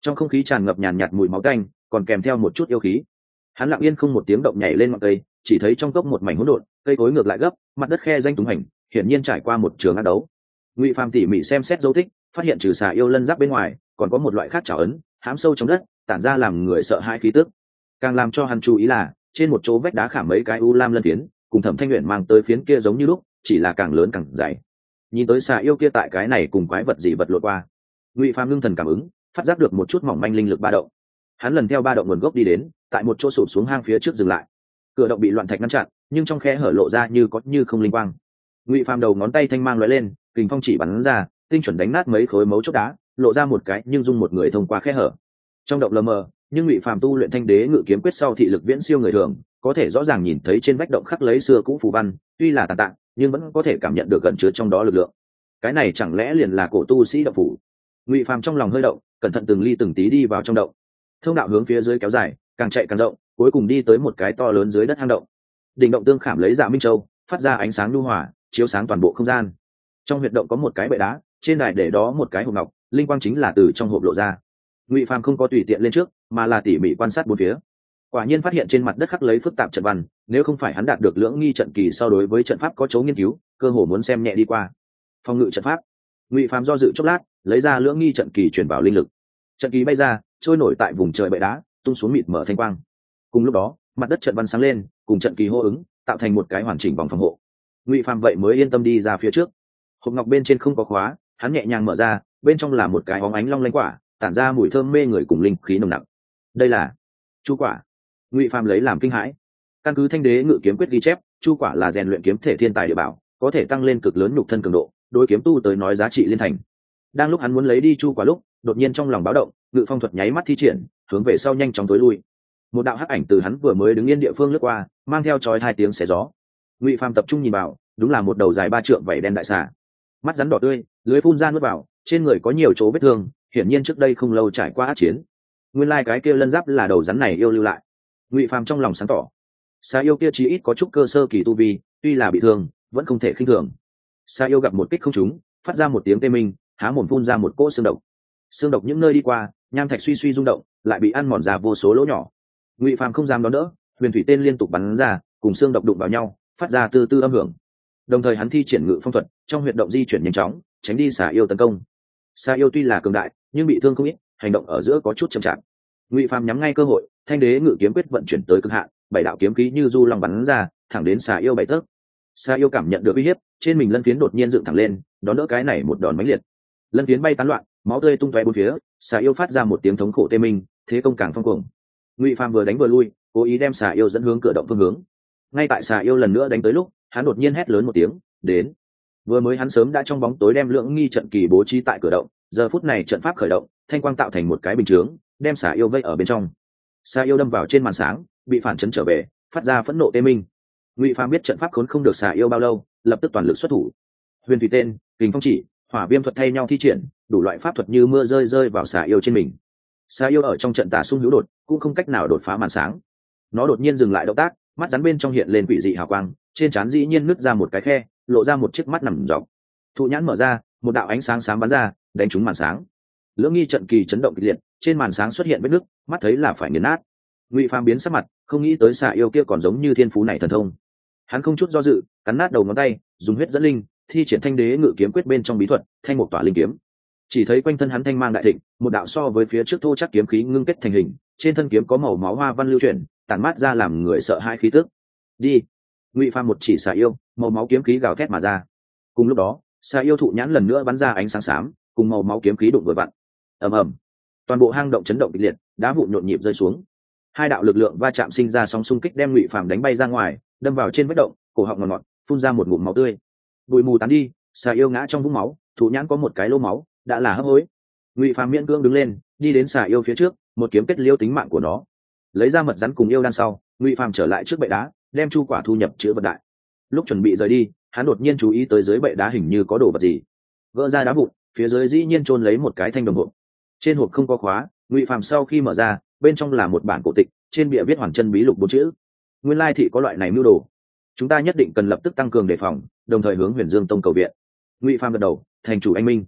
trong không khí tràn ngập nhàn nhạt mùi máu tanh, còn kèm theo một chút yêu khí. Hắn lặng yên không một tiếng động nhảy lên ngọn cây, chỉ thấy trong cốc một mảnh hỗn độn, cây cối ngược lại gấp, mặt đất khe danh túng hành, hiển nhiên trải qua một trường ác đấu. Ngụy Phàm tỉ mỉ xem xét dấu tích, phát hiện trừ xà yêu lân giáp bên ngoài, còn có một loại khác trảo ấn, hãm sâu trong đất, tản ra làm người sợ hãi khí tức. Càng làm cho hắn chú ý là, trên một chỗ vách đá khảm mấy cái u lam lân phiến, cùng Thẩm Thanh Uyển mang tới phiến kia giống như lúc, chỉ là càng lớn càng dày. Nhìn tới xà yêu kia tại cái này cùng quái vật gì vật lộn qua. Ngụy Phàm ngưng thần cảm ứng, phát giác được một chút mỏng manh linh lực ba động. Hắn lần theo ba động nguồn gốc đi đến, tại một chỗ sụp xuống hang phía trước dừng lại. Cửa động bị loạn thạch ngăn chặn, nhưng trong khe hở lộ ra như có như không linh quang. Ngụy Phàm đầu ngón tay thanh mang lóe lên, kình phong chỉ bắn ra, tinh chuẩn đánh nát mấy khối mấu chốt đá, lộ ra một cái nhưng dung một người thông qua khe hở. Trong động lờ mờ, nhưng Ngụy Phàm tu luyện Thanh Đế Ngự Kiếm Quyết sau thị lực viễn siêu người thường, có thể rõ ràng nhìn thấy trên vách động khắc lấy xưa cũ phù văn, tuy là tàn tạ, nhưng vẫn có thể cảm nhận được gần chứa trong đó lực lượng. Cái này chẳng lẽ liền là cổ tu sĩ động phủ? Ngụy Phàm trong lòng hơi động, cẩn thận từng ly từng tí đi vào trong động. Thông đạo hướng phía dưới kéo dài, càng chạy càng rộng, cuối cùng đi tới một cái to lớn dưới đất hang động. Đỉnh động tương khảm lấy Dạ Minh Châu, phát ra ánh sáng nhu hòa, chiếu sáng toàn bộ không gian. Trong huyệt động có một cái bệ đá, trên đài để đó một cái hộp ngọc, linh quang chính là từ trong hộp lộ ra. Ngụy Phàm không có tùy tiện lên trước, mà là tỉ mỉ quan sát bốn phía. Quả nhiên phát hiện trên mặt đất khắc lấy phức tạp trận văn, nếu không phải hắn đạt được lưỡng nghi trận kỳ sau đối với trận pháp có chỗ nghiên cứu, cơ hồ muốn xem nhẹ đi qua. Phòng ngự trận pháp. Ngụy Phàm do dự chốc lát, lấy ra lưỡng nghi trận kỳ truyền vào linh lực. Trận kỳ bay ra, trôi nổi tại vùng trời bệ đá, tung xuống mịt mở thanh quang. Cùng lúc đó, mặt đất trận văn sáng lên, cùng trận kỳ hô ứng, tạo thành một cái hoàn chỉnh vòng phòng hộ. Ngụy Phàm vậy mới yên tâm đi ra phía trước. Hộp ngọc bên trên không có khóa, hắn nhẹ nhàng mở ra, bên trong là một cái óng ánh long lanh quả, tản ra mùi thơm mê người cùng linh khí nồng nặc. Đây là chu quả. Ngụy Phàm lấy làm kinh hãi. Căn cứ Thanh Đế Ngự Kiếm Quyết ghi chép, chu quả là rèn luyện kiếm thể thiên tài địa bảo, có thể tăng lên cực lớn nhục thân cường độ, đối kiếm tu tới nói giá trị liên thành. Đang lúc hắn muốn lấy đi chu quả lúc, đột nhiên trong lòng báo động, Ngự Phong thuật nháy mắt thi triển, hướng về sau nhanh chóng tối lui. Một đạo hắc ảnh từ hắn vừa mới đứng yên địa phương lướt qua, mang theo chói hai tiếng xé gió. Ngụy Phàm tập trung nhìn vào, đúng là một đầu dài 3 trượng vảy đen đại xà. Mắt rắn đỏ tươi, lưới phun ra nuốt vào, trên người có nhiều chỗ vết thương, hiển nhiên trước đây không lâu trải qua ác chiến. Nguyên lai cái kia lân giáp là đầu rắn này yêu lưu lại. Ngụy Phàm trong lòng sáng tỏ, xà yêu kia chí ít có chút cơ sơ kỳ tu vi, tuy là bị thương, vẫn không thể khinh thường. Xà yêu gặp một kích không trúng, phát ra một tiếng tê minh, há mồm phun ra một cỗ xương độc. Xương độc những nơi đi qua, nham thạch suy suy rung động, lại bị ăn mòn ra vô số lỗ nhỏ. Ngụy Phàm không dám đón đỡ, huyền thủy tên liên tục bắn ra, cùng xương độc đụng vào nhau, phát ra từ từ âm hưởng. Đồng thời hắn thi triển Ngự Phong thuật, trong huyệt động di chuyển nhanh chóng, tránh đi xà yêu tấn công. Xà yêu tuy là cường đại, nhưng bị thương không ít, hành động ở giữa có chút chậm chạp. Ngụy Phàm nhắm ngay cơ hội, Thanh Đế Ngự Kiếm Quyết vận chuyển tới cực hạn, 7 đạo kiếm khí như du long bắn ra, thẳng đến xà yêu 7 tấc. Xà yêu cảm nhận được uy hiếp, trên mình lân phiến đột nhiên dựng thẳng lên, đón đỡ cái này một đòn mãnh liệt. Lân phiến bay tán loạn, máu tươi tung tóe bốn phía, xà yêu phát ra một tiếng thống khổ tê minh, thế công càng phong cuồng. Ngụy Phàm vừa đánh vừa lui, cố ý đem xà yêu dẫn hướng cửa động phương hướng. Ngay tại xà yêu lần nữa đánh tới lúc, hắn đột nhiên hét lớn một tiếng, "Đến!" Vừa mới hắn sớm đã trong bóng tối đem lưỡng nghi trận kỳ bố trí tại cửa động, giờ phút này trận pháp khởi động, thanh quang tạo thành một cái bình chướng, đem xà yêu vây ở bên trong. Xà yêu đâm vào trên màn sáng, bị phản chấn trở về, phát ra phẫn nộ tê minh. Ngụy Phàm biết trận pháp khốn không được xà yêu bao lâu, lập tức toàn lực xuất thủ. Huyền thủy tên, kình phong chỉ, hỏa viêm thuật thay nhau thi triển, đủ loại pháp thuật như mưa rơi rơi vào xà yêu trên mình. Xà yêu ở trong trận tả xung hữu đột, cũng không cách nào đột phá màn sáng. Nó đột nhiên dừng lại động tác, mắt rắn bên trong hiện lên quỷ dị hào quang, trên trán dĩ nhiên nứt ra một cái khe, lộ ra một chiếc mắt nằm dọc. Thụ nhãn mở ra, một đạo ánh sáng xám bắn ra, đánh trúng màn sáng. Lưỡng nghi trận kỳ chấn động kịch liệt, trên màn sáng xuất hiện vết nứt, mắt thấy là phải nghiền nát. Ngụy Phàm biến sắc mặt, không nghĩ tới xà yêu kia còn giống như thiên phú này thần thông. Hắn không chút do dự, cắn nát đầu ngón tay, dùng huyết dẫn linh, thi triển Thanh Đế Ngự Kiếm Quyết bên trong bí thuật, thanh một tỏa linh kiếm. Chỉ thấy quanh thân hắn thanh mang đại thịnh, một đạo so với phía trước thô chắc kiếm khí ngưng kết thành hình, trên thân kiếm có màu máu hoa văn lưu chuyển, tản mát ra làm người sợ hãi khí tức. Đi! Ngụy Phàm một chỉ xà yêu, màu máu kiếm khí gào thét mà ra. Cùng lúc đó, xà yêu thụ nhãn lần nữa bắn ra ánh sáng xám, cùng màu máu kiếm khí đụng vừa vặn. Ầm ầm! Toàn bộ hang động chấn động kịch liệt, đá vụn nhộn nhịp rơi xuống. Hai đạo lực lượng va chạm sinh ra sóng xung kích đem Ngụy Phàm đánh bay ra ngoài, đâm vào trên vách động, cổ họng ngọt ngọt, phun ra một ngụm máu tươi. Bụi mù tán đi, xà yêu ngã trong vũng máu, thụ nhãn có một cái lỗ máu, đã là hấp hối. Ngụy Phàm miễn cưỡng đứng lên, đi đến xà yêu phía trước, một kiếm kết liễu tính mạng của nó. Lấy ra mật rắn cùng yêu đan sau, Ngụy Phàm trở lại trước bệ đá, đem chu quả thu nhập chứa vật đại. Lúc chuẩn bị rời đi, hắn đột nhiên chú ý tới dưới bệ đá hình như có đồ vật gì. Vỡ ra đá vụn, phía dưới dĩ nhiên chôn lấy một cái thanh đồng hộp. Trên hộp không có khóa, Ngụy Phàm sau khi mở ra, bên trong là một bản cổ tịch, trên bìa viết Hoàn Chân Bí Lục 4 chữ. Nguyên lai thị có loại này mưu đồ, chúng ta nhất định cần lập tức tăng cường đề phòng, đồng thời hướng Huyền Dương Tông cầu viện. Ngụy Phàm gật đầu, thành chủ anh minh.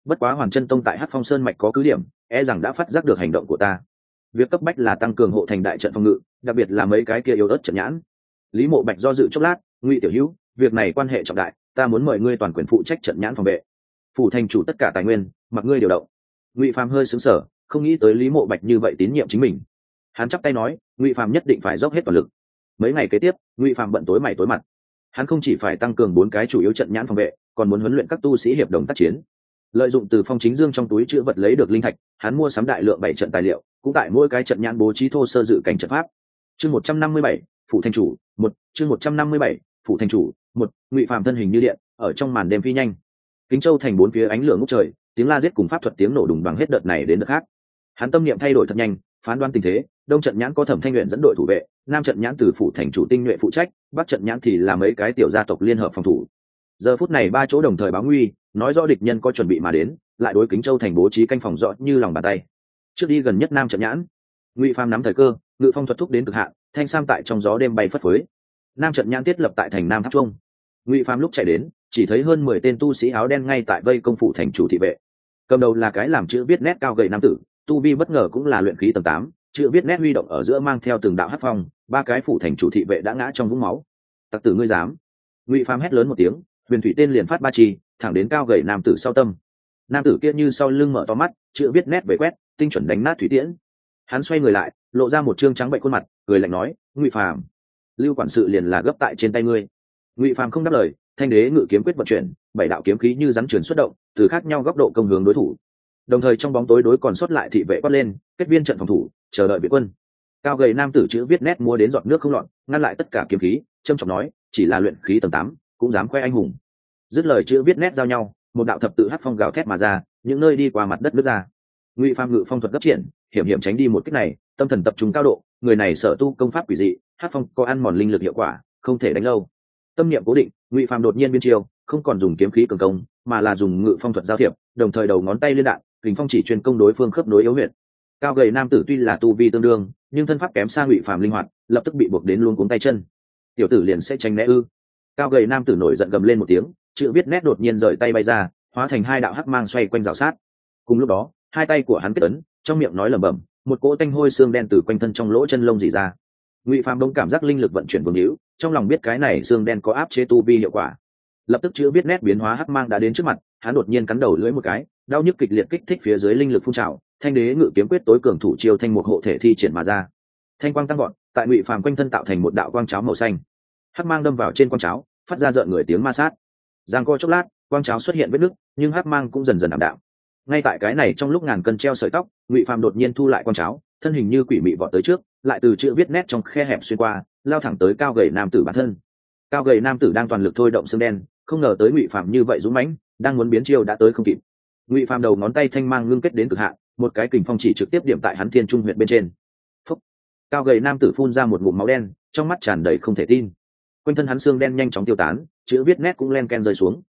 bất quá Hoàn Chân Tông tại Hắc Phong Sơn mạch có cứ điểm, e rằng đã phát giác được hành động của ta. Việc cấp bách là tăng cường hộ thành đại trận phòng ngự, đặc biệt là mấy cái kia yếu ớt trận nhãn. Lý Mộ Bạch do dự chốc lát, Ngụy tiểu hữu, việc này quan hệ trọng đại, ta muốn mời ngươi toàn quyền phụ trách trận nhãn phòng vệ. Phủ thành chủ tất cả tài nguyên, mặc ngươi điều động. Ngụy Phàm hơi sững sờ, không nghĩ tới Lý Mộ Bạch như vậy tín nhiệm chính mình. Hắn chắp tay nói, Ngụy Phàm nhất định phải dốc hết toàn lực. Mấy ngày kế tiếp, Ngụy Phàm bận tối mày tối mặt. Hắn không chỉ phải tăng cường 4 cái chủ yếu trận nhãn phòng vệ, còn muốn huấn luyện các tu sĩ hiệp đồng tác chiến. Lợi dụng từ Phong Chính Dương trong túi chứa vật lấy được linh thạch, hắn mua sắm đại lượng 7 trận tài liệu, cũng tại mỗi cái trận nhãn bố trí thô sơ dự cảnh trận pháp. Chương 157, phủ thành chủ, 1, chương 157, phủ thành chủ, 1, Ngụy Phàm thân hình như điện, ở trong màn đêm phi nhanh. Kính Châu thành 4 phía ánh lửa ngút trời, tiếng la giết cùng pháp thuật tiếng nổ đùng đoàng hết đợt này đến đợt khác. Hắn tâm niệm thay đổi thật nhanh, phán đoán tình thế, đông trận nhãn có Thẩm Thanh Uyển dẫn đội thủ vệ, nam trận nhãn từ phủ thành chủ tinh nhuệ phụ trách, bắc trận nhãn thì là mấy cái tiểu gia tộc liên hợp phòng thủ. Giờ phút này 3 chỗ đồng thời báo nguy, nói rõ địch nhân có chuẩn bị mà đến, lại đối Kính Châu thành bố trí canh phòng rõ như lòng bàn tay. Trước đi gần nhất nam trận nhãn, Ngụy Phàm nắm thời cơ, ngự phong thuật thúc đến cực hạn, thanh sam tại trong gió đêm bay phất phới. Nam trận nhãn thiết lập tại thành Nam Tháp Trung. Ngụy Phàm lúc chạy đến, chỉ thấy hơn 10 tên tu sĩ áo đen ngay tại vây công phủ thành chủ thị vệ. Cầm đầu là cái làm chữ viết nét cao gầy nam tử, tu vi bất ngờ cũng là luyện khí tầng 8, chữ viết nét huy động ở giữa mang theo từng đạo hắc phong, 3 cái phủ thành chủ thị vệ đã ngã trong vũng máu. Tặc tử ngươi dám? Ngụy Phàm hét lớn một tiếng, huyền thủy tên liền phát ba chi, thẳng đến cao gầy nam tử sau tâm. Nam tử kia như sau lưng mở to mắt, chữ viết nét về quét, tinh chuẩn đánh nát thủy tiễn. Hắn xoay người lại, lộ ra một trương trắng bệnh khuôn mặt, cười lạnh nói, Ngụy Phàm, lưu quản sự liền là gấp tại trên tay ngươi. Ngụy Phàm không đáp lời, thanh đế ngự kiếm quyết vận chuyển, 7 đạo kiếm khí như rắn truyền xuất động, từ khác nhau góc độ công hướng đối thủ. Đồng thời trong bóng tối đối còn sót lại thị vệ quát lên, kết viên trận phòng thủ, chờ đợi viện quân. Cao gầy nam tử chữ viết nét mua đến giọt nước không lọt, ngăn lại tất cả kiếm khí, trầm trọng nói, chỉ là luyện khí tầng 8, cũng dám khoe anh hùng. Dứt lời chữ viết nét giao nhau, một đạo thập tự hắc phong gào thét mà ra, những nơi đi qua mặt đất nứt ra. Ngụy Phàm ngự phong thuật gấp triển, hiểm hiểm tránh đi một kích này, tâm thần tập trung cao độ, người này sở tu công pháp quỷ dị, hắc phong có ăn mòn linh lực hiệu quả, không thể đánh lâu. Tâm niệm cố định, Ngụy Phàm đột nhiên biến chiêu, không còn dùng kiếm khí cường công, mà là dùng ngự phong thuật giao thiệp, đồng thời đầu ngón tay liên đạn, kình phong chỉ chuyên công đối phương khớp nối yếu huyệt. Cao gầy nam tử tuy là tu vi tương đương, nhưng thân pháp kém xa Ngụy Phàm linh hoạt, lập tức bị buộc đến luống cuống tay chân. Tiểu tử liền sẽ tránh né ư? Cao gầy nam tử nổi giận gầm lên một tiếng, chữ viết nét đột nhiên rời tay bay ra, hóa thành 2 đạo hắc mang xoay quanh rào sát. Cùng lúc đó, 2 tay của hắn kết ấn, trong miệng nói lẩm bẩm, một cỗ tanh hôi xương đen từ quanh thân trong lỗ chân lông rỉ ra. Ngụy Phàm đông cảm giác linh lực vận chuyển vương hữu, trong lòng biết cái này xương đen có áp chế tu vi hiệu quả. Lập tức chữ viết nét biến hóa hắc mang đã đến trước mặt, hắn đột nhiên cắn đầu lưỡi một cái, đau nhức kịch liệt kích thích phía dưới linh lực phun trào, thanh đế ngự kiếm quyết tối cường thủ chiêu thanh một hộ thể thi triển mà ra. Thanh quang tăng gọn, tại Ngụy Phàm quanh thân tạo thành một đạo quang cháo màu xanh. Hắc mang đâm vào trên quang cháo, phát ra rợn người tiếng ma sát. Giang co chốc lát, quang cháo xuất hiện vết nứt, nhưng hắc mang cũng dần dần ảm đạm. Ngay tại cái này trong lúc ngàn cân treo sợi tóc, Ngụy Phàm đột nhiên thu lại quang cháo, thân hình như quỷ mị vọt tới trước, lại từ chữ viết nét trong khe hẹp xuyên qua, lao thẳng tới cao gầy nam tử bản thân. Cao gầy nam tử đang toàn lực thôi động xương đen, không ngờ tới Ngụy Phàm như vậy dũng mãnh, đang muốn biến chiêu đã tới không kịp. Ngụy Phàm đầu ngón tay thanh mang ngưng kết đến cực hạn, một cái kình phong chỉ trực tiếp điểm tại hắn thiên trung huyệt bên trên. Phúc! Cao gầy nam tử phun ra một ngụm máu đen, trong mắt tràn đầy không thể tin. Quanh thân hắn xương đen nhanh chóng tiêu tán, chữ viết nét cũng len ken rơi xuống.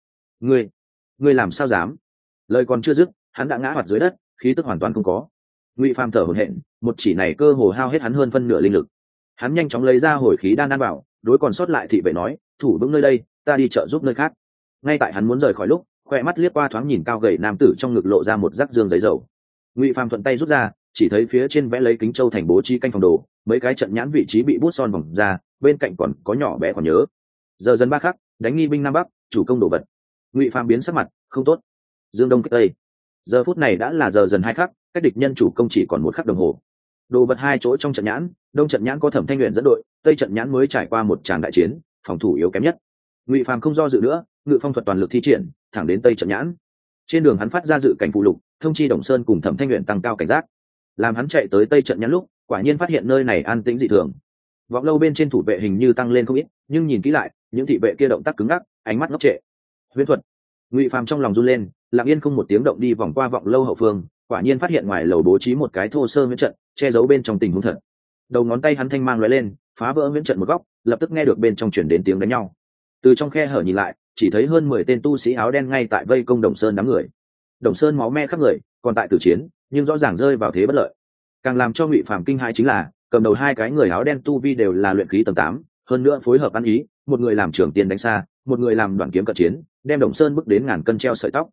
Ngươi làm sao dám? Lời còn chưa dứt, hắn đã ngã hoạt dưới đất, khí tức hoàn toàn không có. Ngụy Phàm thở hổn hển, một chỉ này cơ hồ hao hết hắn hơn phân nửa linh lực. Hắn nhanh chóng lấy ra hồi khí đan ăn vào, đối còn sót lại thị vệ nói, thủ vững nơi đây, ta đi trợ giúp nơi khác. Ngay tại hắn muốn rời khỏi lúc, khoe mắt liếc qua thoáng nhìn cao gầy nam tử trong ngực lộ ra một rắc dương giấy dầu. Ngụy Phàm thuận tay rút ra, chỉ thấy phía trên vẽ lấy Kính Châu thành bố trí canh phòng đồ, mấy cái trận nhãn vị trí bị bút son vòng ra, bên cạnh còn có nhỏ bé còn nhớ. Giờ dần 3 khắc, đánh nghi binh nam bắc, chủ công đổ vật. Ngụy Phàm biến sắc mặt, không tốt. Dương đông kích tây. Giờ phút này đã là giờ dần 2 khắc, cách địch nhân chủ công chỉ còn 1 khắc đồng hồ. Đồ vật 2 chỗ trong trận nhãn, đông trận nhãn có Thẩm Thanh Uyển dẫn đội, tây trận nhãn mới trải qua một tràng đại chiến, phòng thủ yếu kém nhất. Ngụy Phàm không do dự nữa, ngự phong thuật toàn lực thi triển, thẳng đến tây trận nhãn. Trên đường hắn phát ra dự cảnh phụ lục, thông chi Đồng Sơn cùng Thẩm Thanh Uyển tăng cao cảnh giác. Làm hắn chạy tới tây trận nhãn lúc, quả nhiên phát hiện nơi này an tĩnh dị thường. Vọng lâu bên trên thủ vệ hình như tăng lên không ít, nhưng nhìn kỹ lại, những thị vệ kia động tác cứng ngắc, ánh mắt ngốc trệ. Huyễn thuật. Ngụy Phàm trong lòng run lên, lặng yên không một tiếng động đi vòng qua vọng lâu hậu phương, quả nhiên phát hiện ngoài lầu bố trí một cái thô sơ huyễn trận, che giấu bên trong tình huống thật. Đầu ngón tay hắn thanh mang lóe lên, phá vỡ huyễn trận một góc, lập tức nghe được bên trong truyền đến tiếng đánh nhau. Từ trong khe hở nhìn lại, chỉ thấy hơn 10 tên tu sĩ áo đen ngay tại vây công Đồng Sơn đám người. Đồng Sơn máu me khắp người, còn tại tử chiến, nhưng rõ ràng rơi vào thế bất lợi. Càng làm cho Ngụy Phàm kinh hãi chính là, cầm đầu 2 cái người áo đen tu vi đều là luyện khí tầng 8, hơn nữa phối hợp ăn ý, một người làm trưởng tiền đánh xa, một người làm đoạn kiếm cận chiến, đem Đồng Sơn bước đến ngàn cân treo sợi tóc.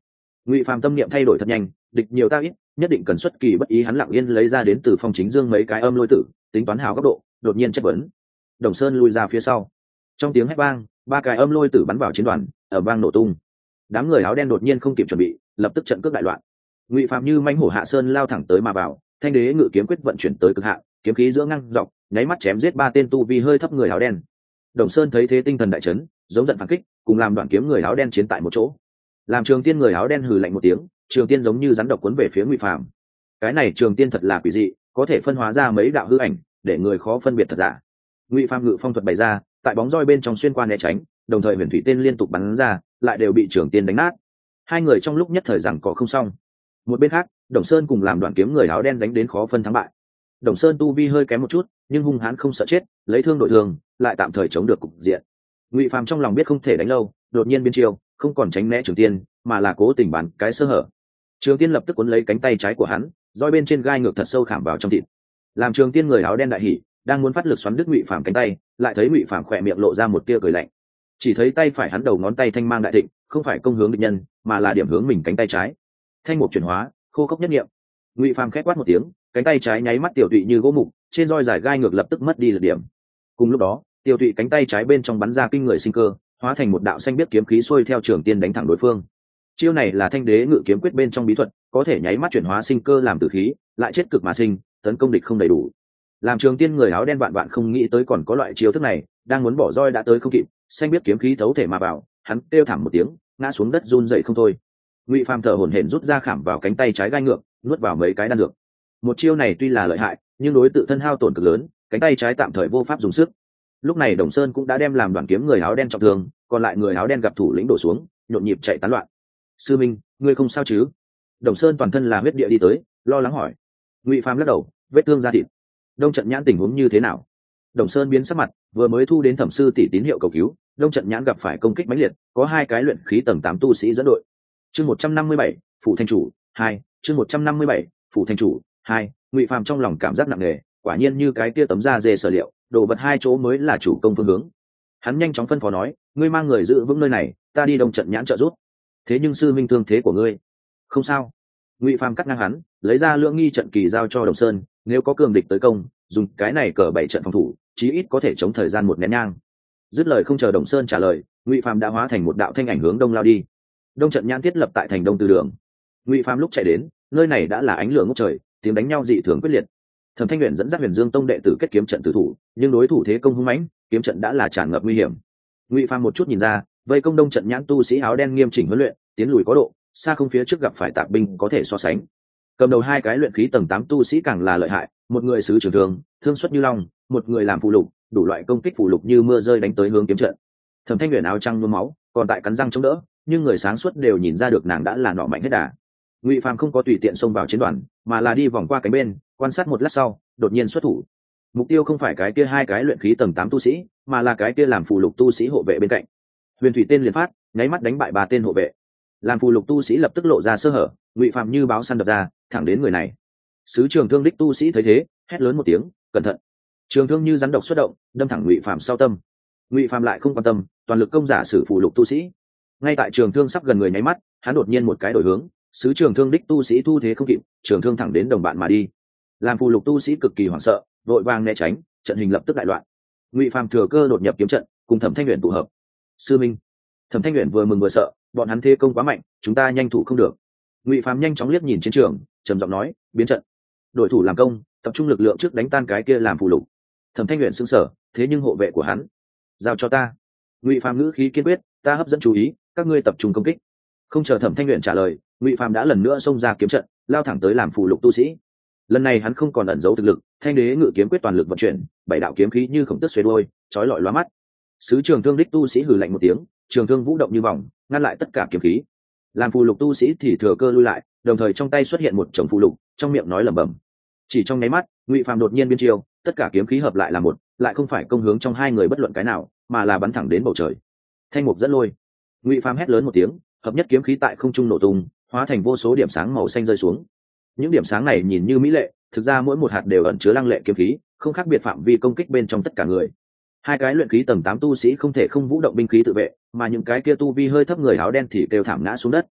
Ngụy Phàm tâm niệm thay đổi thật nhanh, địch nhiều ta ít, nhất định cần xuất kỳ bất ý, hắn lặng yên lấy ra đến từ Phong Chính Dương mấy cái âm lôi tử, tính toán hào góc độ, đột nhiên chất vấn. Đồng Sơn lui ra phía sau. Trong tiếng hét vang, ba cái âm lôi tử bắn vào chiến đoàn, ở vang nổ tung. Đám người áo đen đột nhiên không kịp chuẩn bị, lập tức trận cướp đại loạn. Ngụy Phàm như mãnh hổ hạ sơn lao thẳng tới mà vào, thanh đế ngự kiếm quyết vận chuyển tới cực hạn, kiếm khí giữa ngang dọc, nháy mắt chém giết ba tên tu vi hơi thấp người áo đen. Đồng Sơn thấy thế tinh thần đại chấn, giống giận phản kích, cùng làm đoạn kiếm người áo đen chiến tại một chỗ. Làm Trường Tiên người áo đen hừ lạnh một tiếng, Trường Tiên giống như rắn độc cuốn về phía Ngụy Phàm. Cái này Trường Tiên thật là quỷ dị, có thể phân hóa ra mấy đạo hư ảnh, để người khó phân biệt thật giả. Ngụy Phàm ngự phong thuật bày ra, tại bóng roi bên trong xuyên qua né tránh, đồng thời huyền thủy tên liên tục bắn ra, lại đều bị Trường Tiên đánh nát. Hai người trong lúc nhất thời rằng có không xong. Một bên khác, Đồng Sơn cùng làm đoạn kiếm người áo đen đánh đến khó phân thắng bại. Đồng Sơn tu vi hơi kém một chút, nhưng hung hãn không sợ chết, lấy thương đổi thương, lại tạm thời chống được cục diện. Ngụy Phàm trong lòng biết không thể đánh lâu, đột nhiên biến chiêu, không còn tránh né Trường Tiên, mà là cố tình bắn cái sơ hở. Trường Tiên lập tức cuốn lấy cánh tay trái của hắn, roi bên trên gai ngược thật sâu khảm vào trong thịt. Làm Trường Tiên người áo đen đại hỉ, đang muốn phát lực xoắn đứt Ngụy Phàm cánh tay, lại thấy Ngụy Phàm khỏe miệng lộ ra một tia cười lạnh. Chỉ thấy tay phải hắn đầu ngón tay thanh mang đại thịnh, không phải công hướng địch nhân, mà là điểm hướng mình cánh tay trái. Thanh mục chuyển hóa, khô cốc nhất nghiệm. Ngụy Phàm khét quát một tiếng, cánh tay trái nháy mắt tiểu tụy như gỗ mục, trên roi dài gai ngược lập tức mất đi lực điểm. Cùng lúc đó, tiểu tụy cánh tay trái bên trong bắn ra kinh người sinh cơ, hóa thành một đạo xanh biết kiếm khí xuôi theo Trường Tiên đánh thẳng đối phương. Chiêu này là thanh đế ngự kiếm quyết bên trong bí thuật, có thể nháy mắt chuyển hóa sinh cơ làm tử khí, lại chết cực mà sinh, tấn công địch không đầy đủ. Làm Trường Tiên người áo đen vạn vạn không nghĩ tới còn có loại chiêu thức này, đang muốn bỏ roi đã tới không kịp, xanh biết kiếm khí thấu thể mà vào, hắn kêu thảm một tiếng, ngã xuống đất run dậy không thôi. Ngụy Phàm thở hổn hển rút ra khảm vào cánh tay trái gai ngược, nuốt vào mấy cái đan dược. Một chiêu này tuy là lợi hại, nhưng đối tự thân hao tổn cực lớn, cánh tay trái tạm thời vô pháp dùng sức. Lúc này Đồng Sơn cũng đã đem làm đoàn kiếm người áo đen trọng thương, còn lại người áo đen gặp thủ lĩnh đổ xuống, nhộn nhịp chạy tán loạn. Sư Minh, ngươi không sao chứ? Đồng Sơn toàn thân là huyết địa đi tới, lo lắng hỏi. Ngụy Phàm lắc đầu, vết thương da thịt. Đông Trận Nhãn tình huống như thế nào? Đồng Sơn biến sắc mặt, vừa mới thu đến thẩm sư tỷ tín hiệu cầu cứu, Đông Trận Nhãn gặp phải công kích mãnh liệt, có hai cái luyện khí tầng 8 tu sĩ dẫn đội. Chương 157, phụ thành chủ 2, chương 157, phụ thành chủ 2. Ngụy Phàm trong lòng cảm giác nặng nề, quả nhiên như cái kia tấm da dê sở liệu, đồ vật hai chỗ mới là chủ công phương hướng. Hắn nhanh chóng phân phó nói, ngươi mang người giữ vững nơi này, ta đi Đông Trận Nhãn trợ giúp. Thế nhưng sư minh thương thế của ngươi? Không sao. Ngụy Phàm cắt ngang hắn, lấy ra lưỡng nghi trận kỳ giao cho Đồng Sơn, nếu có cường địch tới công, dùng cái này cờ bảy trận phòng thủ, chí ít có thể chống thời gian một nén nhang. Dứt lời không chờ Đồng Sơn trả lời, Ngụy Phàm đã hóa thành một đạo thanh ảnh hướng đông lao đi. Đông Trận Nhãn thiết lập tại thành Đông Từ Đường. Ngụy Phàm lúc chạy đến, nơi này đã là ánh lửa ngút trời, tiếng đánh nhau dị thường quyết liệt. Thẩm Thanh Uyển dẫn dắt Huyền Dương Tông đệ tử kết kiếm trận tử thủ, nhưng đối thủ thế công hung mãnh, kiếm trận đã là tràn ngập nguy hiểm. Ngụy Phàm một chút nhìn ra, vây công Đông Trận Nhãn tu sĩ áo đen nghiêm chỉnh huấn luyện, tiến lùi có độ, xa không phía trước gặp phải tạp binh có thể so sánh. Cầm đầu hai cái luyện khí tầng 8 tu sĩ càng là lợi hại, một người sứ trường thương, thương xuất như long, một người làm phụ lục, đủ loại công kích phụ lục như mưa rơi đánh tới hướng kiếm trận. Thẩm Thanh Uyển áo trắng nhuốm máu, còn tại cắn răng chống đỡ, nhưng người sáng suốt đều nhìn ra được nàng đã là nọ mạnh hết đà. Ngụy Phàm không có tùy tiện xông vào chiến đoàn, mà là đi vòng qua cánh bên, quan sát một lát sau, đột nhiên xuất thủ. Mục tiêu không phải cái kia hai cái luyện khí tầng 8 tu sĩ, mà là cái kia làm phụ lục tu sĩ hộ vệ bên cạnh. Huyền thủy tên liền phát, nháy mắt đánh bại ba tên hộ vệ. Làm phụ lục tu sĩ lập tức lộ ra sơ hở, Ngụy Phàm như báo săn đập ra, thẳng đến người này. Sứ trường thương đích tu sĩ thấy thế, hét lớn một tiếng, cẩn thận. Trường thương như rắn độc xuất động, đâm thẳng Ngụy Phàm sau tâm. Ngụy Phàm lại không quan tâm, toàn lực công giả sử phụ lục tu sĩ. Ngay tại trường thương sắp gần người nháy mắt, hắn đột nhiên một cái đổi hướng, sứ trường thương đích tu sĩ thu thế không kịp, trường thương thẳng đến đồng bạn mà đi. Làm phụ lục tu sĩ cực kỳ hoảng sợ, vội vàng né tránh, trận hình lập tức đại loạn. Ngụy Phàm thừa cơ đột nhập kiếm trận, cùng Thẩm Thanh Uyển tụ hợp. Sư minh. Thẩm Thanh Uyển vừa mừng vừa sợ, bọn hắn thế công quá mạnh, chúng ta nhanh thủ không được. Ngụy Phàm nhanh chóng liếc nhìn chiến trường, trầm giọng nói, biến trận. Đội thủ làm công, tập trung lực lượng trước đánh tan cái kia làm phụ lục. Thẩm Thanh Uyển sững sờ, thế nhưng hộ vệ của hắn, giao cho ta. Ngụy Phàm ngữ khí kiên quyết, ta hấp dẫn chú ý, các ngươi tập trung công kích. Không chờ Thẩm Thanh Uyển trả lời, Ngụy Phàm đã lần nữa xông ra kiếm trận, lao thẳng tới làm phụ lục tu sĩ. Lần này hắn không còn ẩn giấu thực lực, thanh đế ngự kiếm quyết toàn lực vận chuyển, bảy đạo kiếm khí như khổng tước xuề đuôi, chói lọi lóa mắt. Sứ trường thương đích tu sĩ hừ lạnh một tiếng, trường thương vũ động như vòng, ngăn lại tất cả kiếm khí. Làm phù lục tu sĩ thì thừa cơ lui lại, đồng thời trong tay xuất hiện một chồng phù lục, trong miệng nói lẩm bẩm. Chỉ trong nháy mắt, Ngụy Phàm đột nhiên biến chiêu, tất cả kiếm khí hợp lại là một, lại không phải công hướng trong hai người bất luận cái nào, mà là bắn thẳng đến bầu trời. Thanh mục dẫn lôi. Ngụy Phàm hét lớn một tiếng, hợp nhất kiếm khí tại không trung nổ tung, hóa thành vô số điểm sáng màu xanh rơi xuống. Những điểm sáng này nhìn như mỹ lệ, thực ra mỗi một hạt đều ẩn chứa lăng lệ kiếm khí, không khác biệt phạm vi công kích bên trong tất cả người. Hai cái luyện khí tầng 8 tu sĩ không thể không vũ động binh khí tự vệ, mà những cái kia tu vi hơi thấp người áo đen thì đều thảm ngã xuống đất.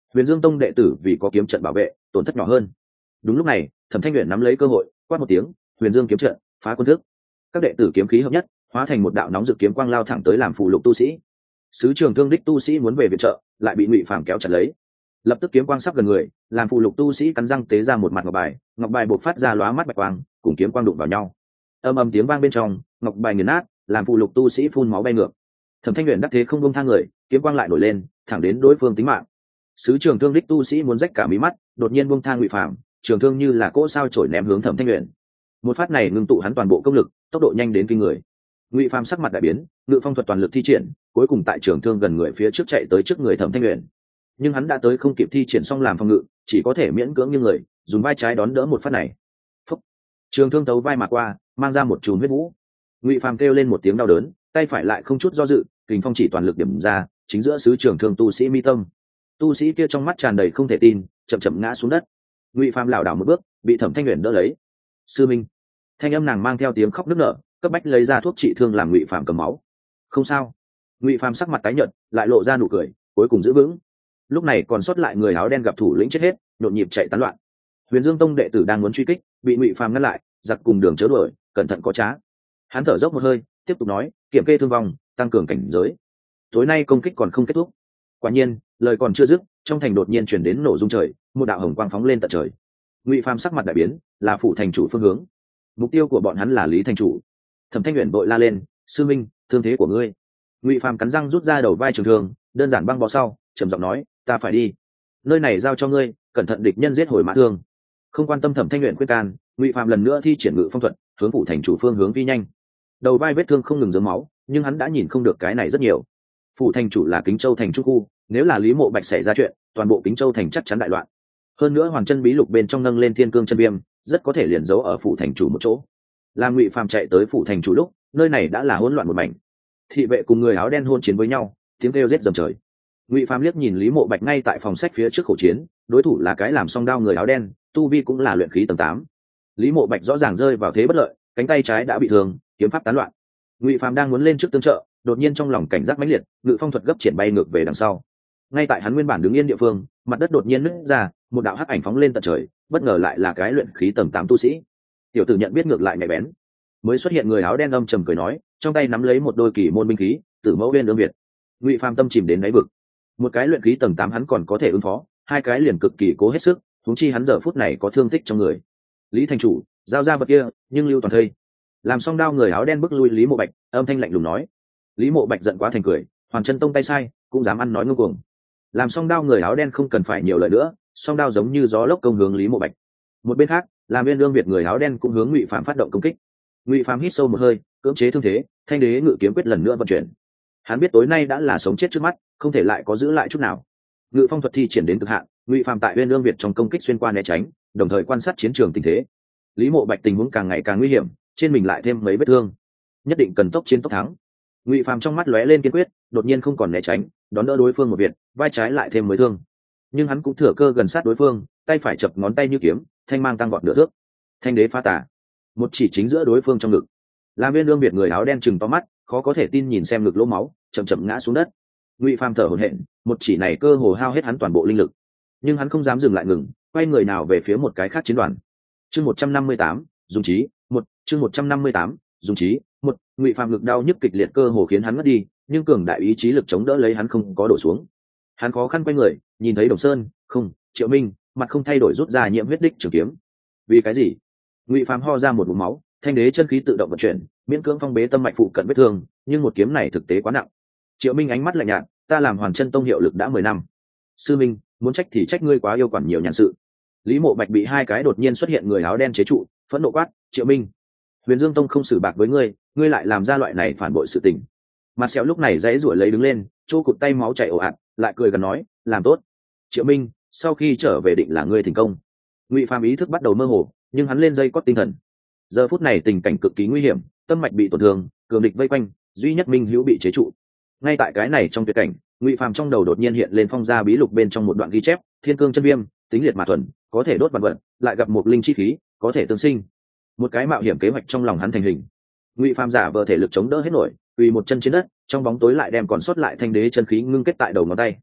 Huyền Dương Tông đệ tử vì có kiếm trận bảo vệ, tổn thất nhỏ hơn. Đúng lúc này, Thẩm Thanh Uyển nắm lấy cơ hội, quát một tiếng, Huyền Dương kiếm trận, phá quân thức. Các đệ tử kiếm khí hợp nhất, hóa thành một đạo nóng rực kiếm quang lao thẳng tới làm phụ lục tu sĩ. Sứ Trường Thương đích tu sĩ muốn về viện trợ, lại bị Ngụy Phàm kéo chặt lấy. Lập tức kiếm quang sắp gần người, làm phụ lục tu sĩ cắn răng tế ra một mặt ngọc bài bộc phát ra lóa mắt bạch quang, cùng kiếm quang đụng vào nhau. Âm ầm tiếng vang bên trong, ngọc bài nghiền nát, làm phụ lục tu sĩ phun máu bay ngược. Thẩm Thanh Uyển đắc thế không buông tha người, kiếm quang lại nổi lên, thẳng đến đối phương tính mạng. Sứ Trường Thương đích tu sĩ muốn rách cả mí mắt, đột nhiên buông tha Ngụy Phàm, trường thương như là cỗ sao chổi ném hướng Thẩm Thanh Uyển. Một phát này ngưng tụ hắn toàn bộ công lực, tốc độ nhanh đến kinh người. Ngụy Phàm sắc mặt đại biến, ngự phong thuật toàn lực thi triển, cuối cùng tại trường thương gần người phía trước chạy tới trước người Thẩm Thanh Uyển. Nhưng hắn đã tới không kịp thi triển xong làm phòng ngự, chỉ có thể miễn cưỡng như người, dùng vai trái đón đỡ một phát này. Phúc! Trường thương tấu vai mà qua, mang ra một chùm huyết vũ. Ngụy Phàm kêu lên một tiếng đau đớn, tay phải lại không chút do dự, kình phong chỉ toàn lực điểm ra, chính giữa sứ trường thương tu sĩ mi tâm. Tu sĩ kia trong mắt tràn đầy không thể tin, chậm chậm ngã xuống đất. Ngụy Phàm lảo đảo một bước, bị Thẩm Thanh Uyển đỡ lấy. Sư minh! Thanh âm nàng mang theo tiếng khóc nức nở, cấp bách lấy ra thuốc trị thương làm Ngụy Phàm cầm máu. Không sao. Ngụy Phàm sắc mặt tái nhợt, lại lộ ra nụ cười, cuối cùng giữ vững. Lúc này còn sót lại người áo đen gặp thủ lĩnh chết hết, nhộn nhịp chạy tán loạn. Huyền Dương Tông đệ tử đang muốn truy kích, bị Ngụy Phàm ngăn lại, giặc cùng đường chớ đuổi, cẩn thận có trá. Hắn thở dốc một hơi, tiếp tục nói, kiểm kê thương vong, tăng cường cảnh giới. Tối nay công kích còn không kết thúc. Quả nhiên, lời còn chưa dứt, trong thành đột nhiên chuyển đến nổ rung trời, một đạo hồng quang phóng lên tận trời. Ngụy Phàm sắc mặt đại biến, là phủ thành chủ phương hướng. Mục tiêu của bọn hắn là Lý thành chủ. Thẩm Thanh Uyển vội la lên, sư minh, thương thế của ngươi. Ngụy Phàm cắn răng rút ra đầu vai trường thương, đơn giản băng bó sau, trầm giọng nói, ta phải đi. Nơi này giao cho ngươi, cẩn thận địch nhân giết hồi mã thương. Không quan tâm Thẩm Thanh Uyển khuyên can, Ngụy Phàm lần nữa thi triển ngự phong thuật, hướng phủ thành chủ phương hướng phi nhanh. Đầu vai vết thương không ngừng rớm máu, nhưng hắn đã nhìn không được cái này rất nhiều. Phủ thành chủ là Kính Châu thành trung khu, nếu là Lý Mộ Bạch xảy ra chuyện, toàn bộ Kính Châu thành chắc chắn đại loạn. Hơn nữa Hoàng Chân Bí Lục bên trong nâng lên Thiên Cương chân viêm, rất có thể liền giấu ở phủ thành chủ một chỗ. Làm Ngụy Phàm chạy tới phủ thành chủ lúc, nơi này đã là hỗn loạn một mảnh. Thị vệ cùng người áo đen hôn chiến với nhau, tiếng kêu rết dầm trời. Ngụy Phàm liếc nhìn Lý Mộ Bạch ngay tại phòng sách phía trước khẩu chiến, đối thủ là cái làm song đao người áo đen, tu vi cũng là luyện khí tầng 8. Lý Mộ Bạch rõ ràng rơi vào thế bất lợi, cánh tay trái đã bị thương, kiếm pháp tán loạn. Ngụy Phàm đang muốn lên trước tương trợ, đột nhiên trong lòng cảnh giác mãnh liệt, ngự phong thuật gấp triển bay ngược về đằng sau. Ngay tại hắn nguyên bản đứng yên địa phương, mặt đất đột nhiên nứt ra, một đạo hắc ảnh phóng lên tận trời, bất ngờ lại là cái luyện khí tầng 8 tu sĩ. Tiểu tử nhận biết ngược lại nhạy bén. Mới xuất hiện người áo đen âm trầm cười nói, trong tay nắm lấy một đôi kỳ môn binh khí, Tử Mẫu Uyên Ương Việt. Ngụy Phàm tâm chìm đến đáy vực. Một cái luyện khí tầng 8 hắn còn có thể ứng phó, hai cái liền cực kỳ cố hết sức, huống chi hắn giờ phút này có thương tích trong người. Lý thành chủ, giao ra vật kia, nhưng lưu toàn thây. Làm xong đao người áo đen bước lui Lý Mộ Bạch, âm thanh lạnh lùng nói. Lý Mộ Bạch giận quá thành cười, Hoàng Chân Tông tay sai, cũng dám ăn nói ngông cuồng. Làm xong đao người áo đen không cần phải nhiều lời nữa, song đao giống như gió lốc công hướng Lý Mộ Bạch. Một bên khác, làm Uyên Ương Việt người áo đen cũng hướng Ngụy Phàm phát động công kích. Ngụy Phàm hít sâu một hơi, cưỡng chế thương thế, Thanh Đế Ngự Kiếm quyết lần nữa vận chuyển. Hắn biết tối nay đã là sống chết trước mắt, không thể lại có giữ lại chút nào. Ngự phong thuật thi triển đến cực hạn, Ngụy Phàm tại Uyên Ương Việt trong công kích xuyên qua né tránh, đồng thời quan sát chiến trường tình thế. Lý Mộ Bạch tình huống càng ngày càng nguy hiểm, trên mình lại thêm mấy vết thương, nhất định cần tốc chiến tốc thắng. Ngụy Phàm trong mắt lóe lên kiên quyết, đột nhiên không còn né tránh, đón đỡ đối phương một việt, vai trái lại thêm mới thương. Nhưng hắn cũng thừa cơ gần sát đối phương, tay phải chập ngón tay như kiếm, thanh mang tăng vọt nửa thước. Thanh đế phá tà, một chỉ chính giữa đối phương trong ngực. Làm Viên Lương Việt người áo đen chừng to mắt, khó có thể tin nhìn xem ngực lỗ máu, chậm chậm ngã xuống đất. Ngụy Phàm thở hổn hển, một chỉ này cơ hồ hao hết hắn toàn bộ linh lực, nhưng hắn không dám dừng lại ngừng, quay người nào về phía một cái khác chiến đoàn. Chương 158, dùng trí, một chương 158, dùng trí, một. Ngụy Phàm ngực đau nhức kịch liệt cơ hồ khiến hắn ngất đi, nhưng cường đại ý chí lực chống đỡ lấy hắn không có đổ xuống. Hắn khó khăn quay người, nhìn thấy Đồng Sơn, không, Triệu Minh, mặt không thay đổi rút ra nhiễm huyết đích trường kiếm. Vì cái gì? Ngụy Phàm ho ra một ngụm máu, thanh đế chân khí tự động vận chuyển, miễn cưỡng phong bế tâm mạch phụ cận vết thương, nhưng một kiếm này thực tế quá nặng. Triệu Minh ánh mắt lạnh nhạt, ta làm Hoàn Chân Tông hiệu lực đã 10 năm. Sư Minh, muốn trách thì trách ngươi quá yêu quản nhiều nhàn sự. Lý Mộ Bạch bị hai cái đột nhiên xuất hiện người áo đen chế trụ, phẫn nộ quát, Triệu Minh, Huyền Dương Tông không xử bạc với ngươi, ngươi lại làm ra loại này phản bội sự tình. Mặt sẹo lúc này dãy ruổi lấy đứng lên, chỗ cụt tay máu chảy ồ ạt, lại cười gần nói, làm tốt. Triệu Minh, sau khi trở về định là ngươi thành công. Ngụy Phàm ý thức bắt đầu mơ hồ, nhưng hắn lên dây cót tinh thần. Giờ phút này tình cảnh cực kỳ nguy hiểm, tâm mạch bị tổn thương, cường địch vây quanh, duy nhất Minh Hữu bị chế trụ. Ngay tại cái này trong tuyệt cảnh, Ngụy Phàm trong đầu đột nhiên hiện lên phong gia bí lục bên trong một đoạn ghi chép, thiên cương chân viêm, tính liệt mà thuần, có thể đốt vạn vật, lại gặp một linh chi khí, có thể tương sinh. Một cái mạo hiểm kế hoạch trong lòng hắn thành hình. Ngụy Phàm giả vờ thể lực chống đỡ hết nổi, quỳ một chân trên đất, trong bóng tối lại đem còn sót lại thanh đế chân khí ngưng kết tại đầu ngón tay.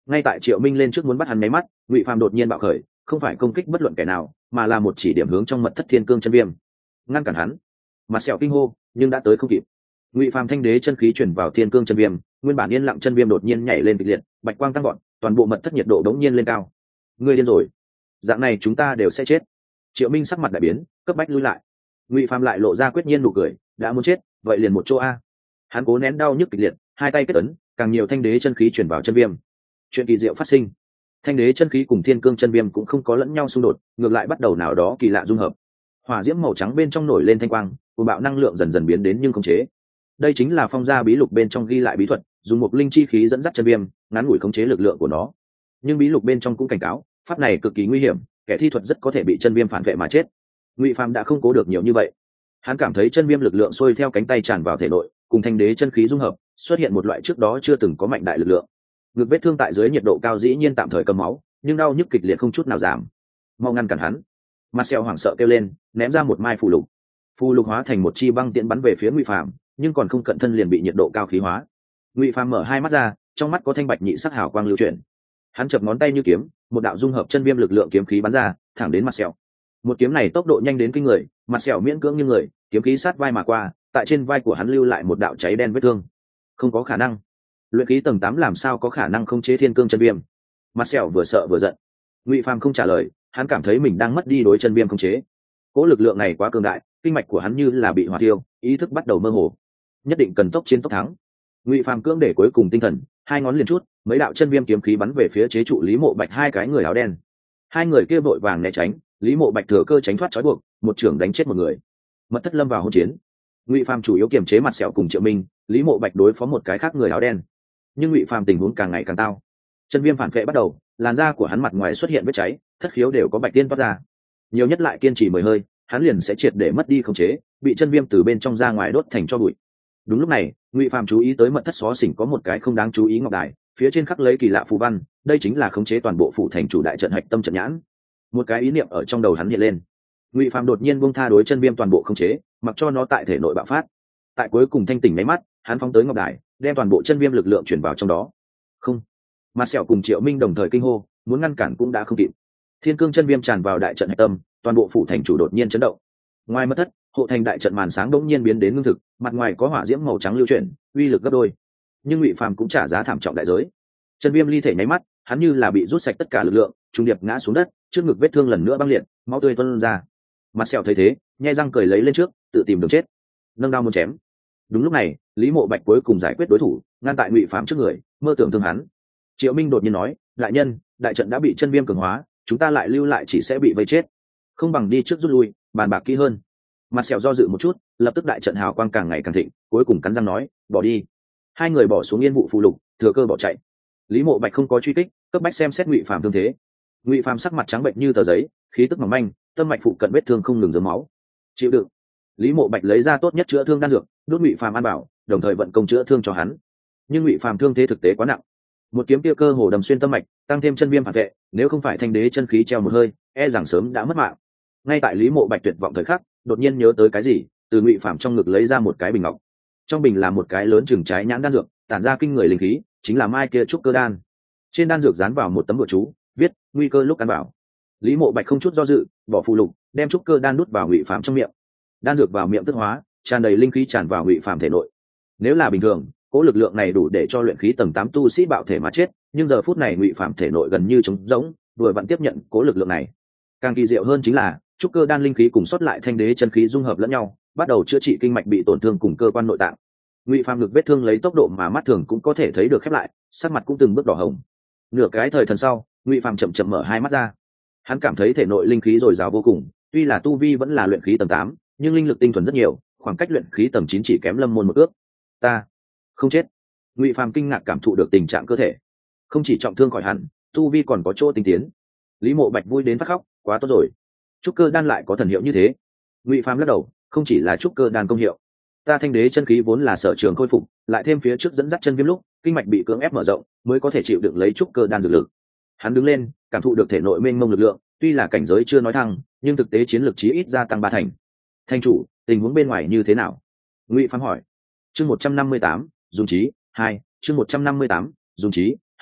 Ngay tại Triệu Minh lên trước muốn bắt hắn máy mắt, Ngụy Phàm đột nhiên bạo khởi, không phải công kích bất luận kẻ nào, mà là một chỉ điểm hướng trong mật thất thiên cương chân viêm. Ngăn cản hắn. Mặt sẹo kinh hô, nhưng đã tới không kịp. Ngụy Phàm thanh đế chân khí chuyển vào thiên cương chân viêm, nguyên bản yên lặng chân viêm đột nhiên nhảy lên kịch liệt, bạch quang tăng gọn, toàn bộ mật thất nhiệt độ đống nhiên lên cao. Ngươi điên rồi, dạng này chúng ta đều sẽ chết. Triệu Minh sắc mặt đại biến, cấp bách lui lại. Ngụy Phàm lại lộ ra quyết nhiên nụ cười, đã muốn chết, vậy liền một chỗ a. Hắn cố nén đau nhức kịch liệt, hai tay kết ấn, càng nhiều thanh đế chân khí chuyển vào chân viêm. Chuyện kỳ diệu phát sinh. Thanh đế chân khí cùng thiên cương chân viêm cũng không có lẫn nhau xung đột, ngược lại bắt đầu nào đó kỳ lạ dung hợp. Hỏa diễm màu trắng bên trong nổi lên thanh quang, cuồng bạo năng lượng dần dần biến đến nhưng không chế. Đây chính là phong gia bí lục bên trong ghi lại bí thuật, dùng một linh chi khí dẫn dắt chân viêm, ngắn ngủi khống chế lực lượng của nó. Nhưng bí lục bên trong cũng cảnh cáo, pháp này cực kỳ nguy hiểm, kẻ thi thuật rất có thể bị chân viêm phản vệ mà chết. Ngụy Phàm đã không cố được nhiều như vậy. Hắn cảm thấy chân viêm lực lượng xuôi theo cánh tay tràn vào thể nội, cùng thanh đế chân khí dung hợp, xuất hiện một loại trước đó chưa từng có mạnh đại lực lượng. Ngực vết thương tại dưới nhiệt độ cao dĩ nhiên tạm thời cầm máu, nhưng đau nhức kịch liệt không chút nào giảm. Mau ngăn cản hắn. Marcel hoảng sợ kêu lên, ném ra một mai phù lục. Phù lục hóa thành một chi băng tiễn bắn về phía Ngụy Phàm, nhưng còn không cận thân liền bị nhiệt độ cao khí hóa. Ngụy Phàm mở hai mắt ra, trong mắt có thanh bạch nhị sắc hào quang lưu chuyển. Hắn chập ngón tay như kiếm, một đạo dung hợp chân viêm lực lượng kiếm khí bắn ra, thẳng đến Marcel. Một kiếm này tốc độ nhanh đến kinh người, Marcel miễn cưỡng như người, kiếm khí sát vai mà qua, tại trên vai của hắn lưu lại một đạo cháy đen vết thương. Không có khả năng. Luyện khí tầng 8 làm sao có khả năng khống chế thiên cương chân viêm? Marcel vừa sợ vừa giận. Ngụy Phàm không trả lời, hắn cảm thấy mình đang mất đi đối chân viêm khống chế. Cỗ lực lượng này quá cường đại, kinh mạch của hắn như là bị hỏa tiêu, ý thức bắt đầu mơ hồ. Nhất định cần tốc chiến tốc thắng. Ngụy Phàm cưỡng để cuối cùng tinh thần, hai ngón liền chút, mấy đạo chân viêm kiếm khí bắn về phía chế trụ Lý Mộ Bạch hai cái người áo đen. Hai người kia vội vàng né tránh, Lý Mộ Bạch thừa cơ tránh thoát trói buộc, một trưởng đánh chết một người. Mật thất lâm vào hỗn chiến. Ngụy Phàm chủ yếu kiềm chế mặt sẹo cùng Triệu Minh, Lý Mộ Bạch đối phó một cái khác người áo đen. Nhưng Ngụy Phàm tình huống càng ngày càng tao. Chân viêm phản vệ bắt đầu, làn da của hắn mặt ngoài xuất hiện vết cháy, thất khiếu đều có bạch tiên toát ra. Nhiều nhất lại kiên trì 10 hơi, hắn liền sẽ triệt để mất đi khống chế, bị chân viêm từ bên trong ra ngoài đốt thành tro bụi. Đúng lúc này, Ngụy Phàm chú ý tới mật thất xó xỉnh có một cái không đáng chú ý ngọc đài, phía trên khắc lấy kỳ lạ phù văn, đây chính là khống chế toàn bộ phủ thành chủ đại trận hạch tâm trận nhãn. Một cái ý niệm ở trong đầu hắn hiện lên. Ngụy Phàm đột nhiên buông tha đối chân viêm toàn bộ khống chế, mặc cho nó tại thể nội bạo phát. Tại cuối cùng thanh tỉnh mấy mắt, hắn phóng tới ngọc đài, đem toàn bộ chân viêm lực lượng chuyển vào trong đó. Không. Marcel cùng Triệu Minh đồng thời kinh hô, muốn ngăn cản cũng đã không kịp. Thiên cương chân viêm tràn vào đại trận hạch tâm, toàn bộ phủ thành chủ đột nhiên chấn động. Ngoài mật thất, hộ thành đại trận màn sáng đống nhiên biến đến ngưng thực, mặt ngoài có hỏa diễm màu trắng lưu chuyển, uy lực gấp đôi. Nhưng Ngụy Phàm cũng trả giá thảm trọng đại giới. Chân viêm ly thể nháy mắt, hắn như là bị rút sạch tất cả lực lượng, trung điệp ngã xuống đất, trước ngực vết thương lần nữa băng liệt, máu tươi tuôn ra. Marcel thấy thế, nhe răng cười lấy lên trước, tự tìm đường chết, nâng đao muốn chém. Đúng lúc này, Lý Mộ Bạch cuối cùng giải quyết đối thủ, ngăn tại Ngụy Phàm trước người, mơ tưởng thương hắn. Triệu Minh đột nhiên nói, đại nhân, đại trận đã bị chân viêm cường hóa, chúng ta lại lưu lại chỉ sẽ bị vây chết, không bằng đi trước rút lui, bàn bạc kỹ hơn. Marcel do dự một chút, lập tức đại trận hào quang càng ngày càng thịnh, cuối cùng cắn răng nói, bỏ đi. Hai người bỏ xuống yên vụ phù lục, thừa cơ bỏ chạy. Lý Mộ Bạch không có truy kích, cấp bách xem xét Ngụy Phàm thương thế. Ngụy Phàm sắc mặt trắng bệnh như tờ giấy, khí tức mỏng manh, tâm mạch phụ cận vết thương không ngừng rớm máu. Chịu đựng. Lý Mộ Bạch lấy ra tốt nhất chữa thương đan dược, đốt Ngụy Phàm ăn bảo, đồng thời vận công chữa thương cho hắn. Nhưng Ngụy Phàm thương thế thực tế quá nặng, một kiếm kia cơ hồ đâm xuyên tâm mạch, tăng thêm chân viêm phản vệ, nếu không phải thanh đế chân khí treo một hơi, e rằng sớm đã mất mạng. Ngay tại Lý Mộ Bạch tuyệt vọng thời khắc, đột nhiên nhớ tới cái gì, từ Ngụy Phàm trong ngực lấy ra một cái bình ngọc. Trong bình là một cái lớn chừng trái nhãn đan dược, tản ra kinh người linh khí, chính là mai kia trúc cơ đan. Trên đan dược dán vào một tấm bùa chú, viết nguy cơ lúc ăn bảo. Lý Mộ Bạch không chút do dự, bỏ phù lục, đem trúc cơ đan nuốt vào Ngụy Phàm trong miệng. Đan dược vào miệng tức hóa, tràn đầy linh khí tràn vào Ngụy Phàm thể nội. Nếu là bình thường, cỗ lực lượng này đủ để cho luyện khí tầng 8 tu sĩ bạo thể mà chết, nhưng giờ phút này Ngụy Phàm thể nội gần như trống rỗng, vừa vặn tiếp nhận cỗ lực lượng này. Càng kỳ diệu hơn chính là, trúc cơ đan linh khí cùng sót lại thanh đế chân khí dung hợp lẫn nhau, bắt đầu chữa trị kinh mạch bị tổn thương cùng cơ quan nội tạng. Ngụy Phàm ngực vết thương lấy tốc độ mà mắt thường cũng có thể thấy được khép lại, sắc mặt cũng từng bước đỏ hồng. Nửa cái thời thần sau, Ngụy Phàm chậm chậm mở hai mắt ra. Hắn cảm thấy thể nội linh khí dồi dào vô cùng, tuy là tu vi vẫn là luyện khí tầng 8, nhưng linh lực tinh thuần rất nhiều, khoảng cách luyện khí tầng 9 chỉ kém Lâm Môn một ước. Ta không chết. Ngụy Phàm kinh ngạc cảm thụ được tình trạng cơ thể, không chỉ trọng thương khỏi hẳn, tu vi còn có chỗ tinh tiến. Lý Mộ Bạch vui đến phát khóc, quá tốt rồi, trúc cơ đan lại có thần hiệu như thế. Ngụy Phàm lắc đầu, không chỉ là trúc cơ đan công hiệu, ta thanh đế chân khí vốn là sở trường khôi phục, lại thêm phía trước dẫn dắt chân viêm lúc kinh mạch bị cưỡng ép mở rộng, mới có thể chịu đựng lấy trúc cơ đan dược lực. Hắn đứng lên, cảm thụ được thể nội mênh mông lực lượng, tuy là cảnh giới chưa nói thăng, nhưng thực tế chiến lược chí ít gia tăng 3 thành. Thanh chủ, tình huống bên ngoài như thế nào? Ngụy Phàm hỏi. Chương 158, dùng trí 2, chương 158, dùng trí 2,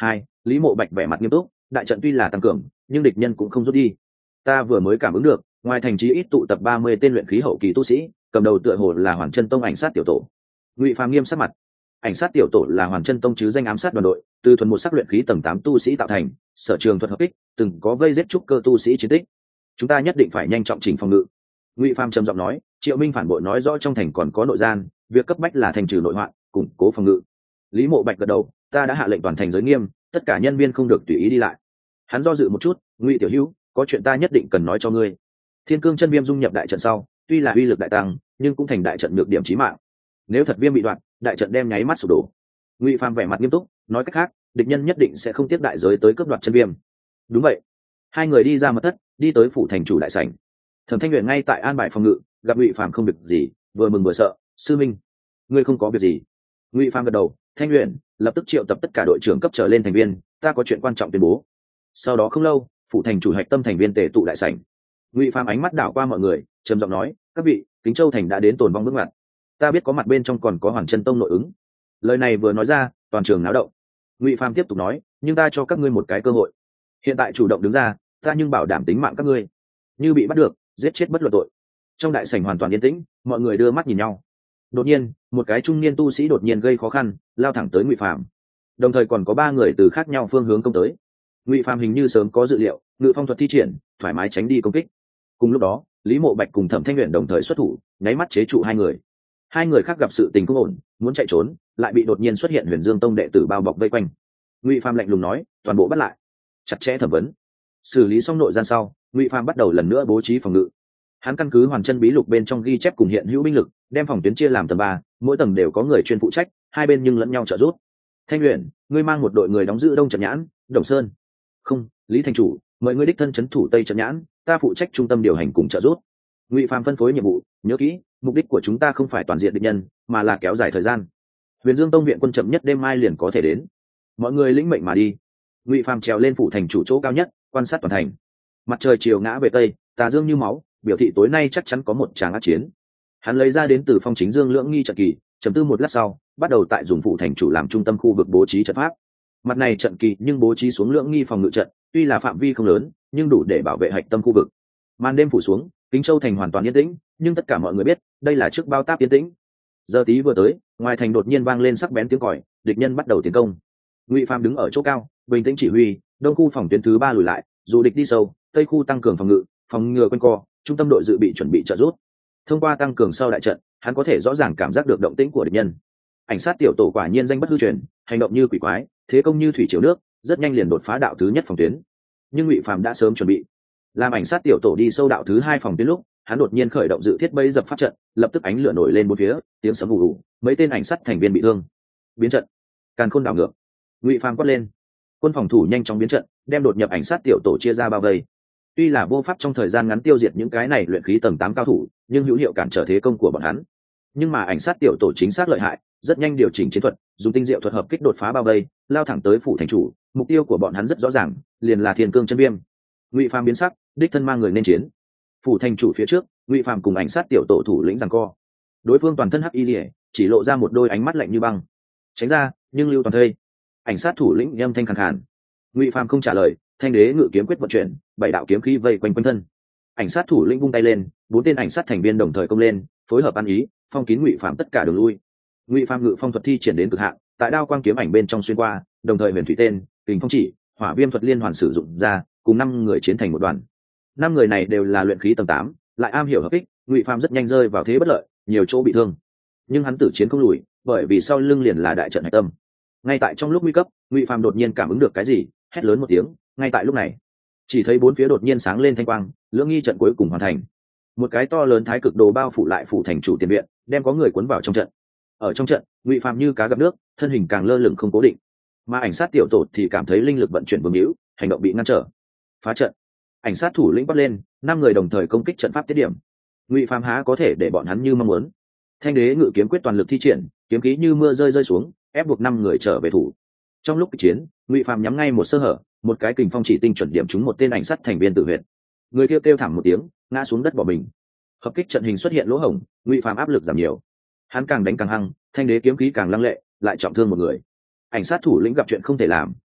Lý Mộ Bạch vẻ mặt nghiêm túc, đại trận tuy là tăng cường nhưng địch nhân cũng không rút đi. Ta vừa mới cảm ứng được, ngoài thành trì ít tụ tập 30 tên luyện khí hậu kỳ tu sĩ, cầm đầu tựa hồ là Hoàn Chân Tông ảnh sát tiểu tổ. Ngụy Phàm nghiêm sắc mặt. Ảnh sát tiểu tổ là Hoàn Chân Tông chứ danh ám sát đoàn đội, từ thuần một sắc luyện khí tầng 8 tu sĩ tạo thành, sở trường thuật hợp kích, từng có vây giết trúc cơ tu sĩ chiến tích. Chúng ta nhất định phải nhanh trọng chỉnh phòng ngự. Ngụy Phàm trầm giọng nói, Triệu Minh phản bội nói rõ trong thành còn có nội gian, việc cấp bách là thành trừ nội hoạn, củng cố phòng ngự. Lý Mộ Bạch gật đầu, ta đã hạ lệnh toàn thành giới nghiêm, tất cả nhân viên không được tùy ý đi lại. Hắn do dự một chút, Ngụy tiểu hữu, có chuyện ta nhất định cần nói cho ngươi. Thiên Cương chân viêm dung nhập đại trận sau, tuy là uy lực đại tăng, nhưng cũng thành đại trận nhược điểm chí mạng. Nếu thật viêm bị đoạn, đại trận đem nháy mắt sụp đổ. Ngụy Phàm vẻ mặt nghiêm túc, nói cách khác, địch nhân nhất định sẽ không tiếp đại giới tới cướp đoạt chân viêm. Đúng vậy. Hai người đi ra mật thất, đi tới phủ thành chủ đại sảnh. Thẩm Thanh Uyển ngay tại an bài phòng ngự, gặp Ngụy Phàm không việc gì, vừa mừng vừa sợ, sư minh, ngươi không có việc gì? Ngụy Phàm gật đầu, Thanh Uyển, lập tức triệu tập tất cả đội trưởng cấp trở lên thành viên, ta có chuyện quan trọng tuyên bố. Sau đó không lâu, phủ thành chủ hạch tâm thành viên tề tụ đại sảnh. Ngụy Phàm ánh mắt đảo qua mọi người, trầm giọng nói, các vị, Kính Châu thành đã đến tồn vong bước ngoặt. Ta biết có mặt bên trong còn có Hoàn Chân Tông nội ứng. Lời này vừa nói ra, toàn trường náo động. Ngụy Phàm tiếp tục nói, nhưng ta cho các ngươi một cái cơ hội. Hiện tại chủ động đứng ra, ta nhưng bảo đảm tính mạng các ngươi. Như bị bắt được, giết chết bất luận tội. Trong đại sảnh hoàn toàn yên tĩnh, mọi người đưa mắt nhìn nhau. Đột nhiên, một cái trung niên tu sĩ đột nhiên gây khó khăn, lao thẳng tới Ngụy Phàm. Đồng thời còn có ba người từ khác nhau phương hướng công tới. Ngụy Phàm hình như sớm có dự liệu, ngự phong thuật thi triển, thoải mái tránh đi công kích. Cùng lúc đó, Lý Mộ Bạch cùng Thẩm Thanh Uyển đồng thời xuất thủ, nháy mắt chế trụ hai người. Hai người khác gặp sự tình không ổn, muốn chạy trốn, lại bị đột nhiên xuất hiện Huyền Dương Tông đệ tử bao bọc vây quanh. Ngụy Phàm lạnh lùng nói, toàn bộ bắt lại, chặt chẽ thẩm vấn. Xử lý xong nội gian sau, Ngụy Phàm bắt đầu lần nữa bố trí phòng ngự. Hắn căn cứ Hoàn Chân bí lục bên trong ghi chép cùng hiện hữu binh lực, đem phòng tuyến chia làm tầng 3, mỗi tầng đều có người chuyên phụ trách, hai bên nhưng lẫn nhau trợ giúp. Thanh Uyển, ngươi mang một đội người đóng giữ Đông Trận Nhãn, Đồng Sơn. Không, Lý thành chủ, mời ngươi đích thân trấn thủ Tây Trận Nhãn, ta phụ trách trung tâm điều hành cùng trợ giúp. Ngụy Phàm phân phối nhiệm vụ, nhớ kỹ, mục đích của chúng ta không phải toàn diện địch nhân, mà là kéo dài thời gian. Huyền Dương Tông viện quân chậm nhất đêm mai liền có thể đến. Mọi người lĩnh mệnh mà đi. Ngụy Phàm trèo lên phủ thành chủ chỗ cao nhất, quan sát toàn thành. Mặt trời chiều ngã về tây, tà dương như máu, biểu thị tối nay chắc chắn có một tràng ác chiến. Hắn lấy ra đến từ phong chính dương lưỡng nghi trận kỳ, trầm tư một lát sau, bắt đầu tại dùng phủ thành chủ làm trung tâm khu vực bố trí trận pháp. Mặt này trận kỳ nhưng bố trí xuống lưỡng nghi phòng ngự trận, tuy là phạm vi không lớn, nhưng đủ để bảo vệ hạch tâm khu vực. Màn đêm phủ xuống, Kính Châu thành hoàn toàn yên tĩnh, nhưng tất cả mọi người biết, đây là trước bao táp yên tĩnh. Giờ tí vừa tới, ngoài thành đột nhiên vang lên sắc bén tiếng còi, địch nhân bắt đầu tiến công. Ngụy Phàm đứng ở chỗ cao, bình tĩnh chỉ huy, đông khu phòng tuyến thứ 3 lùi lại, dù địch đi sâu, tây khu tăng cường phòng ngự, phòng ngừa quanh co, trung tâm đội dự bị chuẩn bị trợ giúp. Thông qua tăng cường sau đại trận, hắn có thể rõ ràng cảm giác được động tĩnh của địch nhân. Ảnh sát tiểu tổ quả nhiên danh bất hư truyền, hành động như quỷ quái, thế công như thủy triều nước, rất nhanh liền đột phá đạo thứ nhất phòng tuyến. Nhưng Ngụy Phàm đã sớm chuẩn bị. Làm ảnh sát tiểu tổ đi sâu đạo thứ 2 phòng tuyến lúc, hắn đột nhiên khởi động dự thiết bẫy dập pháp trận, lập tức ánh lửa nổi lên bốn phía, tiếng sấm ù ù, mấy tên ảnh sát thành viên bị thương. Biến trận, càn khôn đảo ngược. Ngụy Phàm quát lên. Quân phòng thủ nhanh chóng biến trận, đem đột nhập ảnh sát tiểu tổ chia ra bao vây. Tuy là vô pháp trong thời gian ngắn tiêu diệt những cái này luyện khí tầng 8 cao thủ, nhưng hữu hiệu cản trở thế công của bọn hắn. Nhưng mà ảnh sát tiểu tổ chính xác lợi hại, rất nhanh điều chỉnh chiến thuật, dùng tinh diệu thuật hợp kích đột phá bao vây, lao thẳng tới phủ thành chủ. Mục tiêu của bọn hắn rất rõ ràng, liền là Thiên Cương chân viêm. Ngụy Phàm biến sắc, đích thân mang người nên chiến. Phủ thành chủ phía trước, Ngụy Phàm cùng ảnh sát tiểu tổ thủ lĩnh giằng co. Đối phương toàn thân hắc y liễu, chỉ lộ ra một đôi ánh mắt lạnh như băng. Tránh ra, nhưng lưu toàn thây. Ảnh sát thủ lĩnh âm thanh khàn khàn. Ngụy Phàm không trả lời, thanh đế ngự kiếm quyết vận chuyển, 7 đạo kiếm khí vây quanh quanh thân. Ảnh sát thủ lĩnh vung tay lên, 4 tên ảnh sát thành viên đồng thời công lên, phối hợp ăn ý, phong kín Ngụy Phàm tất cả đường lui. Ngụy Phàm ngự phong thuật thi triển đến cực hạn, tại đao quang kiếm ảnh bên trong xuyên qua, đồng thời huyền thủy tên, kình phong chỉ, hỏa viêm thuật liên hoàn sử dụng ra, cùng 5 người chiến thành một đoàn. 5 người này đều là luyện khí tầng 8, lại am hiểu hợp kích, Ngụy Phàm rất nhanh rơi vào thế bất lợi, nhiều chỗ bị thương. Nhưng hắn tử chiến không lùi, bởi vì sau lưng liền là đại trận hạch tâm. Ngay tại trong lúc nguy cấp, Ngụy Phàm đột nhiên cảm ứng được cái gì, hét lớn một tiếng. Ngay tại lúc này, chỉ thấy bốn phía đột nhiên sáng lên thanh quang, lưỡng nghi trận cuối cùng hoàn thành. Một cái to lớn thái cực đồ bao phủ lại phủ thành chủ tiền viện, đem có người cuốn vào trong trận. Ở trong trận, Ngụy Phàm như cá gặp nước, thân hình càng lơ lửng không cố định. Mà ảnh sát tiểu tổ thì cảm thấy linh lực vận chuyển vương hữu, hành động bị ngăn trở. Phá trận. Ảnh sát thủ lĩnh bắt lên, 5 người đồng thời công kích trận pháp tiết điểm. Ngụy Phàm há có thể để bọn hắn như mong muốn. Thanh đế ngự kiếm quyết toàn lực thi triển, kiếm khí như mưa rơi xuống, ép buộc 5 người trở về thủ. Trong lúc kịch chiến, Ngụy Phàm nhắm ngay một sơ hở, một cái kình phong chỉ tinh chuẩn điểm trúng một tên ảnh sát thành viên tự huyện. Người kia kêu thảm một tiếng, ngã xuống đất bỏ mình. Hợp kích trận hình xuất hiện lỗ hổng, Ngụy Phàm áp lực giảm nhiều. Hắn càng đánh càng hăng, thanh đế kiếm khí càng lăng lệ, lại trọng thương một người. Ảnh sát thủ lĩnh gặp chuyện không thể làm,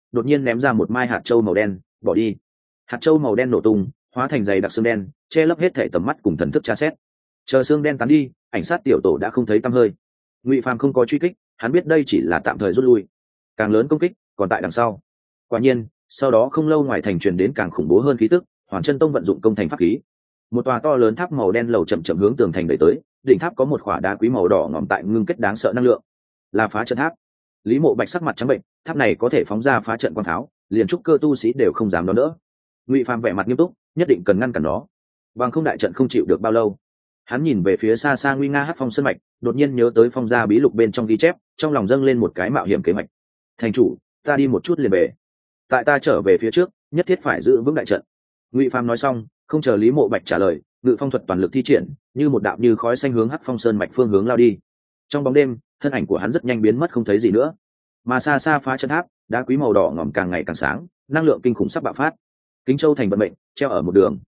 đột nhiên ném ra một mai hạt châu màu đen, bỏ đi. Hạt châu màu đen nổ tung, hóa thành dày đặc xương đen, che lấp hết thể tầm mắt cùng thần thức tra xét. Chờ xương đen tán đi, ảnh sát tiểu tổ đã không thấy tăm hơi. Ngụy Phàm không có truy kích, hắn biết đây chỉ là tạm thời rút lui, càng lớn công kích còn tại đằng sau. Quả nhiên, sau đó không lâu ngoài thành truyền đến càng khủng bố hơn khí tức, Hoàn Chân Tông vận dụng công thành pháp khí, một tòa to lớn tháp màu đen lầu chậm chậm hướng tường thành đẩy tới, đỉnh tháp có một khỏa đá quý màu đỏ ngòm tại ngưng kết đáng sợ năng lượng, là phá trận tháp. Lý Mộ Bạch sắc mặt trắng bệnh, tháp này có thể phóng ra phá trận quang tháo, liền trúc cơ tu sĩ đều không dám đón đỡ. Ngụy Phàm vẻ mặt nghiêm túc, nhất định cần ngăn cản nó, bằng không đại trận không chịu được bao lâu. Hắn nhìn về phía xa xa nguy nga hắc phong sơn mạch, đột nhiên nhớ tới phong gia bí lục bên trong ghi chép, trong lòng dâng lên một cái mạo hiểm kế hoạch. Thành chủ, ta đi một chút liền về, tại ta trở về phía trước nhất thiết phải giữ vững đại trận. Ngụy Phàm nói xong, không chờ Lý Mộ Bạch trả lời, ngự phong thuật toàn lực thi triển, như một đạo như khói xanh hướng hắc phong sơn mạch phương hướng lao đi. Trong bóng đêm, thân ảnh của hắn rất nhanh biến mất không thấy gì nữa. Mà xa xa phá chân tháp, đá quý màu đỏ ngòm càng ngày càng sáng, năng lượng kinh khủng sắp bạo phát. Kính Châu thành vận mệnh treo ở một đường.